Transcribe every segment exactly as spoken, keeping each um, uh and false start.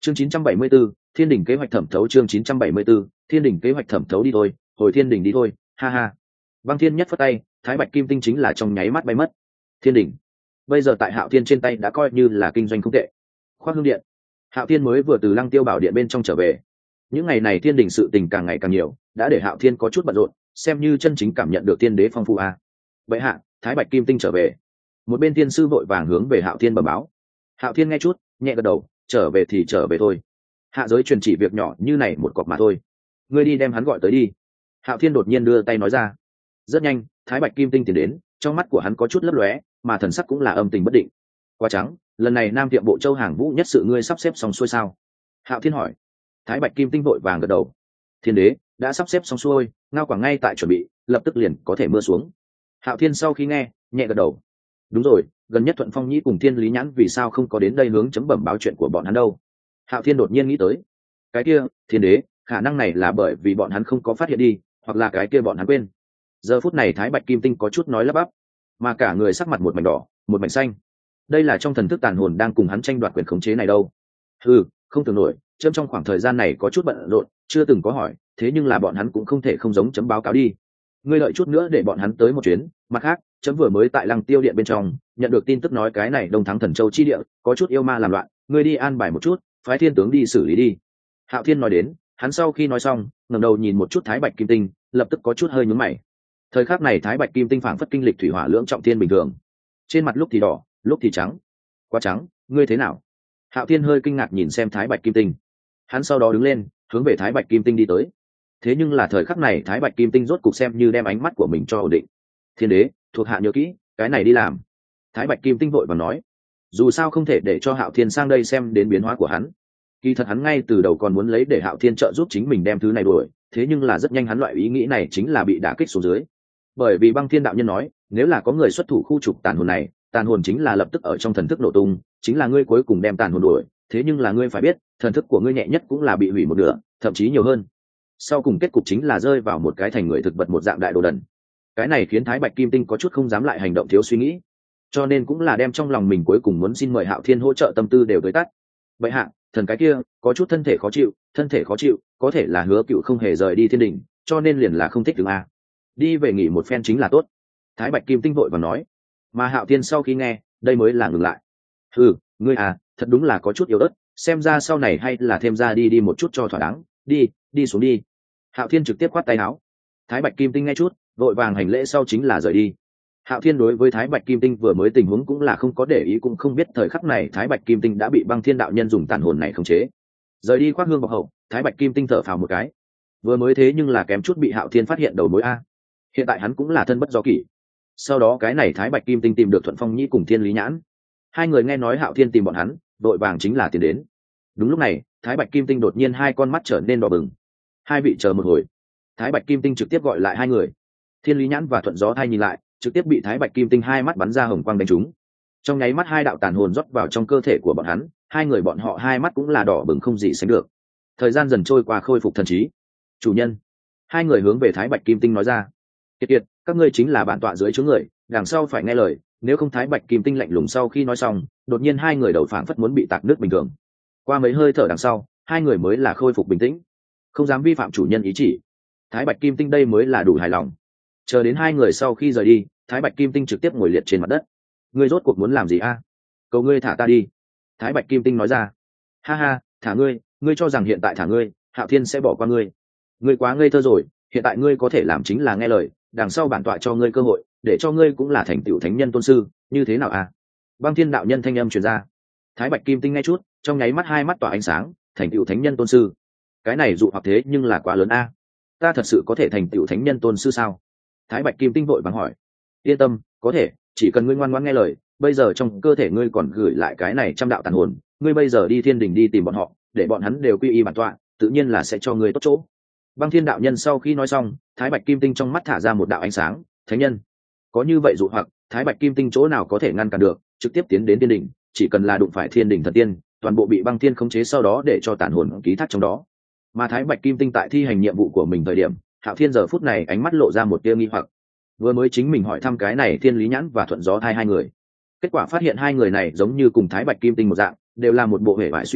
chương chín trăm bảy mươi 974, thiên đình kế hoạch thẩm thấu chương chín trăm bảy mươi 974, thiên đình kế hoạch thẩm thấu đi thôi, hồi thiên đình đi thôi, ha ha. Băng Thiên nhất phất tay, thái bạch kim tinh chính là trong nháy mắt bay mất. Thiên đình bây giờ tại Hạo Thiên trên tay đã coi như là kinh doanh không tệ. Khoác Hương điện, Hạo Thiên mới vừa từ Lăng Tiêu Bảo điện bên trong trở về. Những ngày này thiên đình sự tình càng ngày càng nhiều, đã để Hạo Thiên có chút bận rộn, xem như chân chính cảm nhận được tiên đế phong phú a. Vậy hạ, thái bạch kim tinh trở về. Một bên tiên sư vội vàng hướng về Hạo Thiên bẩm báo. Hạo Thiên nghe chút, nhẹ gật đầu, trở về thì trở về thôi. Hạ giới truyền chỉ việc nhỏ như này một cọc mà thôi. Ngươi đi đem hắn gọi tới đi. Hạo Thiên đột nhiên đưa tay nói ra. Rất nhanh, thái bạch kim tinh tiến đến, trong mắt của hắn có chút lấp lóe, mà thần sắc cũng là âm tình bất định. Quá trắng, lần này Nam Tiệm Bộ Châu hàng vũ nhất sự ngươi sắp xếp xong xuôi sao? Hạo Thiên hỏi. Thái bạch kim tinh vội vàng gật đầu. Thiên đế đã sắp xếp xong xuôi, ngao quảng ngay tại chuẩn bị, lập tức liền có thể mưa xuống. Hạo Thiên sau khi nghe, nhẹ gật đầu. Đúng rồi, gần nhất Thuận Phong Nhĩ cùng Thiên Lý Nhãn vì sao không có đến đây hướng chấm bẩm báo chuyện của bọn hắn đâu? Hạo Thiên đột nhiên nghĩ tới. Cái kia, thiên đế, khả năng này là bởi vì bọn hắn không có phát hiện đi, hoặc là cái kia bọn hắn quên. Giờ phút này thái bạch kim tinh có chút nói lắp bắp, mà cả người sắc mặt một mảnh đỏ, một mảnh xanh. Đây là trong thần thức tàn hồn đang cùng hắn tranh đoạt quyền khống chế này đâu. Ừ, không tưởng nổi, chấm trong khoảng thời gian này có chút bận rộn, chưa từng có hỏi, thế nhưng là bọn hắn cũng không thể không giống chấm báo cáo đi. Ngươi đợi chút nữa để bọn hắn tới một chuyến. Mặt khác, chấm vừa mới tại Lăng Tiêu điện bên trong nhận được tin tức nói cái này Đông Thắng Thần Châu chi địa có chút yêu ma làm loạn, ngươi đi an bài một chút, phái thiên tướng đi xử lý đi. Hạo Thiên nói đến, hắn sau khi nói xong, ngẩng đầu nhìn một chút thái bạch kim tinh, lập tức có chút hơi nhướng mày. Thời khắc này thái bạch kim tinh phảng phất kinh lịch thủy hỏa lưỡng trọng thiên bình thường, trên mặt lúc thì đỏ, lúc thì trắng. Quá trắng, ngươi thế nào? Hạo Thiên hơi kinh ngạc nhìn xem thái bạch kim tinh, hắn sau đó đứng lên, hướng về thái bạch kim tinh đi tới. Thế nhưng là thời khắc này thái bạch kim tinh rốt cục xem như đem ánh mắt của mình cho ổn định. Thiên đế, thuộc hạ nhớ kỹ, cái này đi làm. Thái bạch kim tinh vội và nói, dù sao không thể để cho Hạo Thiên sang đây xem đến biến hóa của hắn. Kỳ thật hắn ngay từ đầu còn muốn lấy để Hạo Thiên trợ giúp chính mình đem thứ này đuổi, thế nhưng là rất nhanh hắn loại ý nghĩ này chính là bị đả kích xuống dưới. Bởi vì Băng Thiên đạo nhân nói, nếu là có người xuất thủ khu trục tàn hồn này, tàn hồn chính là lập tức ở trong thần thức nổ tung, chính là ngươi cuối cùng đem tàn hồn đuổi. Thế nhưng là ngươi phải biết, thần thức của ngươi nhẹ nhất cũng là bị hủy một nửa, thậm chí nhiều hơn. Sau cùng kết cục chính là rơi vào một cái thành người thực vật một dạng đại đồ đần. Cái này khiến thái bạch kim tinh có chút không dám lại hành động thiếu suy nghĩ, cho nên cũng là đem trong lòng mình cuối cùng muốn xin mời Hạo Thiên hỗ trợ tâm tư đều tới tắt. Vậy hạ, thần cái kia có chút thân thể khó chịu, thân thể khó chịu có thể là Hứa Cựu không hề rời đi thiên đình, cho nên liền là không thích đứng a, đi về nghỉ một phen chính là tốt. Thái bạch kim tinh vội và nói, mà Hạo Thiên sau khi nghe, đây mới là ngừng lại. Ừ, ngươi à, thật đúng là có chút yếu ớt, xem ra sau này hay là thêm ra đi đi một chút cho thỏa đáng, đi, đi xuống đi. Hạo Thiên trực tiếp khoát tay áo. Thái bạch kim tinh nghe chút, vội vàng hành lễ sau chính là rời đi. Hạo Thiên đối với thái bạch kim tinh vừa mới tình huống cũng là không có để ý, cũng không biết thời khắc này thái bạch kim tinh đã bị Băng Thiên đạo nhân dùng tàn hồn này khống chế. Rời đi khoác hương bọc hậu, thái bạch kim tinh thở phào một cái. Vừa mới thế nhưng là kém chút bị Hạo Thiên phát hiện đầu mối a. Hiện tại hắn cũng là thân bất do kỷ. Sau đó cái này thái bạch kim tinh tìm được Thuận Phong Nhĩ cùng Thiên Lý Nhãn. Hai người nghe nói Hạo Thiên tìm bọn hắn, đội vàng chính là tiến đến. Đúng lúc này, thái bạch kim tinh đột nhiên hai con mắt trở nên đỏ bừng. Hai vị chờ một hồi. Thái bạch kim tinh trực tiếp gọi lại hai người. Thiên Lý Nhãn và Thuận Gió Thai nhìn lại, trực tiếp bị thái bạch kim tinh hai mắt bắn ra hồng quang đánh trúng. Trong nháy mắt hai đạo tàn hồn rót vào trong cơ thể của bọn hắn, hai người bọn họ hai mắt cũng là đỏ bừng không gì sánh được. Thời gian dần trôi qua khôi phục thần trí. Chủ nhân, hai người hướng về thái bạch kim tinh nói ra, kiệt kiệt, các ngươi chính là bản tọa dưới chướng người, đằng sau phải nghe lời, nếu không thái bạch kim tinh lạnh lùng sau khi nói xong, đột nhiên hai người đầu phảng phất muốn bị tạc nước bình thường. Qua mấy hơi thở đằng sau, hai người mới là khôi phục bình tĩnh, không dám vi phạm chủ nhân ý chỉ. Thái bạch kim tinh đây mới là đủ hài lòng. Chờ đến hai người sau khi rời đi, thái bạch kim tinh trực tiếp ngồi liệt trên mặt đất. Ngươi rốt cuộc muốn làm gì a? Cầu ngươi thả ta đi. Thái bạch kim tinh nói ra. Ha ha, thả ngươi, ngươi cho rằng hiện tại thả ngươi, Hạo Thiên sẽ bỏ qua ngươi? Ngươi quá ngây thơ rồi, hiện tại ngươi có thể làm chính là nghe lời, đằng sau bản tọa cho ngươi cơ hội, để cho ngươi cũng là thành tựu thánh nhân tôn sư, như thế nào a? Băng Thiên đạo nhân thanh âm truyền ra. Thái bạch kim tinh nghe chút, trong nháy mắt hai mắt tỏa ánh sáng, thành tựu thánh nhân tôn sư. Cái này dụ hoặc thế nhưng là quá lớn a. Ta thật sự có thể thành tựu thánh nhân tôn sư sao? Thái bạch kim tinh vội vàng hỏi. Yên tâm, có thể, chỉ cần ngươi ngoan ngoãn nghe lời. Bây giờ trong cơ thể ngươi còn gửi lại cái này trăm đạo tàn hồn, ngươi bây giờ đi thiên đình đi tìm bọn họ, để bọn hắn đều quy y bản tọa, tự nhiên là sẽ cho ngươi tốt chỗ. Băng Thiên đạo nhân sau khi nói xong, thái bạch kim tinh trong mắt thả ra một đạo ánh sáng. Thánh nhân, có như vậy dụ hoặc, thái bạch kim tinh chỗ nào có thể ngăn cản được, trực tiếp tiến đến thiên đình. Chỉ cần là đụng phải thiên đình thần tiên, toàn bộ bị băng thiên khống chế, sau đó để cho tàn hồn ký thác trong đó. Mà thái bạch kim tinh tại thi hành nhiệm vụ của mình thời điểm, Hạo Thiên giờ phút này ánh mắt lộ ra một tia nghi hoặc. Vừa mới chính mình hỏi thăm cái này Thiên Lý Nhãn và Thuận Gió Thai hai người, kết quả phát hiện hai người này giống như cùng thái bạch kim tinh một dạng, đều là một bộ hệ vải suy sụp,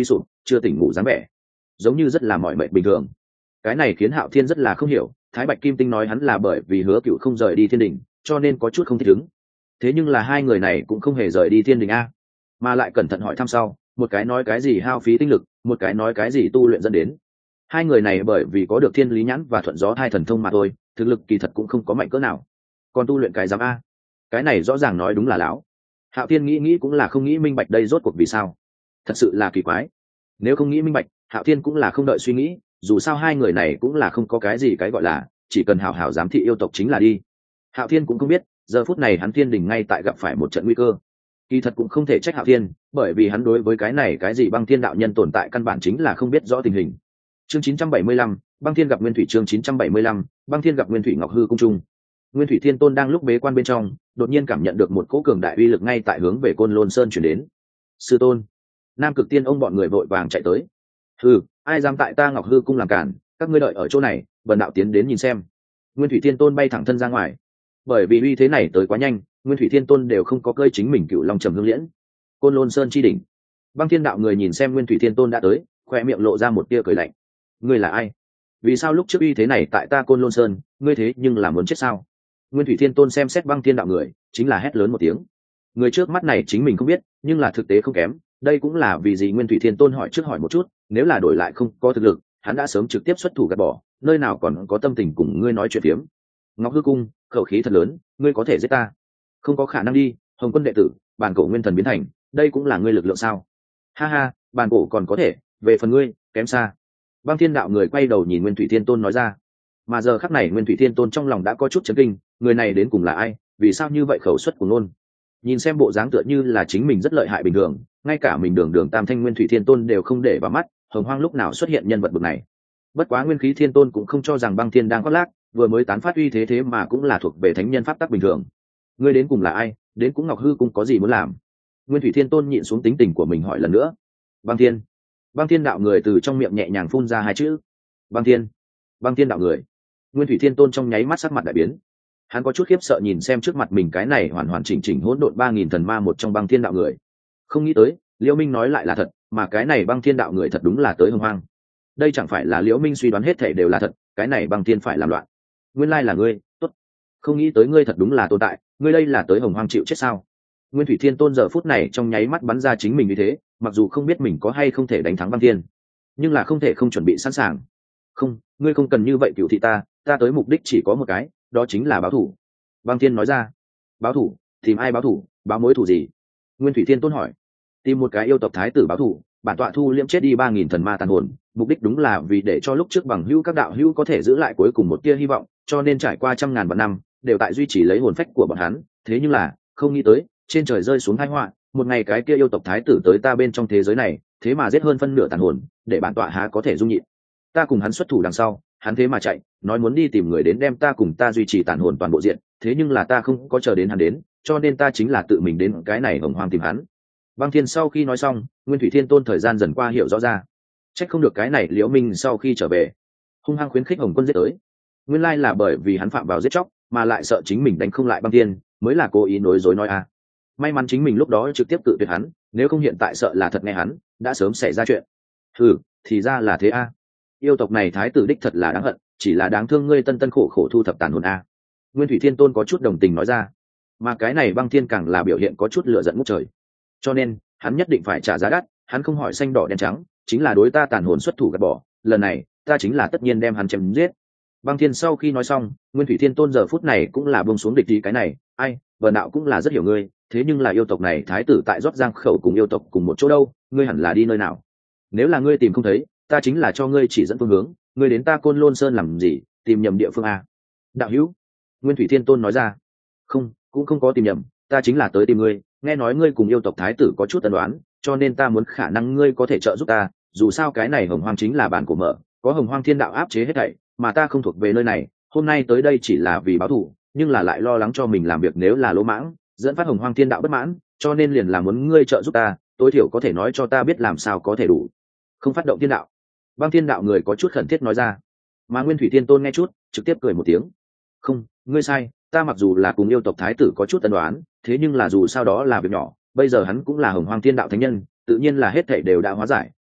chưa tỉnh ngủ dáng vẻ, giống như rất là mỏi mệt bình thường. Cái này khiến Hạo Thiên rất là không hiểu, Thái Bạch Kim Tinh nói hắn là bởi vì Hứa Cựu không rời đi thiên đình, cho nên có chút không thích ứng. Thế nhưng là hai người này cũng không hề rời đi thiên đình a, mà lại cẩn thận hỏi thăm sau, một cái nói cái gì hao phí tinh lực, một cái nói cái gì tu luyện dẫn đến. Hai người này bởi vì có được thiên lý nhãn và thuận gió thai thần thông mà thôi, thực lực kỳ thật cũng không có mạnh cỡ nào. Còn tu luyện cái giám a, cái này rõ ràng nói đúng là lão. Hạo Thiên nghĩ nghĩ cũng là không nghĩ minh bạch đây rốt cuộc vì sao, thật sự là kỳ quái. Nếu không nghĩ minh bạch, Hạo Thiên cũng là không đợi suy nghĩ, dù sao hai người này cũng là không có cái gì cái gọi là, chỉ cần hảo hảo giám thị yêu tộc chính là đi. Hạo Thiên cũng không biết, giờ phút này hắn thiên đình ngay tại gặp phải một trận nguy cơ. Kỳ thật cũng không thể trách Hạo Thiên, bởi vì hắn đối với cái này cái gì băng thiên đạo nhân tồn tại căn bản chính là không biết rõ tình hình. Chương chín trăm bảy mươi lăm, băng thiên gặp nguyên thủy. Chương chín trăm bảy mươi lăm, băng thiên gặp nguyên thủy. Ngọc Hư cung trung, Nguyên Thủy Thiên Tôn đang lúc bế quan bên trong, đột nhiên cảm nhận được một cỗ cường đại uy lực ngay tại hướng về Côn Lôn Sơn chuyển đến. Sư tôn, Nam Cực Tiên ông bọn người vội vàng chạy tới. Hừ, ai dám tại ta Ngọc Hư cung làm cản, các ngươi đợi ở chỗ này, bần đạo tiến đến nhìn xem. Nguyên Thủy Thiên Tôn bay thẳng thân ra ngoài. Bởi vì uy thế này tới quá nhanh, Nguyên Thủy Thiên Tôn đều không có cơi chính mình Cựu Long Trầm Hương Liễn. Côn Lôn Sơn chi đỉnh, Băng Thiên đạo người nhìn xem Nguyên Thủy Thiên Tôn đã tới, khoe miệng lộ ra một tia cười lạnh. Ngươi là ai? Vì sao lúc trước uy thế này tại ta Côn Lôn Sơn, ngươi thế nhưng là muốn chết sao? Nguyên Thủy Thiên Tôn xem xét Băng Thiên đạo người, chính là hét lớn một tiếng. Người trước mắt này chính mình không biết, nhưng là thực tế không kém, đây cũng là vì gì Nguyên Thủy Thiên Tôn hỏi trước hỏi một chút, nếu là đổi lại không có thực lực, hắn đã sớm trực tiếp xuất thủ gạt bỏ, nơi nào còn có tâm tình cùng ngươi nói chuyện phiếm. Ngọc Hư cung, khẩu khí thật lớn, ngươi có thể giết ta? Không có khả năng đi, Hồng Quân đệ tử, bản cổ nguyên thần biến thành, đây cũng là ngươi lực lượng sao? Ha ha, bản cổ còn có thể, về phần ngươi, kém xa. Băng Thiên đạo người quay đầu nhìn Nguyên Thủy Thiên Tôn nói ra. Mà giờ khắc này Nguyên Thủy Thiên Tôn trong lòng đã có chút chấn kinh, người này đến cùng là ai, vì sao như vậy khẩu suất của ngôn. Nhìn xem bộ dáng tựa như là chính mình rất lợi hại bình thường, ngay cả mình đường đường tam thanh Nguyên Thủy Thiên Tôn đều không để vào mắt, hồng hoang lúc nào xuất hiện nhân vật bậc này. Bất quá Nguyên Khí Thiên Tôn cũng không cho rằng Băng Thiên đang khoác lác, vừa mới tán phát uy thế thế mà cũng là thuộc về thánh nhân pháp tắc bình thường. Ngươi đến cùng là ai, đến cũng Ngọc Hư cung có gì muốn làm? Nguyên Thủy Thiên Tôn nhịn xuống tính tình của mình hỏi lần nữa. Băng Thiên. Băng Thiên đạo người từ trong miệng nhẹ nhàng phun ra hai chữ. Băng Thiên. Băng Thiên đạo người. Nguyên Thủy Thiên Tôn trong nháy mắt sắc mặt đại biến. Hắn có chút khiếp sợ nhìn xem trước mặt mình cái này hoàn hoàn chỉnh chỉnh hỗn độn ba nghìn thần ma một trong Băng Thiên đạo người. Không nghĩ tới, Liễu Minh nói lại là thật, mà cái này Băng Thiên đạo người thật đúng là tới hồng hoang. Đây chẳng phải là Liễu Minh suy đoán hết thảy đều là thật, cái này Băng Thiên phải làm loạn. Nguyên lai là ngươi, tốt. Không nghĩ tới ngươi thật đúng là tồn tại, ngươi đây là tới hồng hoang chịu chết sao? Nguyên Thủy Thiên Tôn giờ phút này trong nháy mắt bắn ra chính mình như thế, mặc dù không biết mình có hay không thể đánh thắng Băng Thiên, nhưng là không thể không chuẩn bị sẵn sàng. Không, ngươi không cần như vậy cửu thị ta, ta tới mục đích chỉ có một cái, đó chính là báo thù. Băng Thiên nói ra. Báo thù? Tìm ai báo thù? Báo mối thù gì? Nguyên Thủy Thiên Tôn hỏi. Tìm một cái yêu tộc thái tử báo thù, bản tọa thu liễm chết đi ba nghìn thần ma tàn hồn, mục đích đúng là vì để cho lúc trước bằng hữu các đạo hữu có thể giữ lại cuối cùng một tia hy vọng, cho nên trải qua trăm ngàn vạn năm đều tại duy trì lấy hồn phách của bọn hắn. Thế nhưng là không nghĩ tới, trên trời rơi xuống tai họa, một ngày cái kia yêu tộc thái tử tới ta bên trong thế giới này, thế mà giết hơn phân nửa tàn hồn, để bản tọa há có thể dung nhịn. Ta cùng hắn xuất thủ đằng sau, hắn thế mà chạy, nói muốn đi tìm người đến đem ta cùng ta duy trì tàn hồn toàn bộ diện, thế nhưng là ta không có chờ đến hắn đến, cho nên ta chính là tự mình đến cái này hồng hoang tìm hắn. Băng Thiên sau khi nói xong, Nguyên Thủy Thiên Tôn thời gian dần qua hiểu rõ ra, trách không được cái này Liễu Minh sau khi trở về hung hăng khuyến khích Hồng Quân giết tới, nguyên lai là bởi vì hắn phạm vào giết chóc, mà lại sợ chính mình đánh không lại Băng Thiên, mới là cố ý nói dối nói a. May mắn chính mình lúc đó trực tiếp tự tuyệt hắn, nếu không hiện tại sợ là thật nghe hắn đã sớm xảy ra chuyện. Ừ, thì ra là thế a. Yêu tộc này thái tử đích thật là đáng hận, chỉ là đáng thương ngươi tân tân khổ khổ thu thập tàn hồn a. Nguyên Thủy Thiên Tôn có chút đồng tình nói ra, mà cái này Băng Thiên càng là biểu hiện có chút lửa giận ngút trời, cho nên hắn nhất định phải trả giá đắt. Hắn không hỏi xanh đỏ đen trắng, chính là đối ta tàn hồn xuất thủ gạt bỏ, lần này ta chính là tất nhiên đem hắn chém giết. Băng Thiên sau khi nói xong, Nguyên Thủy Thiên Tôn giờ phút này cũng là buông xuống địch ý cái này, ai, vợ đạo cũng là rất hiểu ngươi, thế nhưng là yêu tộc này thái tử tại rót giang khẩu cùng yêu tộc cùng một chỗ đâu, ngươi hẳn là đi nơi nào? Nếu là ngươi tìm không thấy, ta chính là cho ngươi chỉ dẫn phương hướng, ngươi đến ta Côn Lôn Sơn làm gì, tìm nhầm địa phương a? Đạo hữu, Nguyên Thủy Thiên Tôn nói ra. Không, cũng không có tìm nhầm, ta chính là tới tìm ngươi, nghe nói ngươi cùng yêu tộc thái tử có chút tân đoán, cho nên ta muốn khả năng ngươi có thể trợ giúp ta, dù sao cái này hồng hoang chính là bản của mở, có hồng hoang thiên đạo áp chế hết thảy, mà ta không thuộc về nơi này, hôm nay tới đây chỉ là vì báo thù, nhưng là lại lo lắng cho mình làm việc nếu là lỗ mãng, dẫn phát hồng hoang thiên đạo bất mãn, cho nên liền là muốn ngươi trợ giúp ta, tối thiểu có thể nói cho ta biết làm sao có thể đủ không phát động thiên đạo. Băng Thiên đạo người có chút khẩn thiết nói ra, mà Nguyên Thủy Thiên Tôn nghe chút trực tiếp cười một tiếng. Không, ngươi sai, ta mặc dù là cùng yêu tộc thái tử có chút tân đoán, thế nhưng là dù sao đó là việc nhỏ, bây giờ hắn cũng là hồng hoang thiên đạo thánh nhân, tự nhiên là hết thảy đều đã hóa giải,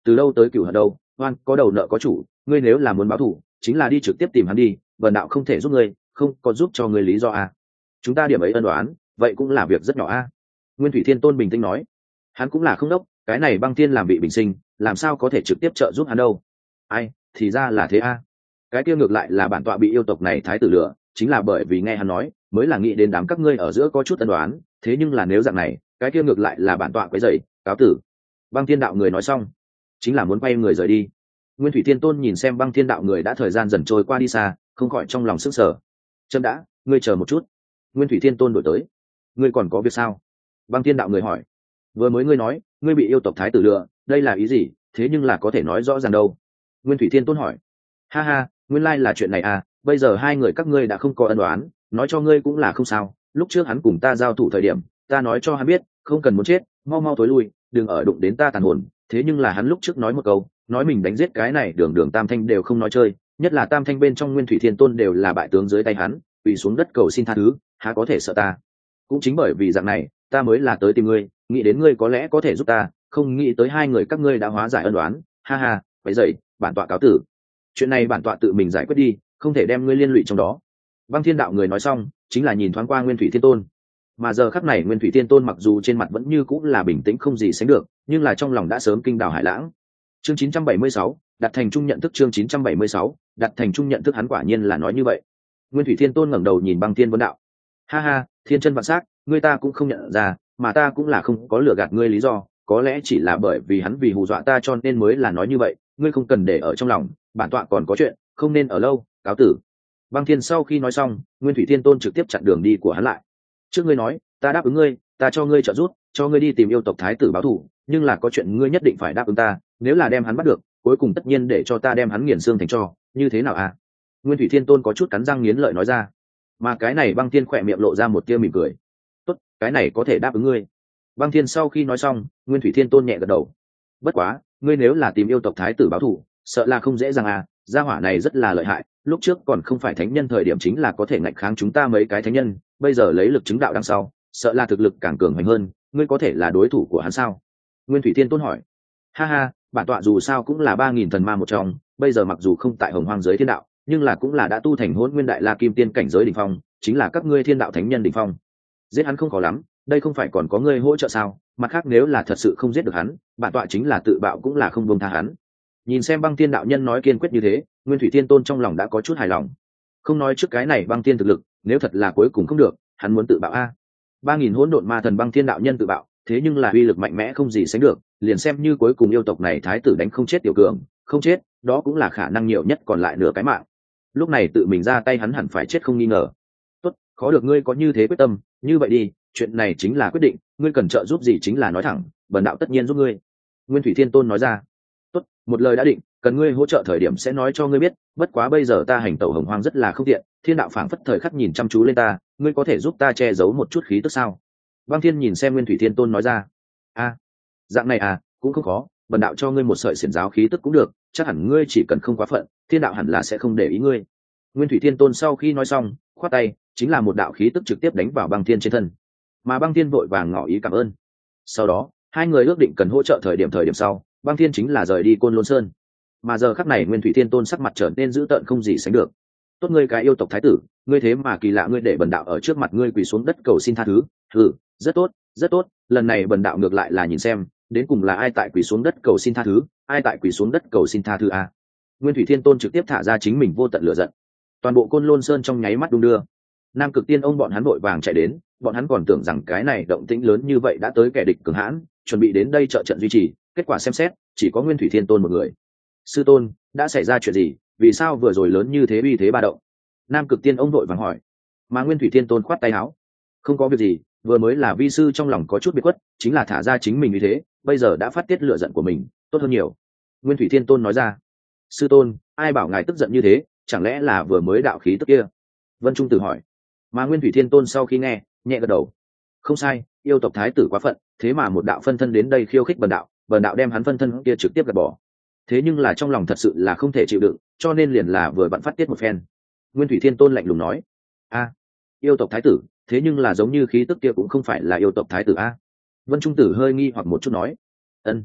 từ đâu tới cửu hận đâu, oan có đầu nợ có chủ, ngươi nếu là muốn báo thù chính là đi trực tiếp tìm hắn đi, vần đạo không thể giúp ngươi, không có giúp cho ngươi lý do à. Chúng ta điểm ấy ân đoán vậy cũng là việc rất nhỏ a. Nguyên Thủy Thiên Tôn bình tĩnh nói. Hắn cũng là không đốc, cái này Băng Thiên làm vị bình sinh làm sao có thể trực tiếp trợ giúp hắn đâu. Ai, thì ra là thế a. Cái kia ngược lại là bản tọa bị yêu tộc này thái tử lừa, chính là bởi vì nghe hắn nói mới là nghĩ đến đám các ngươi ở giữa có chút ân đoán, thế nhưng là nếu dạng này cái kia ngược lại là bản tọa quấy rầy, cáo tử. Băng Thiên đạo người nói xong chính là muốn quay người rời đi. Nguyên Thủy Thiên Tôn nhìn xem Băng Thiên đạo người đã thời gian dần trôi qua đi xa, không khỏi trong lòng sức sở. Chấm đã, ngươi chờ một chút. Nguyên Thủy Thiên Tôn đổi tới. Ngươi còn có việc sao? Băng Thiên đạo người hỏi. Vừa mới ngươi nói ngươi bị yêu tộc thái tử lừa, đây là ý gì? Thế nhưng là có thể nói rõ ràng đâu. Nguyên Thủy Thiên Tôn hỏi. Ha ha, nguyên lai là chuyện này à, bây giờ hai người các ngươi đã không có ân oán, nói cho ngươi cũng là không sao. Lúc trước hắn cùng ta giao thủ thời điểm, ta nói cho hắn biết không cần muốn chết, mau mau tối lui, đừng ở đụng đến ta tàn hồn. Thế nhưng là hắn lúc trước nói một câu, nói mình đánh giết cái này đường đường tam thanh đều không nói chơi, nhất là tam thanh bên trong Nguyên Thủy Thiên Tôn đều là bại tướng dưới tay hắn, quỳ xuống đất cầu xin tha thứ, há có thể sợ ta. Cũng chính bởi vì dạng này ta mới là tới tìm ngươi, nghĩ đến ngươi có lẽ có thể giúp ta, không nghĩ tới hai người các ngươi đã hóa giải ân oán. Ha ha, vậy dậy bản tọa cáo tử. Chuyện này bản tọa tự mình giải quyết đi, không thể đem ngươi liên lụy trong đó. Băng Thiên đạo người nói xong chính là nhìn thoáng qua Nguyên Thủy Thiên Tôn. Mà giờ khắc này Nguyên Thủy Thiên Tôn mặc dù trên mặt vẫn như cũng là bình tĩnh không gì sánh được, nhưng là trong lòng đã sớm kinh đào hải lãng. Chương chín trăm bảy mươi sáu, đặt thành trung nhận thức. Chương chín trăm bảy mươi sáu, đặt thành trung nhận thức. Hắn quả nhiên là nói như vậy. Nguyên Thủy Thiên Tôn ngẩng đầu nhìn Băng Thiên vấn đạo. Ha ha, thiên chân vạn sắc, ngươi ta cũng không nhận ra, mà ta cũng là không có lừa gạt ngươi lý do, có lẽ chỉ là bởi vì hắn vì hù dọa ta cho nên mới là nói như vậy, ngươi không cần để ở trong lòng, bản tọa còn có chuyện, không nên ở lâu, cáo tử. Băng Thiên sau khi nói xong, Nguyên Thủy Thiên Tôn trực tiếp chặn đường đi của hắn lại. Trước ngươi nói, ta đáp ứng ngươi, ta cho ngươi trợ giúp, cho ngươi đi tìm yêu tộc thái tử báo thù, nhưng là có chuyện ngươi nhất định phải đáp ứng ta, nếu là đem hắn bắt được, cuối cùng tất nhiên để cho ta đem hắn nghiền xương thành tro, như thế nào à? Nguyên Thủy Thiên Tôn có chút cắn răng nghiến lợi nói ra. Mà cái này Băng Thiên khỏe miệng lộ ra một tia mỉm cười. Tốt, cái này có thể đáp ứng ngươi. Băng Thiên sau khi nói xong, Nguyên Thủy Thiên Tôn nhẹ gật đầu. Bất quá, ngươi nếu là tìm yêu tộc thái tử báo thù, sợ là không dễ dàng à, gia hỏa này rất là lợi hại, lúc trước còn không phải thánh nhân thời điểm chính là có thể ngạnh kháng chúng ta mấy cái thánh nhân, bây giờ lấy lực chứng đạo đằng sau, sợ là thực lực càng cường hoành hơn, ngươi có thể là đối thủ của hắn sao? Nguyên Thủy Thiên Tôn hỏi. Ha ha, bản tọa dù sao cũng là ba nghìn thần ma một trong, bây giờ mặc dù không tại Hồng Hoang giới thiên đạo, nhưng là cũng là đã tu thành Hỗn Nguyên Đại La Kim Tiên cảnh giới đỉnh phong, chính là các ngươi thiên đạo thánh nhân đỉnh phong. Giết hắn không khó lắm, đây không phải còn có ngươi hỗ trợ sao? Mặt khác nếu là thật sự không giết được hắn, bản tọa chính là tự bạo cũng là không buông tha hắn. Nhìn xem Băng Thiên đạo nhân nói kiên quyết như thế, Nguyên Thủy Thiên Tôn trong lòng đã có chút hài lòng. Không nói trước cái này Băng Thiên thực lực, nếu thật là cuối cùng không được, hắn muốn tự bạo a. Ba nghìn hỗn độn ma thần Băng Thiên đạo nhân tự bạo, thế nhưng là uy lực mạnh mẽ không gì sánh được, liền xem như cuối cùng yêu tộc này thái tử đánh không chết tiểu cường, không chết, đó cũng là khả năng nhiều nhất còn lại nửa cái mạng. Lúc này tự mình ra tay hắn hẳn phải chết không nghi ngờ. Tốt, khó được ngươi có như thế quyết tâm, như vậy đi, chuyện này chính là quyết định, ngươi cần trợ giúp gì chính là nói thẳng, bần đạo tất nhiên giúp ngươi. Nguyên Thủy Thiên Tôn nói ra. Tốt, một lời đã định, cần ngươi hỗ trợ thời điểm sẽ nói cho ngươi biết, bất quá bây giờ ta hành tẩu Hồng Hoang rất là không tiện, thiên đạo phảng phất thời khắc nhìn chăm chú lên ta, ngươi có thể giúp ta che giấu một chút khí tức sao? Băng Thiên nhìn xem Nguyên Thủy Thiên Tôn nói ra. A, dạng này à, cũng không khó, bần đạo cho ngươi một sợi xiển giáo khí tức cũng được, chắc hẳn ngươi chỉ cần không quá phận, thiên đạo hẳn là sẽ không để ý ngươi. Nguyên Thủy Thiên Tôn sau khi nói xong, khoát tay, chính là một đạo khí tức trực tiếp đánh vào Băng Thiên trên thân. Mà Băng Thiên vội vàng ngỏ ý cảm ơn. Sau đó, hai người ước định cần hỗ trợ thời điểm thời điểm sau, Băng Thiên chính là rời đi Côn Lôn Sơn. Mà giờ khắc này Nguyên Thủy Thiên Tôn sắc mặt trở nên dữ tợn không gì sánh được. Tốt ngươi cái yêu tộc thái tử, ngươi thế mà kỳ lạ ngươi để bần đạo ở trước mặt ngươi quỳ xuống đất cầu xin tha thứ. Ừ, rất tốt, rất tốt, lần này bần đạo ngược lại là nhìn xem, đến cùng là ai tại quỳ xuống đất cầu xin tha thứ, ai tại quỳ xuống đất cầu xin tha thứ a. Nguyên Thủy Thiên Tôn trực tiếp thả ra chính mình vô tận lửa giận. Toàn bộ Côn Lôn Sơn trong nháy mắt đung đưa. Nam Cực Tiên ông bọn hắn vội vàng chạy đến, bọn hắn còn tưởng rằng cái này động tĩnh lớn như vậy đã tới kẻ địch cường hãn, chuẩn bị đến đây trợ trận duy trì, kết quả xem xét, chỉ có Nguyên Thủy Thiên Tôn một người. Sư tôn, đã xảy ra chuyện gì, vì sao vừa rồi lớn như thế uy thế ba động? Nam Cực Tiên ông vội vàng hỏi. Mà Nguyên Thủy Thiên Tôn khoát tay áo. Không có việc gì, vừa mới là vi sư trong lòng có chút biệt khuất, chính là thả ra chính mình như thế, bây giờ đã phát tiết lửa giận của mình, tốt hơn nhiều. Nguyên Thủy Thiên Tôn nói ra. Sư tôn, ai bảo ngài tức giận như thế, chẳng lẽ là vừa mới đạo khí tức kia? Vân Trung Tử hỏi. Mà Nguyên Thủy Thiên Tôn sau khi nghe, nhẹ gật đầu. Không sai, yêu tộc thái tử quá phận, thế mà một đạo phân thân đến đây khiêu khích bần đạo, bần đạo đem hắn phân thân kia trực tiếp gạt bỏ. Thế nhưng là trong lòng thật sự là không thể chịu đựng, cho nên liền là vừa bận phát tiết một phen. Nguyên Thủy Thiên Tôn lạnh lùng nói. A, yêu tộc thái tử, thế nhưng là giống như khí tức kia cũng không phải là yêu tộc thái tử a. Vân Trung Tử hơi nghi hoặc một chút nói. Ân.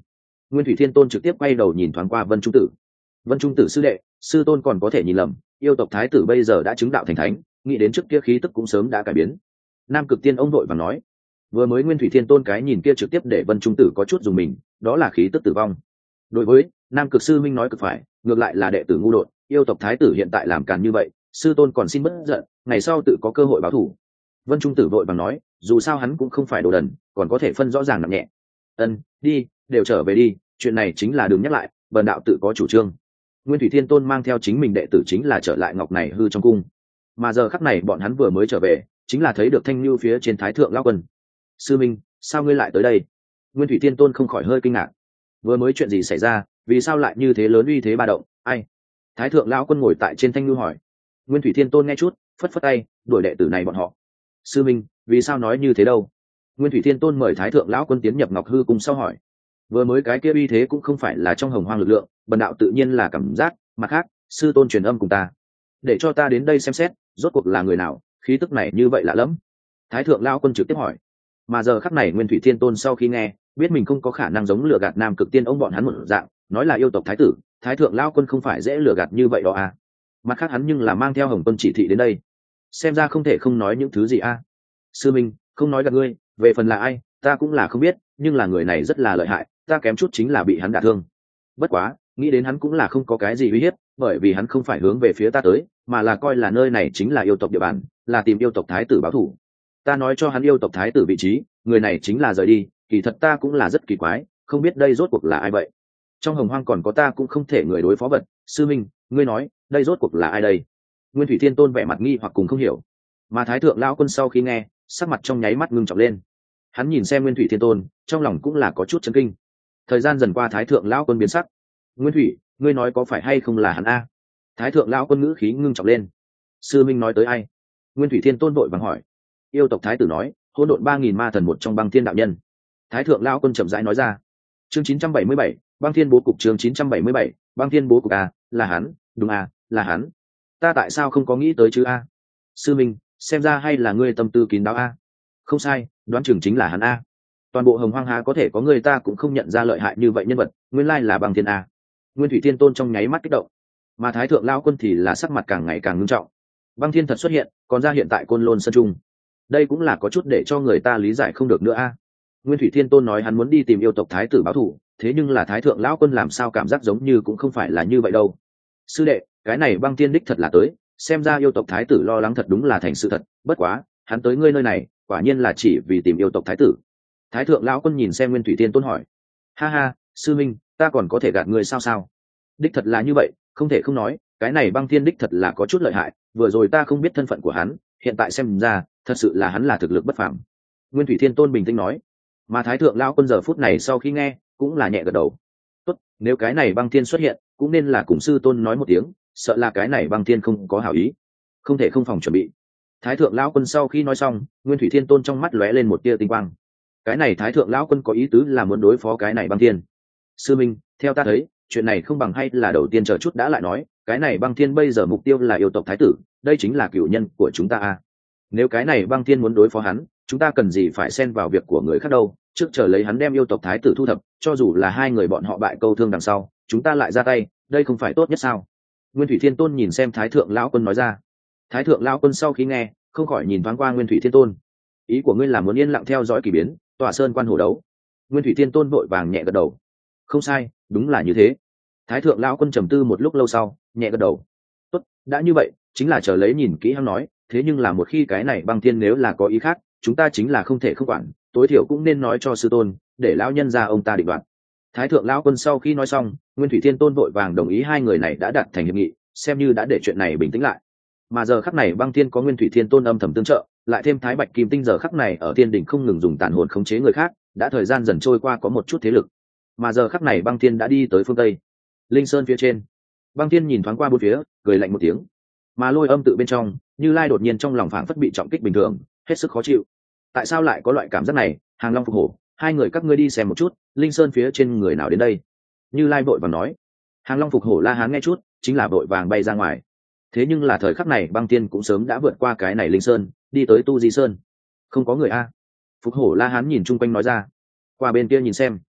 Nguyên Thủy Thiên Tôn trực tiếp quay đầu nhìn thoáng qua Vân Trung Tử. Vân Trung Tử sư đệ, sư tôn còn có thể nhìn lầm, yêu tộc thái tử bây giờ đã chứng đạo thành thánh, nghĩ đến trước kia khí tức cũng sớm đã cải biến. Nam Cực Tiên ông đội và nói, vừa mới Nguyên Thủy Thiên Tôn cái nhìn kia trực tiếp để Vân Trung Tử có chút dùng mình, đó là khí tức tử vong. Đối với Nam Cực sư minh nói cực phải, ngược lại là đệ tử ngu đột, yêu tộc thái tử hiện tại làm càn như vậy, sư tôn còn xin bất giận, ngày sau tự có cơ hội báo thù. Vân Trung Tử vội vàng nói, dù sao hắn cũng không phải đồ đần, còn có thể phân rõ ràng nặng nhẹ. Ân, đi, đều trở về đi, chuyện này chính là đừng nhắc lại, bần đạo tự có chủ trương. Nguyên Thủy Thiên Tôn mang theo chính mình đệ tử chính là trở lại Ngọc này hư trong cung, mà giờ khắc này bọn hắn vừa mới trở về, chính là thấy được Thanh Nhu phía trên Thái Thượng lão quân. Sư minh, sao ngươi lại tới đây? Nguyên Thủy Thiên Tôn không khỏi hơi kinh ngạc, vừa mới chuyện gì xảy ra, vì sao lại như thế lớn uy thế ba động? Ai? Thái Thượng lão quân ngồi tại trên Thanh Nhu hỏi. Nguyên Thủy Thiên Tôn nghe chút, phất phất tay, đuổi đệ tử này bọn họ. Sư minh, vì sao nói như thế đâu? Nguyên Thủy Thiên Tôn mời Thái Thượng lão quân tiến nhập Ngọc hư cung sau hỏi. Vừa mới cái kia uy thế cũng không phải là trong hồng hoang lực lượng, bần đạo tự nhiên là cảm giác, mặt khác, sư tôn truyền âm cùng ta, để cho ta đến đây xem xét, rốt cuộc là người nào, khí tức này như vậy lạ lắm. Thái Thượng lão quân trực tiếp hỏi. Mà giờ khắc này Nguyên Thủy Thiên Tôn sau khi nghe, biết mình không có khả năng giống lừa gạt Nam Cực Tiên ông bọn hắn một dạng, nói là yêu tộc thái tử, Thái Thượng lão quân không phải dễ lừa gạt như vậy đó à? Mặt khác hắn nhưng là mang theo Hồng Quân chỉ thị đến đây, xem ra không thể không nói những thứ gì a. À? Sư minh, không nói gạt ngươi, về phần là ai, ta cũng là không biết, nhưng là người này rất là lợi hại, ta kém chút chính là bị hắn đả thương. Bất quá, nghĩ đến hắn cũng là không có cái gì uy hiếp, bởi vì hắn không phải hướng về phía ta tới, mà là coi là nơi này chính là yêu tộc địa bàn, là tìm yêu tộc thái tử báo thù. Ta nói cho hắn yêu tộc thái tử vị trí, người này chính là rời đi, kỳ thật ta cũng là rất kỳ quái, không biết đây rốt cuộc là ai vậy. Trong hồng hoang còn có ta cũng không thể người đối phó vật, sư minh, ngươi nói, đây rốt cuộc là ai đây? Nguyên Thủy Thiên Tôn vẻ mặt nghi hoặc cùng không hiểu, mà Thái Thượng lão quân sau khi nghe, sắc mặt trong nháy mắt ngưng trọng lên. Hắn nhìn xem Nguyên Thủy Thiên Tôn, trong lòng cũng là có chút chấn kinh. Thời gian dần qua Thái Thượng lão quân biến sắc. Nguyên Thủy, ngươi nói có phải hay không là hắn a? Thái Thượng lão quân ngữ khí ngưng trọng lên. Sư minh nói tới ai? Nguyên Thủy Thiên Tôn vội vàng hỏi. Yêu tộc thái tử nói, hỗn độn ba nghìn ma thần một trong Băng Thiên đạo nhân. Thái Thượng lão quân chậm rãi nói ra. Chương chín trăm bảy mươi bảy, Băng Thiên bố cục. Chương chín trăm bảy mươi bảy, Băng Thiên bố cục a, là hắn, đúng a, là hắn. Ta tại sao không có nghĩ tới chứ a? Sư minh, xem ra hay là ngươi tâm tư kín đáo a? Không sai, đoán chừng chính là hắn a. Toàn bộ hồng hoang há có thể có người ta cũng không nhận ra lợi hại như vậy nhân vật, nguyên lai là Băng Thiên a. Nguyên Thủy Thiên Tôn trong nháy mắt kích động, mà Thái Thượng lão quân thì là sắc mặt càng ngày càng ngưng trọng. Băng Thiên thật xuất hiện, còn ra hiện tại Côn Lôn Sơn Trung, đây cũng là có chút để cho người ta lý giải không được nữa a. Nguyên Thủy Thiên Tôn nói hắn muốn đi tìm yêu tộc thái tử báo thù, thế nhưng là Thái Thượng lão quân làm sao cảm giác giống như cũng không phải là như vậy đâu. Sư đệ, cái này Băng Thiên đích thật là tới, xem ra yêu tộc thái tử lo lắng thật đúng là thành sự thật, bất quá, hắn tới ngươi nơi này, quả nhiên là chỉ vì tìm yêu tộc thái tử. Thái Thượng lão quân nhìn xem Nguyên Thủy Thiên Tôn hỏi. Ha ha, sư minh, ta còn có thể gạt ngươi sao sao? Đích thật là như vậy, không thể không nói, cái này Băng Thiên đích thật là có chút lợi hại, vừa rồi ta không biết thân phận của hắn, hiện tại xem ra, thật sự là hắn là thực lực bất phàm. Nguyên Thủy Thiên Tôn bình tĩnh nói. Mà Thái Thượng lão quân giờ phút này sau khi nghe, cũng là nhẹ gật đầu. Tốt, nếu cái này Băng Thiên xuất hiện, cũng nên là cùng sư tôn nói một tiếng, sợ là cái này Băng Thiên không có hảo ý, không thể không phòng chuẩn bị. Thái Thượng lão quân sau khi nói xong, Nguyên Thủy Thiên Tôn trong mắt lóe lên một tia tinh quang. Cái này Thái Thượng lão quân có ý tứ là muốn đối phó cái này Băng Thiên. Sư minh, theo ta thấy, chuyện này không bằng hay là đầu tiên chờ chút đã lại nói, cái này Băng Thiên bây giờ mục tiêu là yêu tộc thái tử, đây chính là cửu nhân của chúng ta a. Nếu cái này Băng Thiên muốn đối phó hắn, chúng ta cần gì phải xen vào việc của người khác đâu, trước chờ lấy hắn đem yêu tộc thái tử thu thập, cho dù là hai người bọn họ bại câu thương đằng sau, chúng ta lại ra tay, đây không phải tốt nhất sao? Nguyên Thủy Thiên Tôn nhìn xem Thái Thượng lão quân nói ra. Thái Thượng lão quân sau khi nghe, không khỏi nhìn thoáng qua Nguyên Thủy Thiên Tôn. Ý của ngươi là muốn yên lặng theo dõi kỳ biến, tỏa sơn quan hổ đấu. Nguyên Thủy Thiên Tôn vội vàng nhẹ gật đầu. Không sai, đúng là như thế. Thái Thượng lão quân trầm tư một lúc lâu sau, nhẹ gật đầu. Tốt, đã như vậy, chính là chờ lấy nhìn kỹ hắn nói, thế nhưng là một khi cái này Băng Thiên nếu là có ý khác, chúng ta chính là không thể không quản, tối thiểu cũng nên nói cho sư tôn, để lão nhân ra ông ta định đoạt. Thái Thượng lão quân sau khi nói xong, Nguyên Thủy Thiên Tôn vội vàng đồng ý hai người này đã đạt thành hiệp nghị, xem như đã để chuyện này bình tĩnh lại. Mà giờ khắc này Băng Thiên có Nguyên Thủy Thiên Tôn âm thầm tương trợ, lại thêm Thái Bạch Kim Tinh giờ khắc này ở thiên đỉnh không ngừng dùng tàn hồn khống chế người khác, đã thời gian dần trôi qua có một chút thế lực. Mà giờ khắc này Băng Thiên đã đi tới phương tây Linh Sơn phía trên. Băng Thiên nhìn thoáng qua bốn phía, cười lạnh một tiếng. Mà Lôi Âm tự bên trong, Như Lai đột nhiên trong lòng phảng phất bị trọng kích bình thường, hết sức khó chịu. Tại sao lại có loại cảm giác này? Hàng Long Phục Hổ, hai người các ngươi đi xem một chút, Linh Sơn phía trên người nào đến đây? Như Lai vội vàng nói. Hàng Long Phục Hổ La Hán nghe chút, chính là vội vàng bay ra ngoài. Thế nhưng là thời khắc này Băng Thiên cũng sớm đã vượt qua cái này Linh Sơn, đi tới Tu Di Sơn. Không có người a. Phục Hổ La Hán nhìn chung quanh nói ra. Qua bên kia nhìn xem.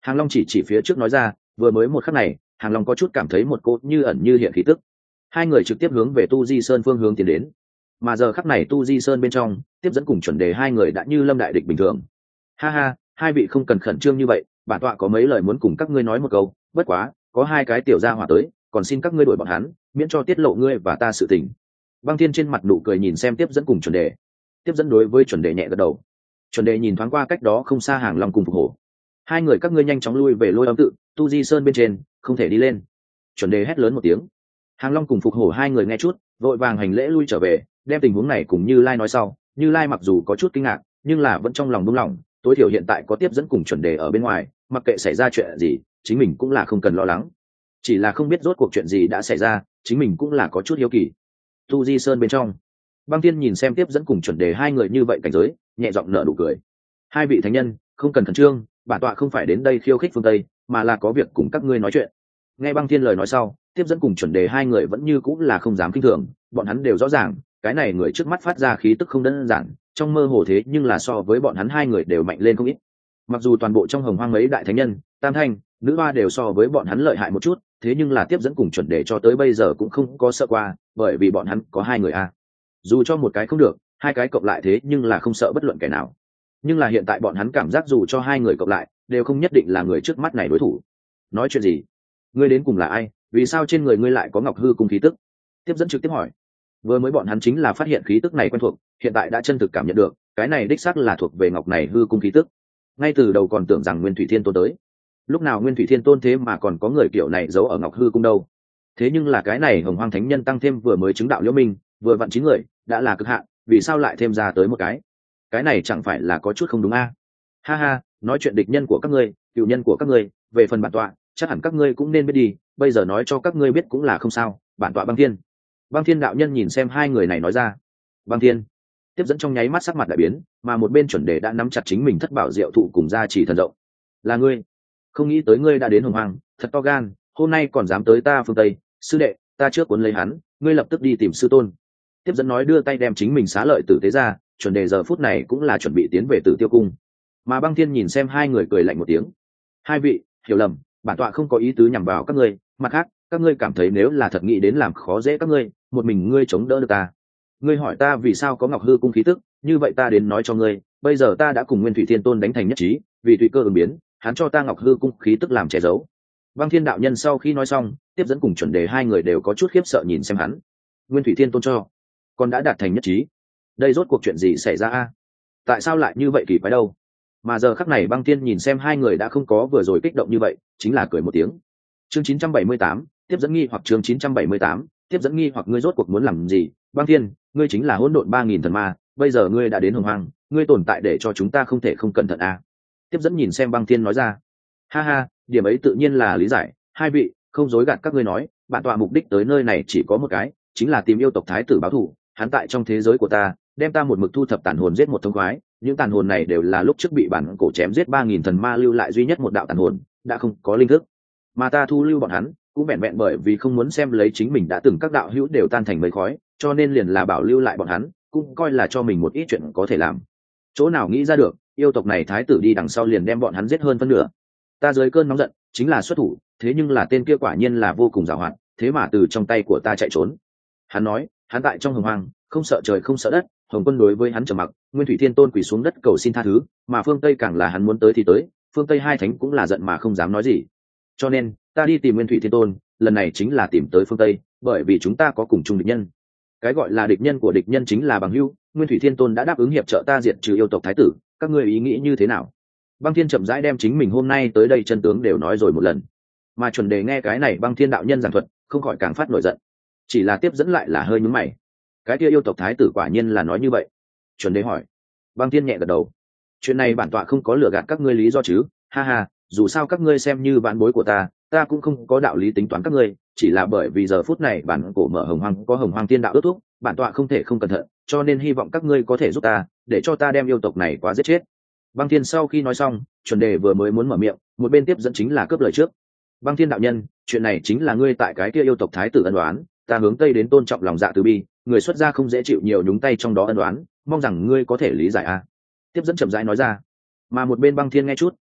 Hàng Long chỉ chỉ phía trước nói ra, vừa mới một khắc này Hàng Long có chút cảm thấy một cô như ẩn như hiện khí tức. Hai người trực tiếp hướng về Tu Di Sơn phương hướng tiến đến, mà giờ khắc này Tu Di Sơn bên trong tiếp dẫn cùng chuẩn đề hai người đã như lâm đại địch bình thường. Ha ha, hai vị không cần khẩn trương như vậy, bản tọa có mấy lời muốn cùng các ngươi nói một câu, bất quá có hai cái tiểu gia hỏa tới, còn xin các ngươi đuổi bọn hắn, miễn cho tiết lộ ngươi và ta sự tình. Băng Thiên trên mặt nụ cười nhìn xem tiếp dẫn cùng chuẩn đề. Tiếp dẫn đối với chuẩn đề nhẹ gật đầu. Chuẩn đề nhìn thoáng qua cách đó không xa Hàng Long cùng Phục Hổ. Hai người các ngươi nhanh chóng lui về Lôi Âm tự, Tu Di Sơn bên trên không thể đi lên. Chuẩn đề hét lớn một tiếng. Hàng Long cùng Phục Hổ hai người nghe chút, vội vàng hành lễ lui trở về, đem tình huống này cùng Như Lai nói sau. Như Lai mặc dù có chút kinh ngạc, nhưng là vẫn trong lòng buông lỏng, tối thiểu hiện tại có tiếp dẫn cùng chuẩn đề ở bên ngoài, mặc kệ xảy ra chuyện gì, chính mình cũng là không cần lo lắng. Chỉ là không biết rốt cuộc chuyện gì đã xảy ra, chính mình cũng là có chút hiếu kỳ. Tu Di Sơn bên trong, Băng Thiên nhìn xem tiếp dẫn cùng chuẩn đề hai người như vậy cảnh giới, nhẹ giọng nở nụ cười. Hai vị thánh nhân, không cần khẩn trương, bản tọa không phải đến đây khiêu khích phương Tây, mà là có việc cùng các ngươi nói chuyện. Nghe Băng Thiên lời nói sau, tiếp dẫn cùng chuẩn đề hai người vẫn như cũng là không dám kinh thường, bọn hắn đều rõ ràng, cái này người trước mắt phát ra khí tức không đơn giản, trong mơ hồ thế nhưng là so với bọn hắn hai người đều mạnh lên không ít. Mặc dù toàn bộ trong hồng hoang mấy đại thánh nhân, tam thanh, nữ hoa đều so với bọn hắn lợi hại một chút, thế nhưng là tiếp dẫn cùng chuẩn đề cho tới bây giờ cũng không có sợ qua, bởi vì bọn hắn có hai người a. Dù cho một cái không được, hai cái cộng lại thế nhưng là không sợ bất luận kẻ nào. Nhưng là hiện tại bọn hắn cảm giác dù cho hai người cộng lại, đều không nhất định là người trước mắt này đối thủ. Nói chuyện gì? Ngươi đến cùng là ai? Vì sao trên người ngươi lại có Ngọc Hư cung khí tức? Tiếp dẫn trực tiếp hỏi. Vừa mới bọn hắn chính là phát hiện khí tức này quen thuộc, hiện tại đã chân thực cảm nhận được, cái này đích xác là thuộc về Ngọc này hư cung khí tức. Ngay từ đầu còn tưởng rằng Nguyên Thủy Thiên Tôn tới. Lúc nào Nguyên Thủy Thiên Tôn thế mà còn có người kiểu này giấu ở Ngọc Hư cung đâu? Thế nhưng là cái này Hồng Hoang Thánh Nhân tăng thêm vừa mới chứng đạo Liễu Minh, vừa vặn chín người, đã là cực hạn, vì sao lại thêm ra tới một cái? Cái này chẳng phải là có chút không đúng a? À? Ha ha, nói chuyện địch nhân của các ngươi, cựu nhân của các ngươi, về phần bản tọa, chắc hẳn các ngươi cũng nên biết đi, bây giờ nói cho các ngươi biết cũng là không sao, bản tọa Băng Thiên. Băng Thiên đạo nhân nhìn xem hai người này nói ra. Băng Thiên. Tiếp dẫn trong nháy mắt sắc mặt đại biến, mà một bên chuẩn đề đã nắm chặt chính mình thất bảo diệu thụ cùng gia trì thần rộng. Là ngươi? Không nghĩ tới ngươi đã đến Hồng Hoang, thật to gan, hôm nay còn dám tới ta phương Tây, sư đệ, ta trước cuốn lấy hắn, ngươi lập tức đi tìm sư tôn. Tiếp dẫn nói đưa tay đem chính mình xá lợi tử tế ra, chuẩn đề giờ phút này cũng là chuẩn bị tiến về Tử Tiêu cung. Mà Băng Thiên nhìn xem hai người cười lạnh một tiếng. Hai vị, hiểu lầm, bản tọa không có ý tứ nhằm vào các ngươi, mặt khác, các ngươi cảm thấy nếu là thật nghĩ đến làm khó dễ các ngươi, một mình ngươi chống đỡ được ta. Ngươi hỏi ta vì sao có Ngọc Hư cung khí tức, như vậy ta đến nói cho ngươi, bây giờ ta đã cùng Nguyên Thủy Thiên Tôn đánh thành nhất trí, vì tùy cơ ứng biến, hắn cho ta Ngọc Hư cung khí tức làm che giấu. Băng Thiên đạo nhân sau khi nói xong, tiếp dẫn cùng chuẩn đề hai người đều có chút khiếp sợ nhìn xem hắn. Nguyên Thủy Thiên Tôn cho, còn đã đạt thành nhất trí. Đây rốt cuộc chuyện gì xảy ra a? Tại sao lại như vậy kỳ quái đâu? Mà giờ khắc này Băng Thiên nhìn xem hai người đã không có vừa rồi kích động như vậy, chính là cười một tiếng. Chương chín trăm bảy mươi tám, tiếp dẫn nghi hoặc chương chín trăm bảy mươi tám, tiếp dẫn nghi hoặc ngươi rốt cuộc muốn làm gì? Băng Thiên, ngươi chính là hỗn độn ba nghìn thần ma, bây giờ ngươi đã đến Hồng Hoang, ngươi tồn tại để cho chúng ta không thể không cẩn thận a. Tiếp dẫn nhìn xem Băng Thiên nói ra. Ha ha, điểm ấy tự nhiên là lý giải, hai vị, không dối gạt các ngươi nói, bản tọa mục đích tới nơi này chỉ có một cái, chính là tìm yêu tộc thái tử báo thù, hắn tại trong thế giới của ta, đem ta một mực thu thập tàn hồn giết một thông khoái, những tàn hồn này đều là lúc trước bị bản cổ chém giết ba nghìn thần ma lưu lại duy nhất một đạo tàn hồn, đã không có linh thức. Mà ta thu lưu bọn hắn, cũng vẹn vẹn bởi vì không muốn xem lấy chính mình đã từng các đạo hữu đều tan thành mây khói, cho nên liền là bảo lưu lại bọn hắn, cũng coi là cho mình một ít chuyện có thể làm. Chỗ nào nghĩ ra được, yêu tộc này thái tử đi đằng sau liền đem bọn hắn giết hơn phân nửa. Ta dưới cơn nóng giận, chính là xuất thủ, thế nhưng là tên kia quả nhiên là vô cùng giàu hoạt, thế mà từ trong tay của ta chạy trốn. Hắn nói, hắn tại trong Hồng Hoang, không sợ trời không sợ đất, Hồng Quân đối với hắn trầm mặc, Nguyên Thủy Thiên Tôn quỳ xuống đất cầu xin tha thứ, mà phương Tây càng là hắn muốn tới thì tới, phương Tây hai thánh cũng là giận mà không dám nói gì. Cho nên, ta đi tìm Nguyên Thủy Thiên Tôn, lần này chính là tìm tới phương Tây, bởi vì chúng ta có cùng chung địch nhân. Cái gọi là địch nhân của địch nhân chính là bằng hữu, Nguyên Thủy Thiên Tôn đã đáp ứng hiệp trợ ta diệt trừ yêu tộc thái tử, các ngươi ý nghĩ như thế nào? Băng Thiên chậm rãi đem chính mình hôm nay tới đây chân tướng đều nói rồi một lần. Mà chuẩn đề nghe cái này Băng Thiên đạo nhân giảng thuật, không khỏi càng phát nổi giận. Chỉ là tiếp dẫn lại là hơi nhướng mày. Cái kia yêu tộc thái tử quả nhiên là nói như vậy. Chuẩn đề hỏi. Băng Thiên nhẹ gật đầu. Chuyện này bản tọa không có lừa gạt các ngươi lý do chứ? Ha ha, dù sao các ngươi xem như vãn bối của ta, ta cũng không có đạo lý tính toán các ngươi, chỉ là bởi vì giờ phút này bản cổ mở Hồng Hoang có Hồng Hoang Tiên đạo ước thúc, bản tọa không thể không cẩn thận, cho nên hy vọng các ngươi có thể giúp ta, để cho ta đem yêu tộc này quá giết chết. Băng Thiên sau khi nói xong, chuẩn đề vừa mới muốn mở miệng, một bên tiếp dẫn chính là cướp lời trước. Băng Thiên đạo nhân, chuyện này chính là ngươi tại cái kia yêu tộc thái tử ân đoán, ta hướng tây đến tôn trọng lòng dạ từ bi, người xuất gia không dễ chịu nhiều nhúng tay trong đó ân đoán, mong rằng ngươi có thể lý giải a. Tiếp dẫn chậm rãi nói ra. Mà một bên Băng Thiên nghe chút,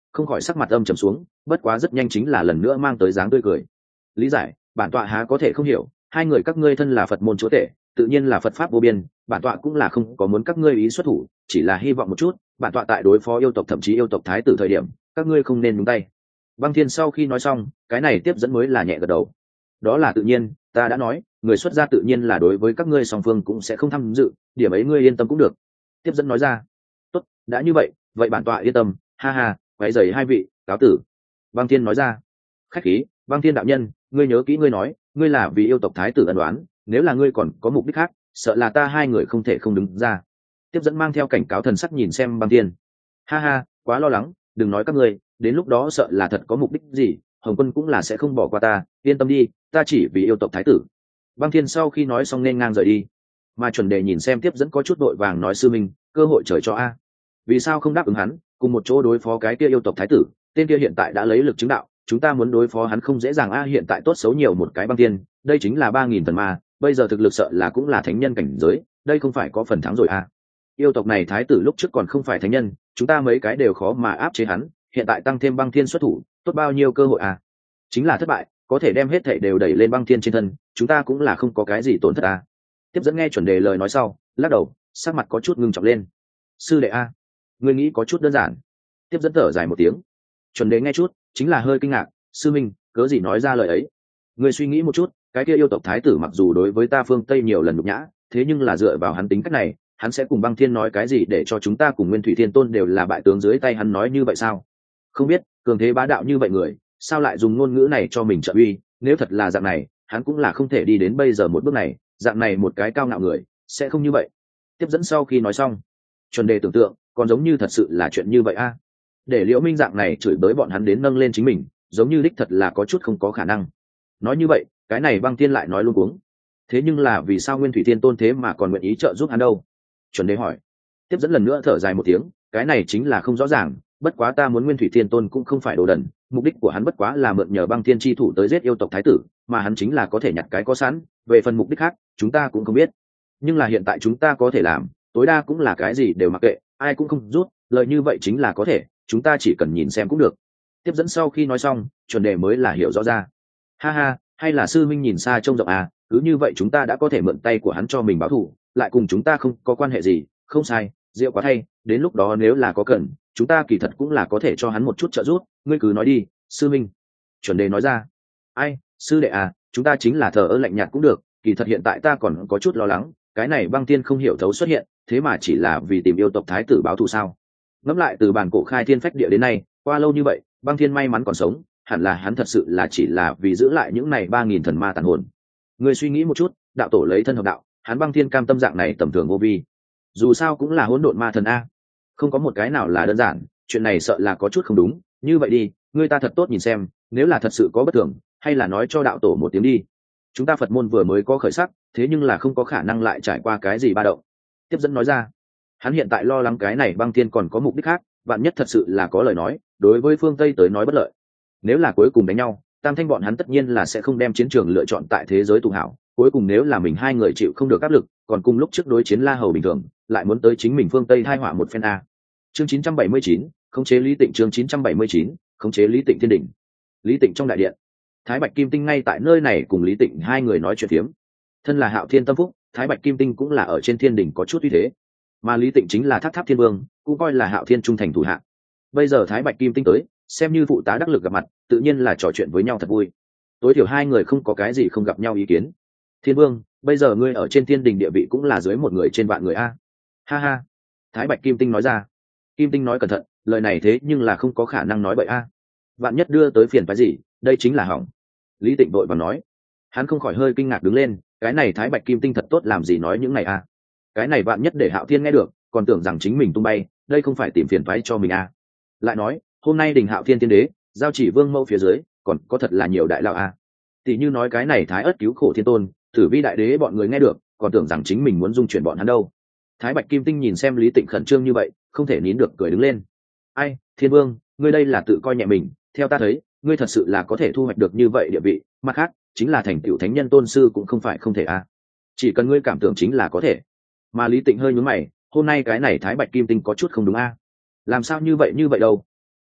không khỏi sắc mặt âm trầm xuống, bất quá rất nhanh chính là lần nữa mang tới dáng tươi cười. Lý giải, bản tọa há có thể không hiểu, hai người các ngươi thân là Phật môn chúa tể, tự nhiên là Phật pháp vô biên, bản tọa cũng là không có muốn các ngươi ý xuất thủ, chỉ là hy vọng một chút, bản tọa tại đối phó yêu tộc thậm chí yêu tộc thái tử thời điểm, các ngươi không nên nhúng tay. Băng Thiên sau khi nói xong, cái này tiếp dẫn mới là nhẹ gật đầu. Đó là tự nhiên, ta đã nói, người xuất gia tự nhiên là đối với các ngươi song phương cũng sẽ không tham dự, điểm ấy ngươi yên tâm cũng được. Tiếp dẫn nói ra. Tốt, đã như vậy, vậy bản tọa yên tâm, ha ha, quấy rầy hai vị, cáo tử. Băng Thiên nói ra. Khách khí, Băng Thiên đạo nhân, ngươi nhớ kỹ ngươi nói, ngươi là vì yêu tộc thái tử ân đoán, nếu là ngươi còn có mục đích khác, sợ là ta hai người không thể không đứng ra. Tiếp dẫn mang theo cảnh cáo thần sắc nhìn xem Băng Thiên. Ha ha, quá lo lắng, đừng nói các ngươi, đến lúc đó sợ là thật có mục đích gì, Hồng Quân cũng là sẽ không bỏ qua ta, yên tâm đi, ta chỉ vì yêu tộc thái tử. Băng Thiên sau khi nói xong nên ngang rời đi. Mà chuẩn đề nhìn xem tiếp dẫn có chút đội vàng nói sư minh, cơ hội trời cho a, vì sao không đáp ứng hắn, cùng một chỗ đối phó cái kia yêu tộc thái tử, tên kia hiện tại đã lấy lực chứng đạo, chúng ta muốn đối phó hắn không dễ dàng a. Hiện tại tốt xấu nhiều một cái Băng Thiên, đây chính là ba nghìn thần ma, bây giờ thực lực sợ là cũng là thánh nhân cảnh giới, đây không phải có phần thắng rồi a. Yêu tộc này thái tử lúc trước còn không phải thánh nhân, chúng ta mấy cái đều khó mà áp chế hắn, hiện tại tăng thêm Băng Thiên xuất thủ, tốt bao nhiêu cơ hội a. Chính là thất bại, có thể đem hết thảy đều đẩy lên Băng Thiên trên thân, chúng ta cũng là không có cái gì tổn thất a. Tiếp dẫn nghe chuẩn đề lời nói sau, lắc đầu, sắc mặt có chút ngưng trọng lên. Sư đệ a, ngươi nghĩ có chút đơn giản. Tiếp dẫn thở dài một tiếng. Chuẩn đề nghe chút, chính là hơi kinh ngạc, sư minh, cớ gì nói ra lời ấy? Ngươi suy nghĩ một chút, cái kia yêu tộc thái tử mặc dù đối với ta phương Tây nhiều lần nhục nhã, thế nhưng là dựa vào hắn tính cách này, hắn sẽ cùng Băng Thiên nói cái gì để cho chúng ta cùng Nguyên Thủy Thiên Tôn đều là bại tướng dưới tay hắn nói như vậy sao? Không biết, cường thế bá đạo như vậy người, sao lại dùng ngôn ngữ này cho mình trợ uy? Nếu thật là dạng này, hắn cũng là không thể đi đến bây giờ một bước này, dạng này một cái cao ngạo người, sẽ không như vậy. Tiếp dẫn sau khi nói xong, chuẩn đề tưởng tượng, còn giống như thật sự là chuyện như vậy a. Để Liễu Minh dạng này chửi bới bọn hắn đến nâng lên chính mình, giống như đích thật là có chút không có khả năng. Nói như vậy, cái này Băng Thiên lại nói luôn uống. Thế nhưng là vì sao Nguyên Thủy Thiên Tôn thế mà còn nguyện ý trợ giúp hắn đâu? Chuẩn đề hỏi. Tiếp dẫn lần nữa thở dài một tiếng, cái này chính là không rõ ràng, bất quá ta muốn Nguyên Thủy Thiên Tôn cũng không phải đồ đần, mục đích của hắn bất quá là mượn nhờ Băng Thiên chi thủ tới giết yêu tộc thái tử, mà hắn chính là có thể nhặt cái có sẵn, về phần mục đích khác, chúng ta cũng không biết. Nhưng là hiện tại chúng ta có thể làm, tối đa cũng là cái gì đều mặc kệ, ai cũng không rút, lợi như vậy chính là có thể, chúng ta chỉ cần nhìn xem cũng được. Tiếp dẫn sau khi nói xong, chuẩn đề mới là hiểu rõ ra. Ha ha, hay là sư minh nhìn xa trông rộng à, cứ như vậy chúng ta đã có thể mượn tay của hắn cho mình báo thù, lại cùng chúng ta không có quan hệ gì, không sai, diệu quá thay, đến lúc đó nếu là có cần, chúng ta kỳ thật cũng là có thể cho hắn một chút trợ giúp, ngươi cứ nói đi, sư minh. Chuẩn đề nói ra. Ai, sư đệ à, chúng ta chính là thờ ơ lạnh nhạt cũng được, kỳ thật hiện tại ta còn có chút lo lắng, cái này Băng Thiên không hiểu thấu xuất hiện, thế mà chỉ là vì tìm yêu tộc thái tử báo thù sao? Ngẫm lại từ bản cổ khai thiên phách địa đến nay, qua lâu như vậy, Băng Thiên may mắn còn sống, hẳn là hắn thật sự là chỉ là vì giữ lại những này ba nghìn thần ma tàn hồn. Ngươi suy nghĩ một chút, đạo tổ lấy thân hợp đạo, hắn Băng Thiên cam tâm dạng này tầm thường vô vi, dù sao cũng là hỗn độn ma thần a, không có một cái nào là đơn giản, chuyện này sợ là có chút không đúng. Như vậy đi, ngươi ta thật tốt nhìn xem, nếu là thật sự có bất thường, hay là nói cho đạo tổ một tiếng đi. Chúng ta Phật môn vừa mới có khởi sắc, thế nhưng là không có khả năng lại trải qua cái gì ba động. Tiếp dẫn nói ra. Hắn hiện tại lo lắng cái này Băng Thiên còn có mục đích khác, vạn nhất thật sự là có lời nói, đối với phương Tây tới nói bất lợi. Nếu là cuối cùng đánh nhau, Tam Thanh bọn hắn tất nhiên là sẽ không đem chiến trường lựa chọn tại thế giới tụ hảo, cuối cùng nếu là mình hai người chịu không được áp lực, còn cùng lúc trước đối chiến La Hầu bình thường, lại muốn tới chính mình phương Tây thai họa một phen a. Chương chín trăm bảy mươi chín, khống chế Lý Tịnh. Chương chín trăm bảy mươi chín, khống chế Lý Tịnh thiên đỉnh. Lý Tịnh trong đại điện, Thái Bạch Kim Tinh ngay tại nơi này cùng Lý Tịnh hai người nói chuyện phiếm. Thân là Hạo Thiên tâm phúc, Thái Bạch Kim Tinh cũng là ở trên thiên đỉnh có chút uy thế, mà Lý Tịnh chính là Tháp Tháp Thiên Vương, cũng coi là Hạo Thiên trung thành thủ hạ. Bây giờ Thái Bạch Kim Tinh tới, xem như phụ tá đắc lực gặp mặt, tự nhiên là trò chuyện với nhau thật vui. Tối thiểu hai người không có cái gì không gặp nhau ý kiến. Thiên Vương, bây giờ ngươi ở trên thiên đình địa vị cũng là dưới một người trên vạn người a. Ha ha. Thái Bạch Kim Tinh nói ra. Kim Tinh nói cẩn thận, lời này thế nhưng là không có khả năng nói bậy a. Vạn nhất đưa tới phiền phái gì, đây chính là hỏng. Lý Tịnh vội vàng nói. Hắn không khỏi hơi kinh ngạc đứng lên, cái này Thái Bạch Kim Tinh thật tốt làm gì nói những này a. Cái này vạn nhất để Hạo Thiên nghe được, còn tưởng rằng chính mình tung bay, đây không phải tìm phiền phái cho mình a. Lại nói, hôm nay đình Hạo Thiên tiên đế, giao chỉ vương mẫu phía dưới, còn có thật là nhiều đại lão a. Tỷ như nói cái này Thái Ất cứu khổ thiên tôn, Tử Vi đại đế bọn người nghe được, còn tưởng rằng chính mình muốn dung chuyển bọn hắn đâu. Thái Bạch Kim Tinh nhìn xem Lý Tịnh khẩn trương như vậy, không thể nín được cười đứng lên. Ai, Thiên Vương, ngươi đây là tự coi nhẹ mình, theo ta thấy, ngươi thật sự là có thể thu hoạch được như vậy địa vị, mặt khác, chính là thành tựu thánh nhân tôn sư cũng không phải không thể a. Chỉ cần ngươi cảm tưởng chính là có thể. Mà Lý Tịnh hơi nhướng mày, hôm nay cái này Thái Bạch Kim Tinh có chút không đúng a. Làm sao như vậy như vậy đâu?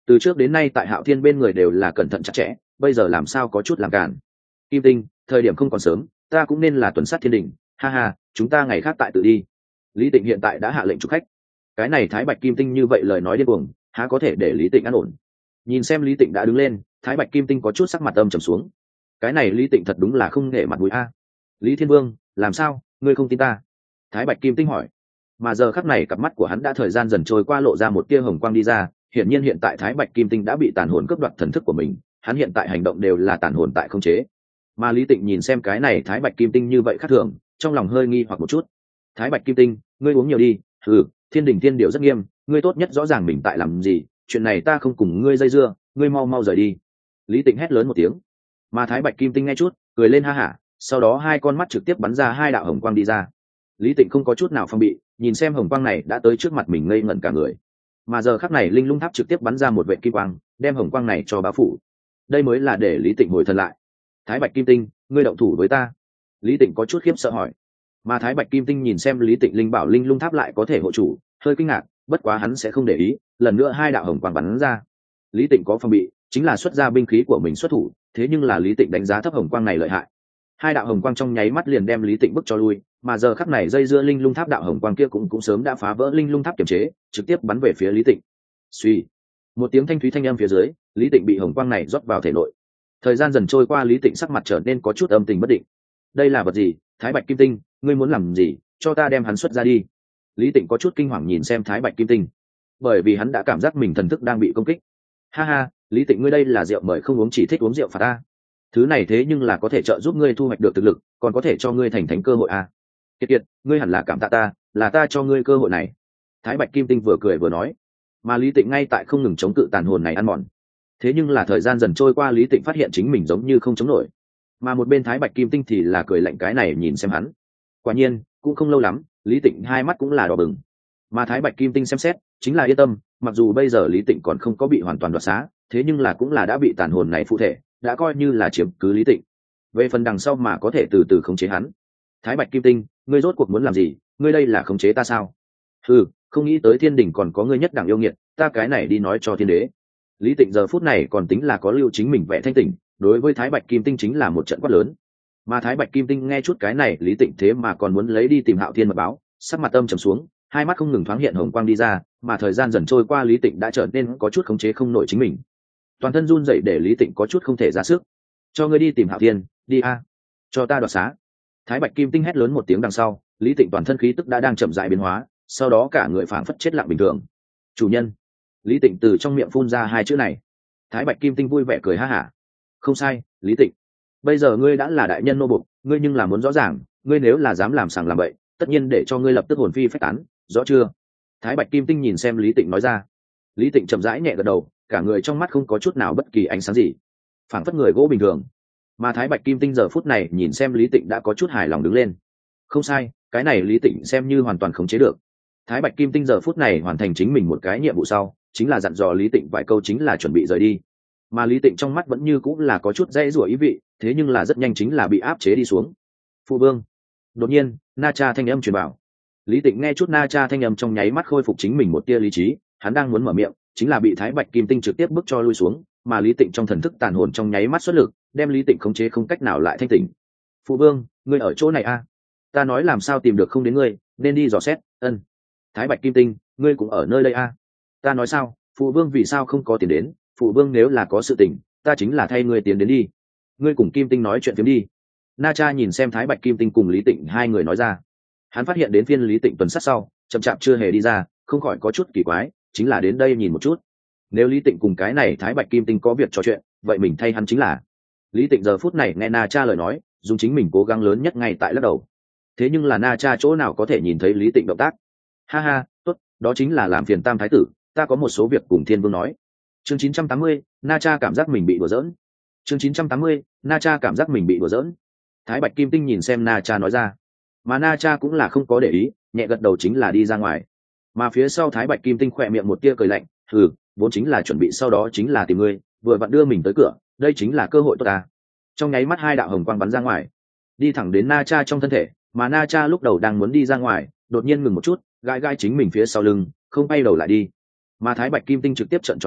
từ trước đến nay tại Hạo Thiên bên người đều là cẩn thận chặt chẽ, bây giờ làm sao có chút làm cản. Kim Tinh, thời điểm không còn sớm, ta cũng nên là tuần sát thiên đình, ha ha, chúng ta ngày khác tại tự đi. Lý Tịnh hiện tại đã hạ lệnh chúc khách. Cái này Thái Bạch Kim Tinh như vậy lời nói điên cuồng, há có thể để Lý Tịnh an ổn. Nhìn xem Lý Tịnh đã đứng lên, Thái Bạch Kim Tinh có chút sắc mặt âm trầm xuống. Cái này Lý Tịnh thật đúng là không nể mặt mũi a. Lý Thiên Vương, làm sao, ngươi không tin ta? Thái Bạch Kim Tinh hỏi. Mà giờ khắc này cặp mắt của hắn đã thời gian dần trôi qua lộ ra một tia hồng quang đi ra, hiển nhiên hiện tại Thái Bạch Kim Tinh đã bị tàn hồn cướp đoạt thần thức của mình, hắn hiện tại hành động đều là tàn hồn tại khống chế. Mà Lý Tịnh nhìn xem cái này Thái Bạch Kim Tinh như vậy khác thường, trong lòng hơi nghi hoặc một chút. Thái Bạch Kim Tinh, ngươi uống nhiều đi, ừ, Thiên Đình Thiên Điều rất nghiêm, ngươi tốt nhất rõ ràng mình tại làm gì, chuyện này ta không cùng ngươi dây dưa, ngươi mau mau rời đi. Lý Tịnh hét lớn một tiếng. Mà Thái Bạch Kim Tinh nghe chút, cười lên ha hả, sau đó hai con mắt trực tiếp bắn ra hai đạo hồng quang đi ra. Lý Tịnh không có chút nào phong bị, nhìn xem hồng quang này đã tới trước mặt mình ngây ngẩn cả người. Mà giờ khắc này linh lung tháp trực tiếp bắn ra một vệ kim quang, đem hồng quang này cho bao phủ. Đây mới là để Lý Tịnh hồi thần lại. Thái Bạch Kim Tinh, ngươi động thủ với ta. Lý Tịnh có chút khiếp sợ hỏi. Mà Thái Bạch Kim Tinh nhìn xem Lý Tịnh linh bảo linh lung tháp lại có thể hộ chủ, hơi kinh ngạc, bất quá hắn sẽ không để ý, lần nữa hai đạo hồng quang bắn ra. Lý Tịnh có phòng bị, chính là xuất ra binh khí của mình xuất thủ, thế nhưng là Lý Tịnh đánh giá thấp hồng quang này lợi hại. Hai đạo hồng quang trong nháy mắt liền đem Lý Tịnh bức cho lui, mà giờ khắc này dây dưa linh lung tháp đạo hồng quang kia cũng cũng sớm đã phá vỡ linh lung tháp kiểm chế, trực tiếp bắn về phía Lý Tịnh. Suy, một tiếng thanh thúy thanh âm phía dưới, Lý Tịnh bị hồng quang này rót vào thể nội. Thời gian dần trôi qua, Lý Tịnh sắc mặt trở nên có chút âm tình bất định. Đây là vật gì? Thái Bạch Kim Tinh, ngươi muốn làm gì? Cho ta đem hắn xuất ra đi. Lý Tịnh có chút kinh hoàng nhìn xem Thái Bạch Kim Tinh, bởi vì hắn đã cảm giác mình thần thức đang bị công kích. Ha ha, Lý Tịnh ngươi đây là rượu mời không uống, chỉ thích uống rượu phạt ta. Thứ này thế nhưng là có thể trợ giúp ngươi thu hoạch được thực lực, còn có thể cho ngươi thành thánh cơ hội à. Kiệt Kiệt, ngươi hẳn là cảm tạ ta, là ta cho ngươi cơ hội này. Thái Bạch Kim Tinh vừa cười vừa nói. Mà Lý Tịnh ngay tại không ngừng chống cự tàn hồn này ăn mòn. Thế nhưng là thời gian dần trôi qua, Lý Tịnh phát hiện chính mình giống như không chống nổi. Mà một bên Thái Bạch Kim Tinh thì là cười lạnh cái này nhìn xem hắn. Quả nhiên, cũng không lâu lắm, Lý Tịnh hai mắt cũng là đỏ bừng. Mà Thái Bạch Kim Tinh xem xét, chính là yên tâm, mặc dù bây giờ Lý Tịnh còn không có bị hoàn toàn đoạt xá, thế nhưng là cũng là đã bị tàn hồn này phụ thể, đã coi như là chiếm cứ Lý Tịnh. Về phần đằng sau mà có thể từ từ khống chế hắn. Thái Bạch Kim Tinh, ngươi rốt cuộc muốn làm gì? Ngươi đây là khống chế ta sao? Ừ, không nghĩ tới Thiên Đình còn có ngươi nhất đẳng yêu nghiệt, ta cái này đi nói cho Thiên Đế. Lý Tịnh giờ phút này còn tính là có lưu chính mình vẻ thanh tỉnh, đối với Thái Bạch Kim Tinh chính là một trận quát lớn. Mà Thái Bạch Kim Tinh nghe chút cái này, Lý Tịnh thế mà còn muốn lấy đi tìm Hạo Thiên mật báo, sắc mặt âm trầm xuống, hai mắt không ngừng thoáng hiện hồng quang đi ra, mà thời gian dần trôi qua, Lý Tịnh đã trở nên có chút khống chế không nổi chính mình, toàn thân run rẩy để Lý Tịnh có chút không thể ra sức. Cho ngươi đi tìm Hạo Thiên, đi a, cho ta đoạt xá. Thái Bạch Kim Tinh hét lớn một tiếng đằng sau, Lý Tịnh toàn thân khí tức đã đang chậm rãi biến hóa, sau đó cả người phảng phất chết lặng bình thường. Chủ nhân. Lý Tịnh từ trong miệng phun ra hai chữ này. Thái Bạch Kim Tinh vui vẻ cười ha hả. Không sai, Lý Tịnh, bây giờ ngươi đã là đại nhân nô bộc, ngươi nhưng là muốn rõ ràng, ngươi nếu là dám làm sàng làm bậy, tất nhiên để cho ngươi lập tức hồn phi phách tán, rõ chưa? Thái Bạch Kim Tinh nhìn xem Lý Tịnh nói ra. Lý Tịnh chậm rãi nhẹ gật đầu, cả người trong mắt không có chút nào bất kỳ ánh sáng gì, phảng phất người gỗ bình thường. Mà Thái Bạch Kim Tinh giờ phút này nhìn xem Lý Tịnh đã có chút hài lòng đứng lên. Không sai, cái này Lý Tịnh xem như hoàn toàn khống chế được. Thái Bạch Kim Tinh giờ phút này hoàn thành chính mình một cái nhiệm vụ sau, chính là dặn dò Lý Tịnh vài câu, chính là chuẩn bị rời đi. Mà Lý Tịnh trong mắt vẫn như cũng là có chút dễ rủa ý vị, thế nhưng là rất nhanh chính là bị áp chế đi xuống. Phụ vương. Đột nhiên, Na Cha thanh âm truyền bảo. Lý Tịnh nghe chút Na Cha thanh âm trong nháy mắt khôi phục chính mình một tia lý trí, hắn đang muốn mở miệng, chính là bị Thái Bạch Kim Tinh trực tiếp bước cho lui xuống, mà Lý Tịnh trong thần thức tàn hồn trong nháy mắt xuất lực, đem Lý Tịnh khống chế không cách nào lại thanh tỉnh. Phụ vương, ngươi ở chỗ này a? À? Ta nói làm sao tìm được không đến ngươi, nên đi dò xét. Ân. Thái Bạch Kim Tinh, ngươi cũng ở nơi đây a? À? Ta nói sao, phụ vương vì sao không có tiền đến? Phụ vương nếu là có sự tình, ta chính là thay ngươi tiến đến đi. Ngươi cùng Kim Tinh nói chuyện phiếm đi. Na Cha nhìn xem Thái Bạch Kim Tinh cùng Lý Tịnh hai người nói ra. Hắn phát hiện đến phiên Lý Tịnh tuần sát sau, chậm chạp chưa hề đi ra, không khỏi có chút kỳ quái, chính là đến đây nhìn một chút. Nếu Lý Tịnh cùng cái này Thái Bạch Kim Tinh có việc trò chuyện, vậy mình thay hắn chính là. Lý Tịnh giờ phút này nghe Na Cha lời nói, dùng chính mình cố gắng lớn nhất ngay tại lắc đầu. Thế nhưng là Na Cha chỗ nào có thể nhìn thấy Lý Tịnh động tác. Ha ha, tốt, đó chính là làm phiền Tam Thái tử, ta có một số việc cùng Thiên Vương nói. Chương chín trăm tám mươi, Na Cha cảm giác mình bị đùa giỡn. Chương chín trăm tám mươi, Na Cha cảm giác mình bị đùa giỡn. Thái Bạch Kim Tinh nhìn xem Na Cha nói ra, mà Na Cha cũng là không có để ý, nhẹ gật đầu chính là đi ra ngoài. Mà phía sau Thái Bạch Kim Tinh khỏe miệng một tia cười lạnh, hừ, vốn chính là chuẩn bị sau đó chính là tìm ngươi, vừa vặn đưa mình tới cửa, đây chính là cơ hội tốt ta. Trong nháy mắt hai đạo hồng quang bắn ra ngoài, đi thẳng đến Na Cha trong thân thể, mà Na Cha lúc đầu đang muốn đi ra ngoài, đột nhiên ngừng một chút, gãi gãi chính mình phía sau lưng, không bay đầu lại đi. Mà Thái Bạch Kim Tinh trực tiếp trợn tròn mắt,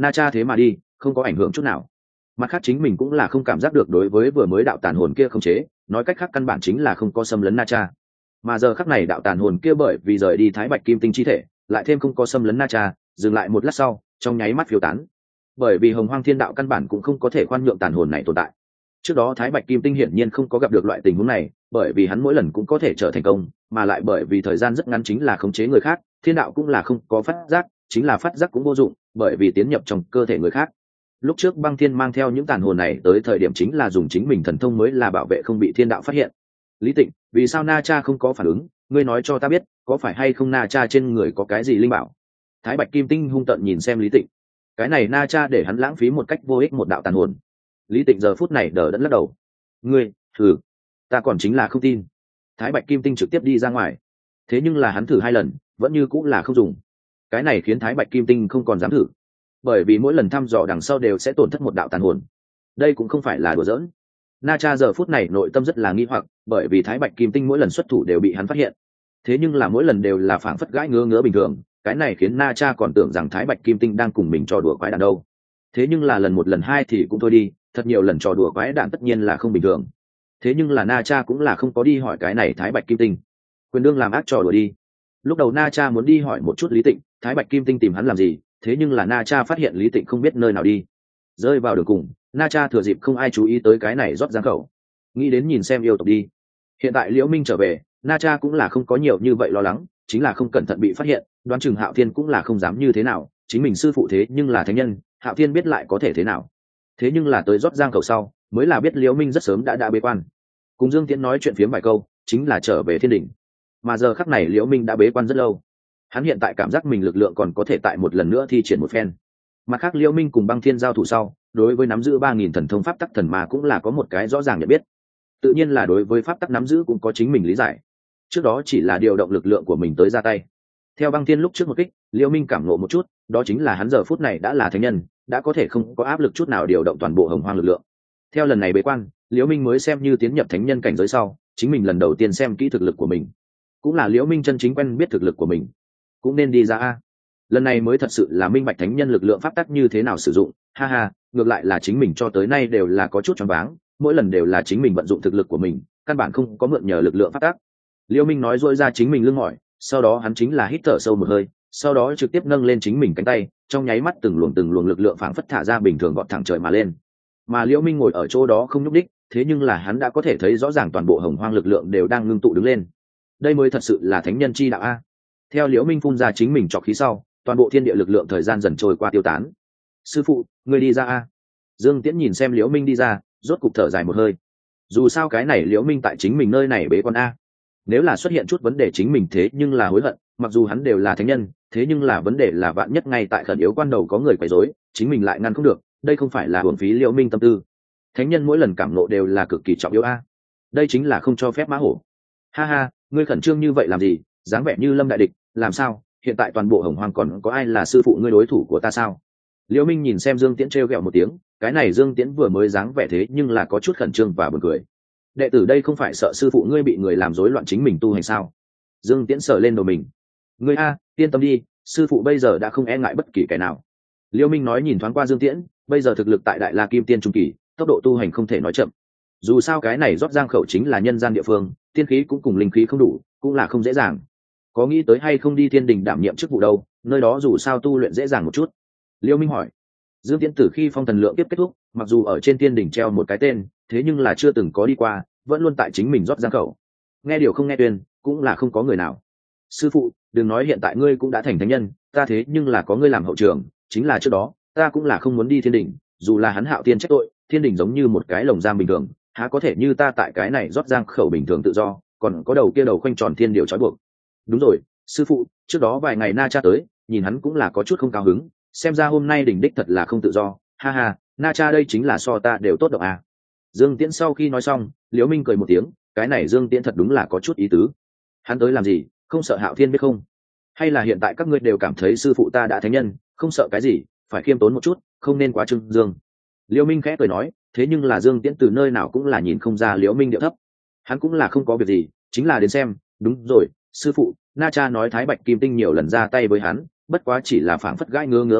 na cha thế mà đi không có ảnh hưởng chút nào. Mặt khác chính mình cũng là không cảm giác được đối với vừa mới đạo tàn hồn kia không chế, nói cách khác căn bản chính là không có xâm lấn na cha. Mà giờ khắc này đạo tàn hồn kia bởi vì rời đi thái bạch kim tinh chi thể, lại thêm không có xâm lấn na cha, dừng lại một lát sau trong nháy mắt phiêu tán. Bởi vì hồng hoang thiên đạo căn bản cũng không có thể khoan nhượng tàn hồn này tồn tại. Trước đó thái bạch kim tinh hiển nhiên không có gặp được loại tình huống này, bởi vì hắn mỗi lần cũng có thể trở thành công, mà lại bởi vì thời gian rất ngắn chính là khống chế người khác, thiên đạo cũng là không có phát giác, chính là phát giác cũng vô dụng, bởi vì tiến nhập trong cơ thể người khác. Lúc trước băng thiên mang theo những tàn hồn này tới thời điểm chính là dùng chính mình thần thông mới là bảo vệ không bị thiên đạo phát hiện. Lý Tịnh, vì sao na cha không có phản ứng, ngươi nói cho ta biết, có phải hay không na cha trên người có cái gì linh bảo? Thái bạch kim tinh hung tợn nhìn xem Lý Tịnh, cái này na cha để hắn lãng phí một cách vô ích một đạo tàn hồn. Lý Tịnh giờ phút này đờ đẫn lắc đầu, ngươi thử, ta còn chính là không tin. Thái bạch kim tinh trực tiếp đi ra ngoài, thế nhưng là hắn thử hai lần vẫn như cũng là không dùng. Cái này khiến thái bạch kim tinh không còn dám thử, bởi vì mỗi lần thăm dò đằng sau đều sẽ tổn thất một đạo tàn hồn. Đây cũng không phải là đùa giỡn. Na cha giờ phút này nội tâm rất là nghi hoặc, bởi vì thái bạch kim tinh mỗi lần xuất thủ đều bị hắn phát hiện, thế nhưng là mỗi lần đều là phảng phất gãi ngứa ngứa bình thường. Cái này khiến na cha còn tưởng rằng thái bạch kim tinh đang cùng mình trò đùa quái đản đâu. Thế nhưng là lần một lần hai thì cũng thôi đi, thật nhiều lần trò đùa quái đản tất nhiên là không bình thường. Thế nhưng là na cha cũng là không có đi hỏi cái này thái bạch kim tinh, quyền đương làm ác trò đùa đi. Lúc đầu na cha muốn đi hỏi một chút Lý Tịnh thái bạch kim tinh tìm hắn làm gì, thế nhưng là na cha phát hiện Lý Tịnh không biết nơi nào đi, rơi vào đường cùng. Na cha thừa dịp không ai chú ý tới cái này rót giang khẩu, nghĩ đến nhìn xem yêu tộc đi. Hiện tại Liễu Minh trở về, na cha cũng là không có nhiều như vậy lo lắng, chính là không cẩn thận bị phát hiện, đoán chừng Hạo Thiên cũng là không dám như thế nào, chính mình sư phụ thế nhưng là thánh nhân, Hạo Thiên biết lại có thể thế nào. Thế nhưng là tới rót giang khẩu sau mới là biết Liễu Minh rất sớm đã đã bế quan, cùng Dương Tiễn nói chuyện phiếm vài câu chính là trở về thiên đỉnh. Mà giờ khắc này Liễu Minh đã bế quan rất lâu, hắn hiện tại cảm giác mình lực lượng còn có thể tại một lần nữa thi triển một phen. Mặt khác Liễu Minh cùng băng thiên giao thủ sau, đối với nắm giữ ba nghìn thần thông pháp tắc thần ma cũng là có một cái rõ ràng nhận biết, tự nhiên là đối với pháp tắc nắm giữ cũng có chính mình lý giải. Trước đó chỉ là điều động lực lượng của mình tới ra tay. Theo băng thiên lúc trước một kích, Liễu Minh cảm ngộ một chút, đó chính là hắn giờ phút này đã là thánh nhân, đã có thể không có áp lực chút nào điều động toàn bộ hồng hoang lực lượng. Theo lần này bế quan, Liễu Minh mới xem như tiến nhập thánh nhân cảnh giới sau, chính mình lần đầu tiên xem kỹ thực lực của mình, cũng là Liễu Minh chân chính quen biết thực lực của mình, cũng nên đi ra a. Lần này mới thật sự là minh bạch thánh nhân lực lượng pháp tắc như thế nào sử dụng. Ha ha, ngược lại là chính mình cho tới nay đều là có chút choáng váng, mỗi lần đều là chính mình vận dụng thực lực của mình, căn bản không có mượn nhờ lực lượng pháp tắc. Liễu Minh nói dỗi ra chính mình lưng mỏi, sau đó hắn chính là hít thở sâu một hơi, sau đó trực tiếp nâng lên chính mình cánh tay, trong nháy mắt từng luồng từng luồng lực lượng phảng phất thả ra bình thường gọt thẳng trời mà lên. Mà Liễu Minh ngồi ở chỗ đó không nhúc đích, thế nhưng là hắn đã có thể thấy rõ ràng toàn bộ hồng hoang lực lượng đều đang ngưng tụ đứng lên. Đây mới thật sự là thánh nhân chi đạo a. Theo Liễu Minh phun ra chính mình trọc khí sau, toàn bộ thiên địa lực lượng thời gian dần trôi qua tiêu tán. Sư phụ, ngươi đi ra a. Dương Tiễn nhìn xem Liễu Minh đi ra, rốt cục thở dài một hơi. Dù sao cái này Liễu Minh tại chính mình nơi này bế quan a, nếu là xuất hiện chút vấn đề chính mình thế nhưng là hối hận. Mặc dù hắn đều là thánh nhân, thế nhưng là vấn đề là vạn nhất ngay tại khẩn yếu quan đầu có người quấy rối, chính mình lại ngăn không được, đây không phải là uổng phí Liễu Minh tâm tư. Thánh nhân mỗi lần cảm ngộ đều là cực kỳ trọng yếu a, đây chính là không cho phép mã hổ. Ha ha, ngươi khẩn trương như vậy làm gì, dáng vẻ như lâm đại địch, làm sao? Hiện tại toàn bộ hồng hoang còn có ai là sư phụ ngươi đối thủ của ta sao? Liễu Minh nhìn xem Dương Tiễn trêu ghẹo một tiếng, cái này Dương Tiễn vừa mới dáng vẻ thế nhưng là có chút khẩn trương và buồn cười. Đệ tử đây không phải sợ sư phụ ngươi bị người làm rối loạn chính mình tu hành sao? Dương Tiễn sờ lên đầu mình, ngươi a, yên tâm đi, sư phụ bây giờ đã không e ngại bất kỳ kẻ nào. Liễu Minh nói nhìn thoáng qua Dương Tiễn, bây giờ thực lực tại Đại La Kim Tiên trung kỳ, tốc độ tu hành không thể nói chậm. Dù sao cái này rót giang khẩu chính là nhân gian địa phương, tiên khí cũng cùng linh khí không đủ, cũng là không dễ dàng. Có nghĩ tới hay không đi thiên đình đảm nhiệm chức vụ đâu, nơi đó dù sao tu luyện dễ dàng một chút. Liễu Minh hỏi. Dương Tiễn từ khi phong thần lượng tiếp kết thúc, mặc dù ở trên thiên đình treo một cái tên, thế nhưng là chưa từng có đi qua, vẫn luôn tại chính mình rót giang khẩu. Nghe điều không nghe tuyên, cũng là không có người nào. Sư phụ, đừng nói hiện tại ngươi cũng đã thành thánh nhân, ta thế nhưng là có ngươi làm hậu trường, chính là trước đó, ta cũng là không muốn đi thiên đình, dù là hắn Hạo Thiên trách tội, thiên đình giống như một cái lồng giam bình thường, há có thể như ta tại cái này rót giang khẩu bình thường tự do, còn có đầu kia đầu khoanh tròn thiên điều trói buộc. Đúng rồi, sư phụ, trước đó vài ngày Na Cha tới, nhìn hắn cũng là có chút không cao hứng, xem ra hôm nay đỉnh đích thật là không tự do. Ha ha, Na Cha đây chính là so ta đều tốt động à. Dương Tiễn sau khi nói xong, Liễu Minh cười một tiếng, cái này Dương Tiễn thật đúng là có chút ý tứ. Hắn tới làm gì, không sợ Hạo Thiên biết không? Hay là hiện tại các ngươi đều cảm thấy sư phụ ta đã thánh nhân, không sợ cái gì, phải khiêm tốn một chút, không nên quá trưng dương. Liễu Minh khẽ cười nói, thế nhưng là Dương Tiễn từ nơi nào cũng là nhìn không ra Liễu Minh điệu thấp. Hắn cũng là không có việc gì, chính là đến xem. Đúng rồi, sư phụ, Na Cha nói Thái Bạch Kim Tinh nhiều lần ra tay với hắn, bất quá chỉ là phảng phất gãi ngứa ngứa bình thường,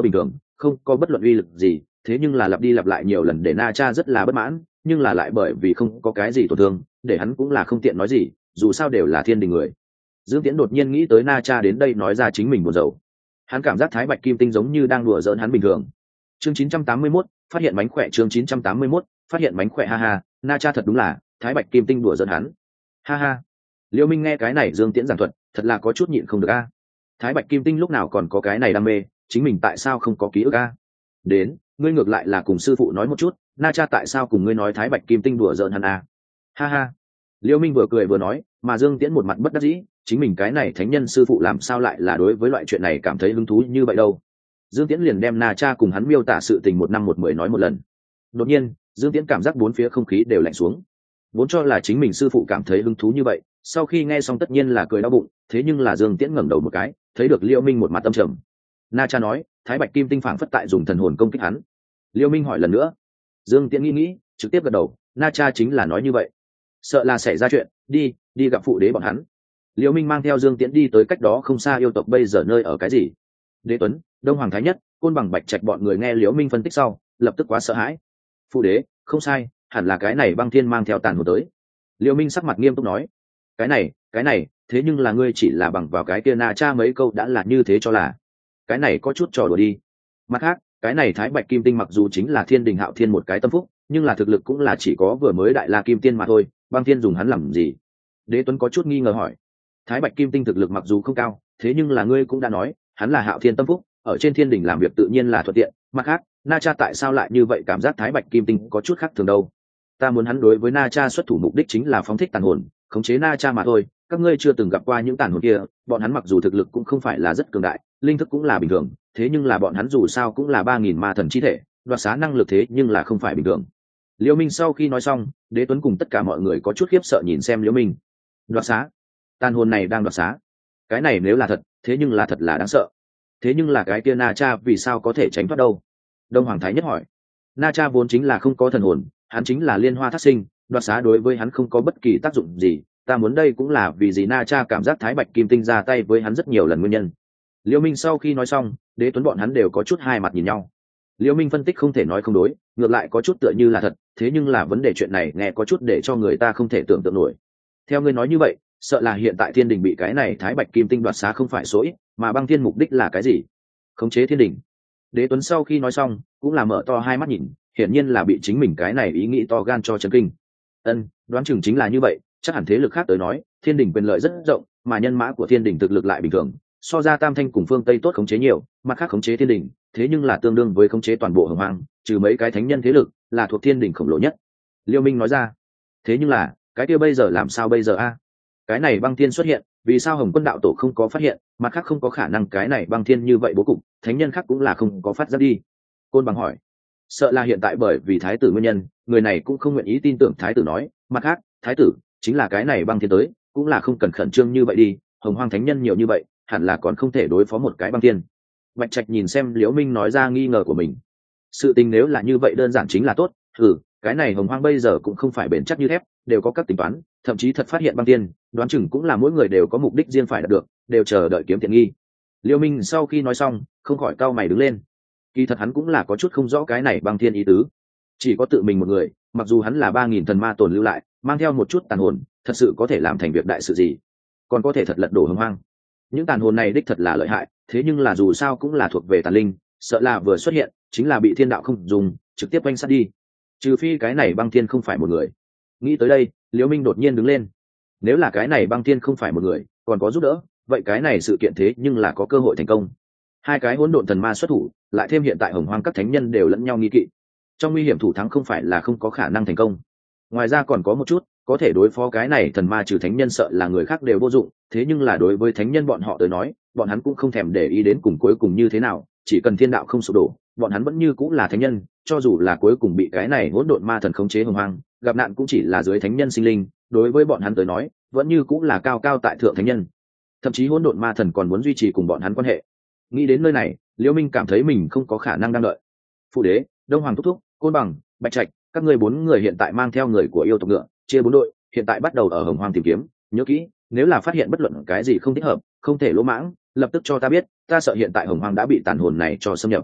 không có bất luận uy lực gì, thế nhưng là lặp đi lặp lại nhiều lần để Na Cha rất là bất mãn, nhưng là lại bởi vì không có cái gì tổn thương, để hắn cũng là không tiện nói gì, dù sao đều là thiên đình người. Dương Tiễn đột nhiên nghĩ tới Na Cha đến đây nói ra chính mình buồn rầu. Hắn cảm giác Thái Bạch Kim Tinh giống như đang đùa giỡn hắn bình thường. Chương chín trăm tám mươi mốt, phát hiện mánh khỏe. Chương chín trăm tám mươi mốt, phát hiện mánh khỏe. Ha ha, Na Cha thật đúng là Thái Bạch Kim Tinh đùa giỡn hắn. Ha ha. Liễu Minh nghe cái này Dương Tiễn giảng thuật, thật là có chút nhịn không được a. Thái Bạch Kim Tinh lúc nào còn có cái này đam mê, chính mình tại sao không có ký ức a? Đến, ngươi ngược lại là cùng sư phụ nói một chút, Na Cha tại sao cùng ngươi nói Thái Bạch Kim Tinh đùa giỡn hắn a? Ha ha. Liễu Minh vừa cười vừa nói, mà Dương Tiễn một mặt bất đắc dĩ, chính mình cái này thánh nhân sư phụ làm sao lại là đối với loại chuyện này cảm thấy hứng thú như vậy đâu. Dương Tiễn liền đem Na Cha cùng hắn miêu tả sự tình một năm một mười nói một lần. Đột nhiên, Dương Tiễn cảm giác bốn phía không khí đều lạnh xuống. Vốn cho là chính mình sư phụ cảm thấy hứng thú như vậy, sau khi nghe xong tất nhiên là cười đau bụng, thế nhưng là Dương Tiễn ngẩng đầu một cái, thấy được Liễu Minh một mặt âm trầm. Na Cha nói, Thái Bạch Kim Tinh phảng phất tại dùng thần hồn công kích hắn. Liễu Minh hỏi lần nữa. Dương Tiễn nghĩ nghĩ, trực tiếp gật đầu, Na Cha chính là nói như vậy. Sợ là xảy ra chuyện, đi, đi gặp phụ đế bọn hắn. Liễu Minh mang theo Dương Tiễn đi tới cách đó không xa yêu tộc bây giờ nơi ở cái gì. Đế Tuấn, Đông Hoàng Thái Nhất, Côn Bằng Bạch Trạch bọn người nghe Liễu Minh phân tích sau, lập tức quá sợ hãi. Phụ đế, không sai, hẳn là cái này Băng Thiên mang theo tàn hồn tới. Liễu Minh sắc mặt nghiêm túc nói, cái này, cái này, thế nhưng là ngươi chỉ là bằng vào cái kia Na Cha mấy câu đã là như thế cho là, cái này có chút trò đùa đi. Mặt khác, cái này Thái Bạch Kim Tinh mặc dù chính là Thiên Đình Hạo Thiên một cái tâm phúc, nhưng là thực lực cũng là chỉ có vừa mới Đại La Kim Tiên mà thôi, Băng Thiên dùng hắn làm gì? Đế Tuấn có chút nghi ngờ hỏi. Thái Bạch Kim Tinh thực lực mặc dù không cao, thế nhưng là ngươi cũng đã nói, hắn là Hạo Thiên tâm phúc, ở trên Thiên Đình làm việc tự nhiên là thuận tiện. Mặt khác, Na Cha tại sao lại như vậy, cảm giác Thái Bạch Kim Tinh có chút khác thường đâu? Ta muốn hắn đối với Na Cha xuất thủ mục đích chính là phóng thích tàn hồn, khống chế Na Cha mà thôi. Các ngươi chưa từng gặp qua những tàn hồn kia, bọn hắn mặc dù thực lực cũng không phải là rất cường đại, linh thức cũng là bình thường, thế nhưng là bọn hắn dù sao cũng là ba nghìn ma thần chi thể, đoạt xá năng lực thế nhưng là không phải bình thường. Liễu Minh sau khi nói xong, Đế Tuấn cùng tất cả mọi người có chút khiếp sợ nhìn xem Liễu Minh. Đoạt xá? Tàn hồn này đang đoạt xá? Cái này nếu là thật, thế nhưng là thật là đáng sợ. Thế nhưng là cái kia Na Cha vì sao có thể tránh thoát đâu? Đông Hoàng Thái Nhất hỏi. Na Cha vốn chính là không có thần hồn, hắn chính là liên hoa thác sinh, đoạt xá đối với hắn không có bất kỳ tác dụng gì. Ta muốn đây cũng là vì gì Na Cha cảm giác Thái Bạch Kim Tinh ra tay với hắn rất nhiều lần nguyên nhân. Liễu Minh sau khi nói xong, Đế Tuấn bọn hắn đều có chút hai mặt nhìn nhau. Liễu Minh phân tích không thể nói không đối, ngược lại có chút tựa như là thật, thế nhưng là vấn đề chuyện này nghe có chút để cho người ta không thể tưởng tượng nổi. Theo ngươi nói như vậy, sợ là hiện tại Thiên Đình bị cái này Thái Bạch Kim Tinh đoạt xá không phải số ít, mà Băng Thiên mục đích là cái gì? Khống chế Thiên Đình. Đế Tuấn sau khi nói xong, cũng là mở to hai mắt nhìn, hiển nhiên là bị chính mình cái này ý nghĩ to gan cho chấn kinh. Ân, đoán chừng chính là như vậy, chắc hẳn thế lực khác tới nói, Thiên Đình quyền lợi rất rộng, mà nhân mã của Thiên Đình thực lực lại bình thường, so ra Tam Thanh cùng phương Tây tốt khống chế nhiều, mặt khác khống chế Thiên Đình, thế nhưng là tương đương với khống chế toàn bộ Hồng Hoang, trừ mấy cái thánh nhân thế lực, là thuộc Thiên Đình khổng lồ nhất. Liêu Minh nói ra. Thế nhưng là, cái kia bây giờ làm sao bây giờ a? Cái này Băng Thiên xuất hiện, vì sao Hồng Quân đạo tổ không có phát hiện, mặt khác không có khả năng cái này Băng Thiên như vậy bố cục, thánh nhân khác cũng là không có phát giác đi. Côn Bằng hỏi. Sợ là hiện tại bởi vì thái tử nguyên nhân, người này cũng không nguyện ý tin tưởng thái tử nói, mặt khác, thái tử chính là cái này Băng Thiên tới, cũng là không cần khẩn trương như vậy đi, Hồng Hoang thánh nhân nhiều như vậy, hẳn là còn không thể đối phó một cái Băng Thiên. Bạch Trạch nhìn xem Liễu Minh nói ra nghi ngờ của mình. Sự tình nếu là như vậy đơn giản chính là tốt, ừ, cái này Hồng Hoang bây giờ cũng không phải bền chắc như thép, đều có các tính toán, thậm chí thật phát hiện Băng Thiên, đoán chừng cũng là mỗi người đều có mục đích riêng phải đạt được, đều chờ đợi kiếm tiện nghi. Liễu Minh sau khi nói xong, không khỏi cau mày đứng lên. Kỳ thật hắn cũng là có chút không rõ cái này Băng Thiên ý tứ. Chỉ có tự mình một người, mặc dù hắn là ba nghìn thần ma tồn lưu lại, mang theo một chút tàn hồn, thật sự có thể làm thành việc đại sự gì? Còn có thể thật lật đổ Hồng Hoang. Những tàn hồn này đích thật là lợi hại, thế nhưng là dù sao cũng là thuộc về tàn linh, sợ là vừa xuất hiện chính là bị thiên đạo không dùng, trực tiếp quanh sát đi. Trừ phi cái này Băng Thiên không phải một người. Nghĩ tới đây, Liễu Minh đột nhiên đứng lên. Nếu là cái này Băng Thiên không phải một người, còn có giúp đỡ, vậy cái này sự kiện thế nhưng là có cơ hội thành công. Hai cái hỗn độn thần ma xuất thủ, lại thêm hiện tại Hồng Hoang các thánh nhân đều lẫn nhau nghi kỵ, trong nguy hiểm thủ thắng không phải là không có khả năng thành công. Ngoài ra còn có một chút, có thể đối phó cái này thần ma trừ thánh nhân sợ là người khác đều vô dụng, thế nhưng là đối với thánh nhân bọn họ tới nói, bọn hắn cũng không thèm để ý đến cùng cuối cùng như thế nào, chỉ cần thiên đạo không sụp đổ, bọn hắn vẫn như cũng là thánh nhân, cho dù là cuối cùng bị cái này hỗn độn ma thần khống chế Hồng Hoang, gặp nạn cũng chỉ là dưới thánh nhân sinh linh, đối với bọn hắn tới nói, vẫn như cũng là cao cao tại thượng thánh nhân. Thậm chí hỗn độn ma thần còn muốn duy trì cùng bọn hắn quan hệ. Nghĩ đến nơi này, Liễu Minh cảm thấy mình không có khả năng đang đợi. Phụ đế, Đông Hoàng thúc thúc, Côn Bằng, Bạch Trạch, các ngươi bốn người hiện tại mang theo người của yêu tộc ngựa, chia bốn đội, hiện tại bắt đầu ở Hồng Hoang tìm kiếm, nhớ kỹ, nếu là phát hiện bất luận cái gì không thích hợp, không thể lỗ mãng, lập tức cho ta biết, ta sợ hiện tại Hồng Hoang đã bị tàn hồn này cho xâm nhập.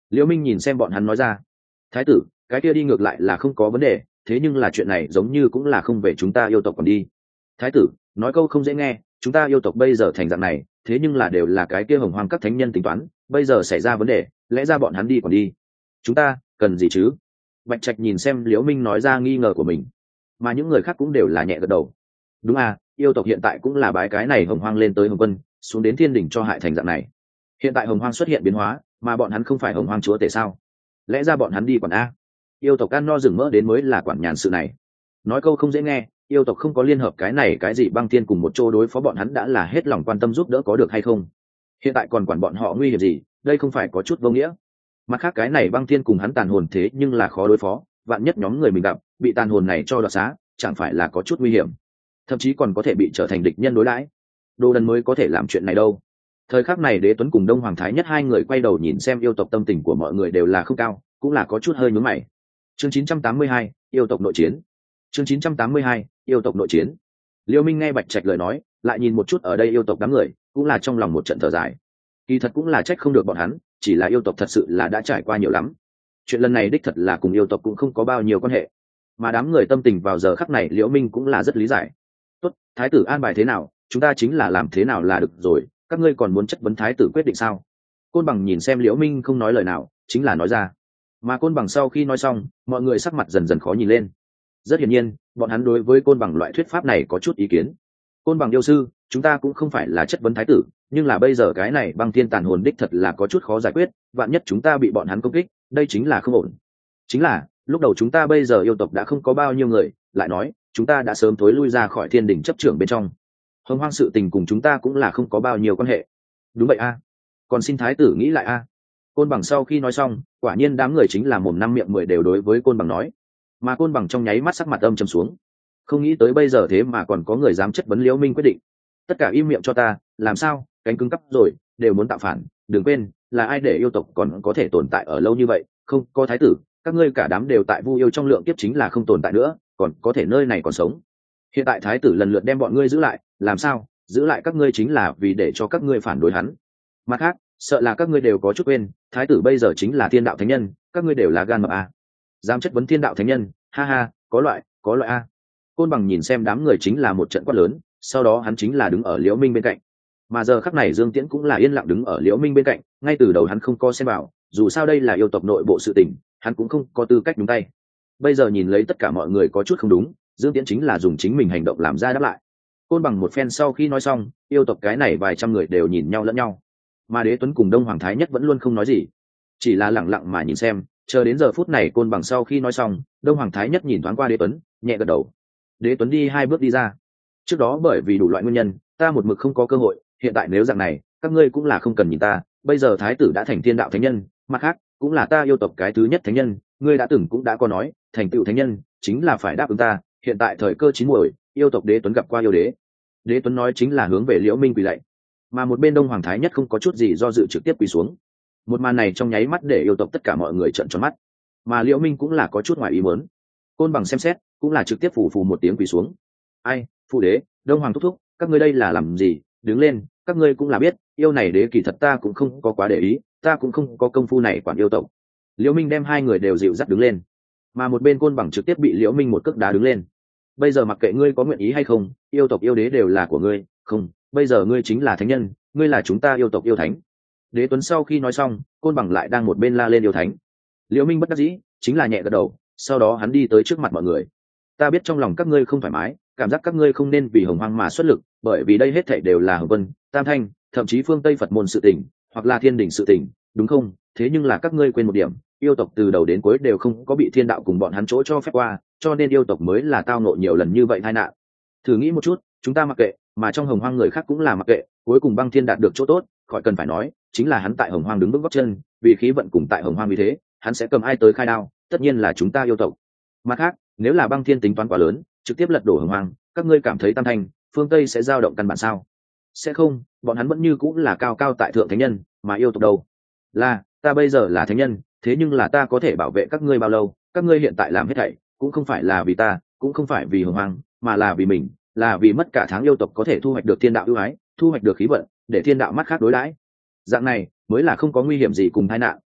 Liễu Minh nhìn xem bọn hắn nói ra. Thái tử, cái kia đi ngược lại là không có vấn đề, thế nhưng là chuyện này giống như cũng là không về chúng ta yêu tộc còn đi. Thái tử, nói câu không dễ nghe, chúng ta yêu tộc bây giờ thành dạng này, thế nhưng là đều là cái kia hồng hoang các thánh nhân tính toán, bây giờ xảy ra vấn đề, lẽ ra bọn hắn đi còn đi. Chúng ta cần gì chứ? Bạch Trạch nhìn xem Liễu Minh nói ra nghi ngờ của mình, mà những người khác cũng đều là nhẹ gật đầu. Đúng à, yêu tộc hiện tại cũng là bái cái này hồng hoang lên tới hồng quân, xuống đến thiên đỉnh cho hại thành dạng này. Hiện tại hồng hoang xuất hiện biến hóa, mà bọn hắn không phải hồng hoang chúa tể sao? Lẽ ra bọn hắn đi quản a? Yêu tộc ăn no rừng mỡ đến mới là quản nhàn sự này. Nói câu không dễ nghe, yêu tộc không có liên hợp cái này cái gì băng thiên cùng một chỗ đối phó bọn hắn đã là hết lòng quan tâm giúp đỡ có được hay không? Hiện tại còn quản bọn họ nguy hiểm gì? Đây không phải có chút vô nghĩa. Mặt khác cái này băng thiên cùng hắn tàn hồn thế nhưng là khó đối phó, vạn nhất nhóm người mình gặp bị tàn hồn này cho đoạt xá, chẳng phải là có chút nguy hiểm, thậm chí còn có thể bị trở thành địch nhân đối đãi. Đồ đần mới có thể làm chuyện này đâu. Thời khắc này Đế Tuấn cùng Đông Hoàng Thái Nhất hai người quay đầu nhìn xem yêu tộc, tâm tình của mọi người đều là không cao, cũng là có chút hơi nhướng mày. Chương chín trăm tám mươi hai, yêu tộc nội chiến. Chương chín trăm tám mươi hai, yêu tộc nội chiến. Liêu Minh nghe Bạch Trạch lời nói, lại nhìn một chút ở đây yêu tộc đám người, cũng là trong lòng một trận thở dài. Kỳ thật cũng là trách không được bọn hắn, chỉ là yêu tộc thật sự là đã trải qua nhiều lắm. Chuyện lần này đích thật là cùng yêu tộc cũng không có bao nhiêu quan hệ. Mà đám người tâm tình vào giờ khắc này Liễu Minh cũng là rất lý giải. Tốt, thái tử an bài thế nào, chúng ta chính là làm thế nào là được rồi, các ngươi còn muốn chất vấn thái tử quyết định sao? Côn Bằng nhìn xem Liễu Minh không nói lời nào, chính là nói ra. Mà Côn Bằng sau khi nói xong, mọi người sắc mặt dần dần khó nhìn lên. Rất hiển nhiên, bọn hắn đối với Côn Bằng loại thuyết pháp này có chút ý kiến. Côn Bằng yêu sư, chúng ta cũng không phải là chất vấn thái tử, nhưng là bây giờ cái này băng thiên tàn hồn đích thật là có chút khó giải quyết, vạn nhất chúng ta bị bọn hắn công kích, đây chính là không ổn. Chính là, lúc đầu chúng ta bây giờ yêu tộc đã không có bao nhiêu người, lại nói, chúng ta đã sớm thối lui ra khỏi thiên đỉnh chấp trưởng bên trong. Hồng hoang sự tình cùng chúng ta cũng là không có bao nhiêu quan hệ. Đúng vậy a. Còn xin thái tử nghĩ lại a. Côn Bằng sau khi nói xong, quả nhiên đám người chính là mồm năm miệng mười đều đối với Côn Bằng nói. Mà Côn Bằng trong nháy mắt sắc mặt âm trầm xuống. Không nghĩ tới bây giờ thế mà còn có người dám chất vấn Liễu Minh quyết định. Tất cả im miệng cho ta, làm sao, cánh cứng cắp rồi, đều muốn tạo phản, đừng quên, là ai để yêu tộc còn có thể tồn tại ở lâu như vậy, không có thái tử, các ngươi cả đám đều tại Vu yêu trong lượng kiếp chính là không tồn tại nữa, còn có thể nơi này còn sống. Hiện tại thái tử lần lượt đem bọn ngươi giữ lại, làm sao, giữ lại các ngươi chính là vì để cho các ngươi phản đối hắn. Mặt khác, sợ là các ngươi đều có chút quên, thái tử bây giờ chính là thiên đạo thánh nhân, các ngươi đều là gan mập à. Dám chất vấn thiên đạo thánh nhân, ha ha, có loại, có loại a. Côn Bằng nhìn xem đám người chính là một trận quát lớn, sau đó hắn chính là đứng ở Liễu Minh bên cạnh. Mà giờ khắc này Dương Tiễn cũng là yên lặng đứng ở Liễu Minh bên cạnh, ngay từ đầu hắn không có xen vào, dù sao đây là yêu tộc nội bộ sự tình, hắn cũng không có tư cách nhúng tay. Bây giờ nhìn lấy tất cả mọi người có chút không đúng, Dương Tiễn chính là dùng chính mình hành động làm ra đáp lại. Côn Bằng một phen sau khi nói xong, yêu tộc cái này vài trăm người đều nhìn nhau lẫn nhau. Mà Đế Tuấn cùng Đông Hoàng Thái Nhất vẫn luôn không nói gì, chỉ là lặng lặng mà nhìn xem, chờ đến giờ phút này Côn Bằng sau khi nói xong, Đông Hoàng Thái Nhất nhìn thoáng qua Đế Tuấn, nhẹ gật đầu. Đế Tuấn đi hai bước đi ra. Trước đó bởi vì đủ loại nguyên nhân, ta một mực không có cơ hội, hiện tại nếu dạng này, các ngươi cũng là không cần nhìn ta, bây giờ thái tử đã thành thiên đạo thánh nhân, mặt khác, cũng là ta yêu tộc cái thứ nhất thánh nhân, ngươi đã từng cũng đã có nói, thành tựu thánh nhân chính là phải đáp ứng ta, hiện tại thời cơ chín muồi, yêu tộc Đế Tuấn gặp qua yêu đế. Đế Tuấn nói chính là hướng về Liễu Minh quỳ lạy. Mà một bên Đông Hoàng Thái Nhất không có chút gì do dự trực tiếp quỳ xuống. Một màn này trong nháy mắt để yêu tộc tất cả mọi người trợn tròn mắt. Mà Liễu Minh cũng là có chút ngoài ý muốn. Côn Bằng xem xét, cũng là trực tiếp phủ phù một tiếng quỳ xuống. Ai, phụ đế, Đông Hoàng thúc thúc, các ngươi đây là làm gì, đứng lên, các ngươi cũng là biết, yêu này đế kỳ thật ta cũng không có quá để ý, ta cũng không có công phu này quản yêu tộc. Liễu Minh đem hai người đều dịu dắt đứng lên, mà một bên Côn Bằng trực tiếp bị Liễu Minh một cước đá đứng lên. Bây giờ mặc kệ ngươi có nguyện ý hay không, yêu tộc yêu đế đều là của ngươi, không, bây giờ ngươi chính là thánh nhân, ngươi là chúng ta yêu tộc yêu thánh. Đế Tuấn sau khi nói xong, Côn Bằng lại đang một bên la lên yêu thánh. Liễu Minh bất đắc dĩ, chính là nhẹ gật đầu, sau đó hắn đi tới trước mặt mọi người. Ta biết trong lòng các ngươi không thoải mái, cảm giác các ngươi không nên vì hồng hoang mà xuất lực, bởi vì đây hết thảy đều là hồng vân, tam thanh, thậm chí phương Tây Phật môn sự tình, hoặc là thiên đình sự tình, đúng không? Thế nhưng là các ngươi quên một điểm, yêu tộc từ đầu đến cuối đều không có bị thiên đạo cùng bọn hắn chỗ cho phép qua, cho nên yêu tộc mới là tao ngộ nhiều lần như vậy tai nạn. Thử nghĩ một chút, chúng ta mặc kệ, mà trong hồng hoang người khác cũng là mặc kệ, cuối cùng băng thiên đạt được chỗ tốt, khỏi cần phải nói, chính là hắn tại hồng hoang đứng vững gót chân, vì khí vận cùng tại hồng hoang như thế, hắn sẽ cầm ai tới khai đao, tất nhiên là chúng ta yêu tộc. Mặt khác, nếu là băng thiên tính toán quá lớn, trực tiếp lật đổ hồng hoang, các ngươi cảm thấy tam thanh, phương Tây sẽ dao động căn bản sao? Sẽ không, bọn hắn vẫn như cũng là cao cao tại thượng thánh nhân, mà yêu tộc đâu? Là, ta bây giờ là thánh nhân, thế nhưng là ta có thể bảo vệ các ngươi bao lâu? Các ngươi hiện tại làm hết thảy, cũng không phải là vì ta, cũng không phải vì hồng hoang, mà là vì mình, là vì mất cả tháng yêu tộc có thể thu hoạch được thiên đạo ưu ái, thu hoạch được khí vận, để thiên đạo mắt khác đối đãi. Dạng này mới là không có nguy hiểm gì cùng tai nạn,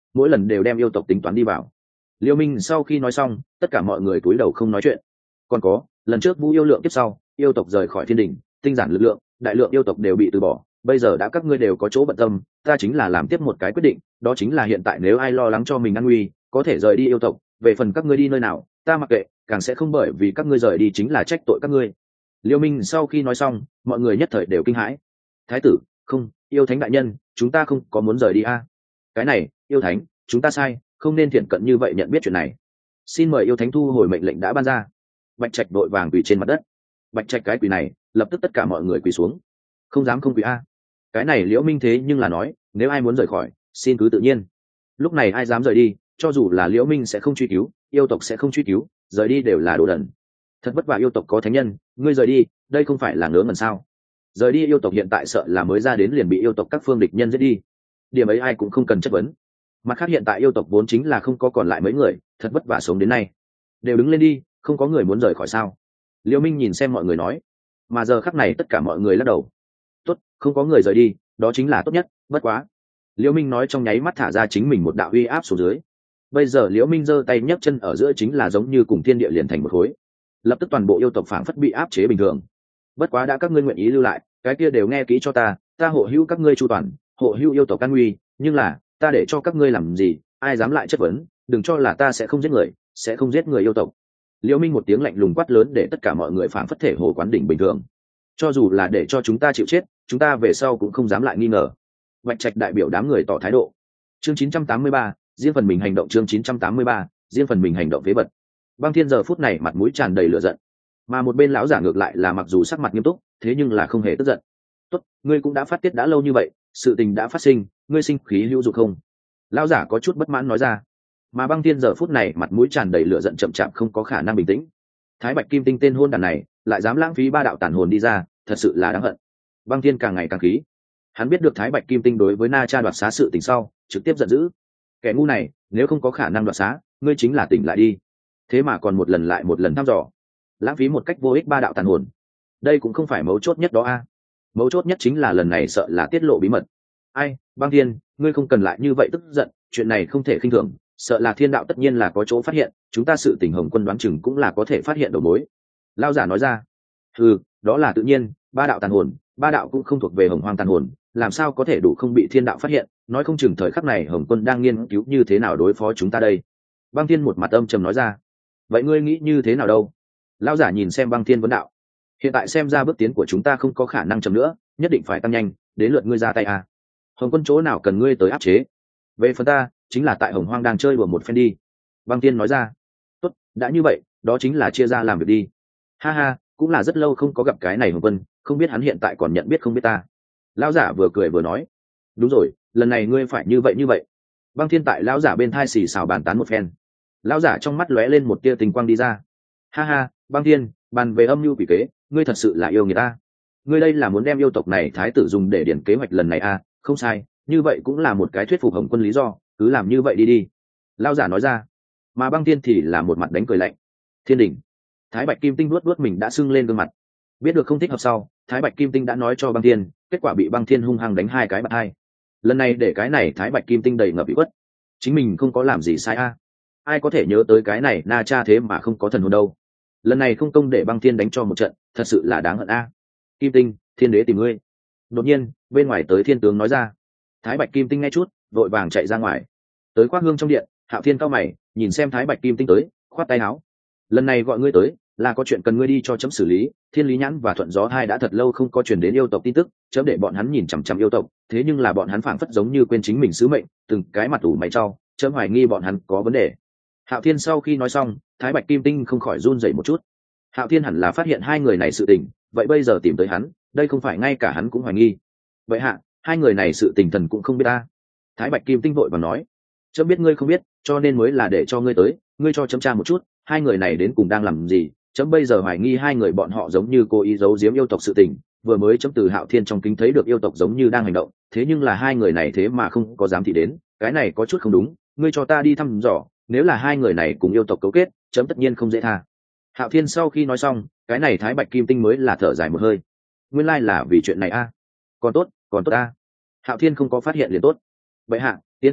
mỗi lần đều đem yêu tộc tính toán đi vào. Liêu Minh sau khi nói xong, tất cả mọi người cúi đầu không nói chuyện. Còn có, lần trước Vu yêu lượng tiếp sau, yêu tộc rời khỏi thiên đình, tinh giản lực lượng, đại lượng yêu tộc đều bị từ bỏ. Bây giờ đã các ngươi đều có chỗ bận tâm, ta chính là làm tiếp một cái quyết định, đó chính là hiện tại nếu ai lo lắng cho mình an nguy, có thể rời đi yêu tộc. Về phần các ngươi đi nơi nào, ta mặc kệ, càng sẽ không bởi vì các ngươi rời đi chính là trách tội các ngươi. Liêu Minh sau khi nói xong, mọi người nhất thời đều kinh hãi. Thái tử, không, yêu thánh đại nhân, chúng ta không có muốn rời đi a. Cái này, yêu thánh, chúng ta sai, không nên thiện cận như vậy nhận biết chuyện này. Xin mời yêu thánh thu hồi mệnh lệnh đã ban ra. Bạch Trạch đội vàng quỳ trên mặt đất. Bạch Trạch cái quỳ này, lập tức tất cả mọi người quỳ xuống. Không dám không quỳ a. Cái này Liễu Minh thế nhưng là nói, nếu ai muốn rời khỏi, xin cứ tự nhiên. Lúc này ai dám rời đi, cho dù là Liễu Minh sẽ không truy cứu, yêu tộc sẽ không truy cứu, rời đi đều là đồ đần. Thật vất vả yêu tộc có thánh nhân, ngươi rời đi, đây không phải là ngớ ngẩn sao? Rời đi yêu tộc hiện tại sợ là mới ra đến liền bị yêu tộc các phương địch nhân giết đi. Điểm ấy ai cũng không cần chất vấn. Mặt khác hiện tại yêu tộc vốn chính là không có còn lại mấy người, thật vất vả sống đến nay, đều đứng lên đi, không có người muốn rời khỏi sao? Liễu Minh nhìn xem mọi người nói, mà giờ khắc này tất cả mọi người lắc đầu. Tốt, không có người rời đi, đó chính là tốt nhất. Bất quá, Liễu Minh nói trong nháy mắt thả ra chính mình một đạo uy áp xuống dưới. Bây giờ Liễu Minh giơ tay nhấc chân ở giữa chính là giống như cùng thiên địa liền thành một khối, lập tức toàn bộ yêu tộc phảng phất bị áp chế bình thường. Bất quá đã các ngươi nguyện ý lưu lại, cái kia đều nghe kỹ cho ta, ta hộ hữu các ngươi chu toàn, hộ hữu yêu tộc an nguy, nhưng là ta để cho các ngươi làm gì, ai dám lại chất vấn, đừng cho là ta sẽ không giết người, sẽ không giết người yêu tộc. Liễu Minh một tiếng lạnh lùng quát lớn để tất cả mọi người phảng phất thể hồ quán đỉnh bình thường. Cho dù là để cho chúng ta chịu chết, chúng ta về sau cũng không dám lại nghi ngờ. Bạch Trạch đại biểu đám người tỏ thái độ. Chương chín trăm tám mươi ba, riêng phần mình hành động. Chương chín trăm tám mươi ba, riêng phần mình hành động phế vật. Băng Thiên giờ phút này mặt mũi tràn đầy lửa giận, mà một bên lão giả ngược lại là mặc dù sắc mặt nghiêm túc, thế nhưng là không hề tức giận. Tốt, ngươi cũng đã phát tiết đã lâu như vậy, sự tình đã phát sinh, ngươi sinh khí hữu dụng không? Lão giả có chút bất mãn nói ra. Mà Băng Thiên giờ phút này mặt mũi tràn đầy lửa giận chậm chạp không có khả năng bình tĩnh. Thái Bạch Kim Tinh tên hôn đàn này, lại dám lãng phí ba đạo tàn hồn đi ra, thật sự là đáng hận. Băng Thiên càng ngày càng khí. Hắn biết được Thái Bạch Kim Tinh đối với Na Cha đoạt xá sự tình sau, trực tiếp giận dữ. Kẻ ngu này, nếu không có khả năng đoạt xá, ngươi chính là tỉnh lại đi. Thế mà còn một lần lại một lần thăm dò, lãng phí một cách vô ích ba đạo tàn hồn. Đây cũng không phải mấu chốt nhất đó a. Mấu chốt nhất chính là lần này sợ là tiết lộ bí mật. Ai, Băng Thiên, ngươi không cần lại như vậy tức giận, chuyện này không thể khinh thường, sợ là thiên đạo tất nhiên là có chỗ phát hiện, chúng ta sự tình Hồng Quân đoán chừng cũng là có thể phát hiện đầu mối. Lão giả nói ra. Ừ, đó là tự nhiên, ba đạo tàn hồn, ba đạo cũng không thuộc về Hồng Hoang tàn hồn, làm sao có thể đủ không bị thiên đạo phát hiện, nói không chừng thời khắc này Hồng Quân đang nghiên cứu như thế nào đối phó chúng ta đây. Băng Thiên một mặt âm trầm nói ra. Vậy ngươi nghĩ như thế nào đâu? Lão giả nhìn xem Băng Thiên vấn đạo. Hiện tại xem ra bước tiến của chúng ta không có khả năng chậm nữa, nhất định phải tăng nhanh, đến lượt ngươi ra tay à. Hồng Quân chỗ nào cần ngươi tới áp chế? Về phần ta, chính là tại Hồng Hoang đang chơi đùa một phen đi. Băng Thiên nói ra. Tốt, đã như vậy, đó chính là chia ra làm việc đi. Ha ha, cũng là rất lâu không có gặp cái này Hồng Quân, không biết hắn hiện tại còn nhận biết không biết ta. Lão giả vừa cười vừa nói. Đúng rồi, lần này ngươi phải như vậy như vậy. Băng Thiên tại lão giả bên thai xì xào bàn tán một phen. Lão giả trong mắt lóe lên một tia tình quang đi ra. Ha ha, Băng Thiên, bàn về âm mưu quỷ kế, ngươi thật sự là yêu người ta. Ngươi đây là muốn đem yêu tộc này thái tử dùng để điển kế hoạch lần này à? Không sai, như vậy cũng là một cái thuyết phục Hồng Quân lý do, cứ làm như vậy đi đi. Lão giả nói ra. Mà Băng Thiên thì là một mặt đánh cười lạnh. Thiên đình. Thái Bạch Kim Tinh nuốt nuốt mình đã sưng lên gương mặt. Biết được không thích hợp sau, Thái Bạch Kim Tinh đã nói cho Băng Thiên, kết quả bị Băng Thiên hung hăng đánh hai cái bạt hai. Lần này để cái này Thái Bạch Kim Tinh đầy ngập bị quất. Chính mình không có làm gì sai a. À? Ai có thể nhớ tới cái này Na Cha thế mà không có thần hồn đâu. Lần này không công để Băng Thiên đánh cho một trận, thật sự là đáng hận a. À? Kim Tinh, Thiên Đế tìm ngươi. Đột nhiên, bên ngoài tới Thiên tướng nói ra. Thái Bạch Kim Tinh nghe chút, vội vàng chạy ra ngoài. Tới khoác hương trong điện, Hạo Thiên cao mày, nhìn xem Thái Bạch Kim Tinh tới, khoát tay áo. Lần này gọi ngươi tới, là có chuyện cần ngươi đi cho chấm xử lý. Thiên Lý Nhãn và Thuận Gió hai đã thật lâu không có truyền đến yêu tộc tin tức, chấm để bọn hắn nhìn chằm chằm yêu tộc, thế nhưng là bọn hắn phảng phất giống như quên chính mình sứ mệnh, từng cái mặt ủ mày trao, chấm hoài nghi bọn hắn có vấn đề. Hạo Thiên sau khi nói xong, Thái Bạch Kim Tinh không khỏi run rẩy một chút. Hạo Thiên hẳn là phát hiện hai người này sự tình, vậy bây giờ tìm tới hắn, đây không phải ngay cả hắn cũng hoài nghi. Vậy hạ, hai người này sự tình thần cũng không biết ta. Thái Bạch Kim Tinh vội vàng nói, chấm biết ngươi không biết, cho nên mới là để cho ngươi tới, ngươi cho chấm tra một chút, hai người này đến cùng đang làm gì? Chấm bây giờ hoài nghi hai người bọn họ giống như cố ý giấu giếm yêu tộc sự tình, vừa mới chấm từ Hạo Thiên trong kính thấy được yêu tộc giống như đang hành động, thế nhưng là hai người này thế mà không có dám thị đến, cái này có chút không đúng, ngươi cho ta đi thăm dò, nếu là hai người này cùng yêu tộc cấu kết, chấm tất nhiên không dễ tha. Hạo Thiên sau khi nói xong, cái này Thái Bạch Kim Tinh mới là thở dài một hơi. Nguyên lai là vì chuyện này a. À. Còn tốt, còn tốt a. À. Hạo Thiên không có phát hiện liền tốt. Vậy hạ, yên tâm,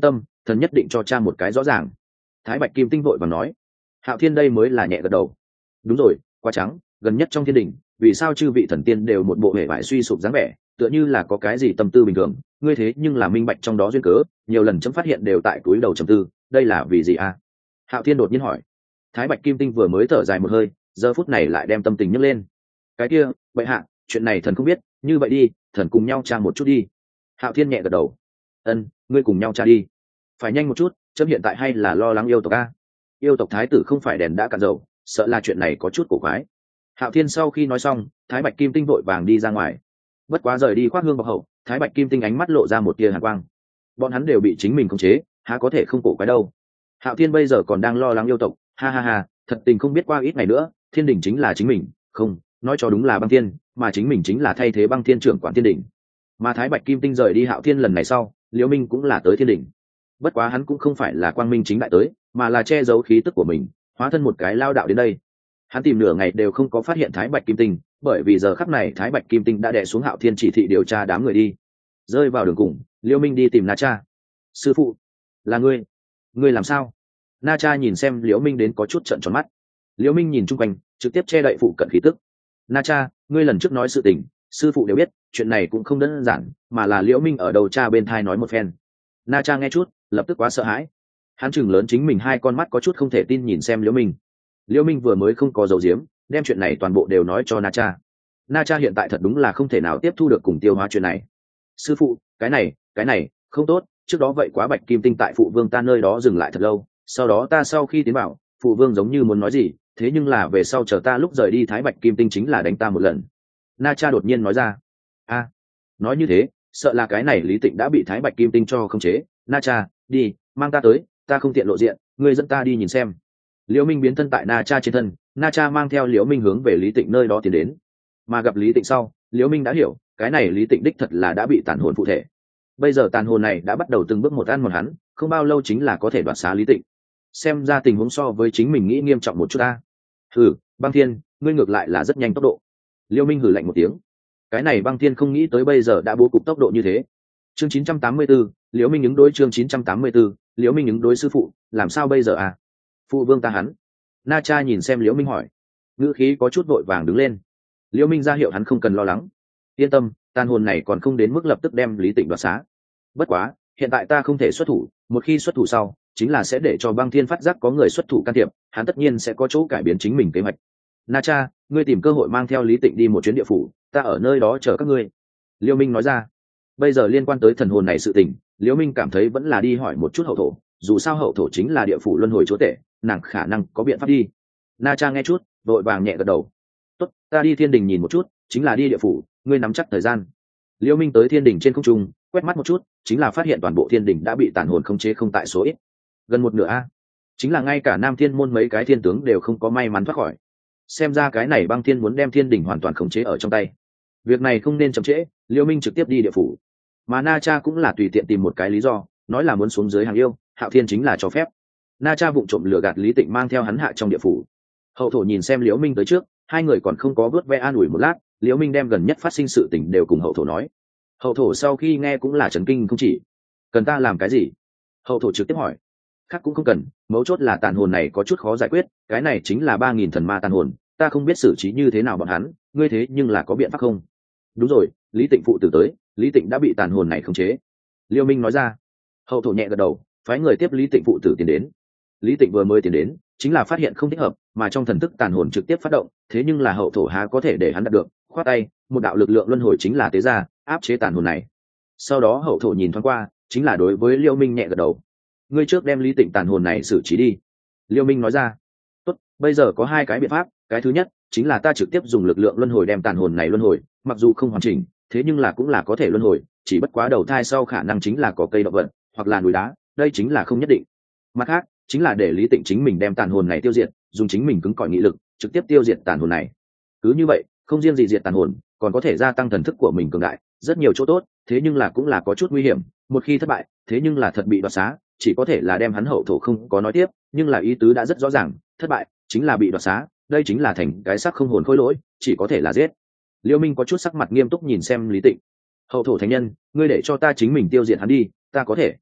thần nhất định cho cha một cái rõ ràng. Thái Bạch Kim Tinh vội vàng nói. Hạo Thiên đây mới là nhẹ gật đầu. Đúng rồi, quá trắng, gần nhất trong thiên đình, vì sao chư vị thần tiên đều một bộ hệ vải suy sụp dáng vẻ, tựa như là có cái gì tâm tư bình thường, ngươi thế nhưng là minh bạch trong đó duyên cớ, nhiều lần chấm phát hiện đều tại túi đầu trầm tư, đây là vì gì a? Hạo Thiên đột nhiên hỏi. Thái Bạch Kim Tinh vừa mới thở dài một hơi, giờ phút này lại đem tâm tình nhấc lên. Cái kia, vậy hạ, chuyện này thần không biết, như vậy đi, thần cùng nhau tra một chút đi. Hạo Thiên nhẹ gật đầu. Ân, ngươi cùng nhau tra đi. Phải nhanh một chút, chấm hiện tại hay là lo lắng yêu tộc a. Yêu tộc thái tử không phải đèn đã cạn dầu, sợ là chuyện này có chút cổ quái. Hạo Thiên sau khi nói xong, Thái Bạch Kim Tinh vội vàng đi ra ngoài. Bất quá rời đi khoác hương bọc hậu, Thái Bạch Kim Tinh ánh mắt lộ ra một tia hàn quang. Bọn hắn đều bị chính mình khống chế, há có thể không cổ quái đâu. Hạo Thiên bây giờ còn đang lo lắng yêu tộc, ha ha ha, thật tình không biết qua ít ngày nữa, thiên đình chính là chính mình, không, nói cho đúng là băng thiên, mà chính mình chính là thay thế băng thiên trưởng quản thiên đình. Mà Thái Bạch Kim Tinh rời đi Hạo Thiên lần này sau, Liễu Minh cũng là tới thiên đình. Bất quá hắn cũng không phải là quang minh chính đại tới, mà là che giấu khí tức của mình, hóa thân một cái lao đạo đến đây. Hắn tìm nửa ngày đều không có phát hiện Thái Bạch Kim Tinh, bởi vì giờ khắc này Thái Bạch Kim Tinh đã đè xuống Hạo Thiên chỉ thị điều tra đám người đi. Rơi vào đường cùng, Liễu Minh đi tìm Na Cha. Sư phụ, là ngươi? Ngươi làm sao? Na Cha nhìn xem Liễu Minh đến có chút trợn tròn mắt. Liễu Minh nhìn chung quanh, trực tiếp che đậy phụ cận khí tức. Na Cha, ngươi lần trước nói sự tình, sư phụ đều biết, chuyện này cũng không đơn giản, mà là Liễu Minh ở đầu cha bên thai nói một phen. Na Cha nghe chút, lập tức quá sợ hãi. Hắn chừng lớn chính mình hai con mắt có chút không thể tin nhìn xem Liễu Minh. Liễu Minh vừa mới không có dấu diếm, đem chuyện này toàn bộ đều nói cho Na Cha. Na Cha hiện tại thật đúng là không thể nào tiếp thu được cùng tiêu hóa chuyện này. Sư phụ, cái này, cái này, không tốt, trước đó vậy quá Bạch Kim Tinh tại phụ vương ta nơi đó dừng lại thật lâu, sau đó ta sau khi tiến vào, phụ vương giống như muốn nói gì, thế nhưng là về sau chờ ta lúc rời đi Thái Bạch Kim Tinh chính là đánh ta một lần. Na Cha đột nhiên nói ra. A, à, nói như thế, sợ là cái này Lý Tịnh đã bị Thái Bạch Kim Tinh cho khống chế. Na Cha, đi, mang ta tới, ta không tiện lộ diện, ngươi dẫn ta đi nhìn xem. Liễu Minh biến thân tại Na Cha trên thân, Na Cha mang theo Liễu Minh hướng về Lý Tịnh nơi đó tiến đến. Mà gặp Lý Tịnh sau, Liễu Minh đã hiểu, cái này Lý Tịnh đích thật là đã bị tàn hồn phụ thể. Bây giờ tàn hồn này đã bắt đầu từng bước một ăn một hắn, không bao lâu chính là có thể đoạt xá Lý Tịnh. Xem ra tình huống so với chính mình nghĩ nghiêm trọng một chút ta. Hừ, Băng Thiên, ngươi ngược lại là rất nhanh tốc độ. Liễu Minh hừ lạnh một tiếng. Cái này Băng Thiên không nghĩ tới bây giờ đã bố cục tốc độ như thế. Chương chín trăm tám mươi tư, Liễu Minh ứng đối chương chín trăm tám mươi tư, Liễu Minh ứng đối sư phụ, làm sao bây giờ à? Phụ vương ta hắn. Na Cha nhìn xem Liễu Minh hỏi. Ngữ khí có chút vội vàng đứng lên. Liễu Minh ra hiệu hắn không cần lo lắng. Yên tâm, tàn hồn này còn không đến mức lập tức đem Lý Tịnh đoạt xá. Bất quá, hiện tại ta không thể xuất thủ, một khi xuất thủ sau, chính là sẽ để cho Băng Thiên phát giác có người xuất thủ can thiệp, hắn tất nhiên sẽ có chỗ cải biến chính mình kế hoạch. Na Cha, ngươi tìm cơ hội mang theo Lý Tịnh đi một chuyến địa phủ, ta ở nơi đó chờ các ngươi. Liễu Minh nói ra. Bây giờ liên quan tới thần hồn này sự tình, Liễu Minh cảm thấy vẫn là đi hỏi một chút hậu thổ, dù sao hậu thổ chính là địa phủ luân hồi chúa tể, nàng khả năng có biện pháp đi. Na Cha nghe chút, vội vàng nhẹ gật đầu. Tốt, ta đi thiên đình nhìn một chút, chính là đi địa phủ, ngươi nắm chắc thời gian. Liễu Minh tới thiên đình trên không trung, quét mắt một chút, chính là phát hiện toàn bộ thiên đình đã bị tàn hồn khống chế không tại số ít, gần một nửa a. Chính là ngay cả Nam Thiên môn mấy cái thiên tướng đều không có may mắn thoát khỏi. Xem ra cái này Băng Thiên muốn đem thiên đình hoàn toàn khống chế ở trong tay. Việc này không nên chậm trễ, Liễu Minh trực tiếp đi địa phủ. Mà Na Cha cũng là tùy tiện tìm một cái lý do, nói là muốn xuống dưới hàng yêu, Hạo Thiên chính là cho phép. Na Cha vụng trộm lừa gạt Lý Tịnh mang theo hắn hạ trong địa phủ. Hậu thổ nhìn xem Liễu Minh tới trước, hai người còn không có vớt ve an ủi một lát, Liễu Minh đem gần nhất phát sinh sự tình đều cùng hậu thổ nói. Hậu thổ sau khi nghe cũng là chấn kinh không chỉ. Cần ta làm cái gì? Hậu thổ trực tiếp hỏi. Khác cũng không cần, mấu chốt là tàn hồn này có chút khó giải quyết, cái này chính là ba nghìn thần ma tàn hồn, ta không biết xử trí như thế nào bọn hắn, ngươi thế nhưng là có biện pháp không? Đúng rồi, Lý Tịnh phụ tử tới, Lý Tịnh đã bị tàn hồn này khống chế. Liêu Minh nói ra. Hậu thổ nhẹ gật đầu, phái người tiếp Lý Tịnh phụ tử tiến đến. Lý Tịnh vừa mới tiến đến, chính là phát hiện không thích hợp, mà trong thần thức tàn hồn trực tiếp phát động, thế nhưng là hậu thổ há có thể để hắn đạt được, khoát tay, một đạo lực lượng luân hồi chính là tế ra, áp chế tàn hồn này. Sau đó hậu thổ nhìn thoáng qua, chính là đối với Liêu Minh nhẹ gật đầu. Ngươi trước đem Lý Tịnh tàn hồn này xử trí đi. Liêu Minh nói ra. Tốt, bây giờ có hai cái biện pháp, cái thứ nhất chính là ta trực tiếp dùng lực lượng luân hồi đem tàn hồn này luân hồi, mặc dù không hoàn chỉnh, thế nhưng là cũng là có thể luân hồi, chỉ bất quá đầu thai sau khả năng chính là có cây động vật hoặc là núi đá, đây chính là không nhất định. Mặt khác chính là để Lý Tịnh chính mình đem tàn hồn này tiêu diệt, dùng chính mình cứng cỏi nghị lực trực tiếp tiêu diệt tàn hồn này. Cứ như vậy, không riêng gì diệt tàn hồn, còn có thể gia tăng thần thức của mình cường đại, rất nhiều chỗ tốt, thế nhưng là cũng là có chút nguy hiểm, một khi thất bại, thế nhưng là thật bị đoạt xá, chỉ có thể là đem hắn hậu thổ không có nói tiếp, nhưng là ý tứ đã rất rõ ràng, thất bại chính là bị đoạt xá, đây chính là thành cái xác không hồn khôi lỗi, chỉ có thể là giết. Liêu Minh có chút sắc mặt nghiêm túc nhìn xem Lý Tịnh. Hậu thổ thánh nhân, ngươi để cho ta chính mình tiêu diệt hắn đi, ta có thể.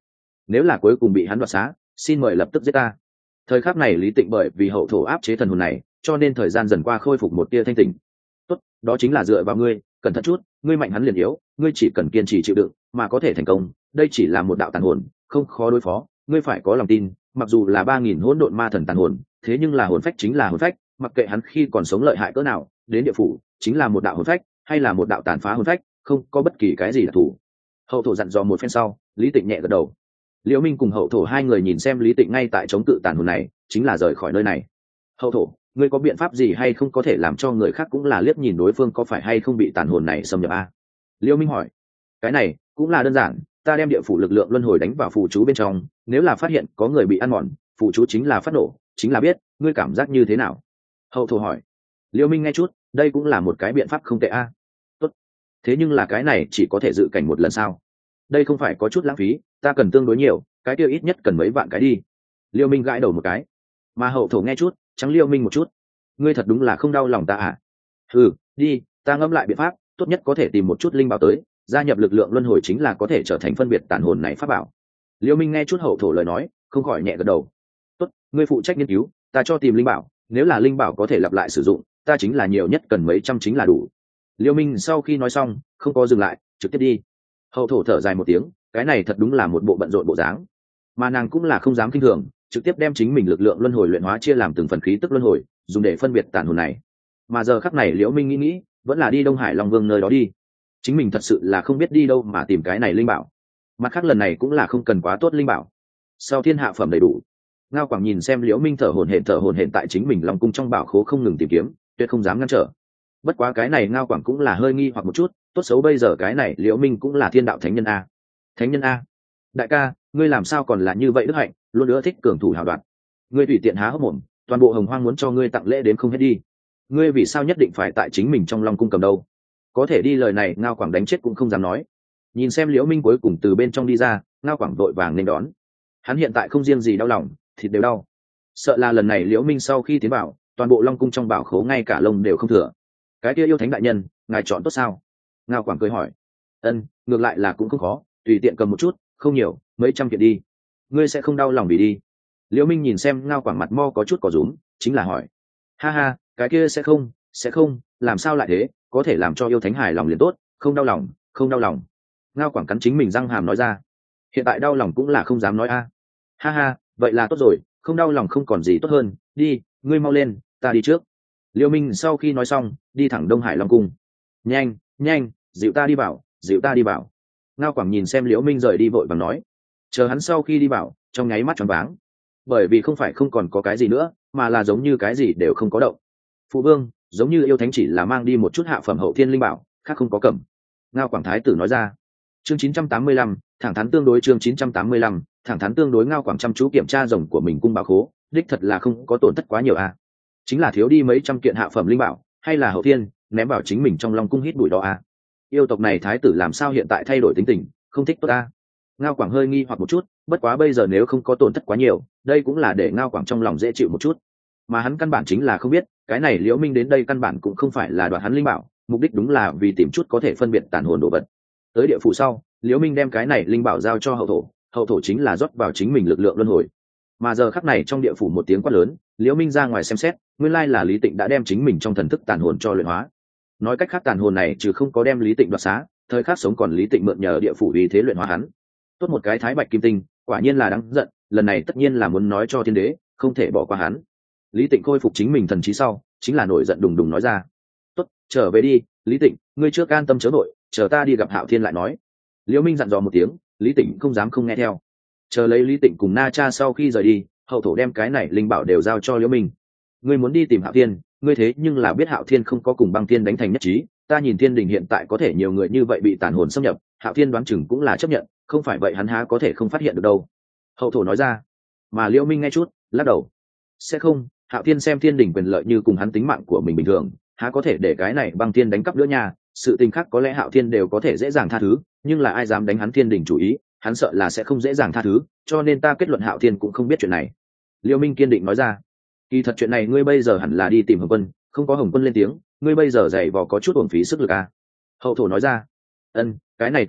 nếu là cuối cùng bị hắn đoạt xá, xin mời lập tức giết ta. Thời khắc này Lý Tịnh bởi vì hậu thổ áp chế thần hồn này, cho nên thời gian dần qua khôi phục một tia thanh tỉnh. Tốt, đó chính là dựa vào ngươi, cẩn thận chút, ngươi mạnh hắn liền yếu, ngươi chỉ cần kiên trì chịu đựng mà có thể thành công. Đây chỉ là một đạo tàn hồn, không khó đối phó, ngươi phải có lòng tin. Mặc dù là ba nghìn hỗn độn ma thần tàn hồn, thế nhưng là hồn phách chính là hồn phách, mặc kệ hắn khi còn sống lợi hại cỡ nào, đến địa phủ chính là một đạo hồn phách, hay là một đạo tàn phá hồn phách, không có bất kỳ cái gì đặc thù. Hậu thổ dặn dò một phen sau, Lý Tịnh nhẹ gật đầu. Liễu Minh cùng hậu thổ hai người nhìn xem Lý Tịnh ngay tại chống cự tàn hồn này, chính là rời khỏi nơi này. Hậu thổ, ngươi có biện pháp gì hay không có thể làm cho người khác cũng là liếc nhìn đối phương có phải hay không bị tàn hồn này xâm nhập a? Liễu Minh hỏi. Cái này cũng là đơn giản, ta đem địa phủ lực lượng luân hồi đánh vào phù chú bên trong, nếu là phát hiện có người bị ăn mòn, phù chú chính là phát nổ, chính là biết, ngươi cảm giác như thế nào? Hậu thổ hỏi. Liễu Minh nghe chút, đây cũng là một cái biện pháp không tệ a. Tốt. Thế nhưng là cái này chỉ có thể dự cảnh một lần sao? Đây không phải có chút lãng phí, ta cần tương đối nhiều, cái kia ít nhất cần mấy vạn cái đi. Liễu Minh gãi đầu một cái, mà hậu thổ nghe chút, trắng Liễu Minh một chút. Ngươi thật đúng là không đau lòng ta à? Ừ, đi, ta ngẫm lại biện pháp, tốt nhất có thể tìm một chút linh bảo tới, gia nhập lực lượng luân hồi chính là có thể trở thành phân biệt tàn hồn này pháp bảo. Liễu Minh nghe chút hậu thổ lời nói, không khỏi nhẹ gật đầu. Tốt, ngươi phụ trách nghiên cứu, ta cho tìm linh bảo, nếu là linh bảo có thể lặp lại sử dụng, ta chính là nhiều nhất cần mấy trăm chính là đủ. Liễu Minh sau khi nói xong, không có dừng lại, trực tiếp đi. Hậu thổ thở dài một tiếng, cái này thật đúng là một bộ bận rộn bộ dáng, mà nàng cũng là không dám kinh thường, trực tiếp đem chính mình lực lượng luân hồi luyện hóa chia làm từng phần khí tức luân hồi, dùng để phân biệt tàn hồn này. Mà giờ khắc này Liễu Minh nghĩ nghĩ, vẫn là đi Đông Hải Long Vương nơi đó đi. Chính mình thật sự là không biết đi đâu mà tìm cái này linh bảo. Mặt khác lần này cũng là không cần quá tốt linh bảo. Sau thiên hạ phẩm đầy đủ. Ngao Quảng nhìn xem Liễu Minh thở hổn hển thở hổn hển tại chính mình Long cung trong bảo khố không ngừng tìm kiếm, tuyệt không dám ngăn trở. Bất quá cái này Ngao Quảng cũng là hơi nghi hoặc một chút, tốt xấu bây giờ cái này Liễu Minh cũng là thiên đạo thánh nhân a. Thánh nhân a? Đại ca, ngươi làm sao còn là như vậy đức hạnh, luôn nữa thích cường thủ hào đoạt. Ngươi tùy tiện há hốc mồm, toàn bộ Hồng Hoang muốn cho ngươi tặng lễ đến không hết đi. Ngươi vì sao nhất định phải tại chính mình trong Long cung cầm đâu? Có thể đi lời này Ngao Quảng đánh chết cũng không dám nói. Nhìn xem Liễu Minh cuối cùng từ bên trong đi ra, Ngao Quảng vội vàng nên đón. Hắn hiện tại không riêng gì đau lòng, thịt đều đau. Sợ là lần này Liễu Minh sau khi tiến vào, toàn bộ Long cung trong bảo khố ngay cả lông đều không thừa. Cái kia yêu thánh đại nhân, ngài chọn tốt sao? Ngao Quảng cười hỏi. Ân, ngược lại là cũng không khó, tùy tiện cầm một chút, không nhiều, mấy trăm kiện đi. Ngươi sẽ không đau lòng vì đi. Liễu Minh nhìn xem Ngao Quảng mặt mo có chút cỏ rúm, chính là hỏi. Ha ha, cái kia sẽ không, sẽ không, làm sao lại thế, có thể làm cho yêu thánh hài lòng liền tốt, không đau lòng, không đau lòng. Ngao Quảng cắn chính mình răng hàm nói ra. Hiện tại đau lòng cũng là không dám nói a. Ha ha, vậy là tốt rồi, không đau lòng không còn gì tốt hơn, đi, ngươi mau lên, ta đi trước. Liễu Minh sau khi nói xong, đi thẳng Đông Hải Long cung. Nhanh, nhanh, dịu ta đi vào, dịu ta đi vào. Ngao Quảng nhìn xem Liễu Minh rời đi vội vàng nói. Chờ hắn sau khi đi vào, trong nháy mắt choáng váng. Bởi vì không phải không còn có cái gì nữa, mà là giống như cái gì đều không có động. Phụ vương, giống như yêu thánh chỉ là mang đi một chút hạ phẩm hậu thiên linh bảo, khác không có cầm. Ngao Quảng thái tử nói ra. Chương chín trăm tám mươi lăm, thẳng thắn tương đối chương chín trăm tám mươi lăm, thẳng thắn tương đối. Ngao Quảng chăm chú kiểm tra rồng của mình cung bảo khố, đích thật là không có tổn thất quá nhiều à. Chính là thiếu đi mấy trăm kiện hạ phẩm linh bảo, hay là hậu thiên, ném vào chính mình trong Long cung hít bụi đó à. Yêu tộc này thái tử làm sao hiện tại thay đổi tính tình, không thích tốt à. Ngao Quảng hơi nghi hoặc một chút, bất quá bây giờ nếu không có tổn thất quá nhiều, đây cũng là để Ngao Quảng trong lòng dễ chịu một chút. Mà hắn căn bản chính là không biết, cái này Liễu Minh đến đây căn bản cũng không phải là đoạt hắn linh bảo, mục đích đúng là vì tìm chút có thể phân biệt tàn hồn đồ vật. Tới địa phủ sau, Liễu Minh đem cái này linh bảo giao cho hậu thổ, hậu thổ chính là rót vào chính mình lực lượng luân hồi. Mà giờ khắc này trong địa phủ một tiếng quát lớn, Liễu Minh ra ngoài xem xét, nguyên lai là Lý Tịnh đã đem chính mình trong thần thức tàn hồn cho luyện hóa. Nói cách khác tàn hồn này trừ không có đem Lý Tịnh đoạt xá, thời khắc sống còn Lý Tịnh mượn nhờ địa phủ vì thế luyện hóa hắn. Tốt một cái Thái Bạch Kim Tinh, quả nhiên là đáng giận, lần này tất nhiên là muốn nói cho thiên đế, không thể bỏ qua hắn. Lý Tịnh khôi phục chính mình thần trí sau, chính là nổi giận đùng đùng nói ra. Tốt, trở về đi, Lý Tịnh, ngươi trước an tâm chớ vội, chờ ta đi gặp Hạo Thiên lại nói. Liễu Minh dặn dò một tiếng, Lý Tịnh không dám không nghe theo. Chờ lấy Lý Tịnh cùng Na Cha sau khi rời đi, hậu thổ đem cái này linh bảo đều giao cho Liễu Minh. Ngươi muốn đi tìm Hạo Thiên, ngươi thế nhưng là biết Hạo Thiên không có cùng Băng Thiên đánh thành nhất trí, ta nhìn Thiên Đình hiện tại có thể nhiều người như vậy bị tàn hồn xâm nhập, Hạo Thiên đoán chừng cũng là chấp nhận, không phải vậy hắn há có thể không phát hiện được đâu. Hậu thổ nói ra. Mà Liễu Minh nghe chút, lắc đầu. Sẽ không, Hạo Thiên xem Thiên Đình quyền lợi như cùng hắn tính mạng của mình bình thường, há có thể để cái này Băng Thiên đánh cắp nữa nha, sự tình khác có lẽ Hạo Thiên đều có thể dễ dàng tha thứ, nhưng là ai dám đánh hắn Thiên Đình chủ ý, hắn sợ là sẽ không dễ dàng tha thứ, cho nên ta kết luận Hạo Thiên cũng không biết chuyện này. Liễu Minh kiên định nói ra. Kỳ thật chuyện này ngươi bây giờ hẳn là đi tìm Hồng Quân, không có Hồng Quân lên tiếng, ngươi bây giờ dày vò có chút uổng phí sức lực à. Hậu thổ nói ra. Ân, cái này ta biết,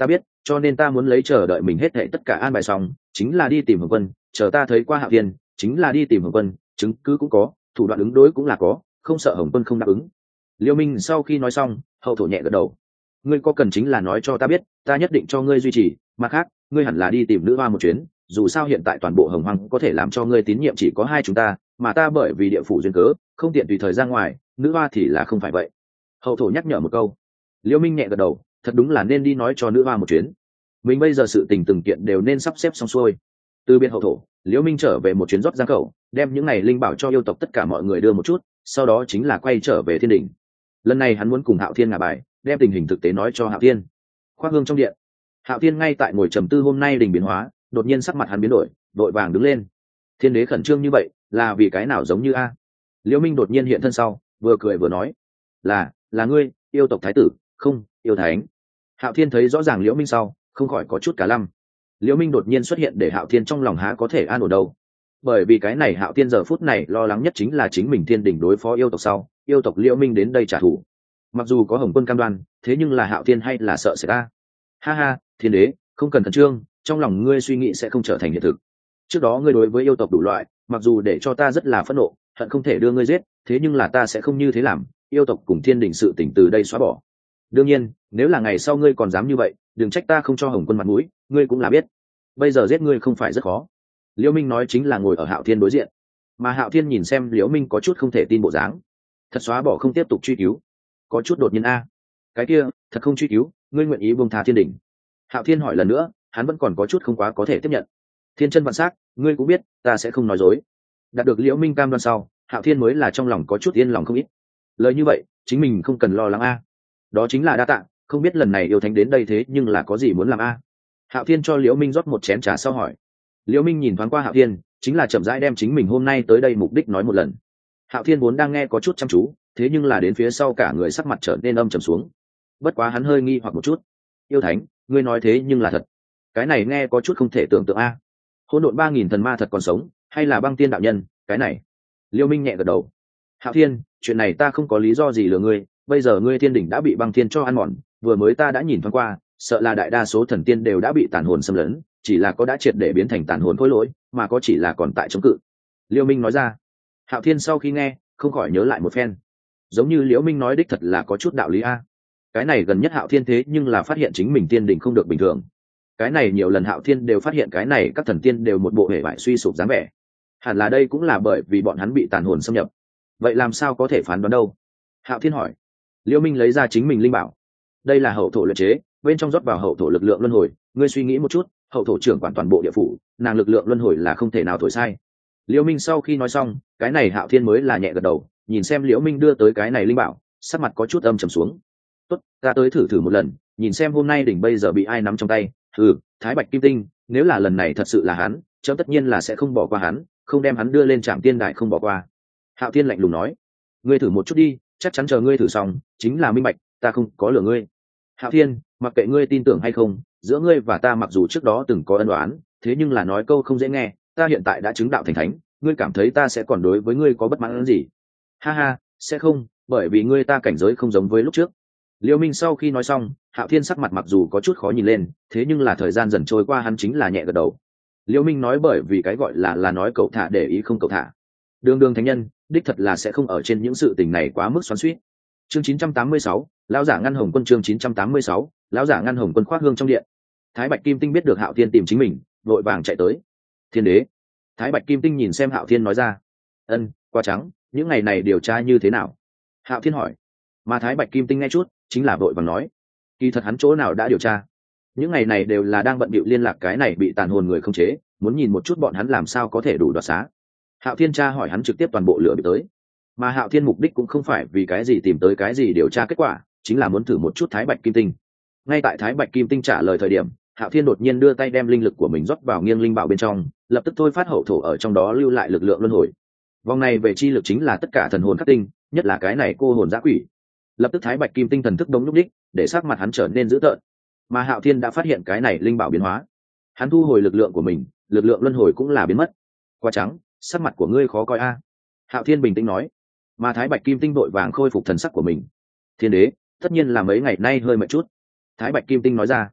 cho nên ta muốn lấy chờ đợi mình hết thệ tất cả an bài xong chính là đi tìm hồng quân, chờ ta thấy qua Hạo Thiên chính là đi tìm hồng quân, chứng cứ cũng có, thủ đoạn ứng đối cũng là có, không sợ hồng quân không đáp ứng. Liêu Minh sau khi nói xong, hậu thổ nhẹ gật đầu. Ngươi có cần chính là nói cho ta biết, ta nhất định cho ngươi duy trì, mặt khác ngươi hẳn là đi tìm nữ hoa một chuyến, dù sao hiện tại toàn bộ hồng hoang có thể làm cho ngươi tín nhiệm chỉ có hai chúng ta, mà ta bởi vì địa phủ duyên cớ không tiện tùy thời ra ngoài, nữ hoa thì là không phải vậy. Hậu thổ nhắc nhở một câu. Liêu Minh nhẹ gật đầu, thật đúng là nên đi nói cho nữ hoa một chuyến, mình bây giờ sự tình từng kiện đều nên sắp xếp xong xuôi. Từ biệt hậu thổ, Liễu Minh trở về một chuyến rót giang khẩu, đem những này linh bảo cho yêu tộc tất cả mọi người đưa một chút, sau đó chính là quay trở về thiên đỉnh. Lần này hắn muốn cùng Hạo Thiên ngả bài, đem tình hình thực tế nói cho Hạo Thiên. Khoác hương trong điện, Hạo Thiên ngay tại ngồi trầm tư hôm nay đỉnh biến hóa, đột nhiên sắc mặt hắn biến đổi, vội vàng đứng lên. Thiên đế khẩn trương như vậy, là vì cái nào giống như a? Liễu Minh đột nhiên hiện thân sau, vừa cười vừa nói, là, là ngươi, yêu tộc thái tử, không, yêu thánh. Hạo Thiên thấy rõ ràng Liễu Minh sau, không khỏi có chút cả lăm. Liễu Minh đột nhiên xuất hiện để Hạo Thiên trong lòng há có thể an ổn đâu, bởi vì cái này Hạo Thiên giờ phút này lo lắng nhất chính là chính mình thiên đỉnh đối phó yêu tộc sau, yêu tộc Liễu Minh đến đây trả thù. Mặc dù có Hồng Quân cam đoan, thế nhưng là Hạo Thiên hay là sợ sẽ ta. Ha ha, thiên đế, không cần khẩn trương, trong lòng ngươi suy nghĩ sẽ không trở thành hiện thực. Trước đó ngươi đối với yêu tộc đủ loại, mặc dù để cho ta rất là phẫn nộ, hận không thể đưa ngươi giết, thế nhưng là ta sẽ không như thế làm, yêu tộc cùng thiên đỉnh sự tình từ đây xóa bỏ. Đương nhiên, nếu là ngày sau ngươi còn dám như vậy, đừng trách ta không cho Hồng Quân mặt mũi, ngươi cũng là biết. Bây giờ giết ngươi không phải rất khó. Liễu Minh nói chính là ngồi ở Hạo Thiên đối diện, mà Hạo Thiên nhìn xem Liễu Minh có chút không thể tin bộ dáng, thật xóa bỏ không tiếp tục truy cứu, có chút đột nhiên a. Cái kia, thật không truy cứu, ngươi nguyện ý buông tha thiên đỉnh? Hạo Thiên hỏi lần nữa, hắn vẫn còn có chút không quá có thể tiếp nhận. Thiên chân vạn sắc, ngươi cũng biết, ta sẽ không nói dối. Đạt được Liễu Minh cam đoan sau, Hạo Thiên mới là trong lòng có chút yên lòng không ít. Lời như vậy, chính mình không cần lo lắng a. Đó chính là đa tạ, không biết lần này yêu thánh đến đây thế nhưng là có gì muốn làm a? Hạo Thiên cho Liễu Minh rót một chén trà sau hỏi. Liễu Minh nhìn thoáng qua Hạo Thiên, chính là chậm rãi đem chính mình hôm nay tới đây mục đích nói một lần. Hạo Thiên vốn đang nghe có chút chăm chú, thế nhưng là đến phía sau cả người sắc mặt trở nên âm trầm xuống. Bất quá hắn hơi nghi hoặc một chút. Yêu thánh, ngươi nói thế nhưng là thật? Cái này nghe có chút không thể tưởng tượng a. Hỗn độn ba nghìn thần ma thật còn sống, hay là băng tiên đạo nhân? Cái này. Liễu Minh nhẹ gật đầu. Hạo Thiên, chuyện này ta không có lý do gì lừa ngươi, bây giờ ngươi thiên đỉnh đã bị băng thiên cho ăn mòn, vừa mới ta đã nhìn thoáng qua, sợ là đại đa số thần tiên đều đã bị tàn hồn xâm lấn, chỉ là có đã triệt để biến thành tàn hồn khối lỗi, mà có chỉ là còn tại chống cự. Liễu Minh nói ra. Hạo Thiên sau khi nghe, không khỏi nhớ lại một phen, giống như Liễu Minh nói đích thật là có chút đạo lý a. Cái này gần nhất Hạo Thiên thế nhưng là phát hiện chính mình tiên đỉnh không được bình thường. Cái này nhiều lần Hạo Thiên đều phát hiện cái này các thần tiên đều một bộ hệ bại suy sụp dáng vẻ. Hẳn là đây cũng là bởi vì bọn hắn bị tàn hồn xâm nhập. Vậy làm sao có thể phán đoán đâu? Hạo Thiên hỏi. Liễu Minh lấy ra chính mình linh bảo. Đây là hậu thổ luyện chế, bên trong rót vào hậu thổ lực lượng luân hồi, ngươi suy nghĩ một chút, hậu thổ trưởng quản toàn bộ địa phủ, nàng lực lượng luân hồi là không thể nào thổi sai. Liễu Minh sau khi nói xong, cái này Hạo Thiên mới là nhẹ gật đầu, nhìn xem Liễu Minh đưa tới cái này linh bảo, sắc mặt có chút âm trầm xuống. Tốt, ta tới thử thử một lần, nhìn xem hôm nay đỉnh bây giờ bị ai nắm trong tay. Ừ, Thái Bạch Kim Tinh, nếu là lần này thật sự là hắn, chấm tất nhiên là sẽ không bỏ qua hắn, không đem hắn đưa lên trạm tiên đại không bỏ qua. Hạo Thiên lạnh lùng nói, ngươi thử một chút đi, chắc chắn chờ ngươi thử xong, chính là minh bạch, ta không có lừa ngươi. Hạo Thiên, mặc kệ ngươi tin tưởng hay không, giữa ngươi và ta mặc dù trước đó từng có ân oán, thế nhưng là nói câu không dễ nghe, ta hiện tại đã chứng đạo thành thánh, ngươi cảm thấy ta sẽ còn đối với ngươi có bất mãn gì? Ha ha, sẽ không, bởi vì ngươi ta cảnh giới không giống với lúc trước. Liễu Minh sau khi nói xong, Hạo Thiên sắc mặt mặc dù có chút khó nhìn lên, thế nhưng là thời gian dần trôi qua hắn chính là nhẹ gật đầu. Liễu Minh nói bởi vì cái gọi là là nói cậu thả để ý không cậu thả. Đường đường thánh nhân, đích thật là sẽ không ở trên những sự tình này quá mức xoắn xuýt. Chương chín trăm tám mươi sáu, lão giả ngăn hồng quân. Chương chín trăm tám mươi sáu, lão giả ngăn hồng quân. Khoác hương trong điện. Thái Bạch Kim Tinh biết được Hạo Thiên tìm chính mình, vội vàng chạy tới. Thiên đế. Thái Bạch Kim Tinh nhìn xem Hạo Thiên nói ra. Ân, qua trắng, những ngày này điều tra như thế nào? Hạo Thiên hỏi. Mà Thái Bạch Kim Tinh nghe chút, chính là vội vàng nói. Kỳ thật hắn chỗ nào đã điều tra. Những ngày này đều là đang bận bịu liên lạc cái này bị tàn hồn người không chế, muốn nhìn một chút bọn hắn làm sao có thể đủ đoạt xá. Hạo Thiên tra hỏi hắn trực tiếp toàn bộ lửa bị tới. Mà Hạo Thiên mục đích cũng không phải vì cái gì tìm tới cái gì điều tra kết quả, chính là muốn thử một chút Thái Bạch Kim Tinh. Ngay tại Thái Bạch Kim Tinh trả lời thời điểm, Hạo Thiên đột nhiên đưa tay đem linh lực của mình rót vào nghiêng linh bảo bên trong, lập tức thôi phát hậu thổ ở trong đó lưu lại lực lượng luân hồi. Vòng này về chi lực chính là tất cả thần hồn khắc tinh, nhất là cái này cô hồn dã quỷ. Lập tức Thái Bạch Kim Tinh thần thức đống lúc đích, để sắc mặt hắn trở nên dữ tợn. Mà Hạo Thiên đã phát hiện cái này linh bảo biến hóa, hắn thu hồi lực lượng của mình, lực lượng luân hồi cũng là biến mất. Quá trắng, sắc mặt của ngươi khó coi a. Hạo Thiên bình tĩnh nói. Mà Thái Bạch Kim Tinh vội vàng khôi phục thần sắc của mình. Thiên đế, tất nhiên là mấy ngày nay hơi mệt chút. Thái Bạch Kim Tinh nói ra.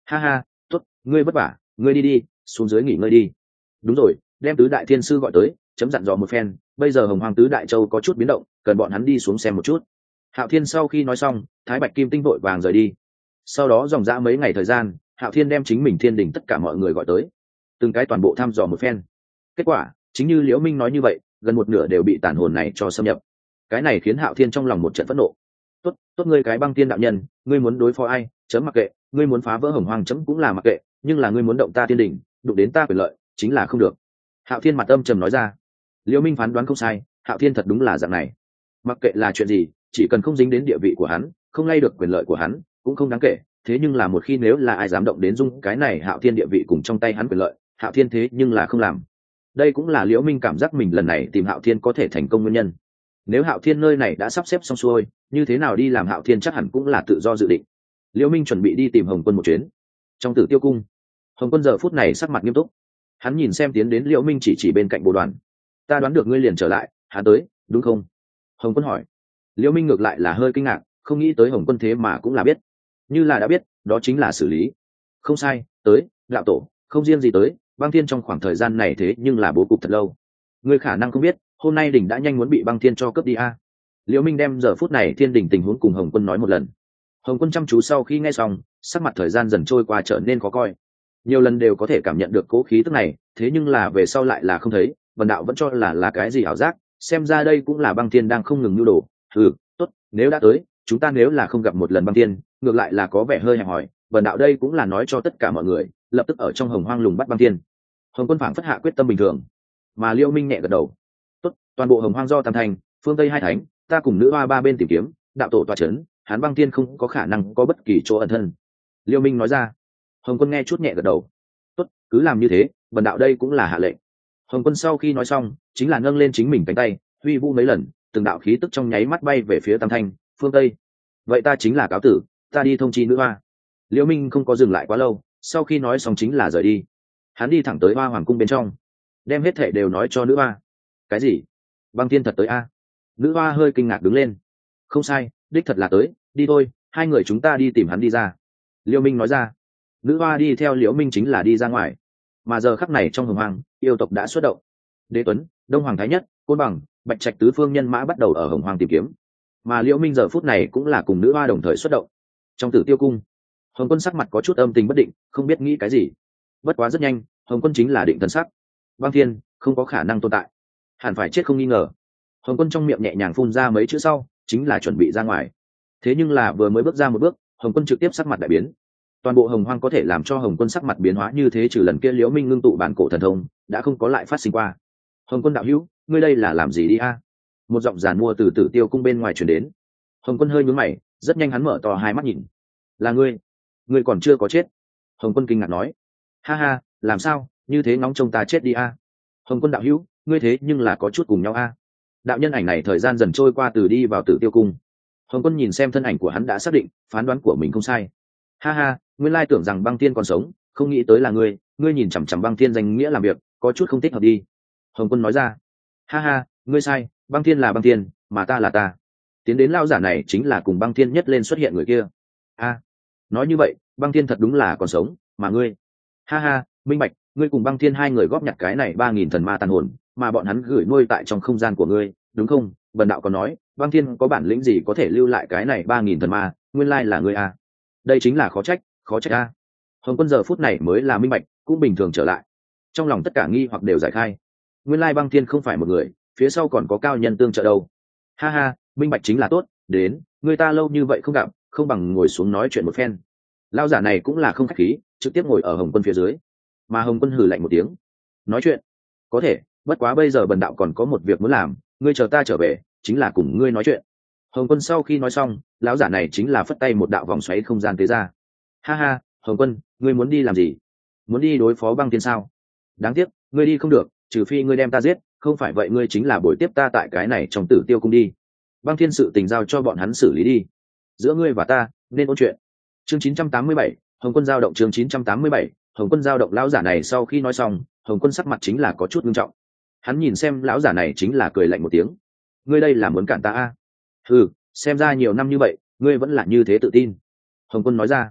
Ha ha, tốt, ngươi vất vả, ngươi đi đi, xuống dưới nghỉ ngơi đi. Đúng rồi, đem tứ đại thiên sư gọi tới, chấm dặn dò một phen, bây giờ hồng hoàng tứ đại châu có chút biến động, cần bọn hắn đi xuống xem một chút. Hạo Thiên sau khi nói xong, Thái Bạch Kim Tinh vội vàng rời đi. Sau đó dòng dã mấy ngày thời gian, Hạo Thiên đem chính mình thiên đình tất cả mọi người gọi tới, từng cái toàn bộ thăm dò một phen. Kết quả chính như Liễu Minh nói như vậy, gần một nửa đều bị tàn hồn này cho xâm nhập. Cái này khiến Hạo Thiên trong lòng một trận phẫn nộ. Tốt, tốt ngươi cái băng tiên đạo nhân, ngươi muốn đối phó ai, chấm mặc kệ, ngươi muốn phá vỡ hồng hoang chấm cũng là mặc kệ, nhưng là ngươi muốn động ta thiên đình, đụng đến ta quyền lợi, chính là không được. Hạo Thiên mặt âm trầm nói ra. Liễu Minh phán đoán không sai, Hạo Thiên thật đúng là dạng này. Mặc kệ là chuyện gì, chỉ cần không dính đến địa vị của hắn, không lay được quyền lợi của hắn, cũng không đáng kể. Thế nhưng là một khi nếu là ai dám động đến dung cái này Hạo Thiên địa vị cùng trong tay hắn quyền lợi, Hạo Thiên thế nhưng là không làm. Đây cũng là Liễu Minh cảm giác mình lần này tìm Hạo Thiên có thể thành công nguyên nhân. Nếu Hạo Thiên nơi này đã sắp xếp xong xuôi, như thế nào đi làm Hạo Thiên chắc hẳn cũng là tự do dự định. Liễu Minh chuẩn bị đi tìm Hồng Quân một chuyến. Trong Tử Tiêu cung, Hồng Quân giờ phút này sắc mặt nghiêm túc. Hắn nhìn xem tiến đến Liễu Minh chỉ chỉ bên cạnh Bồ Đoàn. Ta đoán được ngươi liền trở lại, hắn tới, đúng không? Hồng Quân hỏi. Liễu Minh ngược lại là hơi kinh ngạc, không nghĩ tới Hồng Quân thế mà cũng là biết. Như là đã biết, đó chính là xử lý. Không sai, tới, đạo tổ, không riêng gì tới, Băng Thiên trong khoảng thời gian này thế nhưng là bố cục thật lâu. Ngươi khả năng không biết, hôm nay đỉnh đã nhanh muốn bị Băng Thiên cho cướp đi a. Liễu Minh đem giờ phút này thiên đỉnh tình huống cùng Hồng Quân nói một lần. Hồng Quân chăm chú sau khi nghe xong, sắc mặt thời gian dần trôi qua trở nên khó coi. Nhiều lần đều có thể cảm nhận được cố khí tức này, thế nhưng là về sau lại là không thấy, Vân đạo vẫn cho là là cái gì ảo giác, xem ra đây cũng là Băng Thiên đang không ngừng nhu đồ. Ừ, tốt, nếu đã tới, chúng ta nếu là không gặp một lần Băng Thiên, ngược lại là có vẻ hơi hẹp hòi. Vân đạo đây cũng là nói cho tất cả mọi người, lập tức ở trong Hồng Hoang lùng bắt Băng Thiên. Hồng Quân phảng phất hạ quyết tâm bình thường, mà Liễu Minh nhẹ gật đầu. Tốt, toàn bộ Hồng Hoang do Tam Thành, phương Tây hai thánh, ta cùng nữ hoa ba bên tìm kiếm, đạo tổ tọa chấn, hắn Băng Thiên không có khả năng có bất kỳ chỗ ẩn thân. Liễu Minh nói ra. Hồng Quân nghe chút nhẹ gật đầu. Tốt, cứ làm như thế, Vân đạo đây cũng là hạ lệnh. Hồng Quân sau khi nói xong, chính là nâng lên chính mình cánh tay, huy vũ mấy lần, từng đạo khí tức trong nháy mắt bay về phía Tam Thanh, phương Tây. Vậy ta chính là cáo tử, ta đi thông chi nữ hoa. Liễu Minh không có dừng lại quá lâu, sau khi nói xong chính là rời đi. Hắn đi thẳng tới Hoa Hoàng cung bên trong, đem hết thảy đều nói cho nữ hoa. Cái gì? Băng Thiên thật tới a? Nữ hoa hơi kinh ngạc đứng lên. Không sai, đích thật là tới, đi thôi, hai người chúng ta đi tìm hắn đi ra. Liễu Minh nói ra. Nữ hoa đi theo Liễu Minh chính là đi ra ngoài. Mà giờ khắc này trong Hồng Hoang, yêu tộc đã xuất động. Đế Tuấn, Đông Hoàng Thái Nhất, Côn Bằng, Bạch Trạch tứ phương nhân mã bắt đầu ở Hồng Hoang tìm kiếm. Mà Liễu Minh giờ phút này cũng là cùng nữ hoa đồng thời xuất động. Trong Tử Tiêu cung, Hồng Quân sắc mặt có chút âm tình bất định, không biết nghĩ cái gì. Bất quá rất nhanh, Hồng Quân chính là định thần sắc. Băng Thiên không có khả năng tồn tại, hẳn phải chết không nghi ngờ. Hồng Quân trong miệng nhẹ nhàng phun ra mấy chữ sau, chính là chuẩn bị ra ngoài. Thế nhưng là vừa mới bước ra một bước, Hồng Quân trực tiếp sắc mặt đại biến. Toàn bộ Hồng Hoang có thể làm cho Hồng Quân sắc mặt biến hóa như thế trừ lần kia Liễu Minh ngưng tụ bản cổ thần thông, đã không có lại phát sinh qua. Hồng Quân đạo hữu, ngươi đây là làm gì đi a? Một giọng giàn mua từ Tử Tiêu cung bên ngoài truyền đến. Hồng Quân hơi nhướng mày, rất nhanh hắn mở to hai mắt nhìn. Là ngươi? Ngươi còn chưa có chết? Hồng Quân kinh ngạc nói. Ha ha, làm sao, như thế ngóng trông ta chết đi a? Hồng Quân đạo hữu, ngươi thế nhưng là có chút cùng nhau a. Đạo nhân ảnh này thời gian dần trôi qua từ đi vào Tử Tiêu cung. Hồng Quân nhìn xem thân ảnh của hắn đã xác định, phán đoán của mình không sai. Ha ha, nguyên lai tưởng rằng Băng Thiên còn sống, không nghĩ tới là ngươi, ngươi nhìn chằm chằm Băng Thiên danh nghĩa làm việc, có chút không thích hợp đi. Hồng Quân nói ra. Ha ha, ngươi sai, Băng Thiên là Băng Thiên, mà ta là ta. Tiến đến lao giả này chính là cùng Băng Thiên nhất lên xuất hiện người kia. A, nói như vậy, Băng Thiên thật đúng là còn sống, mà ngươi. Ha ha, minh bạch, ngươi cùng Băng Thiên hai người góp nhặt cái này ba nghìn thần ma tàn hồn, mà bọn hắn gửi nuôi tại trong không gian của ngươi, đúng không? Bần đạo còn nói, Băng Thiên có bản lĩnh gì có thể lưu lại cái này ba nghìn thần ma, nguyên lai là ngươi a. Đây chính là khó trách, khó trách a. Hồng Quân giờ phút này mới là minh bạch, cũng bình thường trở lại. Trong lòng tất cả nghi hoặc đều giải khai. Nguyên lai Băng Thiên không phải một người, phía sau còn có cao nhân tương trợ đâu. Ha ha, minh bạch chính là tốt, đến, người ta lâu như vậy không gặp, không bằng ngồi xuống nói chuyện một phen. Lão giả này cũng là không khách khí, trực tiếp ngồi ở Hồng Quân phía dưới. Mà Hồng Quân hừ lạnh một tiếng. Nói chuyện? Có thể, bất quá bây giờ bần đạo còn có một việc muốn làm, ngươi chờ ta trở về, chính là cùng ngươi nói chuyện. Hồng Quân sau khi nói xong, lão giả này chính là phất tay một đạo vòng xoáy không gian tế ra. Ha ha, Hồng Quân, ngươi muốn đi làm gì? Muốn đi đối phó Băng Thiên sao? Đáng tiếc, ngươi đi không được, trừ phi ngươi đem ta giết, không phải vậy ngươi chính là buổi tiếp ta tại cái này trong Tử Tiêu cung đi. Băng Thiên sự tình giao cho bọn hắn xử lý đi. Giữa ngươi và ta, nên ôn chuyện. Chương chín trăm tám mươi bảy, Hồng Quân giao động chương chín trăm tám mươi bảy, Hồng Quân giao động lão giả này sau khi nói xong, Hồng Quân sắc mặt chính là có chút nghiêm trọng. Hắn nhìn xem lão giả này chính là cười lạnh một tiếng. Ngươi đây là muốn cản ta a? Ừ, xem ra nhiều năm như vậy, ngươi vẫn là như thế tự tin. Hồng Quân nói ra.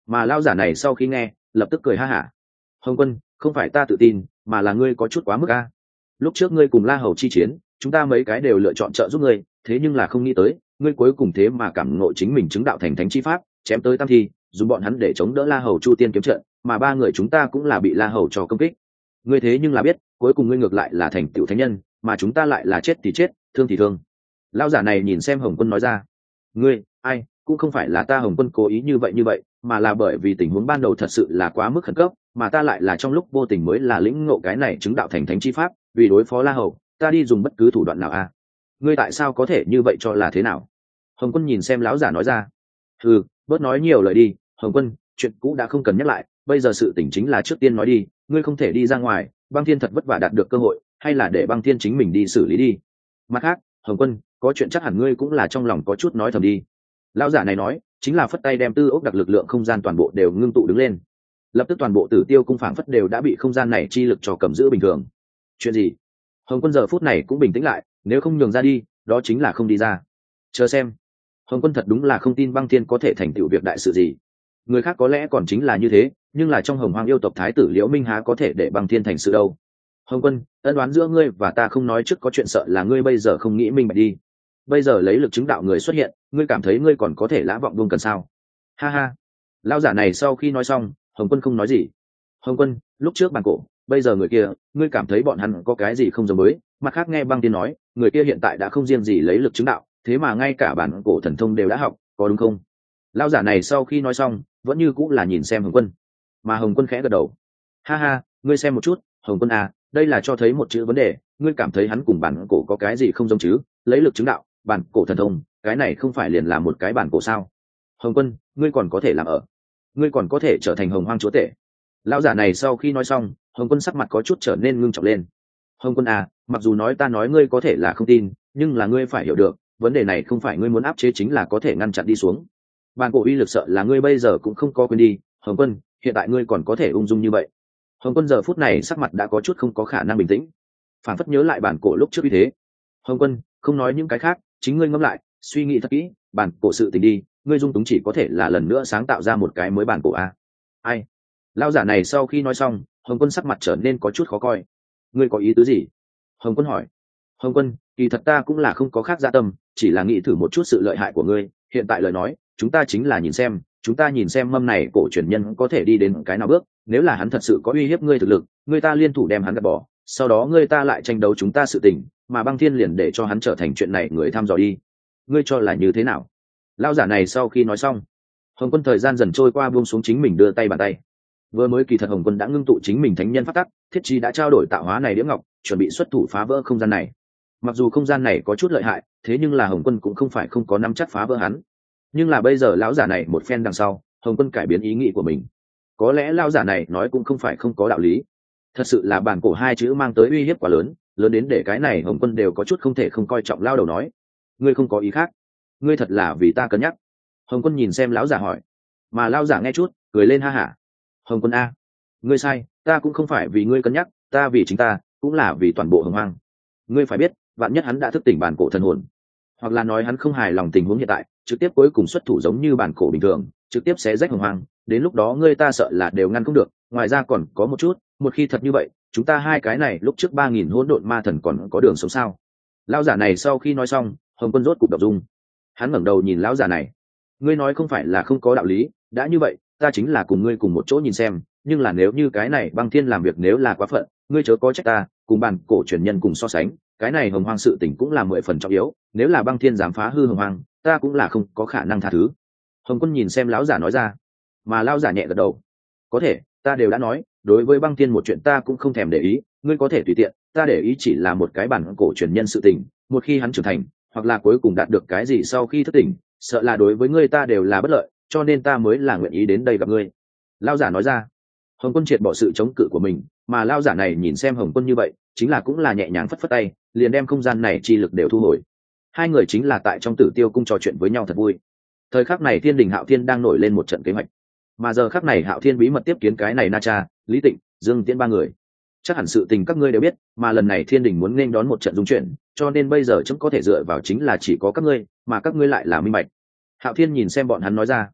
Mà lao giả này sau khi nghe lập tức cười ha hả. Hồng Quân, không phải ta tự tin mà là ngươi có chút quá mức a. Lúc trước ngươi cùng La Hầu chi chiến, chúng ta mấy cái đều lựa chọn trợ giúp ngươi, thế nhưng là không nghĩ tới ngươi cuối cùng thế mà cảm ngộ chính mình chứng đạo thành thánh chi pháp, chém tới tam thi, dùng bọn hắn để chống đỡ La Hầu chu tiên kiếm trận, mà ba người chúng ta cũng là bị La Hầu cho công kích. Ngươi thế nhưng là biết cuối cùng ngươi ngược lại là thành tựu thánh nhân, mà chúng ta lại là chết thì chết, thương thì thương. Lão giả này nhìn xem Hồng Quân nói ra. Ngươi ai cũng không phải là ta Hồng Quân cố ý như vậy như vậy, mà là bởi vì tình huống ban đầu thật sự là quá mức khẩn cấp, mà ta lại là trong lúc vô tình mới là lĩnh ngộ cái này chứng đạo thành thánh chi pháp, vì đối phó La Hầu ta đi dùng bất cứ thủ đoạn nào a. À? Ngươi tại sao có thể như vậy cho là thế nào? Hồng Quân nhìn xem lão giả nói ra. Ừ, bớt nói nhiều lời đi, Hồng Quân, chuyện cũ đã không cần nhắc lại, bây giờ sự tỉnh chính là trước tiên nói đi, ngươi không thể đi ra ngoài, Băng Thiên thật vất vả đạt được cơ hội, hay là để Băng Thiên chính mình đi xử lý đi. Mặt khác, Hồng Quân, có chuyện chắc hẳn ngươi cũng là trong lòng có chút nói thầm đi. Lão giả này nói chính là phất tay đem tư ốc đặc lực lượng không gian toàn bộ đều ngưng tụ đứng lên, lập tức toàn bộ Tử Tiêu cung phảng phất đều đã bị không gian này chi lực cho cầm giữ bình thường. Chuyện gì? Hồng Quân giờ phút này cũng bình tĩnh lại, nếu không nhường ra đi đó chính là không đi ra. Chờ xem. Hồng Quân thật đúng là không tin Băng Thiên có thể thành tựu việc đại sự gì. Người khác có lẽ còn chính là như thế, nhưng là trong Hồng Hoang yêu tộc thái tử Liễu Minh há có thể để Băng Thiên thành sự đâu. Hồng Quân, ân đoán giữa ngươi và ta không nói trước, có chuyện sợ là ngươi bây giờ không nghĩ minh bạch đi. Bây giờ lấy lực chứng đạo người xuất hiện, ngươi cảm thấy ngươi còn có thể lã vọng buông cần sao? Ha ha. Lão giả này sau khi nói xong, Hồng Quân không nói gì. Hồng Quân, lúc trước bàn cổ, bây giờ người kia, ngươi cảm thấy bọn hắn có cái gì không giống mới? Mặt khác nghe Băng Tiên nói, người kia hiện tại đã không riêng gì lấy lực chứng đạo, thế mà ngay cả bản cổ thần thông đều đã học, có đúng không? Lão giả này sau khi nói xong, vẫn như cũng là nhìn xem Hồng Quân, mà Hồng Quân khẽ gật đầu. Ha ha, ngươi xem một chút, Hồng Quân à, đây là cho thấy một chữ vấn đề, ngươi cảm thấy hắn cùng bản cổ có cái gì không giống chứ? Lấy lực chứng đạo, bản cổ thần thông, cái này không phải liền là một cái bản cổ sao? Hồng Quân, ngươi còn có thể làm ở, ngươi còn có thể trở thành Hồng Hoang chúa tể. Lão giả này sau khi nói xong, Hồng Quân sắc mặt có chút trở nên ngưng trọng lên. Hồng Quân à, mặc dù nói ta nói ngươi có thể là không tin, nhưng là ngươi phải hiểu được, vấn đề này không phải ngươi muốn áp chế chính là có thể ngăn chặn đi xuống. Bản cổ uy lực sợ là ngươi bây giờ cũng không có quên đi. Hồng Quân, hiện tại ngươi còn có thể ung dung như vậy. Hồng Quân giờ phút này sắc mặt đã có chút không có khả năng bình tĩnh, phản phất nhớ lại bản cổ lúc trước như thế. Hồng Quân, không nói những cái khác, chính ngươi ngẫm lại, suy nghĩ thật kỹ, bản cổ sự tình đi, ngươi dung túng chỉ có thể là lần nữa sáng tạo ra một cái mới bản cổ a. Ai? Lão giả này sau khi nói xong, Hồng Quân sắc mặt trở nên có chút khó coi. Ngươi có ý tứ gì? Hồng Quân hỏi. Hồng Quân, kỳ thật ta cũng là không có khác dạ tâm, chỉ là nghĩ thử một chút sự lợi hại của ngươi. Hiện tại lời nói, chúng ta chính là nhìn xem, chúng ta nhìn xem mâm này cổ truyền nhân có thể đi đến cái nào bước. Nếu là hắn thật sự có uy hiếp ngươi thực lực, ngươi ta liên thủ đem hắn gạt bỏ, sau đó ngươi ta lại tranh đấu chúng ta sự tình, mà Băng Thiên liền để cho hắn trở thành chuyện này người thăm dò đi. Ngươi cho là như thế nào? Lão giả này sau khi nói xong, Hồng Quân thời gian dần trôi qua, buông xuống chính mình đưa tay bàn tay. Vừa mới kỳ thật Hồng Quân đã ngưng tụ chính mình thánh nhân pháp tắc, thiết chi đã trao đổi tạo hóa này đĩa ngọc, chuẩn bị xuất thủ phá vỡ không gian này. Mặc dù không gian này có chút lợi hại, thế nhưng là Hồng Quân cũng không phải không có nắm chắc phá vỡ hắn. Nhưng là bây giờ lão giả này một phen đằng sau, Hồng Quân cải biến ý nghĩ của mình. Có lẽ lão giả này nói cũng không phải không có đạo lý. Thật sự là bản cổ hai chữ mang tới uy hiếp quá lớn, lớn đến để cái này Hồng Quân đều có chút không thể không coi trọng. Lao đầu nói, ngươi không có ý khác, ngươi thật là vì ta cân nhắc. Hồng Quân nhìn xem lão giả hỏi, mà lão giả nghe chút cười lên ha hả. Hồng Quân a, ngươi sai, ta cũng không phải vì ngươi cân nhắc, ta vì chính ta, cũng là vì toàn bộ Hồng Hoang. Ngươi phải biết, vạn nhất hắn đã thức tỉnh bản cổ thần hồn, hoặc là nói hắn không hài lòng tình huống hiện tại, trực tiếp cuối cùng xuất thủ giống như bản cổ bình thường, trực tiếp xé rách Hồng Hoang, đến lúc đó ngươi ta sợ là đều ngăn không được. Ngoài ra còn có một chút, một khi thật như vậy, chúng ta hai cái này lúc trước ba nghìn hỗn độn ma thần còn có đường sống sao? Lão giả này sau khi nói xong, Hồng Quân rốt cục động dung. Hắn ngẩng đầu nhìn lão giả này, ngươi nói không phải là không có đạo lý, đã như vậy, ta chính là cùng ngươi cùng một chỗ nhìn xem, nhưng là nếu như cái này Băng Thiên làm việc nếu là quá phận, ngươi chớ có trách ta, cùng bản cổ truyền nhân cùng so sánh, cái này Hồng Hoang sự tình cũng là mười phần trọng yếu, nếu là Băng Thiên dám phá hư Hồng Hoang, ta cũng là không có khả năng tha thứ. Hồng Quân nhìn xem lão giả nói ra, mà lão giả nhẹ gật đầu, có thể, ta đều đã nói, đối với Băng Thiên một chuyện ta cũng không thèm để ý, ngươi có thể tùy tiện, ta để ý chỉ là một cái bản cổ truyền nhân sự tình, một khi hắn trưởng thành, hoặc là cuối cùng đạt được cái gì sau khi thức tỉnh, sợ là đối với ngươi ta đều là bất lợi, cho nên ta mới là nguyện ý đến đây gặp ngươi. Lão giả nói ra. Hồng Quân triệt bỏ sự chống cự của mình, mà lão giả này nhìn xem Hồng Quân như vậy, chính là cũng là nhẹ nhàng phất phất tay, liền đem không gian này chi lực đều thu hồi. Hai người chính là tại trong Tử Tiêu cung trò chuyện với nhau thật vui. Thời khắc này Thiên Đình Hạo Thiên đang nổi lên một trận kế hoạch, mà giờ khắc này Hạo Thiên bí mật tiếp kiến cái này Na Cha, Lý Tịnh, Dương Tiễn ba người. Chắc hẳn sự tình các ngươi đều biết, mà lần này Thiên Đình muốn nên đón một trận dung chuyển, cho nên bây giờ chúng có thể dựa vào chính là chỉ có các ngươi, mà các ngươi lại là minh bạch. Hạo Thiên nhìn xem bọn hắn nói ra,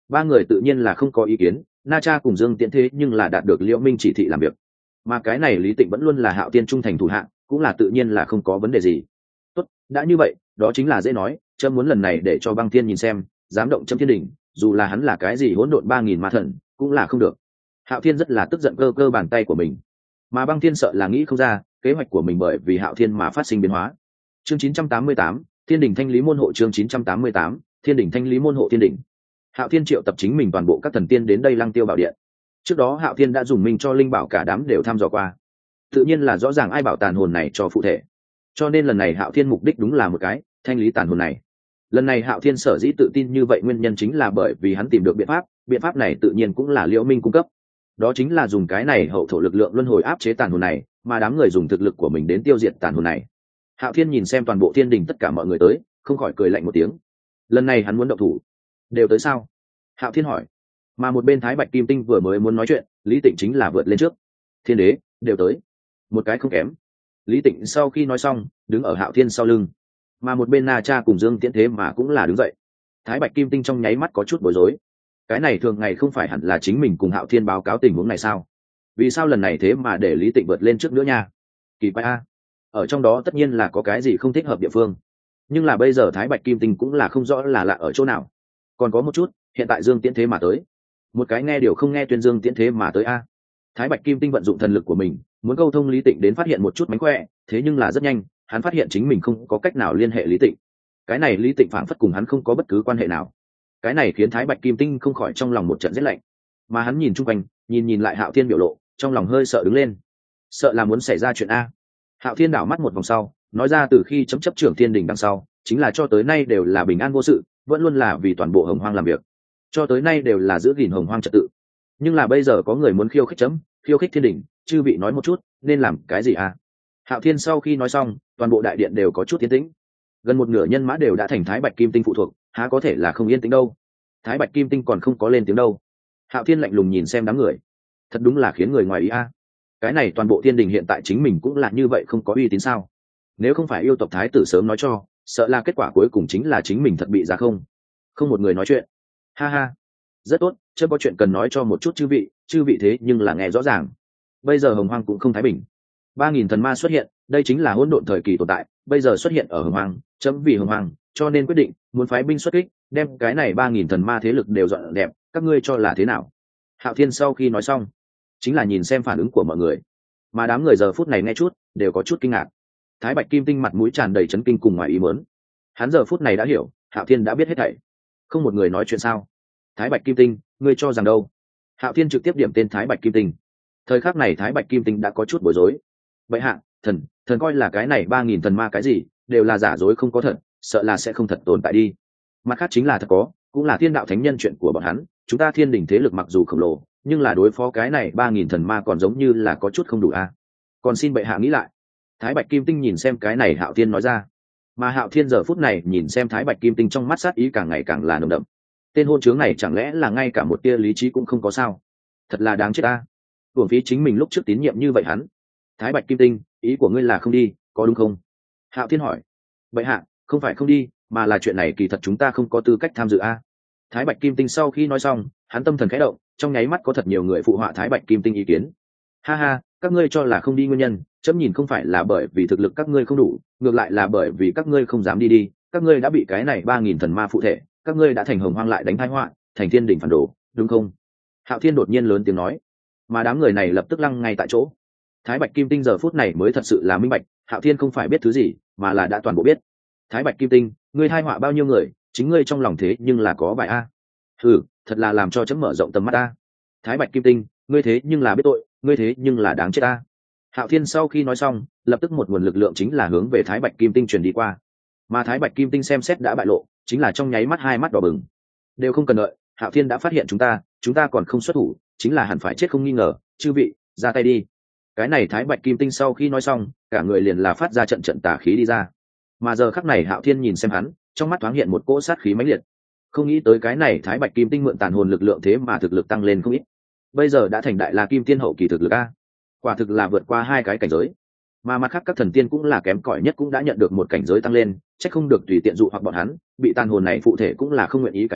Ba người tự nhiên là không có ý kiến, Na Cha cùng Dương Tiễn thế nhưng là đạt được Liễu Minh chỉ thị làm việc, mà cái này Lý Tịnh vẫn luôn là Hạo Thiên trung thành thủ hạ, cũng là tự nhiên là không có vấn đề gì. Tốt, đã như vậy, đó chính là dễ nói, chấm muốn lần này để cho Băng Thiên nhìn xem, dám động chấm thiên đỉnh, dù là hắn là cái gì hỗn độn ba nghìn ma thần, cũng là không được. Hạo Thiên rất là tức giận cơ cơ bàn tay của mình, mà Băng Thiên sợ là nghĩ không ra kế hoạch của mình bởi vì Hạo Thiên mà phát sinh biến hóa. Chương chín trăm tám mươi tám, Thiên đỉnh thanh lý môn hộ. Chương chín trăm tám mươi tám, Thiên đỉnh thanh lý môn hộ. Thiên đỉnh. Hạo Thiên triệu tập chính mình toàn bộ các thần tiên đến đây Lăng Tiêu Bảo Điện. Trước đó Hạo Thiên đã dùng minh cho linh bảo cả đám đều thăm dò qua, tự nhiên là rõ ràng ai bảo tàn hồn này cho phụ thể, cho nên lần này Hạo Thiên mục đích đúng là một cái thanh lý tàn hồn này. Lần này Hạo Thiên sở dĩ tự tin như vậy nguyên nhân chính là bởi vì hắn tìm được biện pháp, biện pháp này tự nhiên cũng là Liễu Minh cung cấp, đó chính là dùng cái này hậu thổ lực lượng luân hồi áp chế tàn hồn này, mà đám người dùng thực lực của mình đến tiêu diệt tàn hồn này. Hạo Thiên nhìn xem toàn bộ thiên đình tất cả mọi người tới, không khỏi cười lạnh một tiếng. Lần này hắn muốn động thủ, đều tới sao? Hạo Thiên hỏi. Mà một bên Thái Bạch Kim Tinh vừa mới muốn nói chuyện, Lý Tịnh chính là vượt lên trước. Thiên đế, đều tới. Một cái không kém. Lý Tịnh sau khi nói xong, đứng ở Hạo Thiên sau lưng, mà một bên Na Cha cùng Dương Tiễn thế mà cũng là đứng dậy. Thái Bạch Kim Tinh trong nháy mắt có chút bối rối. Cái này thường ngày không phải hẳn là chính mình cùng Hạo Thiên báo cáo tình huống này sao? Vì sao lần này thế mà để Lý Tịnh vượt lên trước nữa nha? Kỳ quái a. Ở trong đó tất nhiên là có cái gì không thích hợp địa phương, nhưng là bây giờ Thái Bạch Kim Tinh cũng là không rõ là lạ ở chỗ nào. Còn có một chút, hiện tại Dương Tiễn thế mà tới, một cái nghe điều không nghe tuyên Dương Tiễn thế mà tới a. Thái Bạch Kim Tinh vận dụng thần lực của mình muốn câu thông Lý Tịnh đến phát hiện một chút mánh khỏe, thế nhưng là rất nhanh hắn phát hiện chính mình không có cách nào liên hệ Lý Tịnh. Cái này Lý Tịnh phảng phất cùng hắn không có bất cứ quan hệ nào. Cái này khiến Thái Bạch Kim Tinh không khỏi trong lòng một trận rét lạnh, mà hắn nhìn chung quanh, nhìn nhìn lại Hạo Thiên biểu lộ, trong lòng hơi sợ đứng lên, sợ là muốn xảy ra chuyện a. Hạo Thiên đảo mắt một vòng sau, nói ra từ khi chấm chấp trưởng thiên đình đằng sau, chính là cho tới nay đều là bình an vô sự, vẫn luôn là vì toàn bộ Hồng Hoang làm việc, cho tới nay đều là giữ gìn Hồng Hoang trật tự. Nhưng là bây giờ có người muốn khiêu khích chấm, khiêu khích thiên đình, chư vị nói một chút, nên làm cái gì a? Hạo Thiên sau khi nói xong, toàn bộ đại điện đều có chút yên tĩnh, gần một nửa nhân mã đều đã thành Thái Bạch Kim Tinh phụ thuộc, há có thể là không yên tĩnh đâu. Thái Bạch Kim Tinh còn không có lên tiếng đâu. Hạo Thiên lạnh lùng nhìn xem đám người, thật đúng là khiến người ngoài ý a. Cái này toàn bộ thiên đình hiện tại chính mình cũng là như vậy, không có uy tín sao? Nếu không phải yêu tộc thái tử sớm nói cho, sợ là kết quả cuối cùng chính là chính mình thật bị giá không. Không một người nói chuyện. Ha ha, rất tốt, chưa có chuyện cần nói cho một chút chư vị, chư vị thế nhưng là nghe rõ ràng. Bây giờ Hồng Hoang cũng không thái bình. Ba nghìn thần ma xuất hiện, đây chính là hỗn độn thời kỳ tồn tại, bây giờ xuất hiện ở Hồng Hoang, chấm vì Hồng Hoang, cho nên quyết định muốn phái binh xuất kích, đem cái này ba nghìn thần ma thế lực đều dọn đẹp, các ngươi cho là thế nào? Hạo Thiên sau khi nói xong, chính là nhìn xem phản ứng của mọi người, mà đám người giờ phút này nghe chút đều có chút kinh ngạc. Thái Bạch Kim Tinh mặt mũi tràn đầy chấn kinh cùng ngoài ý muốn, hắn giờ phút này đã hiểu Hạo Thiên đã biết hết thảy. Không một người nói chuyện sao? Thái Bạch Kim Tinh, ngươi cho rằng đâu? Hạo Thiên trực tiếp điểm tên Thái Bạch Kim Tinh. Thời khắc này Thái Bạch Kim Tinh đã có chút bối rối. Vậy hạ, thần thần coi là cái này ba nghìn thần ma cái gì đều là giả dối không có thật, sợ là sẽ không thật tồn tại đi. Mặt khác chính là thật có, cũng là thiên đạo thánh nhân chuyện của bọn hắn, chúng ta thiên đình thế lực mặc dù khổng lồ, nhưng là đối phó cái này ba nghìn thần ma còn giống như là có chút không đủ a. Còn xin bệ hạ nghĩ lại. Thái Bạch Kim Tinh nhìn xem cái này Hạo Thiên nói ra, mà Hạo Thiên giờ phút này nhìn xem Thái Bạch Kim Tinh trong mắt sát ý càng ngày càng là nồng đậm. Tên hôn chướng này chẳng lẽ là ngay cả một tia lý trí cũng không có sao? Thật là đáng chết ta. Uổng phí chính mình lúc trước tín nhiệm như vậy hắn. Thái Bạch Kim Tinh, ý của ngươi là không đi, có đúng không? Hạo Thiên hỏi. Bệ hạ, không phải không đi, mà là chuyện này kỳ thật chúng ta không có tư cách tham dự a. Thái Bạch Kim Tinh sau khi nói xong, hắn tâm thần khẽ động, trong nháy mắt có thật nhiều người phụ họa Thái Bạch Kim Tinh ý kiến. Ha ha, các ngươi cho là không đi nguyên nhân, chấm nhìn không phải là bởi vì thực lực các ngươi không đủ, ngược lại là bởi vì các ngươi không dám đi đi, các ngươi đã bị cái này ba nghìn thần ma phụ thể, các ngươi đã thành Hồng Hoang lại đánh tai họa, thành thiên đỉnh phản đồ, đúng không? Hạo Thiên đột nhiên lớn tiếng nói, mà đám người này lập tức lăng ngay tại chỗ. Thái Bạch Kim Tinh giờ phút này mới thật sự là minh bạch, Hạo Thiên không phải biết thứ gì, mà là đã toàn bộ biết. Thái Bạch Kim Tinh, ngươi tai họa bao nhiêu người, chính ngươi trong lòng thế nhưng là có bài a. Ừ, thật là làm cho chấm mở rộng tầm mắt a. Thái Bạch Kim Tinh, ngươi thế nhưng là biết tội, ngươi thế nhưng là đáng chết a. Hạo Thiên sau khi nói xong, lập tức một nguồn lực lượng chính là hướng về Thái Bạch Kim Tinh truyền đi qua. Mà Thái Bạch Kim Tinh xem xét đã bại lộ, chính là trong nháy mắt hai mắt đỏ bừng. Đều không cần đợi, Hạo Thiên đã phát hiện chúng ta, chúng ta còn không xuất thủ, chính là hẳn phải chết không nghi ngờ, chư vị, ra tay đi. Cái này Thái Bạch Kim Tinh sau khi nói xong, cả người liền là phát ra trận trận tà khí đi ra. Mà giờ khắc này Hạo Thiên nhìn xem hắn, trong mắt thoáng hiện một cỗ sát khí mãnh liệt. Không nghĩ tới cái này Thái Bạch Kim Tinh mượn tàn hồn lực lượng thế mà thực lực tăng lên không ít. Bây giờ đã thành đại La Kim Tiên hậu kỳ thực lực a. Quả thực là vượt qua hai cái cảnh giới. Mà mặt khác các thần tiên cũng là kém cỏi nhất cũng đã nhận được một cảnh giới tăng lên, chắc không được tùy tiện dụ hoặc bọn hắn, bị tàn hồn này phụ thể cũng là không nguyện ý cải biến,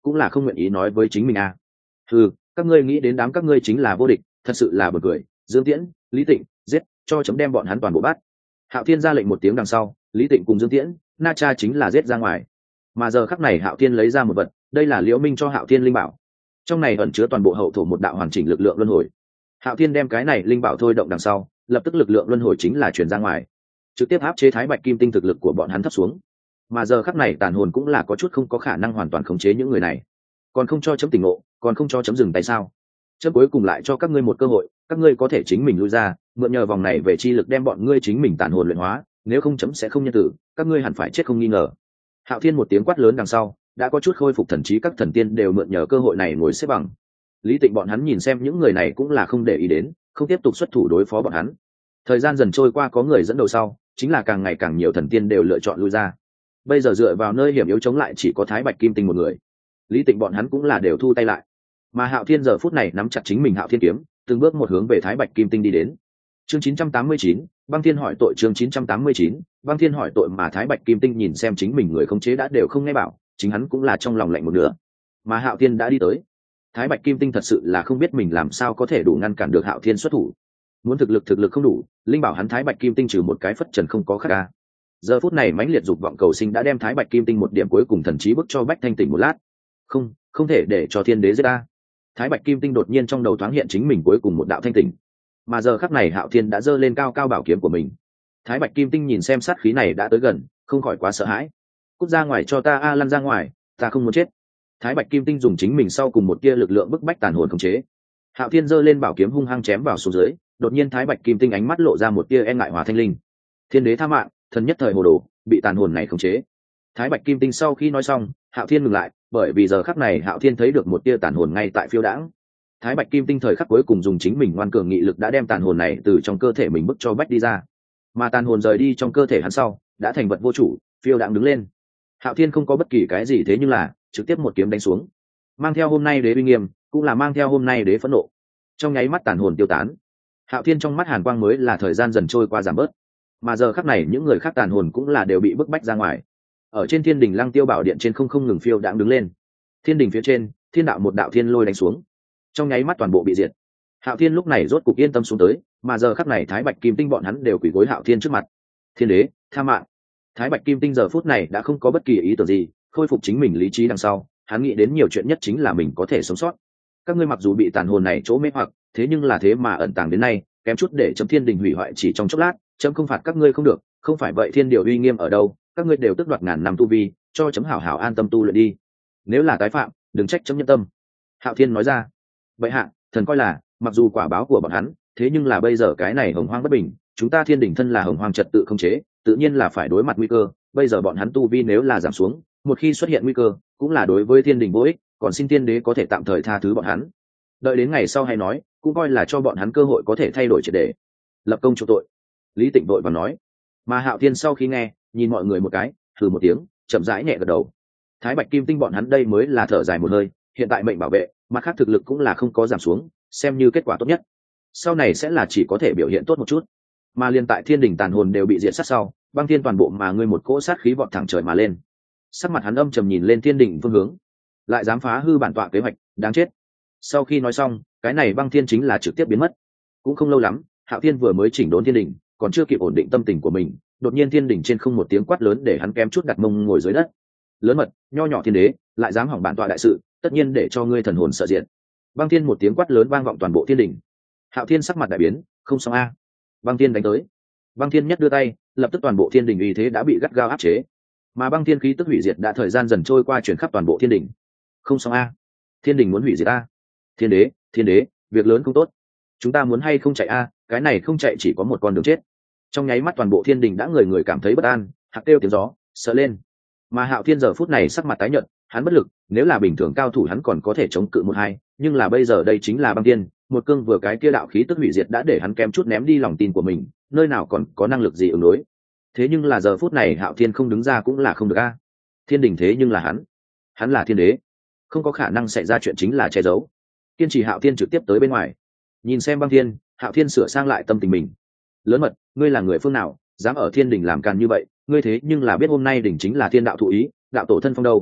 cũng là không nguyện ý nói với chính mình à. Ừ, các ngươi nghĩ đến đám các ngươi chính là vô địch, thật sự là buồn cười. Dương Tiễn, Lý Tịnh, giết, cho chấm đem bọn hắn toàn bộ bắt. Hạo Thiên ra lệnh một tiếng đằng sau, Lý Tịnh cùng Dương Tiễn, Na Cha chính là giết ra ngoài. Mà giờ khắc này Hạo Thiên lấy ra một vật, đây là Liễu Minh cho Hạo Thiên linh bảo. Trong này ẩn chứa toàn bộ hậu thổ một đạo hoàn chỉnh lực lượng luân hồi. Hạo Thiên đem cái này linh bảo thôi động đằng sau, lập tức lực lượng luân hồi chính là truyền ra ngoài, trực tiếp áp chế Thái Bạch Kim Tinh thực lực của bọn hắn thấp xuống. Mà giờ khắc này tàn hồn cũng là có chút không có khả năng hoàn toàn khống chế những người này, còn không cho chấm tỉnh ngộ, còn không cho chấm dừng tay sao? Chấm cuối cùng lại cho các ngươi một cơ hội, các ngươi có thể chính mình lui ra, mượn nhờ vòng này về chi lực đem bọn ngươi chính mình tàn hồn luyện hóa, nếu không chấm sẽ không nhân tử, các ngươi hẳn phải chết không nghi ngờ. Hạo Thiên một tiếng quát lớn đằng sau, đã có chút khôi phục thần trí, các thần tiên đều mượn nhờ cơ hội này ngồi xếp bằng. Lý Tịnh bọn hắn nhìn xem những người này cũng là không để ý đến, không tiếp tục xuất thủ đối phó bọn hắn. Thời gian dần trôi qua, có người dẫn đầu sau, chính là càng ngày càng nhiều thần tiên đều lựa chọn lui ra. Bây giờ dựa vào nơi hiểm yếu chống lại chỉ có Thái Bạch Kim Tinh một người. Lý Tịnh bọn hắn cũng là đều thu tay lại, mà Hạo Thiên giờ phút này nắm chặt chính mình Hạo Thiên kiếm, từng bước một hướng về Thái Bạch Kim Tinh đi đến. Chương chín trăm tám mươi chín, Băng Thiên hỏi tội. Chương chín trăm tám mươi chín, Băng Thiên hỏi tội. Mà Thái Bạch Kim Tinh nhìn xem chính mình người khống chế đã đều không nghe bảo, chính hắn cũng là trong lòng lạnh một nửa. Mà Hạo Thiên đã đi tới, Thái Bạch Kim Tinh thật sự là không biết mình làm sao có thể đủ ngăn cản được Hạo Thiên xuất thủ. Muốn thực lực thực lực không đủ, linh bảo hắn Thái Bạch Kim Tinh trừ một cái phất trần không có khác ca. Giờ phút này mãnh liệt dục vọng cầu sinh đã đem Thái Bạch Kim Tinh một điểm cuối cùng thần trí bức cho Bách thanh tỉnh một lát. Không, không thể để cho Thiên Đế giết ta. Thái Bạch Kim Tinh đột nhiên trong đầu thoáng hiện chính mình cuối cùng một đạo thanh tỉnh. Mà giờ khắc này Hạo Thiên đã giơ lên cao cao bảo kiếm của mình. Thái Bạch Kim Tinh nhìn xem sát khí này đã tới gần, không khỏi quá sợ hãi. Cút ra ngoài cho ta, a lăn ra ngoài, ta không muốn chết. Thái Bạch Kim Tinh dùng chính mình sau cùng một tia lực lượng bức bách tàn hồn khống chế. Hạo Thiên giơ lên bảo kiếm hung hăng chém vào xuống dưới, đột nhiên Thái Bạch Kim Tinh ánh mắt lộ ra một tia e ngại hòa thanh linh. Thiên Đế tha mạng, thần nhất thời hồ đồ, bị tàn hồn này khống chế. Thái Bạch Kim Tinh sau khi nói xong, Hạo Thiên ngừng lại, bởi vì giờ khắc này Hạo Thiên thấy được một tia tàn hồn ngay tại phiêu đãng. Thái Bạch Kim Tinh thời khắc cuối cùng dùng chính mình ngoan cường nghị lực đã đem tàn hồn này từ trong cơ thể mình bức cho bách đi ra. Mà tàn hồn rời đi trong cơ thể hắn sau, đã thành vật vô chủ, phiêu đãng đứng lên. Hạo Thiên không có bất kỳ cái gì thế nhưng là trực tiếp một kiếm đánh xuống, mang theo hôm nay đế uy nghiêm, cũng là mang theo hôm nay đế phẫn nộ. Trong nháy mắt tàn hồn tiêu tán. Hạo Thiên trong mắt hàn quang mới là thời gian dần trôi qua giảm bớt, mà giờ khắc này những người khác tàn hồn cũng là đều bị bức bách ra ngoài. Ở trên Thiên Đình Lăng Tiêu Bảo Điện trên không không ngừng phiêu đãng đứng lên. Thiên đình phía trên, thiên đạo một đạo thiên lôi đánh xuống, trong nháy mắt toàn bộ bị diệt. Hạo Thiên lúc này rốt cục yên tâm xuống tới, mà giờ khắc này Thái Bạch Kim Tinh bọn hắn đều quỳ gối Hạo Thiên trước mặt. Thiên Đế, tha mạng. Thái Bạch Kim Tinh giờ phút này đã không có bất kỳ ý tưởng gì, khôi phục chính mình lý trí đằng sau, hắn nghĩ đến nhiều chuyện nhất chính là mình có thể sống sót. Các ngươi mặc dù bị tàn hồn này chỗ mê hoặc, thế nhưng là thế mà ẩn tàng đến nay, kém chút để chấm Thiên đình hủy hoại chỉ trong chốc lát, chấm không phạt các ngươi không được, không phải vậy thiên điều uy nghiêm ở đâu, các ngươi đều tước đoạt ngàn năm tu vi, cho chấm hảo hảo an tâm tu luyện đi. Nếu là tái phạm, đừng trách chấm nhân tâm. Hạo Thiên nói ra. Vậy hạ, thần coi là, mặc dù quả báo của bọn hắn, thế nhưng là bây giờ cái này hồng hoang bất bình, chúng ta Thiên đình thân là hồng hoang trật tự không chế, tự nhiên là phải đối mặt nguy cơ. Bây giờ bọn hắn tu vi nếu là giảm xuống, một khi xuất hiện nguy cơ, cũng là đối với Thiên đình vô ích, còn xin Thiên Đế có thể tạm thời tha thứ bọn hắn. Đợi đến ngày sau hay nói, cũng coi là cho bọn hắn cơ hội có thể thay đổi triệt để, lập công chuộc tội. Lý Tịnh vội và nói. Mà Hạo Thiên sau khi nghe, nhìn mọi người một cái, thử một tiếng, chậm rãi nhẹ gật đầu. Thái Bạch Kim Tinh bọn hắn đây mới là thở dài một hơi, hiện tại mệnh bảo vệ, mặt khác thực lực cũng là không có giảm xuống, xem như kết quả tốt nhất. Sau này sẽ là chỉ có thể biểu hiện tốt một chút. Mà liên tại Thiên đình tàn hồn đều bị diệt sát sau, Băng Thiên toàn bộ mà ngươi một cỗ sát khí vọt thẳng trời mà lên. Sắc mặt hắn âm trầm nhìn lên Thiên đình phương hướng, lại dám phá hư bản tọa kế hoạch, đáng chết. Sau khi nói xong, cái này Băng Thiên chính là trực tiếp biến mất. Cũng không lâu lắm, Hạo Thiên vừa mới chỉnh đốn Thiên đình, còn chưa kịp ổn định tâm tình của mình, đột nhiên Thiên đình trên không một tiếng quát lớn để hắn kém chút đặt mông ngồi dưới đất. Lớn mật, nho nhỏ Thiên Đế, lại dám hỏng bản tọa đại sự, tất nhiên để cho ngươi thần hồn sợ diệt. Băng Thiên một tiếng quát lớn vang vọng toàn bộ Thiên đình. Hạo Thiên sắc mặt đại biến, không xong a. Băng Thiên đánh tới. Băng Thiên nhất đưa tay, lập tức toàn bộ Thiên đình uy thế đã bị gắt gao áp chế, mà băng thiên khí tức hủy diệt đã thời gian dần trôi qua chuyển khắp toàn bộ Thiên đình. Không xong a, Thiên đình muốn hủy diệt a. Thiên Đế, Thiên Đế, việc lớn không tốt, chúng ta muốn hay không chạy a, cái này không chạy chỉ có một con đường chết. Trong nháy mắt toàn bộ Thiên đình đã người người cảm thấy bất an, hạc kêu tiếng gió, sợ lên. Mà Hạo Thiên giờ phút này sắc mặt tái nhợt, hắn bất lực, nếu là bình thường cao thủ hắn còn có thể chống cự một hai, nhưng là bây giờ đây chính là băng thiên, một cương vừa cái kia đạo khí tức hủy diệt đã để hắn kém chút ném đi lòng tin của mình, nơi nào còn có năng lực gì ứng đối. Thế nhưng là giờ phút này Hạo Thiên không đứng ra cũng là không được a. Thiên đình thế nhưng là hắn, hắn là Thiên Đế, không có khả năng xảy ra chuyện chính là che giấu. Kiên trì Hạo Thiên trực tiếp tới bên ngoài, nhìn xem băng thiên, Hạo Thiên sửa sang lại tâm tình mình. Lớn mật, ngươi là người phương nào, dám ở Thiên đình làm càn như vậy, ngươi thế nhưng là biết hôm nay đỉnh chính là thiên đạo thụ ý, đạo tổ thân phong đâu.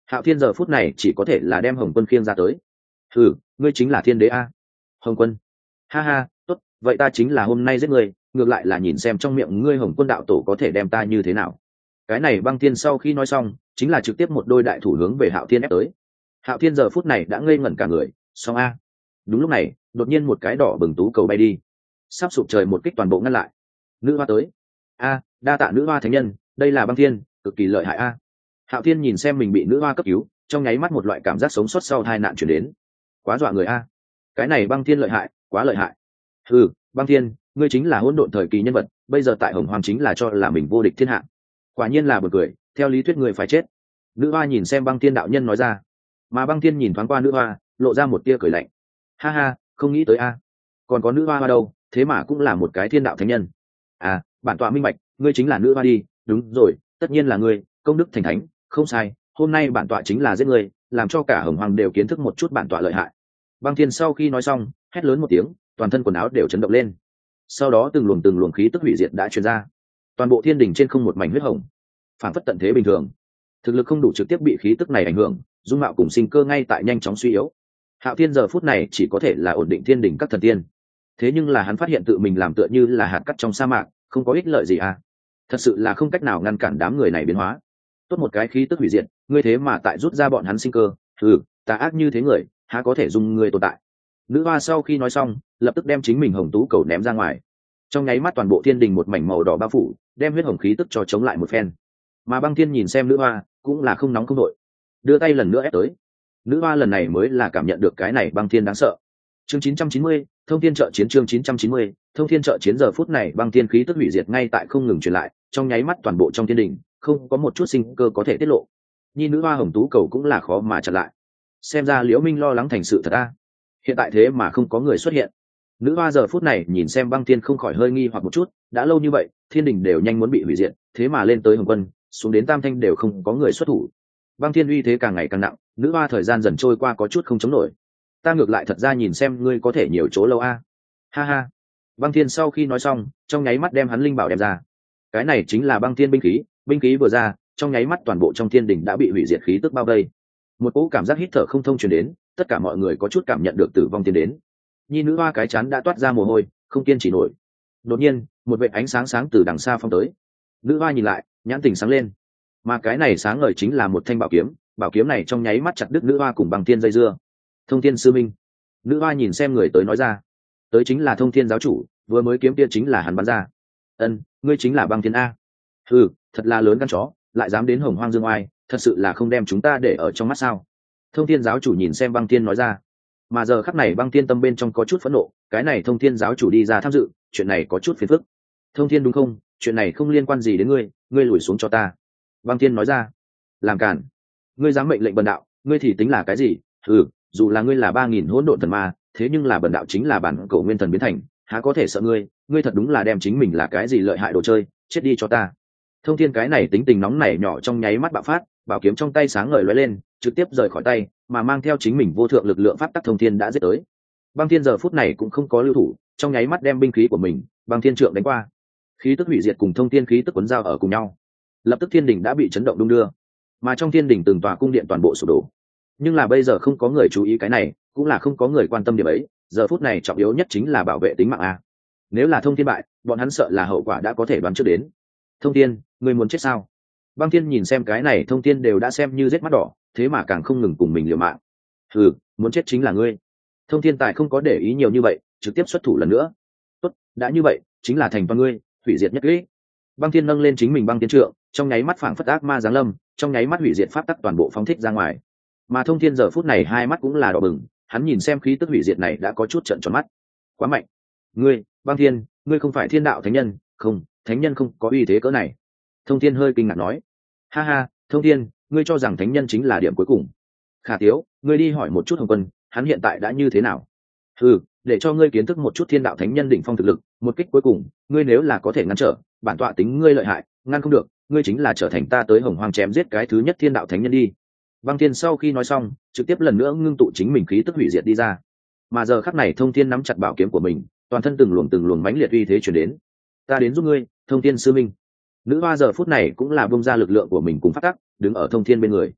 Hạo Thiên giờ phút này chỉ có thể là đem Hồng Quân khiêng ra tới. Ừ, ngươi chính là thiên đế a? Hồng Quân. Ha ha, tốt, vậy ta chính là hôm nay giết ngươi, ngược lại là nhìn xem trong miệng ngươi Hồng Quân đạo tổ có thể đem ta như thế nào. Cái này Băng Thiên sau khi nói xong, chính là trực tiếp một đôi đại thủ hướng về Hạo Thiên ép tới. Hạo Thiên giờ phút này đã ngây ngẩn cả người, xong a. Đúng lúc này, đột nhiên một cái đỏ bừng tú cầu bay đi, sắp sụp trời một kích toàn bộ ngăn lại. Nữ hoa tới. A, đa tạ nữ hoa thánh nhân, đây là Băng Thiên, cực kỳ lợi hại a. Hạo Thiên nhìn xem mình bị nữ hoa cấp cứu, trong nháy mắt một loại cảm giác sống sót sau tai nạn chuyển đến. Quá dọa người a. Cái này Băng Thiên lợi hại, quá lợi hại. Ừ, Băng Thiên, ngươi chính là hỗn độn thời kỳ nhân vật, bây giờ tại Hồng Hoàng chính là cho là mình vô địch thiên hạ. Quả nhiên là buồn cười, theo lý thuyết người phải chết. Nữ hoa nhìn xem Băng Thiên đạo nhân nói ra. Mà Băng Thiên nhìn thoáng qua nữ hoa, lộ ra một tia cười lạnh. Ha ha, không nghĩ tới a. Còn có nữ hoa hoa đâu, thế mà cũng là một cái thiên đạo thánh nhân. À, bản tọa minh bạch, ngươi chính là nữ hoa đi, đúng rồi, tất nhiên là ngươi, công đức thành thánh, không sai, hôm nay bản tọa chính là giết ngươi, làm cho cả Hồng Hoàng đều kiến thức một chút bản tọa lợi hại. Băng Thiên sau khi nói xong, hét lớn một tiếng, toàn thân quần áo đều chấn động lên. Sau đó từng luồng từng luồng khí tức hủy diệt đã truyền ra, toàn bộ thiên đình trên không một mảnh huyết hồng, phản phất tận thế bình thường. Thực lực không đủ trực tiếp bị khí tức này ảnh hưởng, dung mạo cùng sinh cơ ngay tại nhanh chóng suy yếu. Hạo Thiên giờ phút này chỉ có thể là ổn định thiên đình các thần tiên, thế nhưng là hắn phát hiện tự mình làm tựa như là hạt cát trong sa mạc, không có ích lợi gì à. Thật sự là không cách nào ngăn cản đám người này biến hóa. Tốt một cái khí tức hủy diệt, ngươi thế mà tại rút ra bọn hắn sinh cơ, ừ, tà ác như thế người há có thể dùng người tồn tại. Nữ hoa sau khi nói xong, lập tức đem chính mình hồng tú cầu ném ra ngoài, trong nháy mắt toàn bộ thiên đình một mảnh màu đỏ bao phủ, đem huyết hồng khí tức cho chống lại một phen. Mà Băng Thiên nhìn xem nữ hoa cũng là không nóng không đội, đưa tay lần nữa ép tới. Nữ hoa lần này mới là cảm nhận được cái này Băng Thiên đáng sợ. Chương chín trăm chín mươi, thông thiên trợ chiến. Chương chín trăm chín mươi, thông thiên trợ chiến. Giờ phút này Băng Thiên khí tức hủy diệt ngay tại không ngừng truyền lại, trong nháy mắt toàn bộ trong thiên đình không có một chút sinh cơ có thể tiết lộ. Nhi nữ hoa hồng tú cầu cũng là khó mà chặn lại. Xem ra Liễu Minh lo lắng thành sự thật a. Hiện tại thế mà không có người xuất hiện. Nữ hoa giờ phút này nhìn xem Băng Thiên không khỏi hơi nghi hoặc một chút, đã lâu như vậy thiên đình đều nhanh muốn bị hủy diệt, thế mà lên tới Hồng Quân xuống đến Tam Thanh đều không có người xuất thủ. Băng Thiên uy thế càng ngày càng nặng, nữ hoa thời gian dần trôi qua có chút không chống nổi. Ta ngược lại thật ra nhìn xem ngươi có thể nhiều chỗ lâu a. Ha ha. Băng Thiên sau khi nói xong, trong nháy mắt đem hắn linh bảo đem ra. Cái này chính là Băng Thiên binh khí, binh khí vừa ra, trong nháy mắt toàn bộ trong thiên đình đã bị hủy diệt khí tức bao vây. Một cỗ cảm giác hít thở không thông truyền đến, tất cả mọi người có chút cảm nhận được tử vong tiến đến. Nhi nữ hoa cái chán đã toát ra mồ hôi, không kiên trì nổi. Đột nhiên, một vệt ánh sáng sáng từ đằng xa phong tới. Nữ hoa nhìn lại, nhãn tình sáng lên. Mà cái này sáng ngời chính là một thanh bảo kiếm, bảo kiếm này trong nháy mắt chặt đứt nữ hoa cùng Băng Thiên dây dưa. Thông Thiên sư minh. Nữ hoa nhìn xem người tới nói ra. Tới chính là Thông Thiên giáo chủ, vừa mới kiếm kia chính là hắn bắn ra. Ân, ngươi chính là Băng Thiên a. Ừ, thật là lớn gan chó, lại dám đến Hồng Hoang dương oai, thật sự là không đem chúng ta để ở trong mắt sao. Thông Thiên giáo chủ nhìn xem Băng Thiên nói ra. Mà giờ khắc này Băng Thiên tâm bên trong có chút phẫn nộ, cái này Thông Thiên giáo chủ đi ra tham dự, chuyện này có chút phiền phức. Thông Thiên đúng không, chuyện này không liên quan gì đến ngươi, ngươi lùi xuống cho ta. Băng Thiên nói ra. Làm cản. Ngươi dám mệnh lệnh bần đạo, ngươi thì tính là cái gì? Ừ, dù là ngươi là ba nghìn hỗn độn thần ma, thế nhưng là bần đạo chính là bản cổ nguyên thần biến thành, há có thể sợ ngươi, ngươi thật đúng là đem chính mình là cái gì lợi hại đồ chơi, chết đi cho ta. Thông Thiên cái này tính tình nóng nảy nhỏ trong nháy mắt bạo phát, bảo kiếm trong tay sáng ngời lóe lên, trực tiếp rời khỏi tay, mà mang theo chính mình vô thượng lực lượng pháp tắc Thông Thiên đã giết tới. Băng Thiên giờ phút này cũng không có lưu thủ, trong nháy mắt đem binh khí của mình, Băng Thiên trượng đánh qua. Khí tức hủy diệt cùng Thông Thiên khí tức cuốn dao ở cùng nhau. Lập tức thiên đình đã bị chấn động đung đưa, mà trong thiên đình từng tòa cung điện toàn bộ sụp đổ. Nhưng là bây giờ không có người chú ý cái này, cũng là không có người quan tâm điểm ấy, giờ phút này trọng yếu nhất chính là bảo vệ tính mạng a. Nếu là Thông Thiên bại, bọn hắn sợ là hậu quả đã có thể đoán trước đến. Thông Thiên, ngươi muốn chết sao? Băng Thiên nhìn xem cái này Thông Thiên đều đã xem như giết mắt đỏ, thế mà càng không ngừng cùng mình liều mạng. Ừ, muốn chết chính là ngươi. Thông Thiên tài không có để ý nhiều như vậy, trực tiếp xuất thủ lần nữa. Tốt, đã như vậy, chính là thành toàn ngươi, hủy diệt nhất kỹ. Băng Thiên nâng lên chính mình Băng Thiên trượng, trong nháy mắt phảng phất ác ma giáng lâm, trong nháy mắt hủy diệt pháp tắc toàn bộ phóng thích ra ngoài. Mà Thông Thiên giờ phút này hai mắt cũng là đỏ bừng, hắn nhìn xem khí tức hủy diệt này đã có chút trợn tròn mắt. Quá mạnh. Ngươi, Băng Thiên, ngươi không phải thiên đạo thánh nhân, không, thánh nhân không có uy thế cỡ này. Thông Thiên hơi kinh ngạc nói. Ha ha, Thông Thiên, ngươi cho rằng thánh nhân chính là điểm cuối cùng. Khả Tiếu, ngươi đi hỏi một chút Hồng Quân, hắn hiện tại đã như thế nào? Ừ, để cho ngươi kiến thức một chút thiên đạo thánh nhân đỉnh phong thực lực, một kích cuối cùng, ngươi nếu là có thể ngăn trở, bản tọa tính ngươi lợi hại, ngăn không được, ngươi chính là trở thành ta tới Hồng Hoang chém giết cái thứ nhất thiên đạo thánh nhân đi. Băng Thiên sau khi nói xong, trực tiếp lần nữa ngưng tụ chính mình khí tức hủy diệt đi ra. Mà giờ khắc này Thông Thiên nắm chặt bảo kiếm của mình, toàn thân từng luồng từng luồng mãnh liệt uy thế truyền đến. Ta đến giúp ngươi, Thông Thiên sư minh. Nữ hoa giờ phút này cũng là bung ra lực lượng của mình cùng phát tắc, đứng ở Thông Thiên bên người.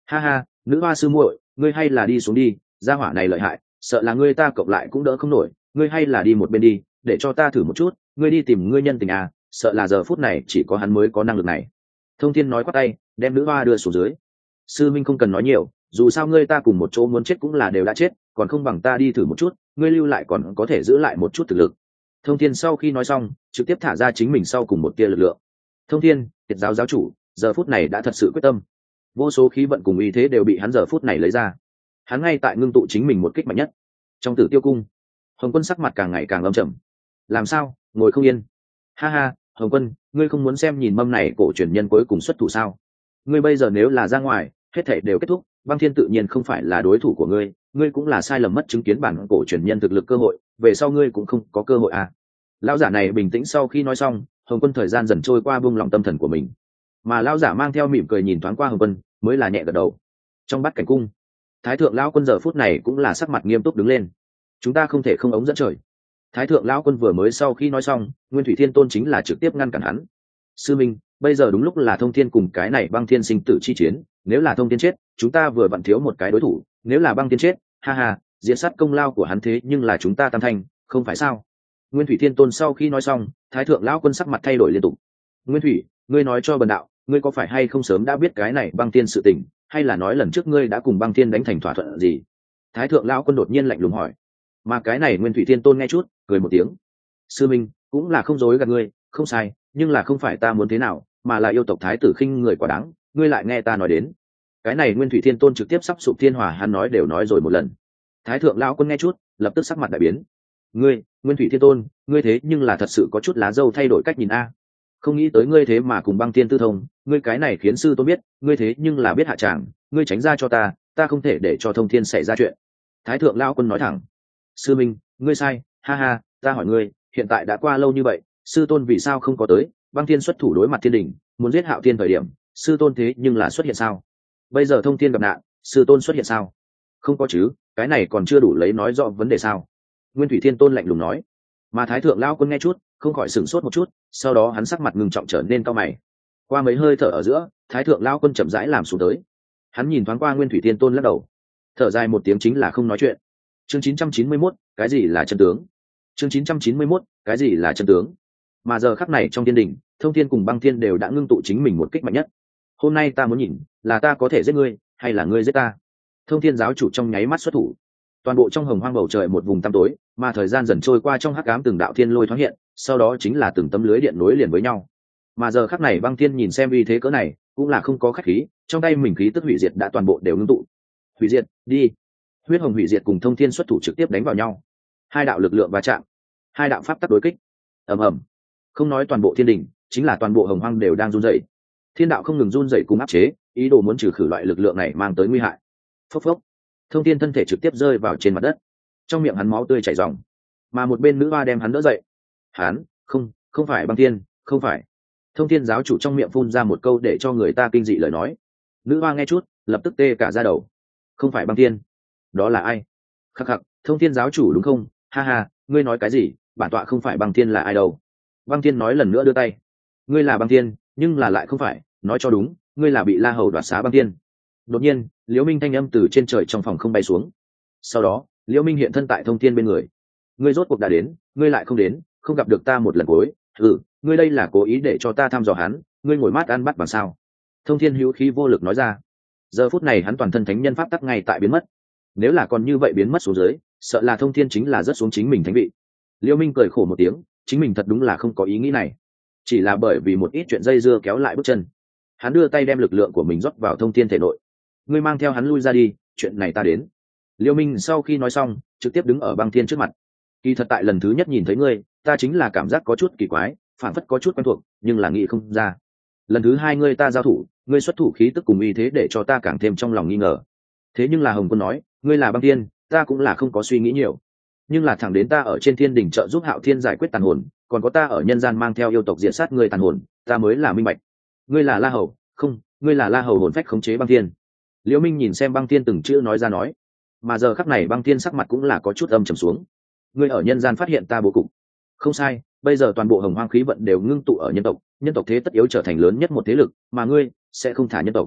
Ha ha, nữ hoa sư muội, ngươi hay là đi xuống đi, gia hỏa này lợi hại, sợ là ngươi ta cộng lại cũng đỡ không nổi, ngươi hay là đi một bên đi, để cho ta thử một chút, ngươi đi tìm ngươi nhân tình à, sợ là giờ phút này chỉ có hắn mới có năng lực này. Thông thiên nói quát tay, đem nữ hoa đưa xuống dưới. Sư minh không cần nói nhiều, dù sao ngươi ta cùng một chỗ muốn chết cũng là đều đã chết, còn không bằng ta đi thử một chút, ngươi lưu lại còn có thể giữ lại một chút thực lực. Thông thiên sau khi nói xong, trực tiếp thả ra chính mình sau cùng một tia lực lượng. Thông thiên, Tiệt giáo giáo chủ, giờ phút này đã thật sự quyết tâm, vô số khí vận cùng ý thế đều bị hắn giờ phút này lấy ra. Hắn ngay tại ngưng tụ chính mình một kích mạnh nhất. Trong Tử Tiêu cung, Hồng Quân sắc mặt càng ngày càng âm trầm. Làm sao, ngồi không yên? Ha ha, Hồng Quân, ngươi không muốn xem nhìn mâm này cổ truyền nhân cuối cùng xuất thủ sao? Ngươi bây giờ nếu là ra ngoài, hết thảy đều kết thúc, Băng Thiên tự nhiên không phải là đối thủ của ngươi, ngươi cũng là sai lầm mất chứng kiến bản cổ truyền nhân thực lực cơ hội, về sau ngươi cũng không có cơ hội à? Lão giả này bình tĩnh sau khi nói xong, Hồng Quân thời gian dần trôi qua buông lòng tâm thần của mình, mà lão giả mang theo mỉm cười nhìn thoáng qua Hồng Quân, mới là nhẹ gật đầu. Trong Bát Cảnh cung, Thái thượng lão quân giờ phút này cũng là sắc mặt nghiêm túc đứng lên. Chúng ta không thể không ống dẫn trời. Thái thượng lão quân vừa mới sau khi nói xong, Nguyên Thủy Thiên Tôn chính là trực tiếp ngăn cản hắn. Sư minh, bây giờ đúng lúc là Thông Thiên cùng cái này Băng Thiên sinh tử chi chiến, nếu là Thông Thiên chết, chúng ta vừa vặn thiếu một cái đối thủ, nếu là Băng Thiên chết, ha ha, diệt sát công lao của hắn thế nhưng là chúng ta tam thanh, không phải sao? Nguyên Thủy Thiên Tôn sau khi nói xong, Thái thượng lão quân sắc mặt thay đổi liên tục. Nguyên Thủy, ngươi nói cho bần đạo, ngươi có phải hay không sớm đã biết cái này Băng Thiên sự tình, hay là nói lần trước ngươi đã cùng Băng Thiên đánh thành thỏa thuận gì? Thái thượng lão quân đột nhiên lạnh lùng hỏi. Mà cái này Nguyên Thủy Thiên Tôn nghe chút, cười một tiếng. Sư minh, cũng là không dối gạt ngươi, không sai, nhưng là không phải ta muốn thế nào, mà là yêu tộc thái tử khinh người quá đáng, ngươi lại nghe ta nói đến. Cái này Nguyên Thủy Thiên Tôn trực tiếp sắp sụp thiên hòa, hắn nói đều nói rồi một lần. Thái thượng lão quân nghe chút, lập tức sắc mặt đại biến. Ngươi, Nguyên Thủy Thiên Tôn, ngươi thế nhưng là thật sự có chút lá dâu thay đổi cách nhìn a. Không nghĩ tới ngươi thế mà cùng Băng Thiên tư thông, ngươi cái này khiến sư tôn biết, ngươi thế nhưng là biết hạ tràng, ngươi tránh ra cho ta, ta không thể để cho Thông Thiên xảy ra chuyện. Thái thượng lão quân nói thẳng. Sư minh, ngươi sai, ha ha, ta hỏi ngươi, hiện tại đã qua lâu như vậy, sư tôn vì sao không có tới? Băng Thiên xuất thủ đối mặt thiên đình, muốn giết Hạo Thiên thời điểm, sư tôn thế nhưng là xuất hiện sao? Bây giờ Thông Thiên gặp nạn, sư tôn xuất hiện sao? Không có chứ, cái này còn chưa đủ lấy nói rõ vấn đề sao? Nguyên Thủy Thiên Tôn lạnh lùng nói. Mà Thái thượng lão quân nghe chút, không khỏi sửng sốt một chút, sau đó hắn sắc mặt ngưng trọng trở nên cau mày. Qua mấy hơi thở ở giữa, Thái thượng lão quân chậm rãi làm xuống tới. Hắn nhìn thoáng qua Nguyên Thủy Thiên Tôn lắc đầu, thở dài một tiếng chính là không nói chuyện. Chương chín trăm chín mươi mốt, cái gì là chân tướng? Chương chín trăm chín mươi mốt, cái gì là chân tướng? Mà giờ khắc này trong thiên đình, Thông Thiên cùng Băng Thiên đều đã ngưng tụ chính mình một kích mạnh nhất. Hôm nay ta muốn nhìn, là ta có thể giết ngươi, hay là ngươi giết ta? Thông Thiên giáo chủ trong nháy mắt xuất thủ. Toàn bộ trong hồng hoang bầu trời một vùng tăm tối, mà thời gian dần trôi qua trong hắc ám từng đạo thiên lôi thoáng hiện, sau đó chính là từng tấm lưới điện nối liền với nhau. Mà giờ khắc này Băng Thiên nhìn xem uy thế cỡ này, cũng là không có khách khí, trong tay mình khí tức hủy diệt đã toàn bộ đều ngưng tụ. Hủy diệt, đi. Huyết hồng hủy diệt cùng Thông Thiên xuất thủ trực tiếp đánh vào nhau. Hai đạo lực lượng va chạm, hai đạo pháp tắc đối kích. Ầm ầm. Không nói toàn bộ thiên đình, chính là toàn bộ hồng hoang đều đang run rẩy. Thiên đạo không ngừng run rẩy cùng áp chế, ý đồ muốn trừ khử loại lực lượng này mang tới nguy hại. Phốc phốc. Thông Thiên thân thể trực tiếp rơi vào trên mặt đất, trong miệng hắn máu tươi chảy ròng, mà một bên nữ hoa đem hắn đỡ dậy. Hắn, không, không phải Băng Thiên, không phải. Thông Thiên giáo chủ trong miệng phun ra một câu để cho người ta kinh dị lời nói. Nữ hoa nghe chút, lập tức tê cả da đầu. Không phải Băng Thiên, đó là ai? Khắc khắc, Thông Thiên giáo chủ đúng không? Ha ha, ngươi nói cái gì? Bản tọa không phải Băng Thiên là ai đâu? Băng Thiên nói lần nữa đưa tay. Ngươi là Băng Thiên, nhưng là lại không phải, nói cho đúng, ngươi là bị La Hầu đoạt xá Băng Thiên. Đột nhiên, Liễu Minh thanh âm từ trên trời trong phòng không bay xuống. Sau đó, Liễu Minh hiện thân tại Thông Thiên bên người. Ngươi rốt cuộc đã đến, ngươi lại không đến, không gặp được ta một lần cuối. Ừ, ngươi đây là cố ý để cho ta thăm dò hắn, ngươi ngồi mát ăn bắt bằng sao? Thông Thiên hữu khí vô lực nói ra. Giờ phút này hắn toàn thân thánh nhân pháp tắc ngay tại biến mất. Nếu là còn như vậy biến mất xuống dưới, sợ là Thông Thiên chính là rất xuống chính mình thánh vị. Liễu Minh cười khổ một tiếng, chính mình thật đúng là không có ý nghĩ này, chỉ là bởi vì một ít chuyện dây dưa kéo lại bước chân. Hắn đưa tay đem lực lượng của mình rót vào Thông Thiên thể nội. Ngươi mang theo hắn lui ra đi, chuyện này ta đến. Liễu Minh sau khi nói xong, trực tiếp đứng ở Băng Thiên trước mặt. Kỳ thật tại lần thứ nhất nhìn thấy ngươi, ta chính là cảm giác có chút kỳ quái, phản phất có chút quen thuộc, nhưng là nghĩ không ra. Lần thứ hai ngươi ta giao thủ, ngươi xuất thủ khí tức cùng uy thế để cho ta càng thêm trong lòng nghi ngờ. Thế nhưng là Hồng Quân nói, ngươi là Băng Thiên, ta cũng là không có suy nghĩ nhiều. Nhưng là thẳng đến ta ở trên thiên đỉnh trợ giúp Hạo Thiên giải quyết tàn hồn, còn có ta ở nhân gian mang theo yêu tộc diệt sát ngươi tàn hồn, ta mới là minh bạch. Ngươi là La Hầu, không, ngươi là La Hầu hồn phách khống chế Băng Thiên. Liễu Minh nhìn xem Băng Thiên từng chữ nói ra nói, mà giờ khắc này Băng Thiên sắc mặt cũng là có chút âm trầm xuống. Ngươi ở nhân gian phát hiện ta bố cục, không sai, bây giờ toàn bộ hồng hoang khí vận đều ngưng tụ ở nhân tộc, nhân tộc thế tất yếu trở thành lớn nhất một thế lực, mà ngươi sẽ không thả nhân tộc.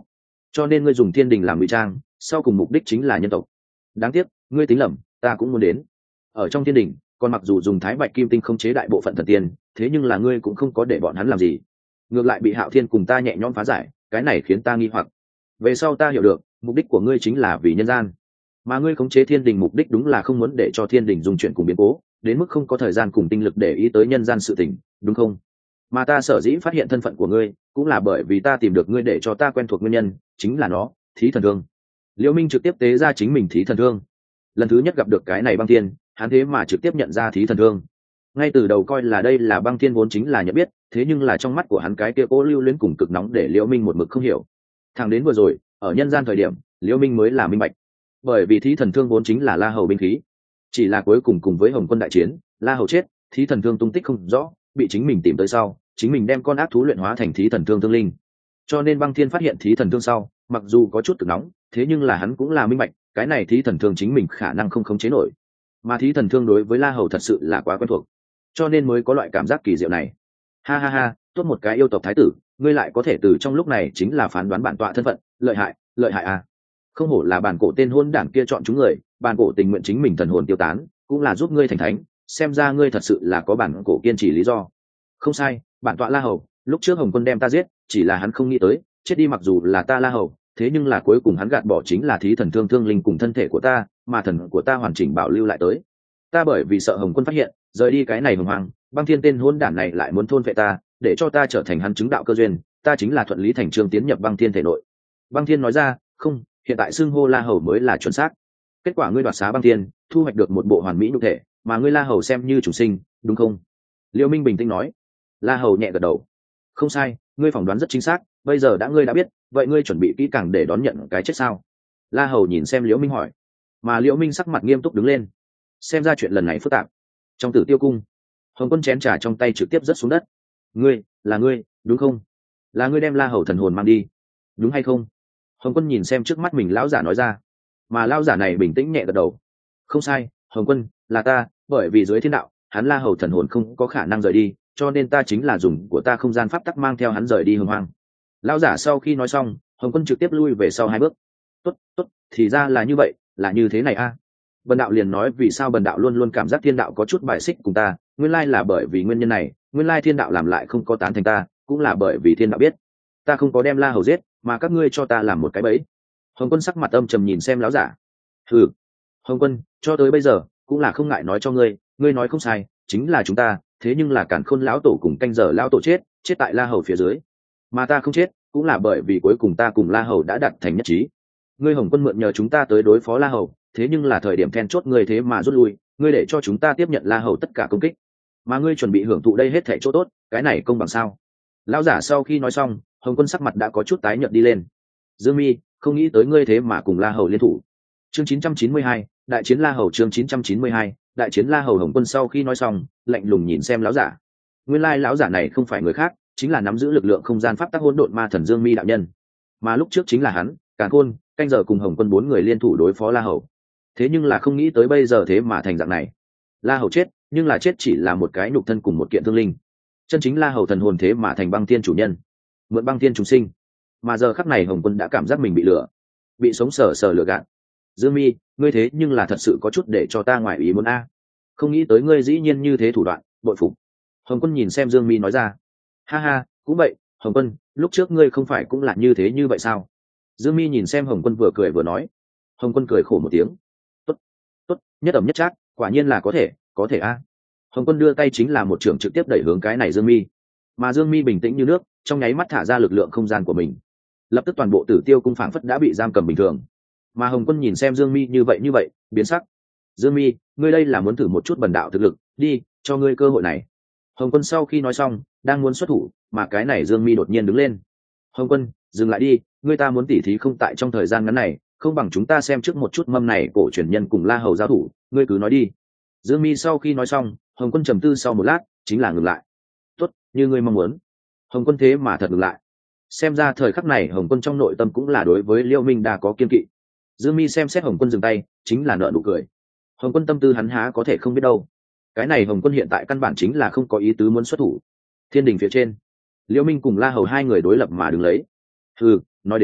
cho nên ngươi dùng thiên đình làm ngụy trang, sau cùng mục đích chính là nhân tộc. Đáng tiếc ngươi tính lầm, ta cũng muốn đến. Ở trong thiên đình, còn mặc dù dùng thái bạch kim tinh khống chế đại bộ phận thần tiên, thế nhưng là ngươi cũng không có để bọn hắn làm gì, ngược lại bị Hạo Thiên cùng ta nhẹ nhõm phá giải, cái này khiến ta nghi hoặc. Về sau ta hiểu được, mục đích của ngươi chính là vì nhân gian, mà ngươi khống chế thiên đình mục đích đúng là không muốn để cho thiên đình dung chuyển cùng biến cố, đến mức không có thời gian cùng tinh lực để ý tới nhân gian sự tình, đúng không? Mà ta sở dĩ phát hiện thân phận của ngươi, cũng là bởi vì ta tìm được ngươi để cho ta quen thuộc nguyên nhân, chính là nó, Thí Thần Thương. Liễu Minh trực tiếp tế ra chính mình Thí Thần Thương. Lần thứ nhất gặp được cái này Băng Thiên, hắn thế mà trực tiếp nhận ra Thí Thần Thương. Ngay từ đầu coi là đây là Băng Thiên vốn chính là nhận biết, thế nhưng là trong mắt của hắn cái kia cố lưu luyến cùng cực nóng để Liễu Minh một mực không hiểu. Thẳng đến vừa rồi, ở nhân gian thời điểm, Liễu Minh mới là minh bạch. Bởi vì Thí Thần Thương vốn chính là La Hầu binh khí, chỉ là cuối cùng cùng với Hồng Quân đại chiến, La Hầu chết, Thí Thần Thương tung tích không rõ, bị chính mình tìm tới sau, chính mình đem con ác thú luyện hóa thành Thí Thần Thương tương linh. Cho nên Băng Thiên phát hiện Thí Thần Thương sau, mặc dù có chút cực nóng, thế nhưng là hắn cũng là minh bạch, cái này Thí Thần Thương chính mình khả năng không khống chế nổi. Mà Thí Thần Thương đối với La Hầu thật sự là quá quen thuộc, cho nên mới có loại cảm giác kỳ diệu này. Ha ha ha, tốt một cái yêu tộc thái tử, ngươi lại có thể từ trong lúc này chính là phán đoán bản tọa thân phận, lợi hại, lợi hại à. Không hổ là bản cổ tên hôn đản kia chọn chúng người, bản cổ tình nguyện chính mình thần hồn tiêu tán, cũng là giúp ngươi thành thánh, xem ra ngươi thật sự là có bản cổ kiên trì lý do. Không sai, bản tọa La Hầu, lúc trước Hồng Quân đem ta giết, chỉ là hắn không nghĩ tới, chết đi mặc dù là ta La Hầu, thế nhưng là cuối cùng hắn gạt bỏ chính là Thí Thần Thương thương linh cùng thân thể của ta, mà thần của ta hoàn chỉnh bảo lưu lại tới. Ta bởi vì sợ Hồng Quân phát hiện, rời đi cái này hồng hoàng, Băng Thiên tên hôn đản này lại muốn thôn phệ ta, để cho ta trở thành hắn chứng đạo cơ duyên, ta chính là thuận lý thành chương tiến nhập Băng Thiên thể nội. Băng Thiên nói ra, không, hiện tại xưng hô La Hầu mới là chuẩn xác. Kết quả ngươi đoạt xá Băng Thiên, thu hoạch được một bộ hoàn mỹ nhục thể, mà ngươi La Hầu xem như chủ sinh, đúng không? Liễu Minh bình tĩnh nói. La Hầu nhẹ gật đầu. Không sai, ngươi phỏng đoán rất chính xác, bây giờ đã ngươi đã biết, vậy ngươi chuẩn bị kỹ càng để đón nhận cái chết sao? La Hầu nhìn xem Liễu Minh hỏi. Mà Liễu Minh sắc mặt nghiêm túc đứng lên. Xem ra chuyện lần này phức tạp. Trong Tử Tiêu cung, Hồng Quân chén trà trong tay trực tiếp rớt xuống đất. Ngươi, là ngươi, đúng không? Là ngươi đem La Hầu thần hồn mang đi, đúng hay không? Hồng Quân nhìn xem trước mắt mình lão giả nói ra. Mà lão giả này bình tĩnh nhẹ gật đầu. Không sai, Hồng Quân, là ta, bởi vì dưới thiên đạo, hắn La Hầu thần hồn không có khả năng rời đi, cho nên ta chính là dùng của ta không gian pháp tắc mang theo hắn rời đi hồng hoang. Lão giả sau khi nói xong, Hồng Quân trực tiếp lui về sau hai bước. Tốt, tốt, thì ra là như vậy, là như thế này a. À. Bần đạo liền nói vì sao bần đạo luôn luôn cảm giác thiên đạo có chút bài xích cùng ta, nguyên lai là bởi vì nguyên nhân này, nguyên lai thiên đạo làm lại không có tán thành ta, cũng là bởi vì thiên đạo biết ta không có đem La Hầu giết, mà các ngươi cho ta làm một cái bẫy. Hồng Quân sắc mặt âm trầm nhìn xem lão giả. Hừ, Hồng Quân, cho tới bây giờ cũng là không ngại nói cho ngươi, ngươi nói không sai, chính là chúng ta, thế nhưng là Càn Khôn lão tổ cùng canh giờ lão tổ chết, chết tại La Hầu phía dưới, mà ta không chết, cũng là bởi vì cuối cùng ta cùng La Hầu đã đạt thành nhất trí. Ngươi Hồng Quân mượn nhờ chúng ta tới đối phó La Hầu, thế nhưng là thời điểm then chốt ngươi thế mà rút lui, ngươi để cho chúng ta tiếp nhận La Hầu tất cả công kích, mà ngươi chuẩn bị hưởng thụ đây hết thảy chỗ tốt, cái này công bằng sao? Lão giả sau khi nói xong, Hồng Quân sắc mặt đã có chút tái nhợt đi lên. Dương Mi, không nghĩ tới ngươi thế mà cùng La Hầu liên thủ. Chương chín trăm chín mươi hai, đại chiến La Hầu. Chương chín trăm chín mươi hai, đại chiến La Hầu. Hồng Quân sau khi nói xong, lạnh lùng nhìn xem lão giả. Nguyên lai lão giả này không phải người khác, chính là nắm giữ lực lượng không gian pháp tắc hỗn độn ma thần Dương Mi đạo nhân. Mà lúc trước chính là hắn, Càn Khôn, canh giờ cùng Hồng Quân bốn người liên thủ đối phó La Hầu. Thế nhưng là không nghĩ tới bây giờ thế mà thành dạng này. La Hầu chết, nhưng là chết chỉ là một cái nhục thân cùng một kiện thương linh. Chân chính La Hầu thần hồn thế mà thành Băng Thiên chủ nhân, mượn Băng Thiên chúng sinh. Mà giờ khắc này Hồng Quân đã cảm giác mình bị lừa, bị sống sờ sờ lừa gạt. Dương Mi, ngươi thế nhưng là thật sự có chút để cho ta ngoài ý muốn a. Không nghĩ tới ngươi dĩ nhiên như thế thủ đoạn, bội phục. Hồng Quân nhìn xem Dương Mi nói ra. Ha ha, cũng vậy, Hồng Quân, lúc trước ngươi không phải cũng là như thế như vậy sao? Dương Mi nhìn xem Hồng Quân vừa cười vừa nói. Hồng Quân cười khổ một tiếng. Tốt, tốt, nhất ẩm nhất trác, quả nhiên là có thể, có thể a. Hồng Quân đưa tay chính là một trường trực tiếp đẩy hướng cái này Dương Mi, mà Dương Mi bình tĩnh như nước, trong nháy mắt thả ra lực lượng không gian của mình, lập tức toàn bộ Tử Tiêu cung phảng phất đã bị giam cầm bình thường. Mà Hồng Quân nhìn xem Dương Mi như vậy như vậy, biến sắc. Dương Mi, ngươi đây là muốn thử một chút bần đạo thực lực, đi, cho ngươi cơ hội này. Hồng Quân sau khi nói xong, đang muốn xuất thủ, mà cái này Dương Mi đột nhiên đứng lên. Hồng Quân, dừng lại đi, ngươi ta muốn tỉ thí không tại trong thời gian ngắn này, không bằng chúng ta xem trước một chút mâm này cổ truyền nhân cùng La Hầu giao thủ, ngươi cứ nói đi. Dương Mi sau khi nói xong, Hồng Quân trầm tư sau một lát, chính là ngừng lại. Tốt, như ngươi mong muốn. Hồng Quân thế mà thật ngừng lại. Xem ra thời khắc này Hồng Quân trong nội tâm cũng là đối với Liễu Minh đã có kiên kỵ. Dương Mi xem xét Hồng Quân dừng tay, chính là nở nụ cười. Hồng Quân tâm tư hắn há có thể không biết đâu. Cái này Hồng Quân hiện tại căn bản chính là không có ý tứ muốn xuất thủ. Thiên đình phía trên, Liễu Minh cùng La Hầu hai người đối lập mà đứng lấy. Hừ, nói đến,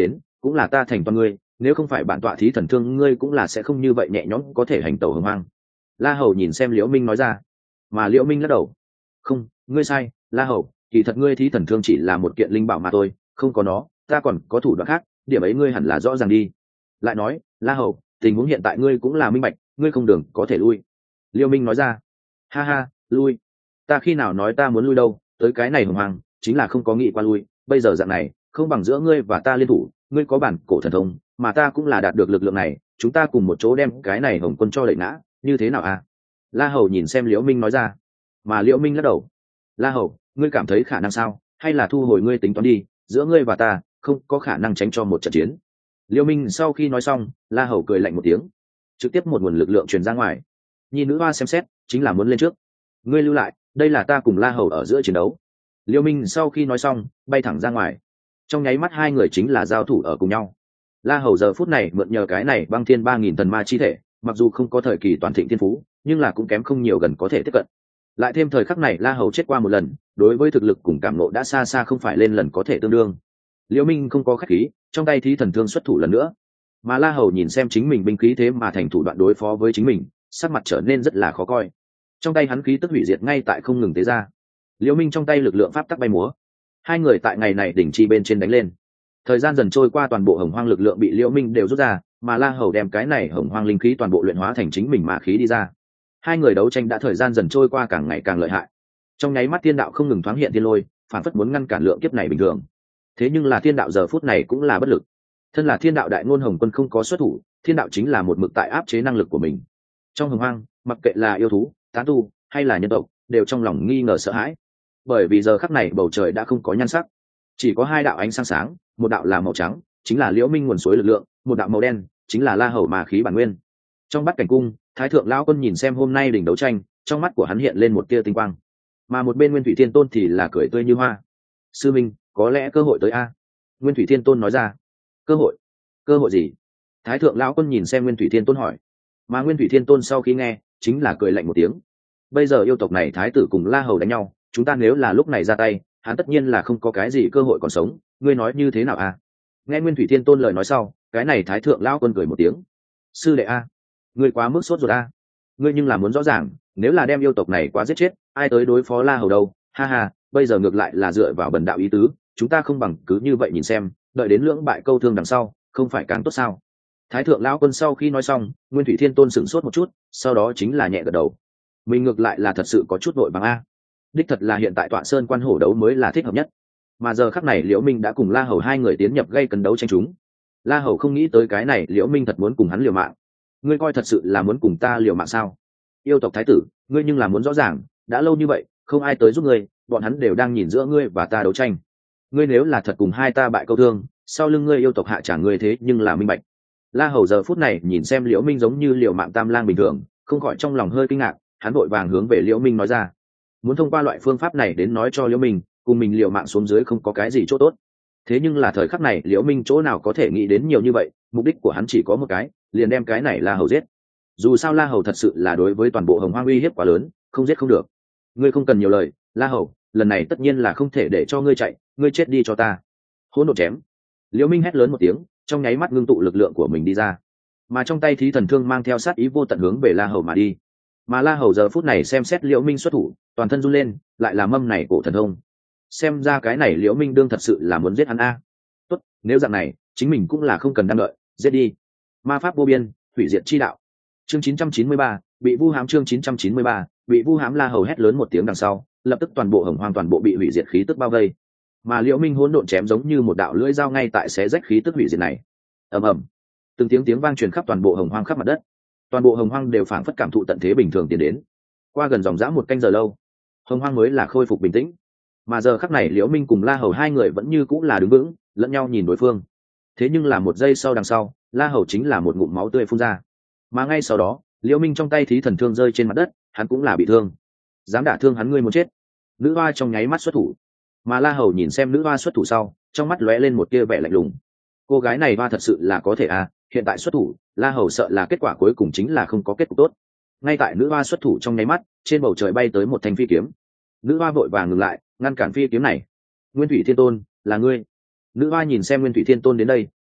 cũng là ta thành toàn ngươi, nếu không phải bản tọa thí thần thương ngươi cũng là sẽ không như vậy nhẹ nhõm có thể hành tẩu hồng hoang. La Hầu nhìn xem Liễu Minh nói ra. Mà Liễu Minh lắc đầu. Không, ngươi sai, La Hầu, kỳ thật ngươi thí thần thương chỉ là một kiện linh bảo mà thôi, không có nó ta còn có thủ đoạn khác, điểm ấy ngươi hẳn là rõ ràng đi. Lại nói, La Hầu, tình huống hiện tại ngươi cũng là minh bạch, ngươi không đường có thể lui. Liễu Minh nói ra. Ha ha, lui? Ta khi nào nói ta muốn lui đâu, tới cái này hồng hoang chính là không có nghĩ qua lui, bây giờ dạng này không bằng giữa ngươi và ta liên thủ, ngươi có bản cổ thần thông mà ta cũng là đạt được lực lượng này, chúng ta cùng một chỗ đem cái này hồng quân cho đẩy ngã, như thế nào à? La Hầu nhìn xem Liễu Minh nói ra. Mà Liễu Minh lắc đầu. La Hầu, ngươi cảm thấy khả năng sao, hay là thu hồi ngươi tính toán đi, giữa ngươi và ta không có khả năng tránh cho một trận chiến. Liễu Minh sau khi nói xong, La Hầu cười lạnh một tiếng, trực tiếp một nguồn lực lượng truyền ra ngoài. Nhi nữ hoa xem xét, chính là muốn lên trước. Ngươi lưu lại, đây là ta cùng La Hầu ở giữa chiến đấu. Liễu Minh sau khi nói xong, bay thẳng ra ngoài. Trong nháy mắt hai người chính là giao thủ ở cùng nhau. La Hầu giờ phút này mượn nhờ cái này băng thiên ba nghìn thần ma chi thể, mặc dù không có thời kỳ toàn thịnh thiên phú, nhưng là cũng kém không nhiều gần có thể tiếp cận. Lại thêm thời khắc này La Hầu chết qua một lần, đối với thực lực cùng cảm ngộ đã xa xa không phải lên lần có thể tương đương. Liễu Minh không có khách khí, trong tay thí thần thương xuất thủ lần nữa. Mà La Hầu nhìn xem chính mình binh khí thế mà thành thủ đoạn đối phó với chính mình, sắc mặt trở nên rất là khó coi. Trong tay hắn khí tức hủy diệt ngay tại không ngừng tế ra. Liễu Minh trong tay lực lượng pháp tắc bay múa. Hai người tại ngày này đỉnh chi bên trên đánh lên. Thời gian dần trôi qua, toàn bộ hồng hoang lực lượng bị Liễu Minh đều rút ra, mà La Hầu đem cái này hồng hoang linh khí toàn bộ luyện hóa thành chính mình mà khí đi ra. Hai người đấu tranh đã thời gian dần trôi qua càng ngày càng lợi hại. Trong nháy mắt thiên đạo không ngừng thoáng hiện thiên lôi, phản phất muốn ngăn cản lượng kiếp này bình thường. Thế nhưng là thiên đạo giờ phút này cũng là bất lực. Thân là thiên đạo đại ngôn hồng quân không có xuất thủ, thiên đạo chính là một mực tại áp chế năng lực của mình. Trong hồng hoang, mặc kệ là yêu thú, tán tu hay là nhân tộc, đều trong lòng nghi ngờ sợ hãi. Bởi vì giờ khắc này bầu trời đã không có nhan sắc, chỉ có hai đạo ánh sáng sáng, một đạo là màu trắng, chính là Liễu Minh nguồn suối lực lượng, một đạo màu đen, chính là La Hầu mà khí bản nguyên. Trong bát cảnh cung, Thái thượng lão quân nhìn xem hôm nay đỉnh đấu tranh, trong mắt của hắn hiện lên một tia tinh quang. Mà một bên Nguyên Thủy Thiên Tôn thì là cười tươi như hoa. Sư minh, có lẽ cơ hội tới a. Nguyên Thủy Thiên Tôn nói ra. Cơ hội? Cơ hội gì? Thái thượng lão quân nhìn xem Nguyên Thủy Thiên Tôn hỏi. Mà Nguyên Thủy Thiên Tôn sau khi nghe, chính là cười lạnh một tiếng. Bây giờ yêu tộc này thái tử cùng La Hầu đánh nhau, chúng ta nếu là lúc này ra tay, hắn tất nhiên là không có cái gì cơ hội còn sống, ngươi nói như thế nào a? Nghe Nguyên Thủy Thiên Tôn lời nói sau, cái này thái thượng lão quân cười một tiếng. Sư đệ a, ngươi quá mức sốt ruột a. Ngươi nhưng là muốn rõ ràng, nếu là đem yêu tộc này quá giết chết, ai tới đối phó La Hầu đâu? Ha ha, bây giờ ngược lại là dựa vào bần đạo ý tứ, chúng ta không bằng cứ như vậy nhìn xem, đợi đến lưỡng bại câu thương đằng sau, không phải càng tốt sao? Thái thượng lão quân sau khi nói xong, Nguyên Thủy Thiên Tôn sửng sốt một chút, sau đó chính là nhẹ gật đầu. Mình ngược lại là thật sự có chút vội vàng a. Đích thật là hiện tại Tọa Sơn quan hổ đấu mới là thích hợp nhất. Mà giờ khắc này Liễu Minh đã cùng La Hầu hai người tiến nhập gây cấn đấu tranh chúng. La Hầu không nghĩ tới cái này Liễu Minh thật muốn cùng hắn liều mạng. Ngươi coi thật sự là muốn cùng ta liều mạng sao? Yêu tộc thái tử, ngươi nhưng là muốn rõ ràng, đã lâu như vậy, không ai tới giúp ngươi, bọn hắn đều đang nhìn giữa ngươi và ta đấu tranh. Ngươi nếu là thật cùng hai ta bại câu thương, sau lưng ngươi yêu tộc hạ trả ngươi thế nhưng là minh bạch. La Hầu giờ phút này nhìn xem Liễu Minh giống như liều mạng tam lang bình thường, không khỏi trong lòng hơi kinh ngạc, hắn vội vàng hướng về Liễu Minh nói ra, muốn thông qua loại phương pháp này đến nói cho Liễu Minh, cùng mình liều mạng xuống dưới không có cái gì chỗ tốt. Thế nhưng là thời khắc này Liễu Minh chỗ nào có thể nghĩ đến nhiều như vậy, mục đích của hắn chỉ có một cái, liền đem cái này La Hầu giết. Dù sao La Hầu thật sự là đối với toàn bộ Hồng Hoang uy hiếp quá lớn, không giết không được. Ngươi không cần nhiều lời, La Hầu, lần này tất nhiên là không thể để cho ngươi chạy, ngươi chết đi cho ta. Hỗn độn chém. Liễu Minh hét lớn một tiếng, trong nháy mắt ngưng tụ lực lượng của mình đi ra, mà trong tay thí thần thương mang theo sát ý vô tận hướng về La Hầu mà đi. Mà La Hầu giờ phút này xem xét Liễu Minh xuất thủ, toàn thân run lên, lại là mâm này cổ thần thông. Xem ra cái này Liễu Minh đương thật sự là muốn giết hắn a. Tốt, nếu dạng này, chính mình cũng là không cần đang đợi, giết đi. Ma pháp vô biên, hủy diệt chi đạo. Chương chín trăm chín mươi ba, bị vu hám. Chương chín trăm chín mươi ba, bị vu hám. La Hầu hét lớn một tiếng đằng sau, lập tức toàn bộ Hồng Hoang toàn bộ bị hủy diệt khí tức bao vây. Mà Liễu Minh hỗn độn chém giống như một đạo lưỡi dao ngay tại xé rách khí tức hủy diệt này. Ầm ầm, từng tiếng tiếng vang truyền khắp toàn bộ Hồng Hoang khắp mặt đất. Toàn bộ Hồng Hoang đều phảng phất cảm thụ tận thế bình thường tiến đến. Qua gần dòng dã một canh giờ lâu, Hồng Hoang mới là khôi phục bình tĩnh. Mà giờ khắc này Liễu Minh cùng La Hầu hai người vẫn như cũng là đứng vững, lẫn nhau nhìn đối phương. Thế nhưng là một giây sau đằng sau, La Hầu chính là một ngụm máu tươi phun ra. Mà ngay sau đó, Liễu Minh trong tay thí thần thương rơi trên mặt đất, hắn cũng là bị thương. Dám đả thương hắn, ngươi muốn chết. Nữ hoa trong nháy mắt xuất thủ. Mà La Hầu nhìn xem nữ hoa xuất thủ sau, trong mắt lóe lên một tia vẻ lạnh lùng. Cô gái này hoa thật sự là có thể à, hiện tại xuất thủ, La Hầu sợ là kết quả cuối cùng chính là không có kết cục tốt. Ngay tại nữ hoa xuất thủ trong nháy mắt, trên bầu trời bay tới một thanh phi kiếm. Nữ hoa vội vàng ngừng lại, ngăn cản phi kiếm này. Nguyên Thủy Thiên Tôn, là ngươi. Nữ hoa nhìn xem Nguyên Thủy Thiên Tôn đến đây,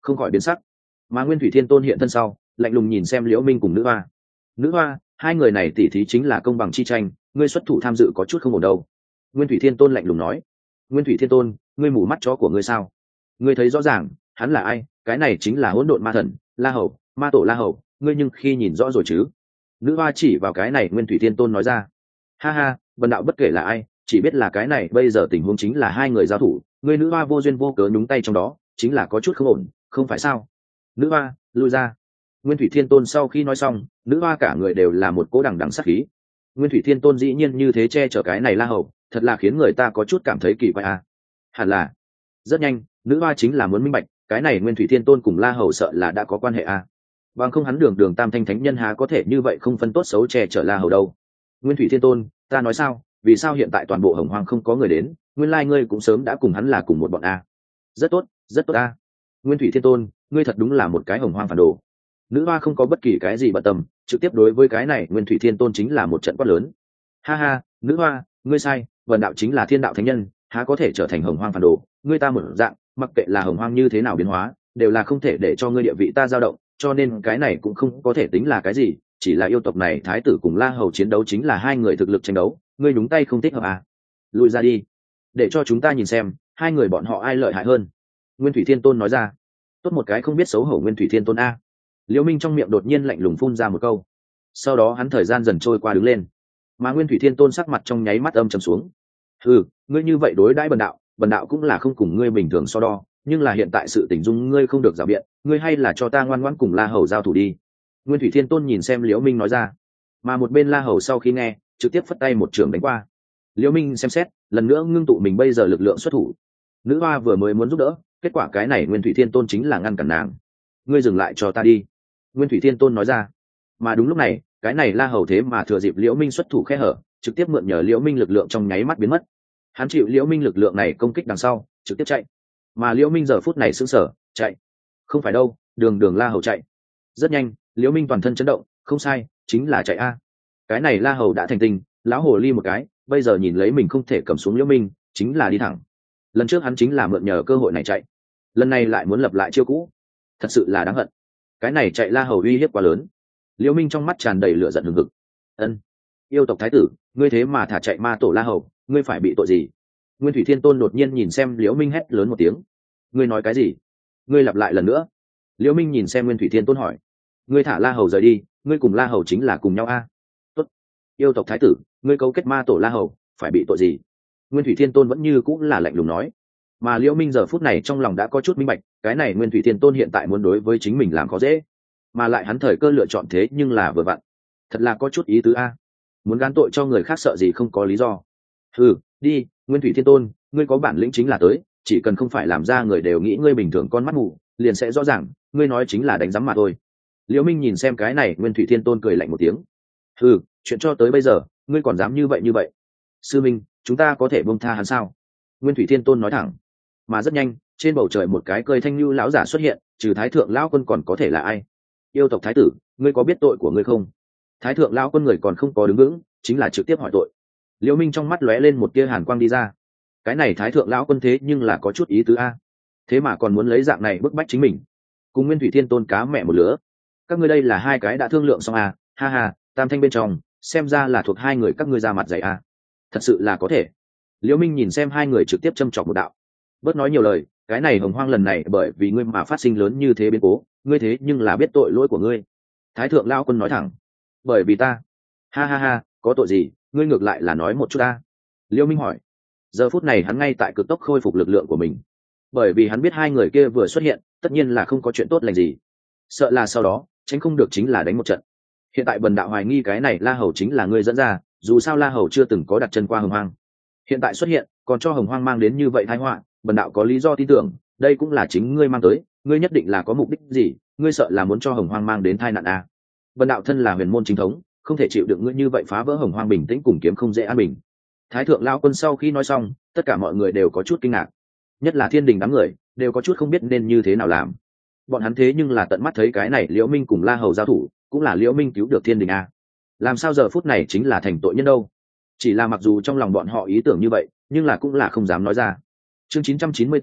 không khỏi biến sắc. Mà Nguyên Thủy Thiên Tôn hiện thân sau, lạnh lùng nhìn xem Liễu Minh cùng nữ hoa. Nữ hoa, hai người này tỉ thí chính là công bằng chi tranh, ngươi xuất thủ tham dự có chút không ổn đâu. Nguyên Thủy Thiên Tôn lạnh lùng nói. Nguyên Thủy Thiên Tôn, ngươi mù mắt chó của ngươi sao? Ngươi thấy rõ ràng hắn là ai? Cái này chính là hỗn độn ma thần La Hầu, ma tổ La Hầu, ngươi nhưng khi nhìn rõ rồi chứ? Nữ hoa chỉ vào cái này Nguyên Thủy Thiên Tôn nói ra. Ha ha, vần đạo bất kể là ai, chỉ biết là cái này bây giờ tình huống chính là hai người giao thủ, ngươi nữ hoa vô duyên vô cớ nhúng tay trong đó, chính là có chút không ổn, không phải sao? Nữ hoa, lui ra. Nguyên Thủy Thiên Tôn sau khi nói xong, nữ hoa cả người đều là một cỗ đằng đằng sát khí. Nguyên Thủy Thiên Tôn dĩ nhiên như thế che chở cái này La Hầu, thật là khiến người ta có chút cảm thấy kỳ quái à. Hẳn là rất nhanh, nữ hoa chính là muốn minh bạch, cái này Nguyên Thủy Thiên Tôn cùng La Hầu sợ là đã có quan hệ à. Bằng không hắn đường đường tam thanh thánh nhân há có thể như vậy không phân tốt xấu che chở La Hầu đâu. Nguyên Thủy Thiên Tôn, ta nói sao, vì sao hiện tại toàn bộ Hồng Hoang không có người đến, nguyên lai ngươi cũng sớm đã cùng hắn là cùng một bọn a. Rất tốt, rất tốt a. Nguyên Thủy Thiên Tôn, ngươi thật đúng là một cái Hồng Hoang phản đồ. Nữ hoa không có bất kỳ cái gì bận tâm, trực tiếp đối với cái này Nguyên Thủy Thiên Tôn chính là một trận quát lớn. Ha ha, nữ hoa, ngươi sai, vần đạo chính là thiên đạo thánh nhân, há có thể trở thành Hồng Hoang phản đồ, ngươi ta một dạng, mặc kệ là Hồng Hoang như thế nào biến hóa, đều là không thể để cho ngươi địa vị ta dao động, cho nên cái này cũng không có thể tính là cái gì, chỉ là yêu tộc này thái tử cùng La Hầu chiến đấu chính là hai người thực lực tranh đấu, ngươi nhúng tay không thích hợp à? Lùi ra đi, để cho chúng ta nhìn xem hai người bọn họ ai lợi hại hơn. Nguyên Thủy Thiên Tôn nói ra. Tốt một cái không biết xấu hổ Nguyên Thủy Thiên Tôn a. Liễu Minh trong miệng đột nhiên lạnh lùng phun ra một câu, sau đó hắn thời gian dần trôi qua đứng lên, mà Nguyên Thủy Thiên Tôn sắc mặt trong nháy mắt âm trầm xuống. Ừ, ngươi như vậy đối đãi bần đạo, bần đạo cũng là không cùng ngươi bình thường so đo, nhưng là hiện tại sự tình dung ngươi không được rào biện, ngươi hay là cho ta ngoan ngoãn cùng La Hầu giao thủ đi. Nguyên Thủy Thiên Tôn nhìn xem Liễu Minh nói ra, mà một bên La Hầu sau khi nghe, trực tiếp phất tay một trường đánh qua. Liễu Minh xem xét, lần nữa ngưng tụ mình bây giờ lực lượng xuất thủ. Nữ hoa vừa mới muốn giúp đỡ, kết quả cái này Nguyên Thủy Thiên Tôn chính là ngăn cản nàng. Ngươi dừng lại cho ta đi. Nguyên Thủy Thiên Tôn nói ra. Mà đúng lúc này, cái này La Hầu thế mà thừa dịp Liễu Minh xuất thủ khe hở, trực tiếp mượn nhờ Liễu Minh lực lượng trong nháy mắt biến mất. Hắn chịu Liễu Minh lực lượng này công kích đằng sau, trực tiếp chạy. Mà Liễu Minh giờ phút này sững sờ, chạy. Không phải đâu, đường đường La Hầu chạy. Rất nhanh, Liễu Minh toàn thân chấn động, không sai, chính là chạy a. Cái này La Hầu đã thành tình, lão hồ ly một cái, bây giờ nhìn lấy mình không thể cầm xuống Liễu Minh, chính là đi thẳng. Lần trước hắn chính là mượn nhờ cơ hội này chạy, lần này lại muốn lập lại chiêu cũ, thật sự là đáng hận. Cái này chạy La Hầu uy hiếp quá lớn. Liễu Minh trong mắt tràn đầy lửa giận hừng hực. Ân, yêu tộc thái tử, ngươi thế mà thả chạy ma tổ La Hầu, ngươi phải bị tội gì? Nguyên Thủy Thiên Tôn đột nhiên nhìn xem Liễu Minh hét lớn một tiếng. Ngươi nói cái gì? Ngươi lặp lại lần nữa. Liễu Minh nhìn xem Nguyên Thủy Thiên Tôn hỏi. Ngươi thả La Hầu rời đi, ngươi cùng La Hầu chính là cùng nhau a. Tốt. Yêu tộc thái tử, ngươi cấu kết ma tổ La Hầu, phải bị tội gì? Nguyên Thủy Thiên Tôn vẫn như cũng là lạnh lùng nói. Mà Liễu Minh giờ phút này trong lòng đã có chút minh bạch, cái này Nguyên Thủy Thiên Tôn hiện tại muốn đối với chính mình làm khó dễ, mà lại hắn thời cơ lựa chọn thế nhưng là vừa vặn, thật là có chút ý tứ a. Muốn gán tội cho người khác sợ gì không có lý do. Ừ, đi, Nguyên Thủy Thiên Tôn, ngươi có bản lĩnh chính là tới, chỉ cần không phải làm ra người đều nghĩ ngươi bình thường con mắt mù, liền sẽ rõ ràng, ngươi nói chính là đánh giám mà thôi. Liễu Minh nhìn xem cái này Nguyên Thủy Thiên Tôn cười lạnh một tiếng. Ừ, chuyện cho tới bây giờ, ngươi còn dám như vậy như vậy? Sư Minh, chúng ta có thể buông tha hắn sao? Nguyên Thủy Thiên Tôn nói thẳng. Mà rất nhanh, trên bầu trời một cái cười thanh lưu lão giả xuất hiện, trừ Thái Thượng lão quân còn có thể là ai? Yêu tộc thái tử, ngươi có biết tội của ngươi không? Thái Thượng lão quân người còn không có đứng vững, chính là trực tiếp hỏi tội. Liễu Minh trong mắt lóe lên một tia hàn quang đi ra. Cái này Thái Thượng lão quân thế nhưng là có chút ý tứ a, thế mà còn muốn lấy dạng này bức bách chính mình, cùng Nguyên Thủy Thiên Tôn cá mẹ một lứa. Các ngươi đây là hai cái đã thương lượng xong à? Ha ha, tam thanh bên trong, xem ra là thuộc hai người các ngươi ra mặt dày à? Thật sự là có thể. Liễu Minh nhìn xem hai người trực tiếp châm chọc một đạo. Bớt nói nhiều lời, cái này Hồng Hoang lần này bởi vì ngươi mà phát sinh lớn như thế biến cố, ngươi thế nhưng là biết tội lỗi của ngươi. Thái Thượng lão quân nói thẳng. Bởi vì ta. Ha ha ha, có tội gì, ngươi ngược lại là nói một chút ta. Liễu Minh hỏi. Giờ phút này hắn ngay tại cực tốc khôi phục lực lượng của mình, bởi vì hắn biết hai người kia vừa xuất hiện, tất nhiên là không có chuyện tốt lành gì, sợ là sau đó tránh không được chính là đánh một trận. Hiện tại bần đạo hoài nghi cái này La Hầu chính là ngươi dẫn ra, dù sao La Hầu chưa từng có đặt chân qua Hồng Hoang, hiện tại xuất hiện còn cho Hồng Hoang mang đến như vậy tai họa, bần đạo có lý do tin tưởng đây cũng là chính ngươi mang tới, ngươi nhất định là có mục đích gì, ngươi sợ là muốn cho Hồng Hoang mang đến tai nạn à? Bần đạo thân là huyền môn chính thống, không thể chịu đựng ngươi như vậy phá vỡ Hồng Hoang bình tĩnh cùng kiếm không dễ an bình. Thái Thượng lão quân sau khi nói xong, tất cả mọi người đều có chút kinh ngạc, nhất là thiên đình đám người đều có chút không biết nên như thế nào làm. Bọn hắn thế nhưng là tận mắt thấy cái này Liễu Minh cùng La Hầu giao thủ, cũng là Liễu Minh cứu được thiên đình a, làm sao giờ phút này chính là thành tội nhân đâu? Chỉ là mặc dù trong lòng bọn họ ý tưởng như vậy, nhưng là cũng là không dám nói ra. Chương chín trăm chín mươi tư,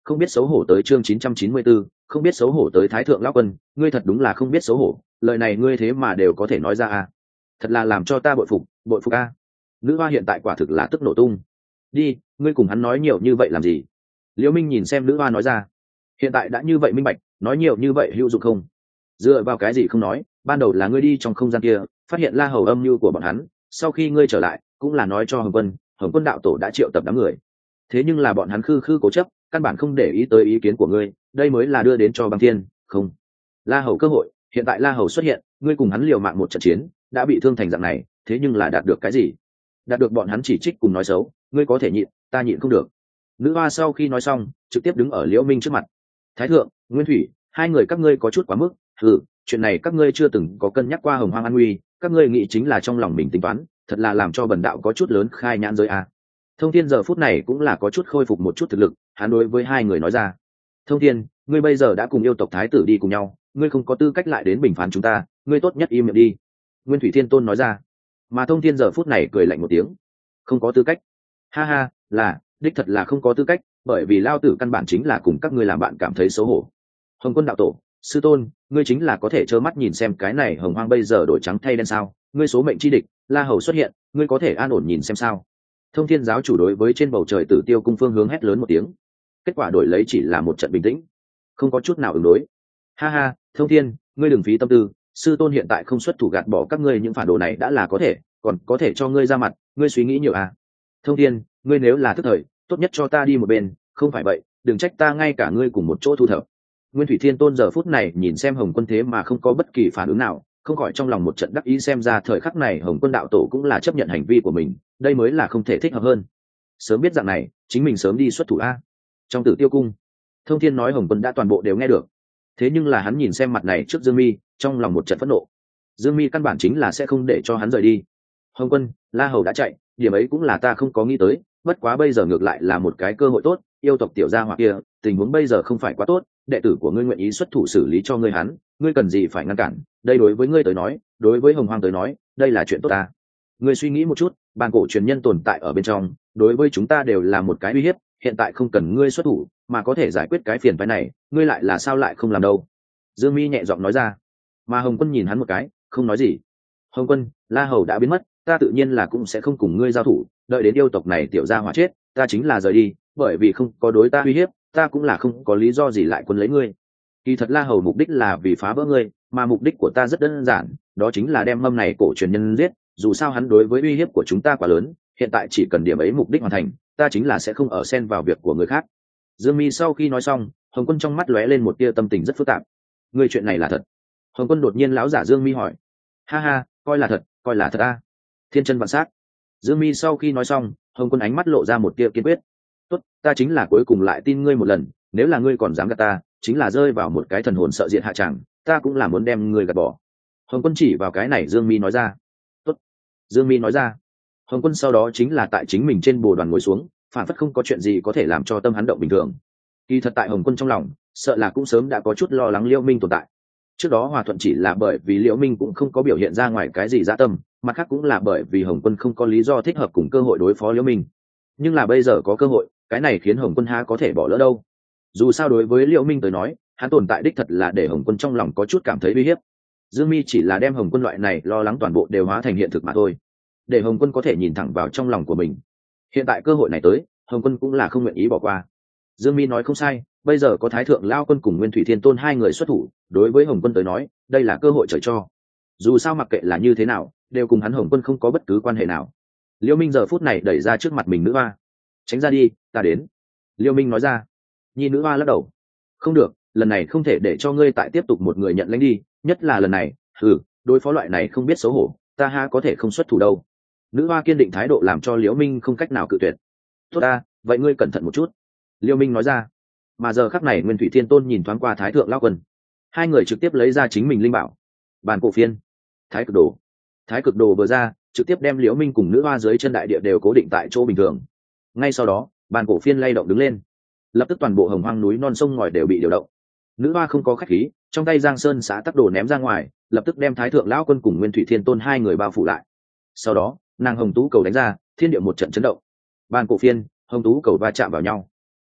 không biết xấu hổ tới chương chín trăm chín mươi tư, không biết xấu hổ tới thái thượng lão quân, ngươi thật đúng là không biết xấu hổ, lời này ngươi thế mà đều có thể nói ra à? Thật là làm cho ta bội phục, bội phục a. Nữ hoa hiện tại quả thực là tức nổ tung. Đi, ngươi cùng hắn nói nhiều như vậy làm gì? Liễu Minh nhìn xem nữ hoa nói ra, hiện tại đã như vậy minh bạch, nói nhiều như vậy hữu dụng không? Dựa vào cái gì không nói, ban đầu là ngươi đi trong không gian kia, phát hiện La Hầu âm mưu của bọn hắn, sau khi ngươi trở lại, cũng là nói cho Hồng Quân, Hồng Quân đạo tổ đã triệu tập đám người. Thế nhưng là bọn hắn khư khư cố chấp, căn bản không để ý tới ý kiến của ngươi, đây mới là đưa đến cho Băng Thiên, không? La Hầu cơ hội, hiện tại La Hầu xuất hiện, ngươi cùng hắn liều mạng một trận chiến, đã bị thương thành dạng này, thế nhưng là đạt được cái gì? Đạt được bọn hắn chỉ trích cùng nói xấu, ngươi có thể nhịn, ta nhịn không được. Nữ hoa sau khi nói xong, trực tiếp đứng ở Liễu Minh trước mặt. Thái thượng, Nguyên Thủy, hai người các ngươi có chút quá mức, ừ, chuyện này các ngươi chưa từng có cân nhắc qua Hồng Hoang an nguy, các ngươi nghĩ chính là trong lòng mình tính toán, thật là làm cho bần đạo có chút lớn khai nhãn giới a. Thông Thiên giờ phút này cũng là có chút khôi phục một chút thực lực, hắn đối với hai người nói ra: Thông Thiên, ngươi bây giờ đã cùng yêu tộc thái tử đi cùng nhau, ngươi không có tư cách lại đến bình phán chúng ta, ngươi tốt nhất im miệng đi. Nguyên Thủy Thiên Tôn nói ra. Mà Thông Thiên giờ phút này cười lạnh một tiếng: không có tư cách? Ha ha, là đích thật là không có tư cách, bởi vì lao tử căn bản chính là cùng các ngươi làm bạn cảm thấy xấu hổ. Hồng Quân đạo tổ, sư tôn, ngươi chính là có thể trơ mắt nhìn xem cái này Hồng Hoang bây giờ đổi trắng thay đen sao? Ngươi số mệnh chi địch, La Hầu xuất hiện, ngươi có thể an ổn nhìn xem sao? Thông Thiên giáo chủ đối với trên bầu trời Tử Tiêu cung phương hướng hét lớn một tiếng. Kết quả đổi lấy chỉ là một trận bình tĩnh, không có chút nào ứng đối. Ha ha, Thông Thiên, ngươi đừng phí tâm tư, sư tôn hiện tại không xuất thủ gạt bỏ các ngươi những phản đồ này đã là có thể, còn có thể cho ngươi ra mặt, ngươi suy nghĩ nhiều à? Thông Thiên, ngươi nếu là thức thời, tốt nhất cho ta đi một bên, không phải vậy, đừng trách ta ngay cả ngươi cùng một chỗ thu thập. Nguyên Thủy Thiên Tôn giờ phút này nhìn xem Hồng Quân thế mà không có bất kỳ phản ứng nào, không khỏi trong lòng một trận đắc ý, xem ra thời khắc này Hồng Quân đạo tổ cũng là chấp nhận hành vi của mình, đây mới là không thể thích hợp hơn. Sớm biết dạng này, chính mình sớm đi xuất thủ a. Trong Tử Tiêu cung, Thông Thiên nói Hồng Quân đã toàn bộ đều nghe được. Thế nhưng là hắn nhìn xem mặt này trước Dương Mi, trong lòng một trận phẫn nộ. Dương Mi căn bản chính là sẽ không để cho hắn rời đi. Hồng Quân, La Hầu đã chạy, điểm ấy cũng là ta không có nghĩ tới, bất quá bây giờ ngược lại là một cái cơ hội tốt, yêu tộc tiểu gia hỏa kia, tình huống bây giờ không phải quá tốt, đệ tử của ngươi nguyện ý xuất thủ xử lý cho ngươi hắn, ngươi cần gì phải ngăn cản, đây đối với ngươi tới nói, đối với Hồng Hoang tới nói, đây là chuyện tốt ta. Ngươi suy nghĩ một chút, bàn cổ truyền nhân tồn tại ở bên trong, đối với chúng ta đều là một cái uy hiếp, hiện tại không cần ngươi xuất thủ, mà có thể giải quyết cái phiền phức này, ngươi lại là sao lại không làm đâu? Dương Mi nhẹ giọng nói ra. Mà Hồng Quân nhìn hắn một cái, không nói gì. Hồng Quân, La Hầu đã biến mất, ta tự nhiên là cũng sẽ không cùng ngươi giao thủ, đợi đến yêu tộc này tiểu gia hỏa chết, ta chính là rời đi, bởi vì không có đối ta uy hiếp, ta cũng là không có lý do gì lại quân lấy ngươi. Kỳ thật La Hầu mục đích là vì phá vỡ ngươi, mà mục đích của ta rất đơn giản, đó chính là đem mâm này cổ truyền nhân giết, dù sao hắn đối với uy hiếp của chúng ta quá lớn, hiện tại chỉ cần điểm ấy mục đích hoàn thành, ta chính là sẽ không ở xen vào việc của người khác. Dương Mi sau khi nói xong, Hồng Quân trong mắt lóe lên một tia tâm tình rất phức tạp. Ngươi chuyện này là thật? Hồng Quân đột nhiên lão giả Dương Mi hỏi. Ha ha, coi là thật, coi là thật a. Thiên chân vạn sát. Dương Mi sau khi nói xong, Hồng Quân ánh mắt lộ ra một tia kiên quyết. Tốt, ta chính là cuối cùng lại tin ngươi một lần, nếu là ngươi còn dám gạt ta, chính là rơi vào một cái thần hồn sợ diện hạ tràng, ta cũng là muốn đem ngươi gạt bỏ. Hồng Quân chỉ vào cái này Dương Mi nói ra. Tốt. Dương Mi nói ra. Hồng Quân sau đó chính là tại chính mình trên bồ đoàn ngồi xuống, phản phất không có chuyện gì có thể làm cho tâm hắn động bình thường. Kỳ thật tại Hồng Quân trong lòng, sợ là cũng sớm đã có chút lo lắng Liễu Minh tồn tại. Trước đó hòa thuận chỉ là bởi vì Liễu Minh cũng không có biểu hiện ra ngoài cái gì dã tâm, mặt khác cũng là bởi vì Hồng Quân không có lý do thích hợp cùng cơ hội đối phó Liễu Minh. Nhưng là bây giờ có cơ hội, cái này khiến Hồng Quân há có thể bỏ lỡ đâu. Dù sao đối với Liễu Minh tới nói, hắn tồn tại đích thật là để Hồng Quân trong lòng có chút cảm thấy uy hiếp. Dương Mi chỉ là đem Hồng Quân loại này lo lắng toàn bộ đều hóa thành hiện thực mà thôi, để Hồng Quân có thể nhìn thẳng vào trong lòng của mình. Hiện tại cơ hội này tới, Hồng Quân cũng là không nguyện ý bỏ qua. Dương Mi nói không sai, bây giờ có Thái Thượng Lao Quân cùng Nguyên Thủy Thiên Tôn hai người xuất thủ, đối với Hồng Quân tới nói, đây là cơ hội trời cho. Dù sao mặc kệ là như thế nào, đều cùng hắn Hồng Quân không có bất cứ quan hệ nào. Liễu Minh giờ phút này đẩy ra trước mặt mình nữ hoa. Tránh ra đi, ta đến. Liễu Minh nói ra. Nhi nữ hoa lắc đầu. Không được, lần này không thể để cho ngươi tại tiếp tục một người nhận lãnh đi, nhất là lần này, ừ, đối phó loại này không biết xấu hổ, ta ha có thể không xuất thủ đâu. Nữ hoa kiên định thái độ làm cho Liễu Minh không cách nào cự tuyệt. Tốt ta, vậy ngươi cẩn thận một chút. Liễu Minh nói ra. Mà giờ khắc này Nguyên Thủy Thiên Tôn nhìn thoáng qua Thái Thượng Lão Quân, hai người trực tiếp lấy ra chính mình linh bảo, bàn cổ phiên, Thái Cực Đồ. Thái Cực Đồ vừa ra, trực tiếp đem Liễu Minh cùng nữ hoa dưới chân đại địa đều cố định tại chỗ bình thường. Ngay sau đó, bàn cổ phiên lay động đứng lên, lập tức toàn bộ Hồng Hoang núi non sông ngòi đều bị điều động. Nữ hoa không có khách khí, trong tay Giang Sơn Xã Tắc Đồ ném ra ngoài, lập tức đem Thái Thượng Lão Quân cùng Nguyên Thủy Thiên Tôn hai người bao phủ lại. Sau đó, nàng Hồng Tú cầu đánh ra, thiên địa một trận chấn động. Bàn cổ phiên, Hồng Tú cầu va chạm vào nhau.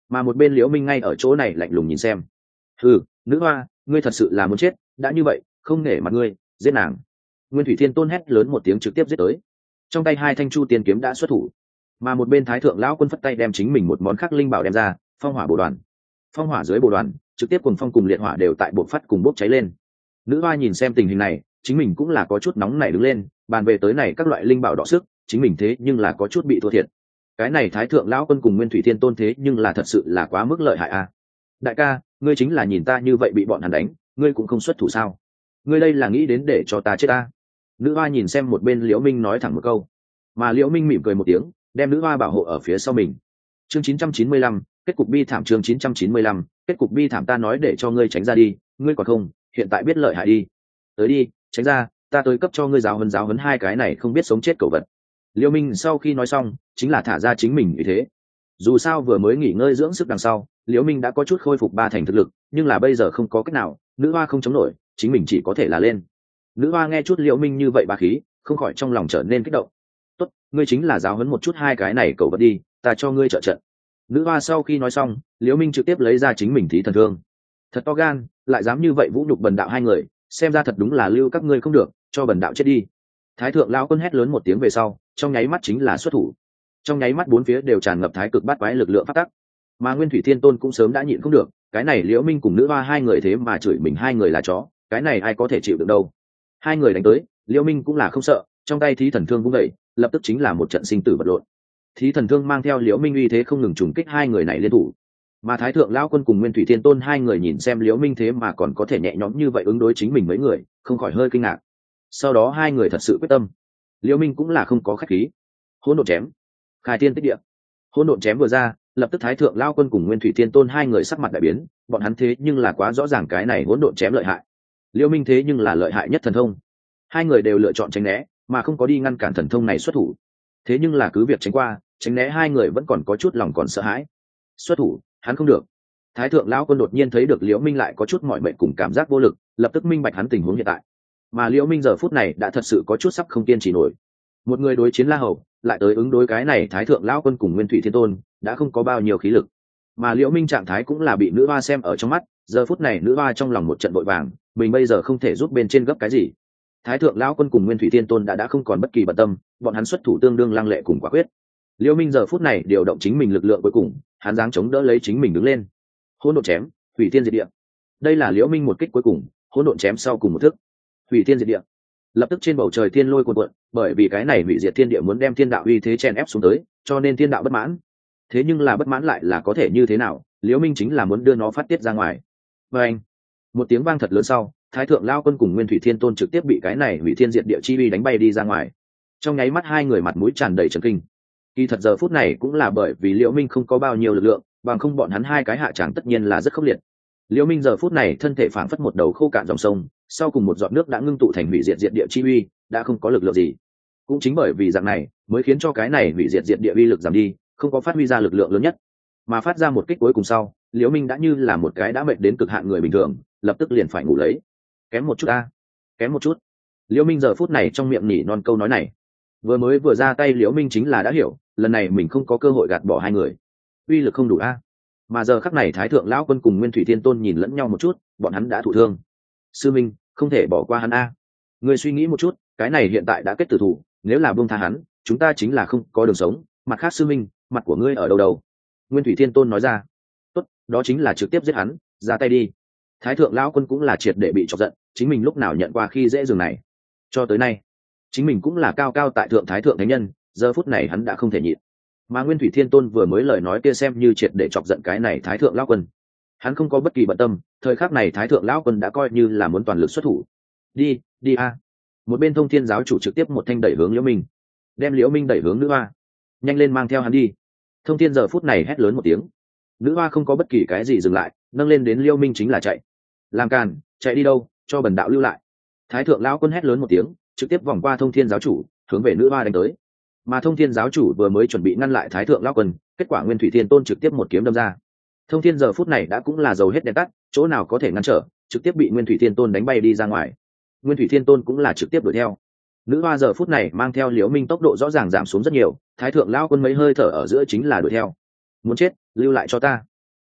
mà một bên liễu minh ngay ở chỗ này lạnh lùng nhìn xem. Ừ, nữ hoa, ngươi thật sự là muốn chết, đã như vậy không nể mặt ngươi, giết nàng. Nguyên Thủy Thiên Tôn hét lớn một tiếng trực tiếp giết tới, trong tay hai thanh chu tiên kiếm đã xuất thủ, mà một bên thái thượng lão quân phất tay đem chính mình một món khắc linh bảo đem ra, phong hỏa bổ đoàn. Phong hỏa dưới bổ đoàn trực tiếp cùng phong cùng liệt hỏa đều tại bộ phát cùng bốc cháy lên. Nữ hoa nhìn xem tình hình này, chính mình cũng là có chút nóng nảy đứng lên, bàn về tới này các loại linh bảo đọ sức, chính mình thế nhưng là có chút bị thua thiệt. Cái này thái thượng lão quân cùng Nguyên Thủy Thiên Tôn thế nhưng là thật sự là quá mức lợi hại a. Đại ca, ngươi chính là nhìn ta như vậy bị bọn hắn đánh, ngươi cũng không xuất thủ sao? Ngươi đây là nghĩ đến để cho ta chết ta? Nữ hoa nhìn xem một bên Liễu Minh nói thẳng một câu, mà Liễu Minh mỉm cười một tiếng, đem nữ hoa bảo hộ ở phía sau mình. Chương chín trăm chín mươi lăm, kết cục bi thảm. Chương chín trăm chín mươi lăm, kết cục bi thảm. Ta nói để cho ngươi tránh ra đi, ngươi còn không, hiện tại biết lợi hại đi. Tới đi, tránh ra, ta tới cấp cho ngươi giáo huấn giáo huấn hai cái này không biết sống chết cẩu vật. Liễu Minh sau khi nói xong, chính là thả ra chính mình như thế. Dù sao vừa mới nghỉ ngơi dưỡng sức đằng sau, Liễu Minh đã có chút khôi phục ba thành thực lực, nhưng là bây giờ không có cách nào, nữ hoa không chống nổi, chính mình chỉ có thể là lên. Nữ hoa nghe chút Liễu Minh như vậy bá khí, không khỏi trong lòng trở nên kích động. Tốt, ngươi chính là giáo huấn một chút hai cái này cẩu vật đi, ta cho ngươi trợ trận. Nữ hoa sau khi nói xong, Liễu Minh trực tiếp lấy ra chính mình thí thần thương. Thật to gan, lại dám như vậy vũ nhục bần đạo hai người, xem ra thật đúng là lưu các ngươi không được, cho bần đạo chết đi. Thái thượng lão quân hét lớn một tiếng về sau, trong nháy mắt chính là xuất thủ. Trong nháy mắt bốn phía đều tràn ngập thái cực bát quái lực lượng phát tắc, mà Nguyên Thủy Thiên Tôn cũng sớm đã nhịn không được, cái này Liễu Minh cùng nữ hoa hai người thế mà chửi mình hai người là chó, cái này ai có thể chịu được đâu. Hai người đánh tới, Liễu Minh cũng là không sợ, trong tay thí thần thương cũng vậy, lập tức chính là một trận sinh tử vật lộn. Thí thần thương mang theo Liễu Minh uy thế không ngừng trùng kích hai người này liên thủ, mà Thái thượng lão quân cùng Nguyên Thủy Thiên Tôn hai người nhìn xem Liễu Minh thế mà còn có thể nhẹ nhõm như vậy ứng đối chính mình mấy người, không khỏi hơi kinh ngạc. Sau đó hai người thật sự quyết tâm, Liễu Minh cũng là không có khách khí, hỗn độn chém, khai thiên tích địa. Hỗn độn chém vừa ra, lập tức Thái thượng lão quân cùng Nguyên Thủy Thiên Tôn hai người sắc mặt đại biến, bọn hắn thế nhưng là quá rõ ràng cái này hỗn độn chém lợi hại. Liễu Minh thế nhưng là lợi hại nhất thần thông, hai người đều lựa chọn tránh né, mà không có đi ngăn cản thần thông này xuất thủ. Thế nhưng là cứ việc tránh qua, tránh né hai người vẫn còn có chút lòng còn sợ hãi. Xuất thủ, hắn không được. Thái thượng lão quân đột nhiên thấy được Liễu Minh lại có chút mỏi mệt cùng cảm giác vô lực, lập tức minh bạch hắn tình huống hiện tại. Mà Liễu Minh giờ phút này đã thật sự có chút sắp không kiên trì nổi. Một người đối chiến La Hầu, lại tới ứng đối cái này Thái thượng lão quân cùng Nguyên Thủy Thiên Tôn, đã không có bao nhiêu khí lực. Mà Liễu Minh trạng thái cũng là bị nữ hoa xem ở trong mắt, giờ phút này nữ hoa trong lòng một trận vội vàng, mình bây giờ không thể giúp bên trên gấp cái gì. Thái thượng lão quân cùng Nguyên Thủy Thiên Tôn đã đã không còn bất kỳ bận tâm, bọn hắn xuất thủ tương đương lăng lệ cùng quả quyết. Liễu Minh giờ phút này điều động chính mình lực lượng cuối cùng, hắn dáng chống đỡ lấy chính mình đứng lên. Hỗn độn chém, hủy thiên diệt địa. Đây là Liễu Minh một kích cuối cùng, hỗn độn chém sau cùng một thức, hủy thiên diệt địa. Lập tức trên bầu trời thiên lôi cuồn cuộn, bởi vì cái này hủy diệt thiên địa muốn đem thiên đạo uy thế chèn ép xuống tới, cho nên thiên đạo bất mãn. Thế nhưng là bất mãn lại là có thể như thế nào, Liễu Minh chính là muốn đưa nó phát tiết ra ngoài. Và anh, một tiếng vang thật lớn sau, Thái thượng lão quân cùng Nguyên Thủy Thiên Tôn trực tiếp bị cái này hủy thiên diệt địa chi uy đánh bay đi ra ngoài. Trong nháy mắt hai người mặt mũi tràn đầy chấn kinh. Kỳ thật giờ phút này cũng là bởi vì Liễu Minh không có bao nhiêu lực lượng, bằng không bọn hắn hai cái hạ tràng tất nhiên là rất khốc liệt. Liễu Minh giờ phút này thân thể phảng phất một đầu khô cạn dòng sông, sau cùng một giọt nước đã ngưng tụ thành hủy diệt diệt địa chi uy, đã không có lực lượng gì. Cũng chính bởi vì dạng này, mới khiến cho cái này hủy diệt diệt địa uy lực giảm đi, không có phát huy ra lực lượng lớn nhất. Mà phát ra một kích cuối cùng sau, Liễu Minh đã như là một cái đã mệt đến cực hạn người bình thường, lập tức liền phải ngủ lấy. Kém một chút a, kém một chút. Liễu Minh giờ phút này trong miệng nhỉ non câu nói này. Vừa mới vừa ra tay Liễu Minh chính là đã hiểu, lần này mình không có cơ hội gạt bỏ hai người. Uy lực không đủ a. Mà giờ khắc này Thái thượng lão quân cùng Nguyên Thủy Thiên Tôn nhìn lẫn nhau một chút, bọn hắn đã thụ thương. Sư Minh, không thể bỏ qua hắn a. Ngươi suy nghĩ một chút, cái này hiện tại đã kết tử thủ, nếu là buông tha hắn, chúng ta chính là không có đường sống. Mặt khác Sư Minh, mặt của ngươi ở đâu đâu? Nguyên Thủy Thiên Tôn nói ra. Tốt, đó chính là trực tiếp giết hắn, ra tay đi. Thái thượng lão quân cũng là triệt để bị chọc giận, chính mình lúc nào nhận qua khi dễ dường này. Cho tới nay, chính mình cũng là cao cao tại thượng thái thượng thánh nhân, giờ phút này hắn đã không thể nhịn. Mà Nguyên Thủy Thiên Tôn vừa mới lời nói kia xem như triệt để chọc giận cái này thái thượng lão quân. Hắn không có bất kỳ bận tâm, thời khắc này thái thượng lão quân đã coi như là muốn toàn lực xuất thủ. Đi, đi a. Một bên Thông Thiên giáo chủ trực tiếp một thanh đẩy hướng Liễu Minh, đem Liễu Minh đẩy hướng nữ hoa. Nhanh lên mang theo hắn đi. Thông Thiên giờ phút này hét lớn một tiếng. Nữ hoa không có bất kỳ cái gì dừng lại, nâng lên đến Liễu Minh chính là chạy. Làm càn, chạy đi đâu, cho bần đạo lưu lại. Thái thượng lão quân hét lớn một tiếng, trực tiếp vòng qua Thông Thiên giáo chủ, hướng về nữ hoa đánh tới. Mà Thông Thiên giáo chủ vừa mới chuẩn bị ngăn lại Thái thượng lão quân, kết quả Nguyên Thủy Thiên Tôn trực tiếp một kiếm đâm ra. Thông Thiên giờ phút này đã cũng là dầu hết đèn tắt, chỗ nào có thể ngăn trở, trực tiếp bị Nguyên Thủy Thiên Tôn đánh bay đi ra ngoài. Nguyên Thủy Thiên Tôn cũng là trực tiếp đuổi theo. Nữ hoa giờ phút này mang theo Liễu Minh tốc độ rõ ràng giảm xuống rất nhiều, Thái thượng lão quân mấy hơi thở ở giữa chính là đuổi theo. Muốn chết, lưu lại cho ta.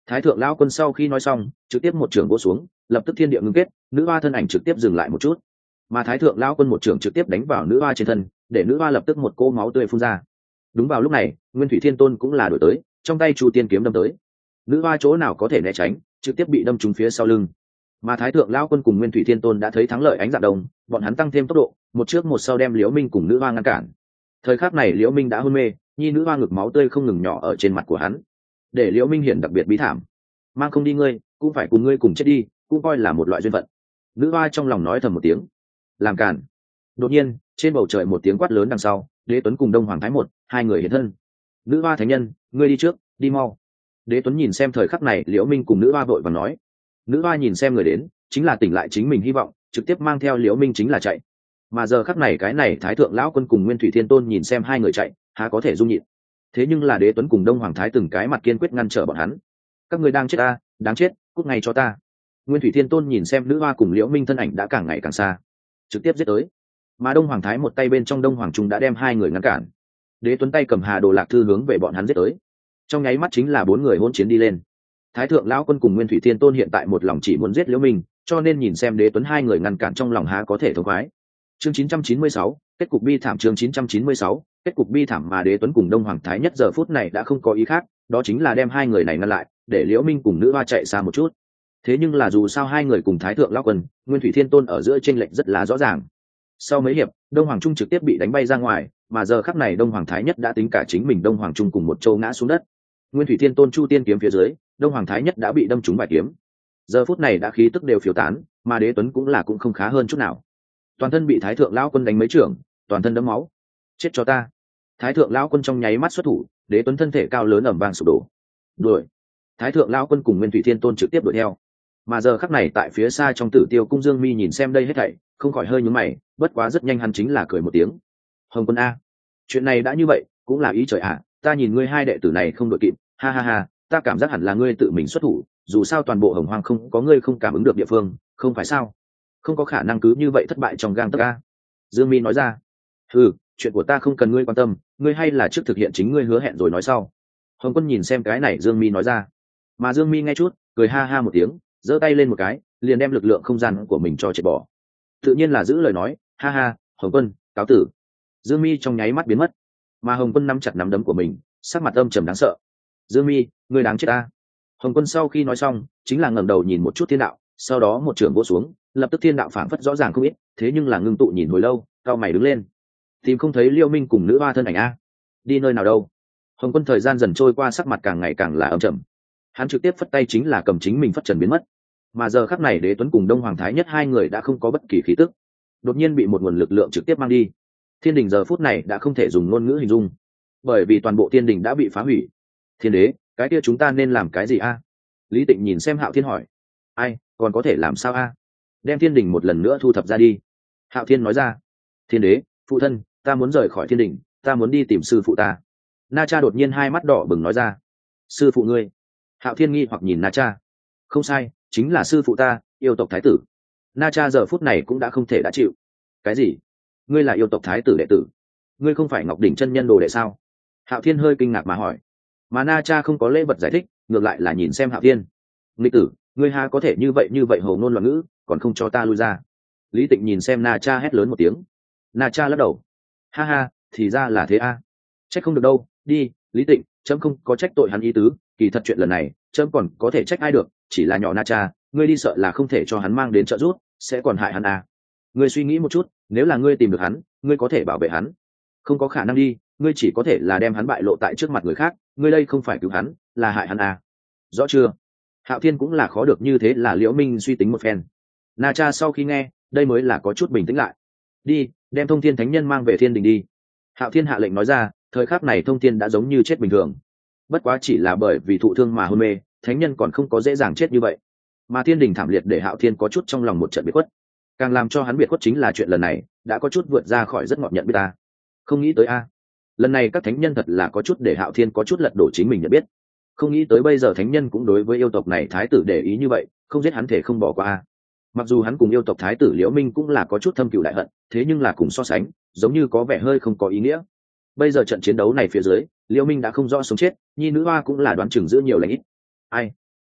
Thái thượng lão quân sau khi nói xong trực tiếp một trưởng vỗ xuống, lập tức thiên địa ngưng kết, nữ hoa thân ảnh trực tiếp dừng lại một chút, mà thái thượng lão quân một trưởng trực tiếp đánh vào nữ hoa trên thân, để nữ hoa lập tức một cô máu tươi phun ra. Đúng vào lúc này Nguyên Thủy Thiên Tôn cũng là đổi tới, trong tay chu tiên kiếm đâm tới. Nữ hoa chỗ nào có thể né tránh, trực tiếp bị đâm trúng phía sau lưng. Mà thái thượng lão quân cùng Nguyên Thủy Thiên Tôn đã thấy thắng lợi ánh dạng đồng, bọn hắn tăng thêm tốc độ, một trước một sau đem Liễu Minh cùng nữ hoa ngăn cản. Thời khắc này Liễu Minh đã hôn mê, nhi nữ hoa ngực máu tươi không ngừng nhỏ ở trên mặt của hắn, để Liễu Minh hiện đặc biệt bí thảm. Mang không đi ngươi, cũng phải cùng ngươi cùng chết đi, cũng coi là một loại duyên phận. Nữ hoa trong lòng nói thầm một tiếng, làm cản. Đột nhiên trên bầu trời một tiếng quát lớn đằng sau, Đế Tuấn cùng Đông Hoàng Thái một hai người hiện thân. Nữ hoa thánh nhân, ngươi đi trước, đi mau. Đế Tuấn nhìn xem thời khắc này Liễu Minh cùng nữ hoa vội vàng nói. Nữ hoa nhìn xem người đến chính là tỉnh lại chính mình hy vọng, trực tiếp mang theo Liễu Minh chính là chạy. Mà giờ khắc này cái này thái thượng lão quân cùng Nguyên Thủy Thiên Tôn nhìn xem hai người chạy, há có thể dung nhịn. Thế nhưng là Đế Tuấn cùng Đông Hoàng Thái từng cái mặt kiên quyết ngăn trở bọn hắn. Các ngươi đang chết ta, đáng chết, cút ngay cho ta. Nguyên Thủy Thiên Tôn nhìn xem nữ hoa cùng Liễu Minh thân ảnh đã càng ngày càng xa, trực tiếp giết tới. Mà Đông Hoàng Thái một tay bên trong Đông Hoàng Trung đã đem hai người ngăn cản. Đế Tuấn tay cầm Hà Đồ Lạc Thư hướng về bọn hắn giết tới. Trong nháy mắt chính là bốn người hỗn chiến đi lên. Thái thượng lão quân cùng Nguyên Thủy Thiên Tôn hiện tại một lòng chỉ muốn giết Liễu Minh, cho nên nhìn xem Đế Tuấn hai người ngăn cản trong lòng há có thể thông khoái. Chương chín trăm chín mươi sáu, kết cục bi thảm. Chương chín trăm chín mươi sáu, kết cục bi thảm. Mà Đế Tuấn cùng Đông Hoàng Thái nhất giờ phút này đã không có ý khác, đó chính là đem hai người này ngăn lại, để Liễu Minh cùng nữ hoa chạy xa một chút. Thế nhưng là dù sao hai người cùng Thái thượng lão quân, Nguyên Thủy Thiên Tôn ở giữa chênh lệch rất là rõ ràng. Sau mấy hiệp, Đông Hoàng Trung trực tiếp bị đánh bay ra ngoài, mà giờ khắc này Đông Hoàng Thái nhất đã tính cả chính mình Đông Hoàng Trung cùng một châu ngã xuống đất. Nguyên Thủy Thiên Tôn chu tiên kiếm phía dưới, Đông Hoàng Thái nhất đã bị đâm trúng vài kiếm. Giờ phút này đã khí tức đều phiêu tán, mà Đế Tuấn cũng là cũng không khá hơn chút nào. Toàn thân bị Thái thượng lão quân đánh mấy trưởng, toàn thân đẫm máu. Chết cho ta. Thái thượng lão quân trong nháy mắt xuất thủ, Đế Tuấn thân thể cao lớn ầm vang sụp đổ. Đuổi. Thái thượng lão quân cùng Nguyên Thủy Thiên Tôn trực tiếp đuổi theo. Mà giờ khắc này tại phía xa trong Tử Tiêu cung Dương Mi nhìn xem đây hết thảy, không khỏi hơi nhướng mày, bất quá rất nhanh hắn chính là cười một tiếng. Hồng Quân a, chuyện này đã như vậy, cũng là ý trời ạ, à, ta nhìn ngươi hai đệ tử này không đội kịp, ha ha ha, ta cảm giác hẳn là ngươi tự mình xuất thủ, dù sao toàn bộ Hồng Hoang không có ngươi không cảm ứng được địa phương, không phải sao? Không có khả năng cứ như vậy thất bại trong gang tấc a. Dương Mi nói ra. Ừ, chuyện của ta không cần ngươi quan tâm, ngươi hay là trước thực hiện chính ngươi hứa hẹn rồi nói sau. Hồng Quân nhìn xem cái này Dương Mi nói ra. Mà Dương Mi nghe chút, cười ha ha một tiếng, giơ tay lên một cái, liền đem lực lượng không gian của mình cho triệt bỏ. Tự nhiên là giữ lời nói, ha ha, Hồng Quân, cáo tử. Dương Mi trong nháy mắt biến mất, mà Hồng Quân nắm chặt nắm đấm của mình, sắc mặt âm trầm đáng sợ. Dương Mi, ngươi đáng chết ta. Hồng Quân sau khi nói xong, chính là ngẩng đầu nhìn một chút thiên đạo, sau đó một trường vỗ xuống, lập tức thiên đạo phảng phất rõ ràng không ít, thế nhưng là ngưng tụ nhìn hồi lâu, cao mày đứng lên, tìm không thấy Liêu Minh cùng nữ hoa thân ảnh a, đi nơi nào đâu? Hồng Quân thời gian dần trôi qua, sắc mặt càng ngày càng là âm trầm, hắn trực tiếp phất tay chính là cầm chính mình phất trần biến mất. Mà giờ khắc này Đế Tuấn cùng Đông Hoàng Thái nhất hai người đã không có bất kỳ khí tức, đột nhiên bị một nguồn lực lượng trực tiếp mang đi. Thiên đình giờ phút này đã không thể dùng ngôn ngữ hình dung, bởi vì toàn bộ thiên đình đã bị phá hủy. Thiên đế, cái kia chúng ta nên làm cái gì a? Lý Tịnh nhìn xem Hạo Thiên hỏi. Ai, còn có thể làm sao a? Đem thiên đình một lần nữa thu thập ra đi. Hạo Thiên nói ra. Thiên đế, phụ thân, ta muốn rời khỏi thiên đình, ta muốn đi tìm sư phụ ta. Na Cha đột nhiên hai mắt đỏ bừng nói ra. Sư phụ ngươi? Hạo Thiên nghi hoặc nhìn Na Cha. Không sai, chính là sư phụ ta, yêu tộc thái tử. Na Cha giờ phút này cũng đã không thể đã chịu. Cái gì? Ngươi là yêu tộc thái tử đệ tử? Ngươi không phải Ngọc Đỉnh chân nhân đồ đệ sao? Hạo Thiên hơi kinh ngạc mà hỏi. Mà Na Cha không có lễ vật giải thích, ngược lại là nhìn xem Hạo Thiên. Nghịch tử, ngươi ha có thể như vậy như vậy hồ ngôn loạn ngữ, còn không cho ta lui ra. Lý Tịnh nhìn xem Na Cha hét lớn một tiếng. Na Cha lắc đầu. Ha ha, thì ra là thế a. À. Trách không được đâu, đi, Lý Tịnh, chấm không có trách tội hắn ý tứ, kỳ thật chuyện lần này, chấm còn có thể trách ai được, chỉ là nhỏ Na Cha, ngươi đi sợ là không thể cho hắn mang đến trợ giúp, sẽ còn hại hắn à. Ngươi suy nghĩ một chút, nếu là ngươi tìm được hắn, ngươi có thể bảo vệ hắn. Không có khả năng đi, ngươi chỉ có thể là đem hắn bại lộ tại trước mặt người khác, ngươi đây không phải cứu hắn, là hại hắn à. Rõ chưa? Hạo Thiên cũng là khó được như thế, là Liễu Minh suy tính một phen. Na Cha sau khi nghe, đây mới là có chút bình tĩnh lại. Đi, đem Thông Thiên Thánh Nhân mang về thiên đình đi. Hạo Thiên hạ lệnh nói ra, thời khắc này Thông Thiên đã giống như chết bình thường. Bất quá chỉ là bởi vì thụ thương mà hôn mê, Thánh Nhân còn không có dễ dàng chết như vậy. Mà thiên đình thảm liệt để Hạo Thiên có chút trong lòng một trận biệt khuất. Càng làm cho hắn biệt khuất chính là chuyện lần này đã có chút vượt ra khỏi rất ngọt nhận biết ta. Không nghĩ tới a, lần này các thánh nhân thật là có chút để Hạo Thiên có chút lật đổ chính mình nhận biết. Không nghĩ tới bây giờ thánh nhân cũng đối với yêu tộc này thái tử để ý như vậy, không giết hắn thể không bỏ qua a. Mặc dù hắn cùng yêu tộc thái tử Liễu Minh cũng là có chút thâm cừu đại hận, thế nhưng là cùng so sánh, giống như có vẻ hơi không có ý nghĩa. Bây giờ trận chiến đấu này phía dưới, Liễu Minh đã không rõ sống chết, nhi nữ hoa cũng là đoán chừng giữ nhiều lãnh ít. Ai?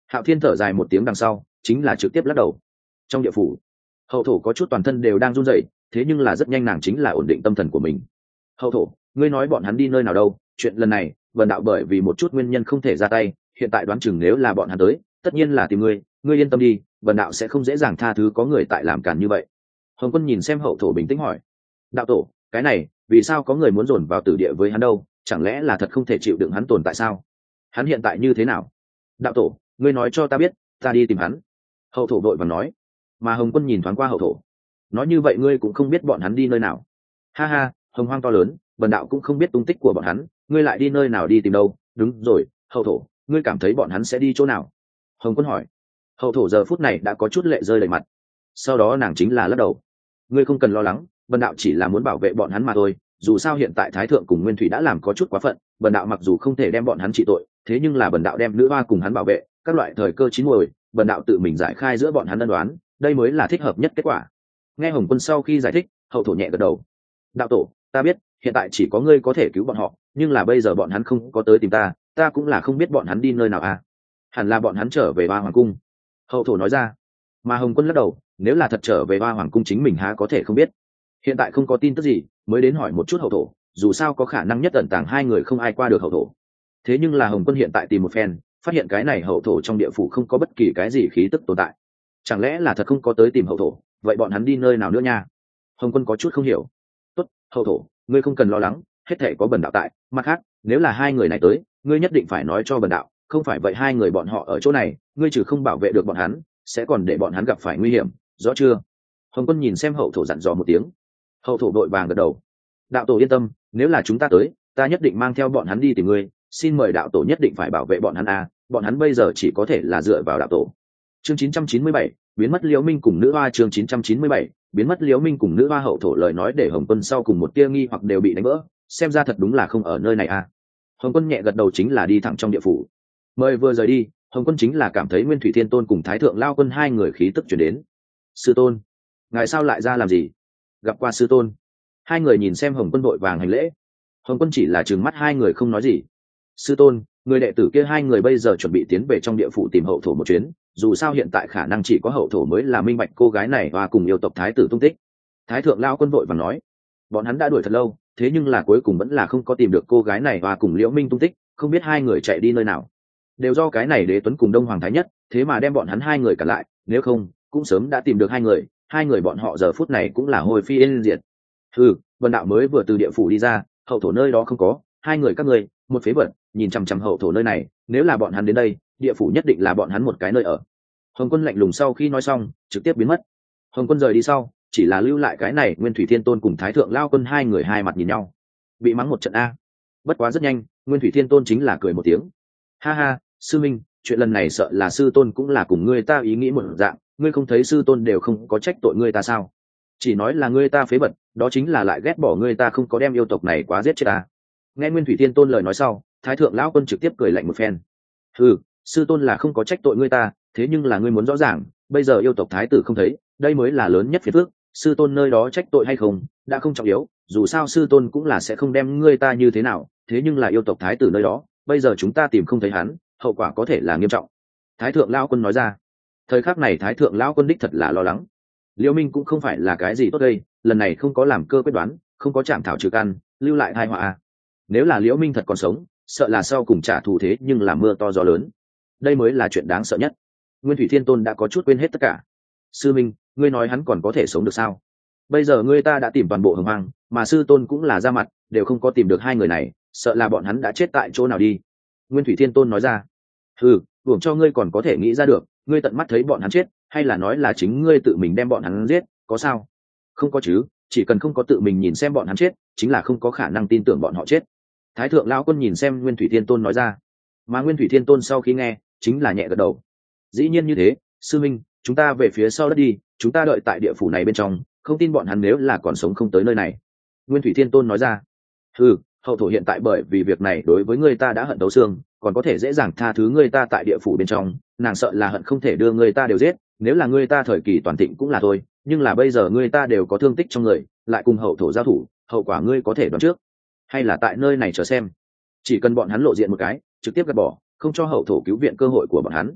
Hạo Thiên thở dài một tiếng đằng sau chính là trực tiếp lắc đầu. Trong địa phủ, hậu thổ có chút toàn thân đều đang run rẩy, thế nhưng là rất nhanh nàng chính là ổn định tâm thần của mình. Hậu thổ, ngươi nói bọn hắn đi nơi nào đâu? Chuyện lần này vần đạo bởi vì một chút nguyên nhân không thể ra tay, hiện tại đoán chừng nếu là bọn hắn tới tất nhiên là tìm ngươi, ngươi yên tâm đi, vần đạo sẽ không dễ dàng tha thứ có người tại làm càn như vậy. Hồng Quân nhìn xem hậu thổ bình tĩnh hỏi, đạo tổ, cái này vì sao có người muốn dồn vào tử địa với hắn đâu? Chẳng lẽ là thật không thể chịu đựng hắn tồn tại sao? Hắn hiện tại như thế nào? Đạo tổ, ngươi nói cho ta biết, ta đi tìm hắn. Hậu thổ đội và nói. Mà Hồng Quân nhìn thoáng qua hậu thổ, nói như vậy ngươi cũng không biết bọn hắn đi nơi nào? Ha ha, hồng hoang to lớn, bần đạo cũng không biết tung tích của bọn hắn, ngươi lại đi nơi nào đi tìm đâu? Đúng rồi, hậu thổ, ngươi cảm thấy bọn hắn sẽ đi chỗ nào? Hồng Quân hỏi. Hậu thổ giờ phút này đã có chút lệ rơi đầy mặt, sau đó nàng chính là lắc đầu. Ngươi không cần lo lắng, bần đạo chỉ là muốn bảo vệ bọn hắn mà thôi. Dù sao hiện tại thái thượng cùng nguyên thủy đã làm có chút quá phận, bần đạo mặc dù không thể đem bọn hắn trị tội, thế nhưng là bần đạo đem nữ hoa cùng hắn bảo vệ, các loại thời cơ chín muồi, bần đạo tự mình giải khai giữa bọn hắn ân đoán, đây mới là thích hợp nhất kết quả. Nghe Hồng Quân sau khi giải thích, hậu thổ nhẹ gật đầu. Đạo tổ, ta biết, hiện tại chỉ có ngươi có thể cứu bọn họ, nhưng là bây giờ bọn hắn không có tới tìm ta, ta cũng là không biết bọn hắn đi nơi nào à. Hẳn là bọn hắn trở về Ba Hoàng cung. Hậu thổ nói ra. Mà Hồng Quân lắc đầu, nếu là thật trở về Ba Hoàng cung chính mình há có thể không biết. Hiện tại không có tin tức gì, mới đến hỏi một chút hậu thổ, dù sao có khả năng nhất ẩn tàng hai người không ai qua được hậu thổ. Thế nhưng là Hồng Quân hiện tại tìm một phen, phát hiện cái này hậu thổ trong địa phủ không có bất kỳ cái gì khí tức tồn tại. Chẳng lẽ là thật không có tới tìm hậu thổ, vậy bọn hắn đi nơi nào nữa nha? Hồng Quân có chút không hiểu. Tốt, hậu thổ, ngươi không cần lo lắng, hết thể có bần đạo tại. Mặt khác, nếu là hai người này tới, ngươi nhất định phải nói cho bần đạo, không phải vậy hai người bọn họ ở chỗ này, ngươi trừ không bảo vệ được bọn hắn, sẽ còn để bọn hắn gặp phải nguy hiểm, rõ chưa? Hồng Quân nhìn xem hậu thổ dặn dò một tiếng. Hậu thổ đội vàng gật đầu. Đạo tổ yên tâm, nếu là chúng ta tới, ta nhất định mang theo bọn hắn đi tìm ngươi, xin mời đạo tổ nhất định phải bảo vệ bọn hắn à, bọn hắn bây giờ chỉ có thể là dựa vào đạo tổ. Chương chín trăm chín mươi bảy, biến mất Liễu Minh cùng nữ hoa. Chương chín trăm chín mươi bảy, biến mất Liễu Minh cùng nữ hoa. Hậu thổ lời nói để Hồng Quân sau cùng một tia nghi hoặc đều bị đánh vỡ, xem ra thật đúng là không ở nơi này à. Hồng Quân nhẹ gật đầu chính là đi thẳng trong địa phủ. Mời vừa rời đi, Hồng Quân chính là cảm thấy Nguyên Thủy Thiên Tôn cùng Thái Thượng Lao Quân hai người khí tức chuyển đến. Sư tôn, ngài sao lại ra làm gì? Gặp qua sư tôn. Hai người nhìn xem Hồng Quân đội vàng hành lễ. Hồng Quân chỉ là trừng mắt hai người không nói gì. Sư tôn, người đệ tử kia hai người bây giờ chuẩn bị tiến về trong địa phủ tìm hậu thổ một chuyến, dù sao hiện tại khả năng chỉ có hậu thổ mới là minh bạch cô gái này và cùng yêu tộc thái tử tung tích. Thái Thượng Lao Quân vội vàng nói, bọn hắn đã đuổi thật lâu, thế nhưng là cuối cùng vẫn là không có tìm được cô gái này và cùng Liễu Minh tung tích, không biết hai người chạy đi nơi nào. Đều do cái này Đế Tuấn cùng Đông Hoàng Thái Nhất, thế mà đem bọn hắn hai người cả lại, nếu không cũng sớm đã tìm được hai người, hai người bọn họ giờ phút này cũng là hồi phi yên diệt. Ừ, Vân đạo mới vừa từ địa phủ đi ra, hậu thổ nơi đó không có, hai người các ngươi, một phế vật, nhìn chằm chằm hậu thổ nơi này, nếu là bọn hắn đến đây, địa phủ nhất định là bọn hắn một cái nơi ở. Hồng Quân lạnh lùng sau khi nói xong, trực tiếp biến mất. Hồng Quân rời đi sau, chỉ là lưu lại cái này Nguyên Thủy Thiên Tôn cùng Thái Thượng Lao Quân hai người hai mặt nhìn nhau, bị mắng một trận a. Bất quá rất nhanh, Nguyên Thủy Thiên Tôn chính là cười một tiếng, ha ha, sư minh, chuyện lần này sợ là sư tôn cũng là cùng ngươi ta ý nghĩ một dạng, ngươi không thấy sư tôn đều không có trách tội ngươi ta sao? Chỉ nói là ngươi ta phế bật, đó chính là lại ghét bỏ ngươi ta không có đem yêu tộc này quá giết chết ta. Nghe Nguyên Thủy Thiên Tôn lời nói sau, Thái Thượng Lão Quân trực tiếp cười lạnh một phen. Ừ, sư tôn là không có trách tội ngươi ta, thế nhưng là ngươi muốn rõ ràng, bây giờ yêu tộc thái tử không thấy, đây mới là lớn nhất phiền phức, sư tôn nơi đó trách tội hay không, đã không trọng yếu, dù sao sư tôn cũng là sẽ không đem ngươi ta như thế nào, thế nhưng là yêu tộc thái tử nơi đó, bây giờ chúng ta tìm không thấy hắn, hậu quả có thể là nghiêm trọng. Thái Thượng Lão Quân nói ra. Thời khắc này Thái Thượng Lão Quân đích thật là lo lắng. Liễu Minh cũng không phải là cái gì tốt đây, lần này không có làm cơ quyết đoán, không có chạm thảo trừ căn, lưu lại tai họa à. Nếu là Liễu Minh thật còn sống, sợ là sau cùng trả thù thế nhưng là mưa to gió lớn. Đây mới là chuyện đáng sợ nhất. Nguyên Thủy Thiên Tôn đã có chút quên hết tất cả. Sư Minh, ngươi nói hắn còn có thể sống được sao? Bây giờ ngươi ta đã tìm toàn bộ hồng hoang, mà sư tôn cũng là ra mặt, đều không có tìm được hai người này, sợ là bọn hắn đã chết tại chỗ nào đi. Nguyên Thủy Thiên Tôn nói ra. Ừ, uổng cho ngươi còn có thể nghĩ ra được, ngươi tận mắt thấy bọn hắn chết, hay là nói là chính ngươi tự mình đem bọn hắn giết, có sao? Không có chứ, chỉ cần không có tự mình nhìn xem bọn hắn chết, chính là không có khả năng tin tưởng bọn họ chết. Thái Thượng Lão Quân nhìn xem Nguyên Thủy Thiên Tôn nói ra. Mà Nguyên Thủy Thiên Tôn sau khi nghe, chính là nhẹ gật đầu. Dĩ nhiên như thế, sư minh, chúng ta về phía sau đất đi, chúng ta đợi tại địa phủ này bên trong, không tin bọn hắn nếu là còn sống không tới nơi này. Nguyên Thủy Thiên Tôn nói ra. Ừ, hậu thổ hiện tại bởi vì việc này đối với người ta đã hận tấu xương, còn có thể dễ dàng tha thứ người ta tại địa phủ bên trong, nàng sợ là hận không thể đưa người ta đều giết, nếu là người ta thời kỳ toàn thịnh cũng là thôi, nhưng là bây giờ người ta đều có thương tích trong người, lại cùng hậu thổ giao thủ, hậu quả ngươi có thể đoán trước, hay là tại nơi này chờ xem. Chỉ cần bọn hắn lộ diện một cái, trực tiếp gạt bỏ, không cho hậu thổ cứu viện cơ hội của bọn hắn.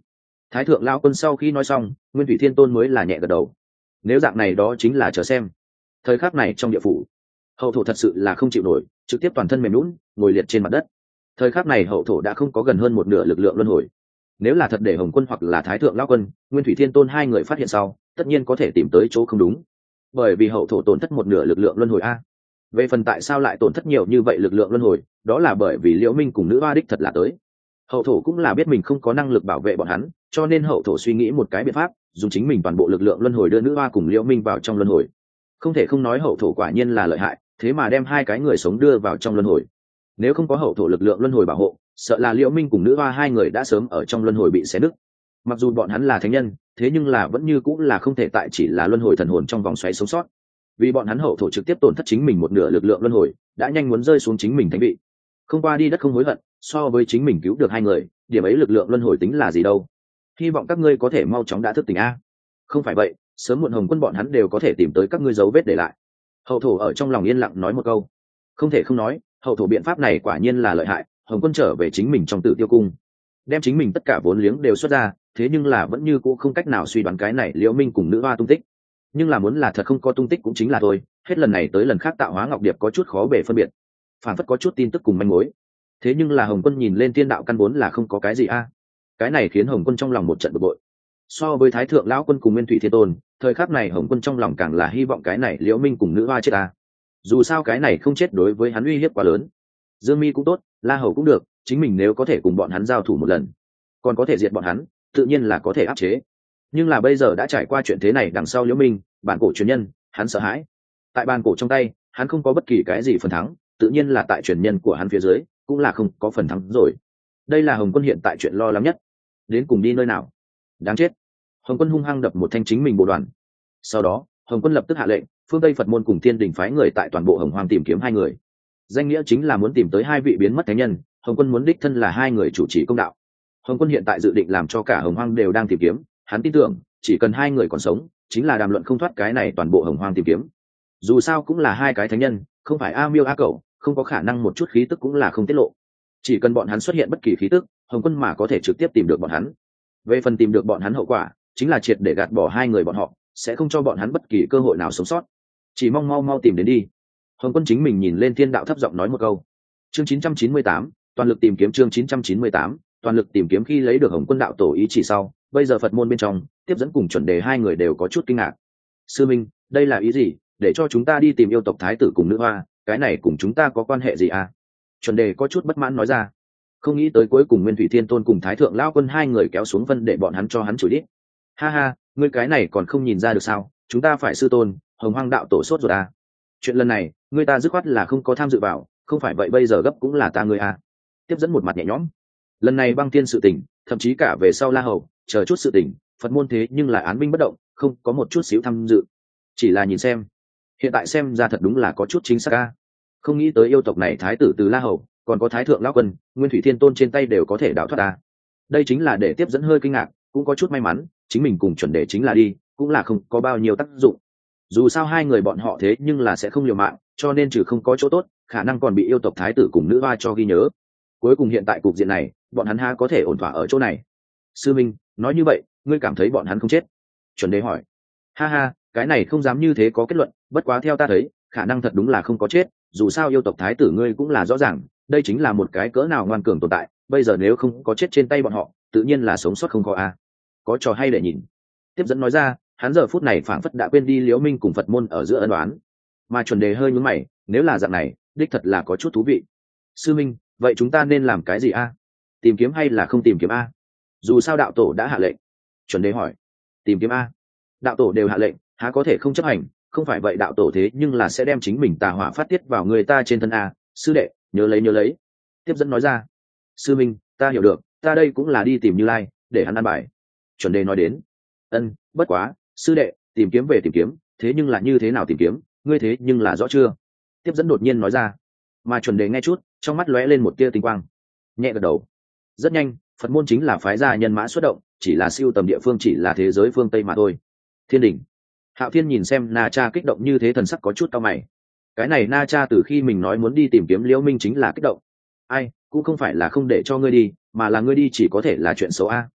Thái thượng lao quân sau khi nói xong, Nguyên Thủy Thiên Tôn mới là nhẹ gật đầu. Nếu dạng này đó chính là chờ xem. Thời khắc này trong địa phủ, hậu thổ thật sự là không chịu nổi, trực tiếp toàn thân mềm lún ngồi liệt trên mặt đất. Thời khắc này hậu thổ đã không có gần hơn một nửa lực lượng luân hồi. Nếu là thật để Hồng Quân hoặc là Thái thượng lao quân, Nguyên Thủy Thiên Tôn hai người phát hiện sau, tất nhiên có thể tìm tới chỗ không đúng. Bởi vì hậu thổ tổn thất một nửa lực lượng luân hồi a. Về phần tại sao lại tổn thất nhiều như vậy lực lượng luân hồi, đó là bởi vì Liễu Minh cùng nữ hoa đích thật là tới. Hậu thổ cũng là biết mình không có năng lực bảo vệ bọn hắn, cho nên hậu thổ suy nghĩ một cái biện pháp, dùng chính mình toàn bộ lực lượng luân hồi đưa nữ hoa cùng Liễu Minh vào trong luân hồi. Không thể không nói hậu thổ quả nhiên là lợi hại, thế mà đem hai cái người sống đưa vào trong luân hồi. Nếu không có hậu thổ lực lượng luân hồi bảo hộ, sợ là Liễu Minh cùng nữ hoa hai người đã sớm ở trong luân hồi bị xé nứt. Mặc dù bọn hắn là thánh nhân, thế nhưng là vẫn như cũng là không thể tại chỉ là luân hồi thần hồn trong vòng xoáy sống sót. Vì bọn hắn hậu thổ trực tiếp tổn thất chính mình một nửa lực lượng luân hồi, đã nhanh muốn rơi xuống chính mình thánh vị. Không qua đi đất không hối hận, so với chính mình cứu được hai người, điểm ấy lực lượng luân hồi tính là gì đâu. Hy vọng các ngươi có thể mau chóng đã thức tỉnh a. Không phải vậy, sớm muộn Hồng Quân bọn hắn đều có thể tìm tới các ngươi dấu vết để lại. Hậu thổ ở trong lòng yên lặng nói một câu. Không thể không nói, hậu thổ biện pháp này quả nhiên là lợi hại. Hồng Quân trở về chính mình trong Tự Tiêu cung, đem chính mình tất cả vốn liếng đều xuất ra, thế nhưng là vẫn như cũ không cách nào suy đoán cái này Liễu Minh cùng nữ hoa tung tích. Nhưng là muốn là thật không có tung tích cũng chính là thôi, hết lần này tới lần khác tạo hóa ngọc điệp có chút khó bề phân biệt, phản phất có chút tin tức cùng manh mối. Thế nhưng là Hồng Quân nhìn lên thiên đạo căn vốn là không có cái gì a. Cái này khiến Hồng Quân trong lòng một trận bực bội. So với Thái thượng lão quân cùng Nguyên Thủy Thiên Tôn, thời khắc này Hồng Quân trong lòng càng là hy vọng cái này Liễu Minh cùng nữ hoa chết a. Dù sao cái này không chết đối với hắn uy hiếp quá lớn. Dương Mi cũng tốt, La Hầu cũng được, chính mình nếu có thể cùng bọn hắn giao thủ một lần, còn có thể diệt bọn hắn, tự nhiên là có thể áp chế. Nhưng là bây giờ đã trải qua chuyện thế này, đằng sau Liễu Minh, bản cổ truyền nhân, hắn sợ hãi. Tại bản cổ trong tay, hắn không có bất kỳ cái gì phần thắng, tự nhiên là tại truyền nhân của hắn phía dưới, cũng là không có phần thắng rồi. Đây là Hồng Quân hiện tại chuyện lo lắng nhất. Đến cùng đi nơi nào? Đáng chết. Hồng Quân hung hăng đập một thanh chính mình bộ đoàn. Sau đó, Hồng Quân lập tức hạ lệnh, phương Tây Phật môn cùng Thiên Đình phái người tại toàn bộ Hồng Hoang tìm kiếm hai người. Danh nghĩa chính là muốn tìm tới hai vị biến mất thánh nhân, Hồng Quân muốn đích thân là hai người chủ trì công đạo. Hồng Quân hiện tại dự định làm cho cả Hồng Hoang đều đang tìm kiếm, hắn tin tưởng, chỉ cần hai người còn sống, chính là đàm luận không thoát cái này toàn bộ Hồng Hoang tìm kiếm. Dù sao cũng là hai cái thánh nhân, không phải A Miêu A Cẩu, không có khả năng một chút khí tức cũng là không tiết lộ. Chỉ cần bọn hắn xuất hiện bất kỳ khí tức, Hồng Quân mà có thể trực tiếp tìm được bọn hắn. Về phần tìm được bọn hắn hậu quả, chính là triệt để gạt bỏ hai người bọn họ, sẽ không cho bọn hắn bất kỳ cơ hội nào sống sót. Chỉ mong mau mau tìm đến đi. Hồng Quân chính mình nhìn lên thiên đạo thấp giọng nói một câu. Chương chín trăm chín mươi tám, toàn lực tìm kiếm. Chương chín trăm chín mươi tám, toàn lực tìm kiếm. Khi lấy được Hồng Quân đạo tổ ý chỉ sau, bây giờ Phật môn bên trong, tiếp dẫn cùng chuẩn đề hai người đều có chút kinh ngạc. Sư minh, đây là ý gì? Để cho chúng ta đi tìm yêu tộc thái tử cùng nữ hoa, cái này cùng chúng ta có quan hệ gì à? Chuẩn đề có chút bất mãn nói ra. Không nghĩ tới cuối cùng Nguyên Thủy Thiên Tôn cùng Thái thượng lão quân hai người kéo xuống vân để bọn hắn cho hắn chửi đít. Ha ha, ngươi cái này còn không nhìn ra được sao? Chúng ta phải sư tôn, Hồng Hoang đạo tổ sốt rồi à? Chuyện lần này, ngươi ta dứt khoát là không có tham dự vào, không phải vậy bây giờ gấp cũng là ta ngươi à? Tiếp dẫn một mặt nhẹ nhõm. Lần này băng tiên sự tình, thậm chí cả về sau La Hầu, chờ chút sự tình, Phật môn thế nhưng là án binh bất động, không có một chút xíu tham dự. Chỉ là nhìn xem, hiện tại xem ra thật đúng là có chút chính xác a. Không nghĩ tới yêu tộc này thái tử từ La Hầu, còn có Thái thượng lão quân, Nguyên Thủy Thiên Tôn trên tay đều có thể đào thoát a. Đây chính là để tiếp dẫn hơi kinh ngạc, cũng có chút may mắn, chính mình cùng chuẩn đề chính là đi, cũng là không có bao nhiêu tác dụng. Dù sao hai người bọn họ thế nhưng là sẽ không liều mạng, cho nên trừ không có chỗ tốt, khả năng còn bị yêu tộc thái tử cùng nữ hoa cho ghi nhớ. Cuối cùng hiện tại cục diện này, bọn hắn ha có thể ổn thỏa ở chỗ này. Sư minh, nói như vậy, ngươi cảm thấy bọn hắn không chết? Chuẩn đề hỏi. Ha ha, cái này không dám như thế có kết luận, bất quá theo ta thấy, khả năng thật đúng là không có chết. Dù sao yêu tộc thái tử ngươi cũng là rõ ràng, đây chính là một cái cỡ nào ngoan cường tồn tại, bây giờ nếu không có chết trên tay bọn họ, tự nhiên là sống sót không có a. Có trò hay để nhìn. Tiếp dẫn nói ra, hắn giờ phút này phảng phất đã quên đi Liễu Minh cùng Phật môn ở giữa ân oán. Mà chuẩn đề hơi nhướng mày, nếu là dạng này, đích thật là có chút thú vị. Sư minh, vậy chúng ta nên làm cái gì a? Tìm kiếm hay là không tìm kiếm a? Dù sao đạo tổ đã hạ lệnh. Chuẩn đề hỏi. Tìm kiếm a? Đạo tổ đều hạ lệnh, há có thể không chấp hành? Không phải vậy đạo tổ thế nhưng là sẽ đem chính mình tà hỏa phát tiết vào người ta trên thân a. Sư đệ, nhớ lấy nhớ lấy. Tiếp dẫn nói ra. Sư minh, ta hiểu được, ta đây cũng là đi tìm Như Lai, để hắn ăn bài. Chuẩn đề nói đến. Ân, bất quá, sư đệ, tìm kiếm về tìm kiếm, thế nhưng là như thế nào tìm kiếm, ngươi thế nhưng là rõ chưa? Tiếp dẫn đột nhiên nói ra. Mà chuẩn đề nghe chút, trong mắt lóe lên một tia tinh quang, nhẹ gật đầu. Rất nhanh, Phật môn chính là phái gia nhân mã xuất động, chỉ là siêu tầm địa phương chỉ là thế giới phương Tây mà thôi. Thiên Đình. Hạo Thiên nhìn xem Na Cha kích động như thế, thần sắc có chút cau mày. Cái này Na Cha từ khi mình nói muốn đi tìm kiếm Liễu Minh chính là kích động. Ai, cũng không phải là không để cho ngươi đi, mà là ngươi đi chỉ có thể là chuyện xấu a.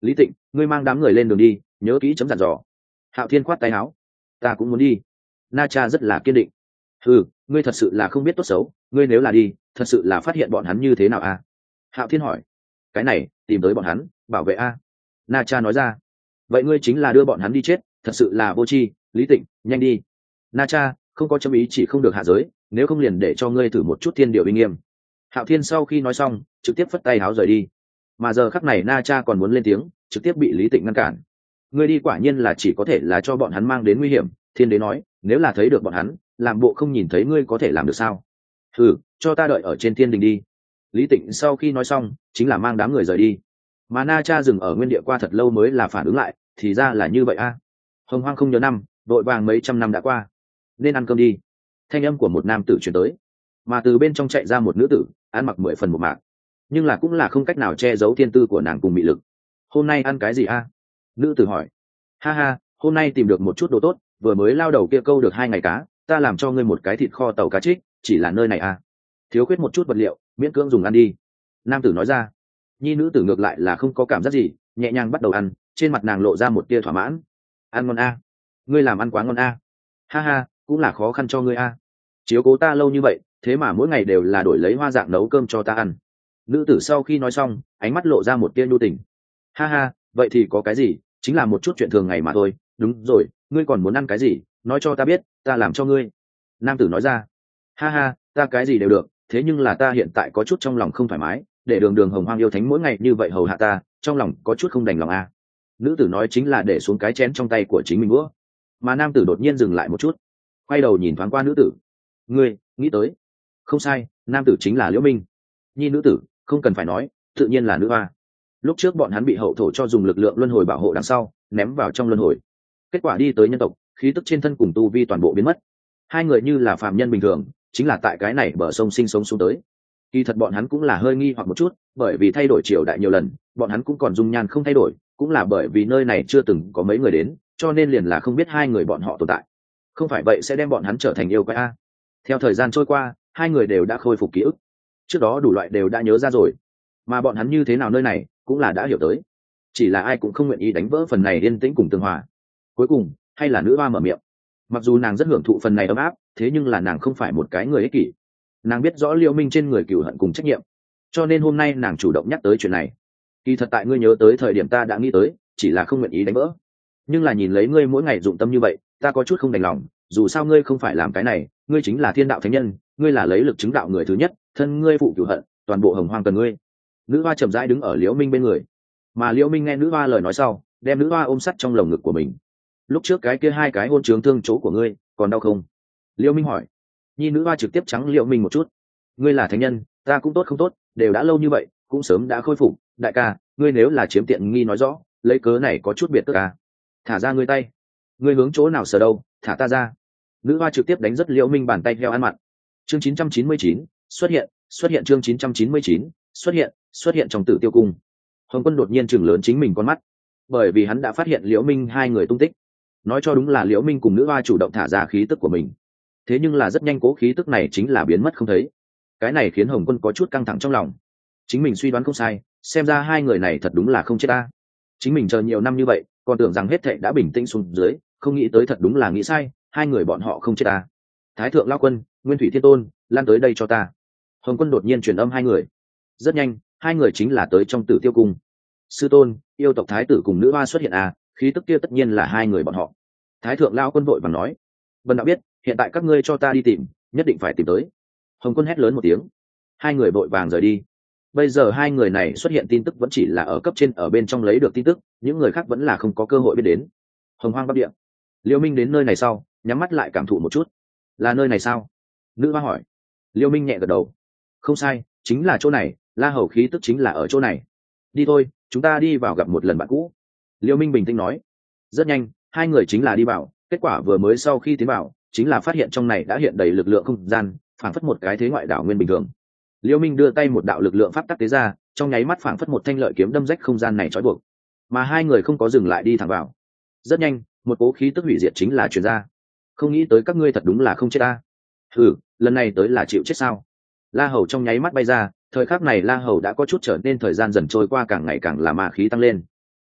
Lý Tịnh, ngươi mang đám người lên đường đi, nhớ kỹ chấm dặn dò. Hạo Thiên khoát tay áo, ta cũng muốn đi. Na Cha rất là kiên định. Ừ, ngươi thật sự là không biết tốt xấu, ngươi nếu là đi thật sự là phát hiện bọn hắn như thế nào à? Hạo Thiên hỏi. Cái này tìm tới bọn hắn bảo vệ a. Na Cha nói ra. Vậy ngươi chính là đưa bọn hắn đi chết, thật sự là vô tri. Lý Tịnh, nhanh đi. Na Cha, không có chấm ý chỉ không được hạ giới, nếu không liền để cho ngươi thử một chút thiên điệu uy nghiêm. Hạo Thiên sau khi nói xong trực tiếp phất tay áo rời đi. Mà giờ khắc này Na Cha còn muốn lên tiếng, trực tiếp bị Lý Tịnh ngăn cản. Ngươi đi quả nhiên là chỉ có thể là cho bọn hắn mang đến nguy hiểm. Thiên đế nói, nếu là thấy được bọn hắn làm bộ không nhìn thấy, ngươi có thể làm được sao? Thử cho ta đợi ở trên thiên đình đi. Lý Tịnh sau khi nói xong chính là mang đám người rời đi. Mà Na Cha dừng ở nguyên địa qua thật lâu mới là phản ứng lại, thì ra là như vậy a. Hồng Hoang không nhớ năm, vội vàng mấy trăm năm đã qua, nên ăn cơm đi. Thanh âm của một nam tử truyền tới, mà từ bên trong chạy ra một nữ tử, ăn mặc mười phần một mạc, nhưng là cũng là không cách nào che giấu thiên tư của nàng cùng mị lực. Hôm nay ăn cái gì a? Nữ tử hỏi. Ha ha, hôm nay tìm được một chút đồ tốt, vừa mới lao đầu kia câu được hai ngày cá, ta làm cho ngươi một cái thịt kho tàu cá trích, chỉ là nơi này a, thiếu khuyết một chút vật liệu, miễn cưỡng dùng ăn đi. Nam tử nói ra. Nhi nữ tử ngược lại là không có cảm giác gì, nhẹ nhàng bắt đầu ăn, trên mặt nàng lộ ra một tia thỏa mãn. Ăn ngon a, ngươi làm ăn quá ngon a. Ha ha, cũng là khó khăn cho ngươi a, chiếu cố ta lâu như vậy, thế mà mỗi ngày đều là đổi lấy hoa dạng nấu cơm cho ta ăn. Nữ tử sau khi nói xong ánh mắt lộ ra một tia nhu tình. Ha ha, vậy thì có cái gì, chính là một chút chuyện thường ngày mà thôi. Đúng rồi, ngươi còn muốn ăn cái gì, nói cho ta biết, ta làm cho ngươi. Nam tử nói ra. Ha ha, ta cái gì đều được, thế nhưng là ta hiện tại có chút trong lòng không thoải mái, để đường đường Hồng Hoang yêu thánh mỗi ngày như vậy hầu hạ ta, trong lòng có chút không đành lòng a. Nữ tử nói chính là để xuống cái chén trong tay của chính mình bữa. Mà nam tử đột nhiên dừng lại một chút, quay đầu nhìn thoáng qua nữ tử. Ngươi nghĩ tới. Không sai, nam tử chính là Liễu Minh. Nhi nữ tử không cần phải nói, tự nhiên là nữ hoa. Lúc trước bọn hắn bị hậu thổ cho dùng lực lượng luân hồi bảo hộ đằng sau ném vào trong luân hồi, kết quả đi tới nhân tộc, khí tức trên thân cùng tu vi toàn bộ biến mất. Hai người như là phàm nhân bình thường, chính là tại cái này bờ sông sinh sống xuống tới. Kỳ thật bọn hắn cũng là hơi nghi hoặc một chút, bởi vì thay đổi triều đại nhiều lần, bọn hắn cũng còn dung nhan không thay đổi, cũng là bởi vì nơi này chưa từng có mấy người đến, cho nên liền là không biết hai người bọn họ tồn tại. Không phải vậy sẽ đem bọn hắn trở thành yêu quái a. Theo thời gian trôi qua, hai người đều đã khôi phục ký ức, trước đó đủ loại đều đã nhớ ra rồi, mà bọn hắn như thế nào nơi này cũng là đã hiểu tới, chỉ là ai cũng không nguyện ý đánh vỡ phần này yên tĩnh cùng tương hòa. Cuối cùng hay là nữ hoa mở miệng. Mặc dù nàng rất hưởng thụ phần này ấm áp, thế nhưng là nàng không phải một cái người ích kỷ. Nàng biết rõ Liễu Minh trên người cừu hận cùng trách nhiệm, cho nên hôm nay nàng chủ động nhắc tới chuyện này. Kỳ thật tại ngươi nhớ tới thời điểm ta đã nghĩ tới, chỉ là không nguyện ý đánh vỡ. Nhưng là nhìn lấy ngươi mỗi ngày dụng tâm như vậy, ta có chút không đành lòng. Dù sao ngươi không phải làm cái này, ngươi chính là thiên đạo thánh nhân, ngươi là lấy lực chứng đạo người thứ nhất, thân ngươi phụ cửu hận, toàn bộ Hồng Hoang cần ngươi. Nữ hoa chậm rãi đứng ở Liễu Minh bên người, mà Liễu Minh nghe nữ hoa lời nói sau, đem nữ hoa ôm sát trong lồng ngực của mình. Lúc trước cái kia hai cái hôn trướng thương chỗ của ngươi còn đau không? Liễu Minh hỏi. Nhi nữ hoa trực tiếp trắng Liễu Minh một chút. Ngươi là thánh nhân, ta cũng tốt không tốt, đều đã lâu như vậy, cũng sớm đã khôi phục. Đại ca, ngươi nếu là chiếm tiện nghi nói rõ, lấy cớ này có chút biệt tức à? Thả ra ngươi tay. Ngươi hướng chỗ nào sờ đâu, thả ta ra. Nữ hoa trực tiếp đánh rất Liễu Minh bàn tay heo ăn mặn. Chương chín trăm chín mươi chín xuất hiện, xuất hiện chương chín trăm chín mươi chín xuất hiện, xuất hiện trong Tử Tiêu cung. Hồng Quân đột nhiên chừng lớn chính mình con mắt, bởi vì hắn đã phát hiện Liễu Minh hai người tung tích. Nói cho đúng là Liễu Minh cùng nữ hoa chủ động thả ra khí tức của mình, thế nhưng là rất nhanh cố khí tức này chính là biến mất không thấy. Cái này khiến Hồng Quân có chút căng thẳng trong lòng. Chính mình suy đoán không sai, xem ra hai người này thật đúng là không chết ta. Chính mình chờ nhiều năm như vậy, còn tưởng rằng hết thảy đã bình tĩnh xuống dưới, không nghĩ tới thật đúng là nghĩ sai, hai người bọn họ không chết ta. Thái thượng lão quân, Nguyên Thủy Thiên Tôn, lan tới đây cho ta. Hồng Quân đột nhiên truyền âm hai người. Rất nhanh, hai người chính là tới trong Tử Tiêu cung. Sư tôn, yêu tộc thái tử cùng nữ hoa xuất hiện à, khí tức kia tất nhiên là hai người bọn họ. Thái thượng lão quân vội vàng nói. Vân đã biết, hiện tại các ngươi cho ta đi tìm, nhất định phải tìm tới. Hồng Quân hét lớn một tiếng. Hai người vội vàng rời đi. Bây giờ hai người này xuất hiện tin tức vẫn chỉ là ở cấp trên ở bên trong lấy được tin tức, những người khác vẫn là không có cơ hội biết đến. Hồng Hoang Bắc Địa. Liễu Minh đến nơi này sau, nhắm mắt lại cảm thụ một chút. Là nơi này sao? Nữ hoa hỏi. Liễu Minh nhẹ gật đầu. Không sai, chính là chỗ này, La Hầu khí tức chính là ở chỗ này. Đi thôi, chúng ta đi vào gặp một lần bạn cũ. Liễu Minh bình tĩnh nói. Rất nhanh, hai người chính là đi vào, kết quả vừa mới sau khi tiến vào, chính là phát hiện trong này đã hiện đầy lực lượng không gian, phảng phất một cái thế ngoại đảo nguyên bình thường. Liễu Minh đưa tay một đạo lực lượng pháp tắc tế ra, trong nháy mắt phảng phất một thanh lợi kiếm đâm rách không gian này trói buộc. Mà hai người không có dừng lại đi thẳng vào. Rất nhanh, một cố khí tức hủy diệt chính là truyền ra. Không nghĩ tới các ngươi thật đúng là không chết ta. Hừ, lần này tới là chịu chết sao? La Hầu trong nháy mắt bay ra, thời khắc này La Hầu đã có chút trở nên thời gian dần trôi qua càng ngày càng là ma khí tăng lên.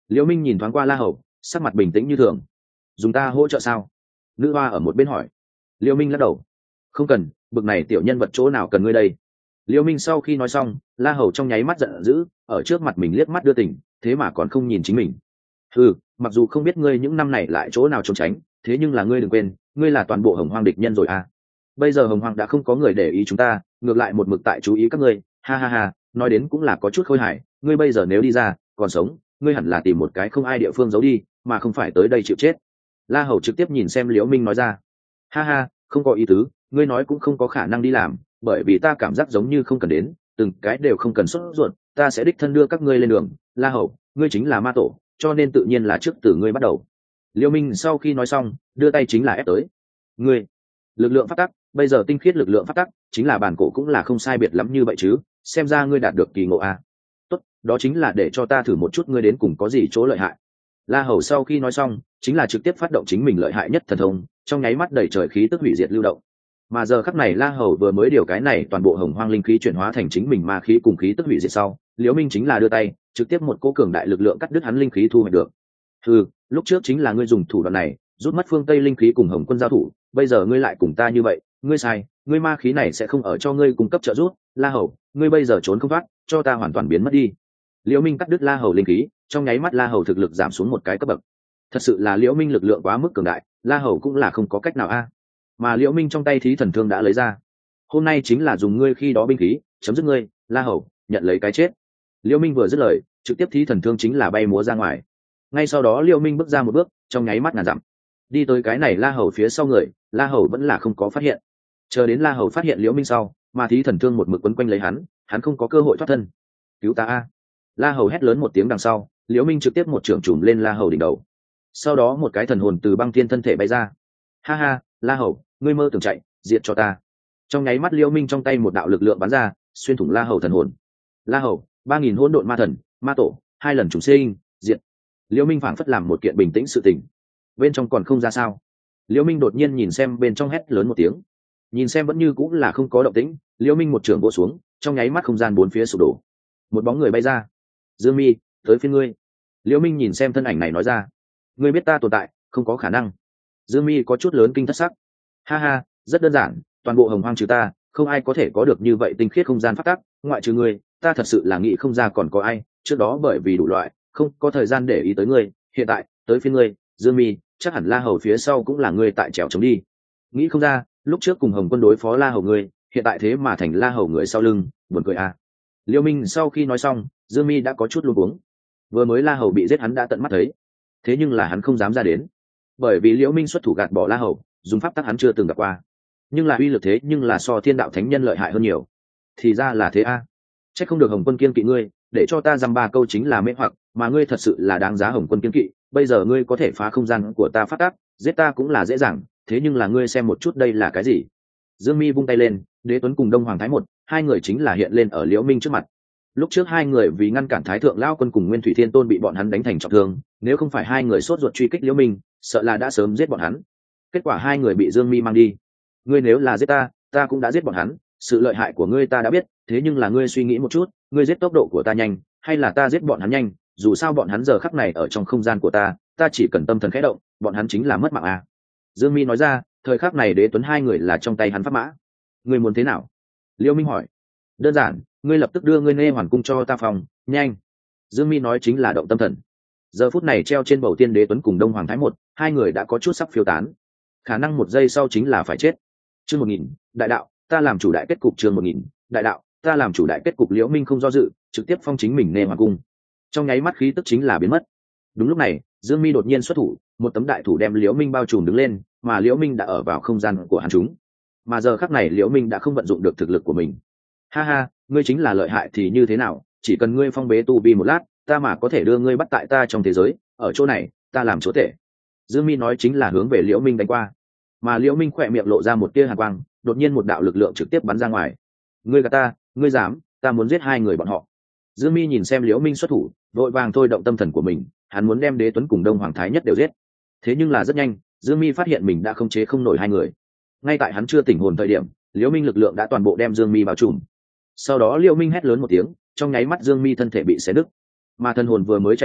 Liễu Minh nhìn thoáng qua La Hầu, sắc mặt bình tĩnh như thường. Dùng ta hỗ trợ sao? Nữ hoa ở một bên hỏi. Liễu Minh lắc đầu. Không cần, bực này tiểu nhân vật chỗ nào cần ngươi đây. Liễu Minh sau khi nói xong, La Hầu trong nháy mắt giận dữ, ở trước mặt mình liếc mắt đưa tình, thế mà còn không nhìn chính mình. Ừ, mặc dù không biết ngươi những năm này lại chỗ nào trốn tránh, thế nhưng là ngươi đừng quên, ngươi là toàn bộ Hồng Hoang địch nhân rồi à. Bây giờ Hồng Hoang đã không có người để ý chúng ta, ngược lại một mực tại chú ý các ngươi, ha ha ha, nói đến cũng là có chút khôi hài, ngươi bây giờ nếu đi ra, còn sống, ngươi hẳn là tìm một cái không ai địa phương giấu đi, mà không phải tới đây chịu chết. La Hầu trực tiếp nhìn xem Liễu Minh nói ra. Ha ha, không có ý tứ, ngươi nói cũng không có khả năng đi làm, bởi vì ta cảm giác giống như không cần đến, từng cái đều không cần sốt ruột, ta sẽ đích thân đưa các ngươi lên đường. La Hầu, ngươi chính là ma tổ, cho nên tự nhiên là trước từ ngươi bắt đầu. Liễu Minh sau khi nói xong, đưa tay chính là ép tới. Ngươi, lực lượng phát tắc, bây giờ tinh khiết lực lượng phát tắc, chính là bản cổ cũng là không sai biệt lắm như vậy chứ, xem ra ngươi đạt được kỳ ngộ à. Tốt, đó chính là để cho ta thử một chút ngươi đến cùng có gì chỗ lợi hại. La Hầu sau khi nói xong, chính là trực tiếp phát động chính mình lợi hại nhất thần thông, trong nháy mắt đầy trời khí tức hủy diệt lưu động. Mà giờ khắc này La Hầu vừa mới điều cái này toàn bộ Hồng Hoang linh khí chuyển hóa thành chính mình ma khí cùng khí tức hủy diệt sau, Liễu Minh chính là đưa tay, trực tiếp một cỗ cường đại lực lượng cắt đứt hắn linh khí thu hoạch được. Ừ, lúc trước chính là ngươi dùng thủ đoạn này, rút mất phương Tây linh khí cùng Hồng Quân giao thủ, bây giờ ngươi lại cùng ta như vậy, ngươi sai, ngươi ma khí này sẽ không ở cho ngươi cung cấp trợ giúp, La Hầu, ngươi bây giờ trốn không thoát, cho ta hoàn toàn biến mất đi. Liễu Minh cắt đứt La Hầu linh khí, trong nháy mắt La Hầu thực lực giảm xuống một cái cấp bậc. Thật sự là Liễu Minh lực lượng quá mức cường đại, La Hầu cũng là không có cách nào a. Mà Liễu Minh trong tay thí thần thương đã lấy ra, hôm nay chính là dùng ngươi khi đó binh khí chấm dứt ngươi, La Hầu, nhận lấy cái chết. Liễu Minh vừa dứt lời, trực tiếp thí thần thương chính là bay múa ra ngoài. Ngay sau đó Liễu Minh bước ra một bước, trong nháy mắt ngàn dặm, đi tới cái này La Hầu phía sau người, La Hầu vẫn là không có phát hiện. Chờ đến La Hầu phát hiện Liễu Minh sau, mà thí thần thương một mực quấn quanh lấy hắn, hắn không có cơ hội thoát thân. Cứu ta a! La Hầu hét lớn một tiếng đằng sau, Liễu Minh trực tiếp một trường trùm lên La Hầu đỉnh đầu. Sau đó một cái thần hồn từ băng thiên thân thể bay ra. Ha ha, La Hầu, ngươi mơ tưởng chạy, diệt cho ta. Trong nháy mắt Liễu Minh trong tay một đạo lực lượng bắn ra, xuyên thủng La Hầu thần hồn. La Hầu, ba nghìn hỗn độn ma thần, ma tổ, hai lần trùng sinh, diệt. Liễu Minh phảng phất làm một kiện bình tĩnh sự tình. Bên trong còn không ra sao? Liễu Minh đột nhiên nhìn xem bên trong, hét lớn một tiếng. Nhìn xem vẫn như cũng là không có động tĩnh, Liễu Minh một trường vỗ xuống, trong nháy mắt không gian bốn phía sụp đổ. Một bóng người bay ra. Dương Mi, tới phiên ngươi. Liễu Minh nhìn xem thân ảnh này nói ra. Ngươi biết ta tồn tại, không có khả năng. Dương Mi có chút lớn kinh thất sắc. Ha ha, rất đơn giản, toàn bộ Hồng Hoang trừ ta, không ai có thể có được như vậy tinh khiết không gian phát tắc, ngoại trừ ngươi, ta thật sự là nghĩ không ra còn có ai. Trước đó bởi vì đủ loại, không có thời gian để ý tới ngươi, hiện tại tới phiên ngươi. Dương Mi, chắc hẳn La Hầu phía sau cũng là ngươi tại trèo chống đi. Nghĩ không ra, lúc trước cùng Hồng Quân đối phó La Hầu ngươi, hiện tại thế mà thành La Hầu người sau lưng, buồn cười à. Liễu Minh sau khi nói xong, Dương Mi đã có chút luống cuống. Vừa mới La Hầu bị giết hắn đã tận mắt thấy, thế nhưng là hắn không dám ra đến, bởi vì Liễu Minh xuất thủ gạt bỏ La Hầu, dùng pháp tắc hắn chưa từng gặp qua, nhưng là uy lực thế nhưng là so Thiên Đạo Thánh Nhân lợi hại hơn nhiều. Thì ra là thế a, à. Chắc không được Hồng Quân kiên kỵ ngươi, để cho ta dăm ba câu chính là mê hoặc, mà ngươi thật sự là đáng giá Hồng Quân kiên kỵ. Bây giờ ngươi có thể phá không gian của ta pháp tắc, giết ta cũng là dễ dàng, thế nhưng là ngươi xem một chút đây là cái gì? Dương Mi vung tay lên, Đế Tuấn cùng Đông Hoàng Thái một, hai người chính là hiện lên ở Liễu Minh trước mặt. Lúc trước hai người vì ngăn cản Thái Thượng Lão Quân cùng Nguyên Thủy Thiên Tôn bị bọn hắn đánh thành trọng thương, nếu không phải hai người sốt ruột truy kích Liễu Minh, sợ là đã sớm giết bọn hắn. Kết quả hai người bị Dương Mi mang đi. Ngươi nếu là giết ta, ta cũng đã giết bọn hắn, sự lợi hại của ngươi ta đã biết, thế nhưng là ngươi suy nghĩ một chút, ngươi giết tốc độ của ta nhanh, hay là ta giết bọn hắn nhanh? Dù sao bọn hắn giờ khắc này ở trong không gian của ta, ta chỉ cần tâm thần khẽ động, bọn hắn chính là mất mạng à. Dương Mi nói ra, thời khắc này Đế Tuấn hai người là trong tay hắn pháp mã. Ngươi muốn thế nào? Liễu Minh hỏi. Đơn giản, ngươi lập tức đưa ngươi Nê Hoàn cung cho ta phòng, nhanh. Dương Mi nói chính là động tâm thần. Giờ phút này treo trên bầu tiên Đế Tuấn cùng Đông Hoàng Thái một, hai người đã có chút sắp phiêu tán, khả năng một giây sau chính là phải chết. Chương một nghìn, đại đạo, ta làm chủ đại kết cục. Chương một nghìn, đại đạo, ta làm chủ đại kết cục. Liễu Minh không do dự, trực tiếp phong chính mình Nê Hoàn cung. Trong nháy mắt khí tức chính là biến mất. Đúng lúc này, Dương Mi đột nhiên xuất thủ, một tấm đại thủ đem Liễu Minh bao trùm đứng lên, mà Liễu Minh đã ở vào không gian của hắn chúng. Mà giờ khắc này Liễu Minh đã không vận dụng được thực lực của mình. Ha ha, ngươi chính là lợi hại thì như thế nào, chỉ cần ngươi phong bế tu vi một lát, ta mà có thể đưa ngươi bắt tại ta trong thế giới, ở chỗ này, ta làm chúa tể. Dương Mi nói chính là hướng về Liễu Minh đánh qua. Mà Liễu Minh khỏe miệng lộ ra một tia hàn quang, đột nhiên một đạo lực lượng trực tiếp bắn ra ngoài. Ngươi gạt ta, ngươi dám, ta muốn giết hai người bọn họ. Dương Mi nhìn xem Liễu Minh xuất thủ, vội vàng thôi động tâm thần của mình, hắn muốn đem Đế Tuấn cùng Đông Hoàng Thái Nhất đều giết. Thế nhưng là rất nhanh, Dương Mi phát hiện mình đã không chế không nổi hai người. Ngay tại hắn chưa tỉnh hồn thời điểm, Liễu Minh lực lượng đã toàn bộ đem Dương Mi bao trùm. Sau đó Liễu Minh hét lớn một tiếng, trong nháy mắt Dương Mi thân thể bị xé nứt. Mà thân hồn vừa mới chạy ra,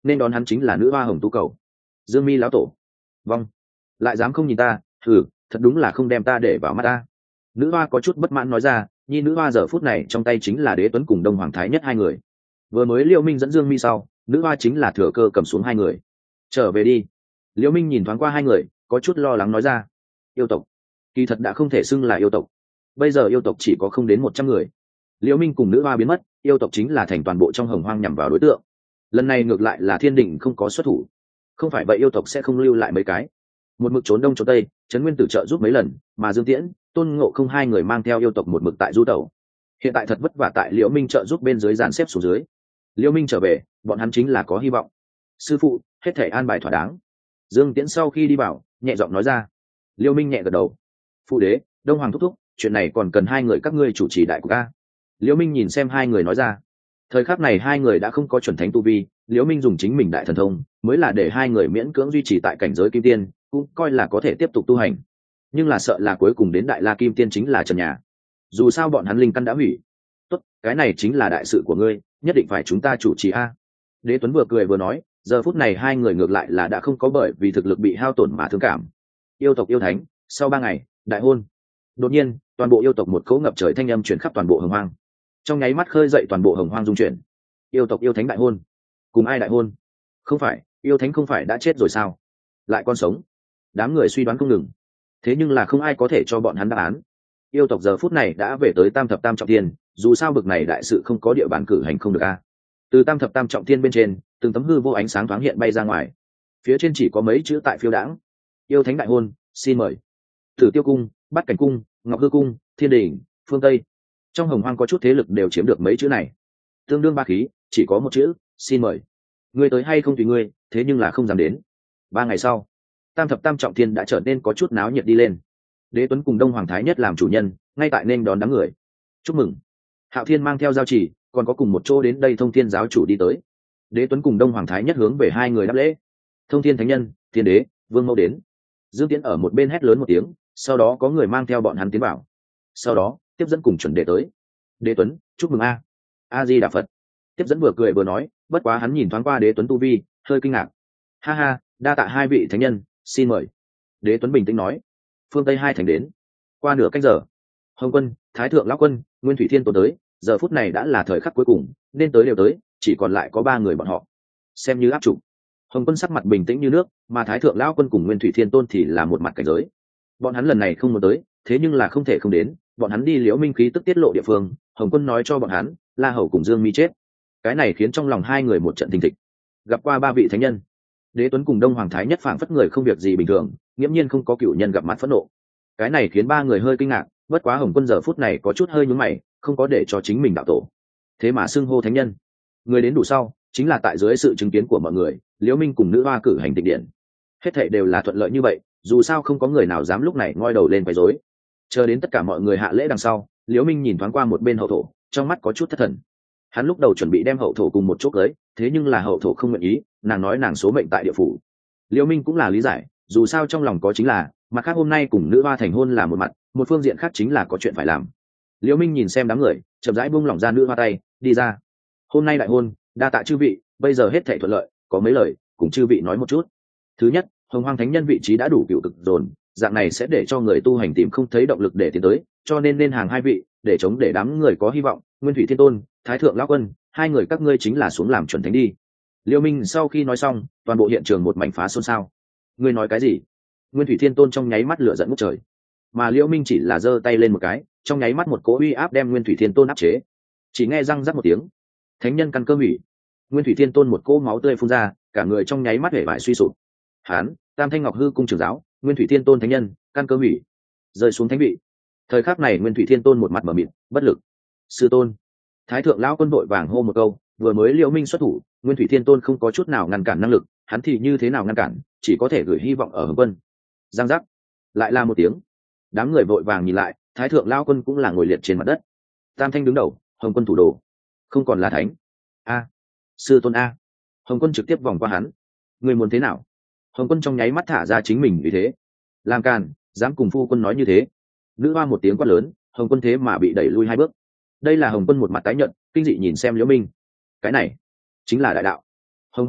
nên đón hắn chính là nữ hoa hồng tú cầu. Dương Mi lão tổ. Vong. Lại dám không nhìn ta, thử, thật đúng là không đem ta để vào mắt ta. Nữ hoa có chút bất mãn nói ra, nhi nữ hoa giờ phút này trong tay chính là Đế Tuấn cùng Đông Hoàng Thái Nhất hai người. Vừa mới Liễu Minh dẫn Dương Mi sau, nữ hoa chính là thừa cơ cầm xuống hai người. Trở về đi. Liễu Minh nhìn thoáng qua hai người, có chút lo lắng nói ra. Yêu tộc. Kỳ thật đã không thể xưng là yêu tộc. Bây giờ yêu tộc chỉ có không đến một trăm người. Liễu Minh cùng nữ hoa biến mất, yêu tộc chính là thành toàn bộ trong hồng hoang nhằm vào đối tượng. Lần này ngược lại là Thiên Đình không có xuất thủ. Không phải vậy yêu tộc sẽ không lưu lại mấy cái. Một mực trốn đông trốn tây, Trấn Nguyên Tử trợ giúp mấy lần, mà Dương Tiễn, Tôn Ngộ Không hai người mang theo yêu tộc một mực tại du tẩu. Hiện tại thật vất vả tại Liễu Minh trợ giúp bên dưới dàn xếp xuống dưới. Liễu Minh trở về, bọn hắn chính là có hy vọng. Sư phụ, hết thể an bài thỏa đáng. Dương Tiễn sau khi đi vào, nhẹ giọng nói ra. Liễu Minh nhẹ gật đầu. Phụ đế, Đông Hoàng thúc thúc, chuyện này còn cần hai người các ngươi chủ trì đại của ca. Liễu Minh nhìn xem hai người nói ra. Thời khắc này hai người đã không có chuẩn thánh tu vi, Liễu Minh dùng chính mình đại thần thông, mới là để hai người miễn cưỡng duy trì tại cảnh giới kim tiên, cũng coi là có thể tiếp tục tu hành. Nhưng là sợ là cuối cùng đến đại la kim tiên chính là trần nhà. Dù sao bọn hắn linh căn đã hủy. Tốt, cái này chính là đại sự của ngươi, nhất định phải chúng ta chủ trì a. Đế Tuấn vừa cười vừa nói, giờ phút này hai người ngược lại là đã không có bởi vì thực lực bị hao tổn mà thương cảm. Yêu tộc yêu thánh, sau ba ngày, đại hôn. Đột nhiên, toàn bộ yêu tộc một cỗ ngập trời thanh âm truyền khắp toàn bộ hồng hoang. Trong nháy mắt khơi dậy toàn bộ hồng hoang dung chuyển. Yêu tộc yêu thánh đại hôn. Cùng ai đại hôn? Không phải, yêu thánh không phải đã chết rồi sao? Lại còn sống. Đám người suy đoán không ngừng. Thế nhưng là không ai có thể cho bọn hắn đáp án. Yêu tộc giờ phút này đã về tới Tam thập tam trọng thiên, dù sao bực này đại sự không có địa bàn cử hành không được a. Từ Tam thập tam trọng thiên bên trên, từng tấm hư vô ánh sáng thoáng hiện bay ra ngoài. Phía trên chỉ có mấy chữ tại phiêu đãng. Yêu thánh đại hôn, xin mời. Tử Tiêu cung, Bát Cảnh cung, Ngọc Hư cung, Thiên Đình, Phương Tây. Trong hồng hoang có chút thế lực đều chiếm được mấy chữ này. Tương đương ba khí, chỉ có một chữ, xin mời. Ngươi tới hay không tùy ngươi, thế nhưng là không dám đến. Ba ngày sau, Tam thập tam trọng thiên đã trở nên có chút náo nhiệt đi lên. Đế Tuấn cùng Đông Hoàng Thái Nhất làm chủ nhân, ngay tại nên đón đám người. Chúc mừng. Hạo Thiên mang theo giao chỉ, còn có cùng một chỗ đến đây Thông Thiên giáo chủ đi tới. Đế Tuấn cùng Đông Hoàng Thái Nhất hướng về hai người đáp lễ. Thông Thiên thánh nhân, Thiên đế, Vương Mẫu đến. Dương Tiễn ở một bên hét lớn một tiếng, sau đó có người mang theo bọn hắn tiến vào. Sau đó, tiếp dẫn cùng chuẩn đề tới. Đế Tuấn, chúc mừng a. A Di Đà Phật. Tiếp dẫn vừa cười vừa nói, bất quá hắn nhìn thoáng qua Đế Tuấn tu vi, hơi kinh ngạc. Ha ha, đa tạ hai vị thánh nhân, xin mời. Đế Tuấn bình tĩnh nói. Phương Tây hai thành đến. Qua nửa canh giờ, Hồng Quân, Thái Thượng Lão Quân, Nguyên Thủy Thiên Tôn tới. Giờ phút này đã là thời khắc cuối cùng, nên tới đều tới, chỉ còn lại có ba người bọn họ. Xem như áp trụ. Hồng Quân sắc mặt bình tĩnh như nước, mà Thái Thượng Lão Quân cùng Nguyên Thủy Thiên Tôn thì là một mặt cảnh giới. Bọn hắn lần này không muốn tới, thế nhưng là không thể không đến. Bọn hắn đi Liễu Minh khí tức tiết lộ địa phương, Hồng Quân nói cho bọn hắn, La Hầu cùng Dương Mi chết. Cái này khiến trong lòng hai người một trận thình thịch. Gặp qua ba vị thánh nhân, Đế Tuấn cùng Đông Hoàng Thái Nhất phảng phất người không việc gì bình thường, nghiễm nhiên không có cựu nhân gặp mặt phẫn nộ. Cái này khiến ba người hơi kinh ngạc, bất quá Hồng Quân giờ phút này có chút hơi nhướng mày, không có để cho chính mình đạo tổ. Thế mà xưng hô thánh nhân. Người đến đủ sau, chính là tại dưới sự chứng kiến của mọi người, Liễu Minh cùng nữ hoa cử hành tịch điện. Hết thảy đều là thuận lợi như vậy, dù sao không có người nào dám lúc này ngoi đầu lên quấy rối. Chờ đến tất cả mọi người hạ lễ đằng sau, Liễu Minh nhìn thoáng qua một bên hậu thổ, trong mắt có chút thất thần. Hắn lúc đầu chuẩn bị đem hậu thổ cùng một chỗ cưới, thế nhưng là hậu thổ không nguyện ý, nàng nói nàng số mệnh tại địa phủ. Liễu Minh cũng là lý giải, dù sao trong lòng có chính là, mặt khác hôm nay cùng nữ hoa thành hôn là một mặt, một phương diện khác chính là có chuyện phải làm. Liễu Minh nhìn xem đám người, chậm rãi buông lỏng ra nữ hoa tay, đi ra. Hôm nay đại hôn, đa tạ chư vị, bây giờ hết thảy thuận lợi, có mấy lời cùng chư vị nói một chút. Thứ nhất, Hồng Hoang thánh nhân vị trí đã đủ cựu cực dồn, dạng này sẽ để cho người tu hành tìm không thấy động lực để tiến tới, cho nên nên hàng hai vị, để chống để đám người có hy vọng. Nguyên Thủy Thiên Tôn, Thái Thượng Lão Quân, hai người các ngươi chính là xuống làm chuẩn thánh đi. Liễu Minh sau khi nói xong, toàn bộ hiện trường một mảnh phá xôn xao. Ngươi nói cái gì? Nguyên Thủy Thiên Tôn trong nháy mắt lửa giận ngút trời, mà Liễu Minh chỉ là giơ tay lên một cái, trong nháy mắt một cỗ uy áp đem Nguyên Thủy Thiên Tôn áp chế. Chỉ nghe răng rắc một tiếng, thánh nhân căn cơ hủy. Nguyên Thủy Thiên Tôn một cỗ máu tươi phun ra, cả người trong nháy mắt hể bại suy sụp. Hán, Tam Thanh Ngọc Hư cung trưởng giáo, Nguyên Thủy Thiên Tôn thánh nhân, căn cơ hủy, rơi xuống thánh vị. Thời khắc này Nguyên Thủy Thiên Tôn một mặt mở mịt, bất lực. Sư tôn. Thái Thượng Lão Quân vội vàng hô một câu, vừa mới Liễu Minh xuất thủ, Nguyên Thủy Thiên Tôn không có chút nào ngăn cản năng lực, hắn thì như thế nào ngăn cản, chỉ có thể gửi hy vọng ở Hồng Quân. Giang giác, lại là một tiếng. Đám người vội vàng nhìn lại, Thái Thượng Lão Quân cũng là ngồi liệt trên mặt đất. Tam Thanh đứng đầu, Hồng Quân thủ đồ, không còn là thánh. A, sư tôn a. Hồng Quân trực tiếp vòng qua hắn. Người muốn thế nào? Hồng Quân trong nháy mắt thả ra chính mình như thế. Làm càn, dám cùng phu quân nói như thế. Nữ hoa một tiếng quát lớn, Hồng Quân thế mà bị đẩy lui hai bước. Đây là Hồng Quân một mặt tái nhợt, kinh dị nhìn xem Liễu Minh. Cái này chính là đại đạo. Hồng Hoang,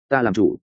ta làm chủ.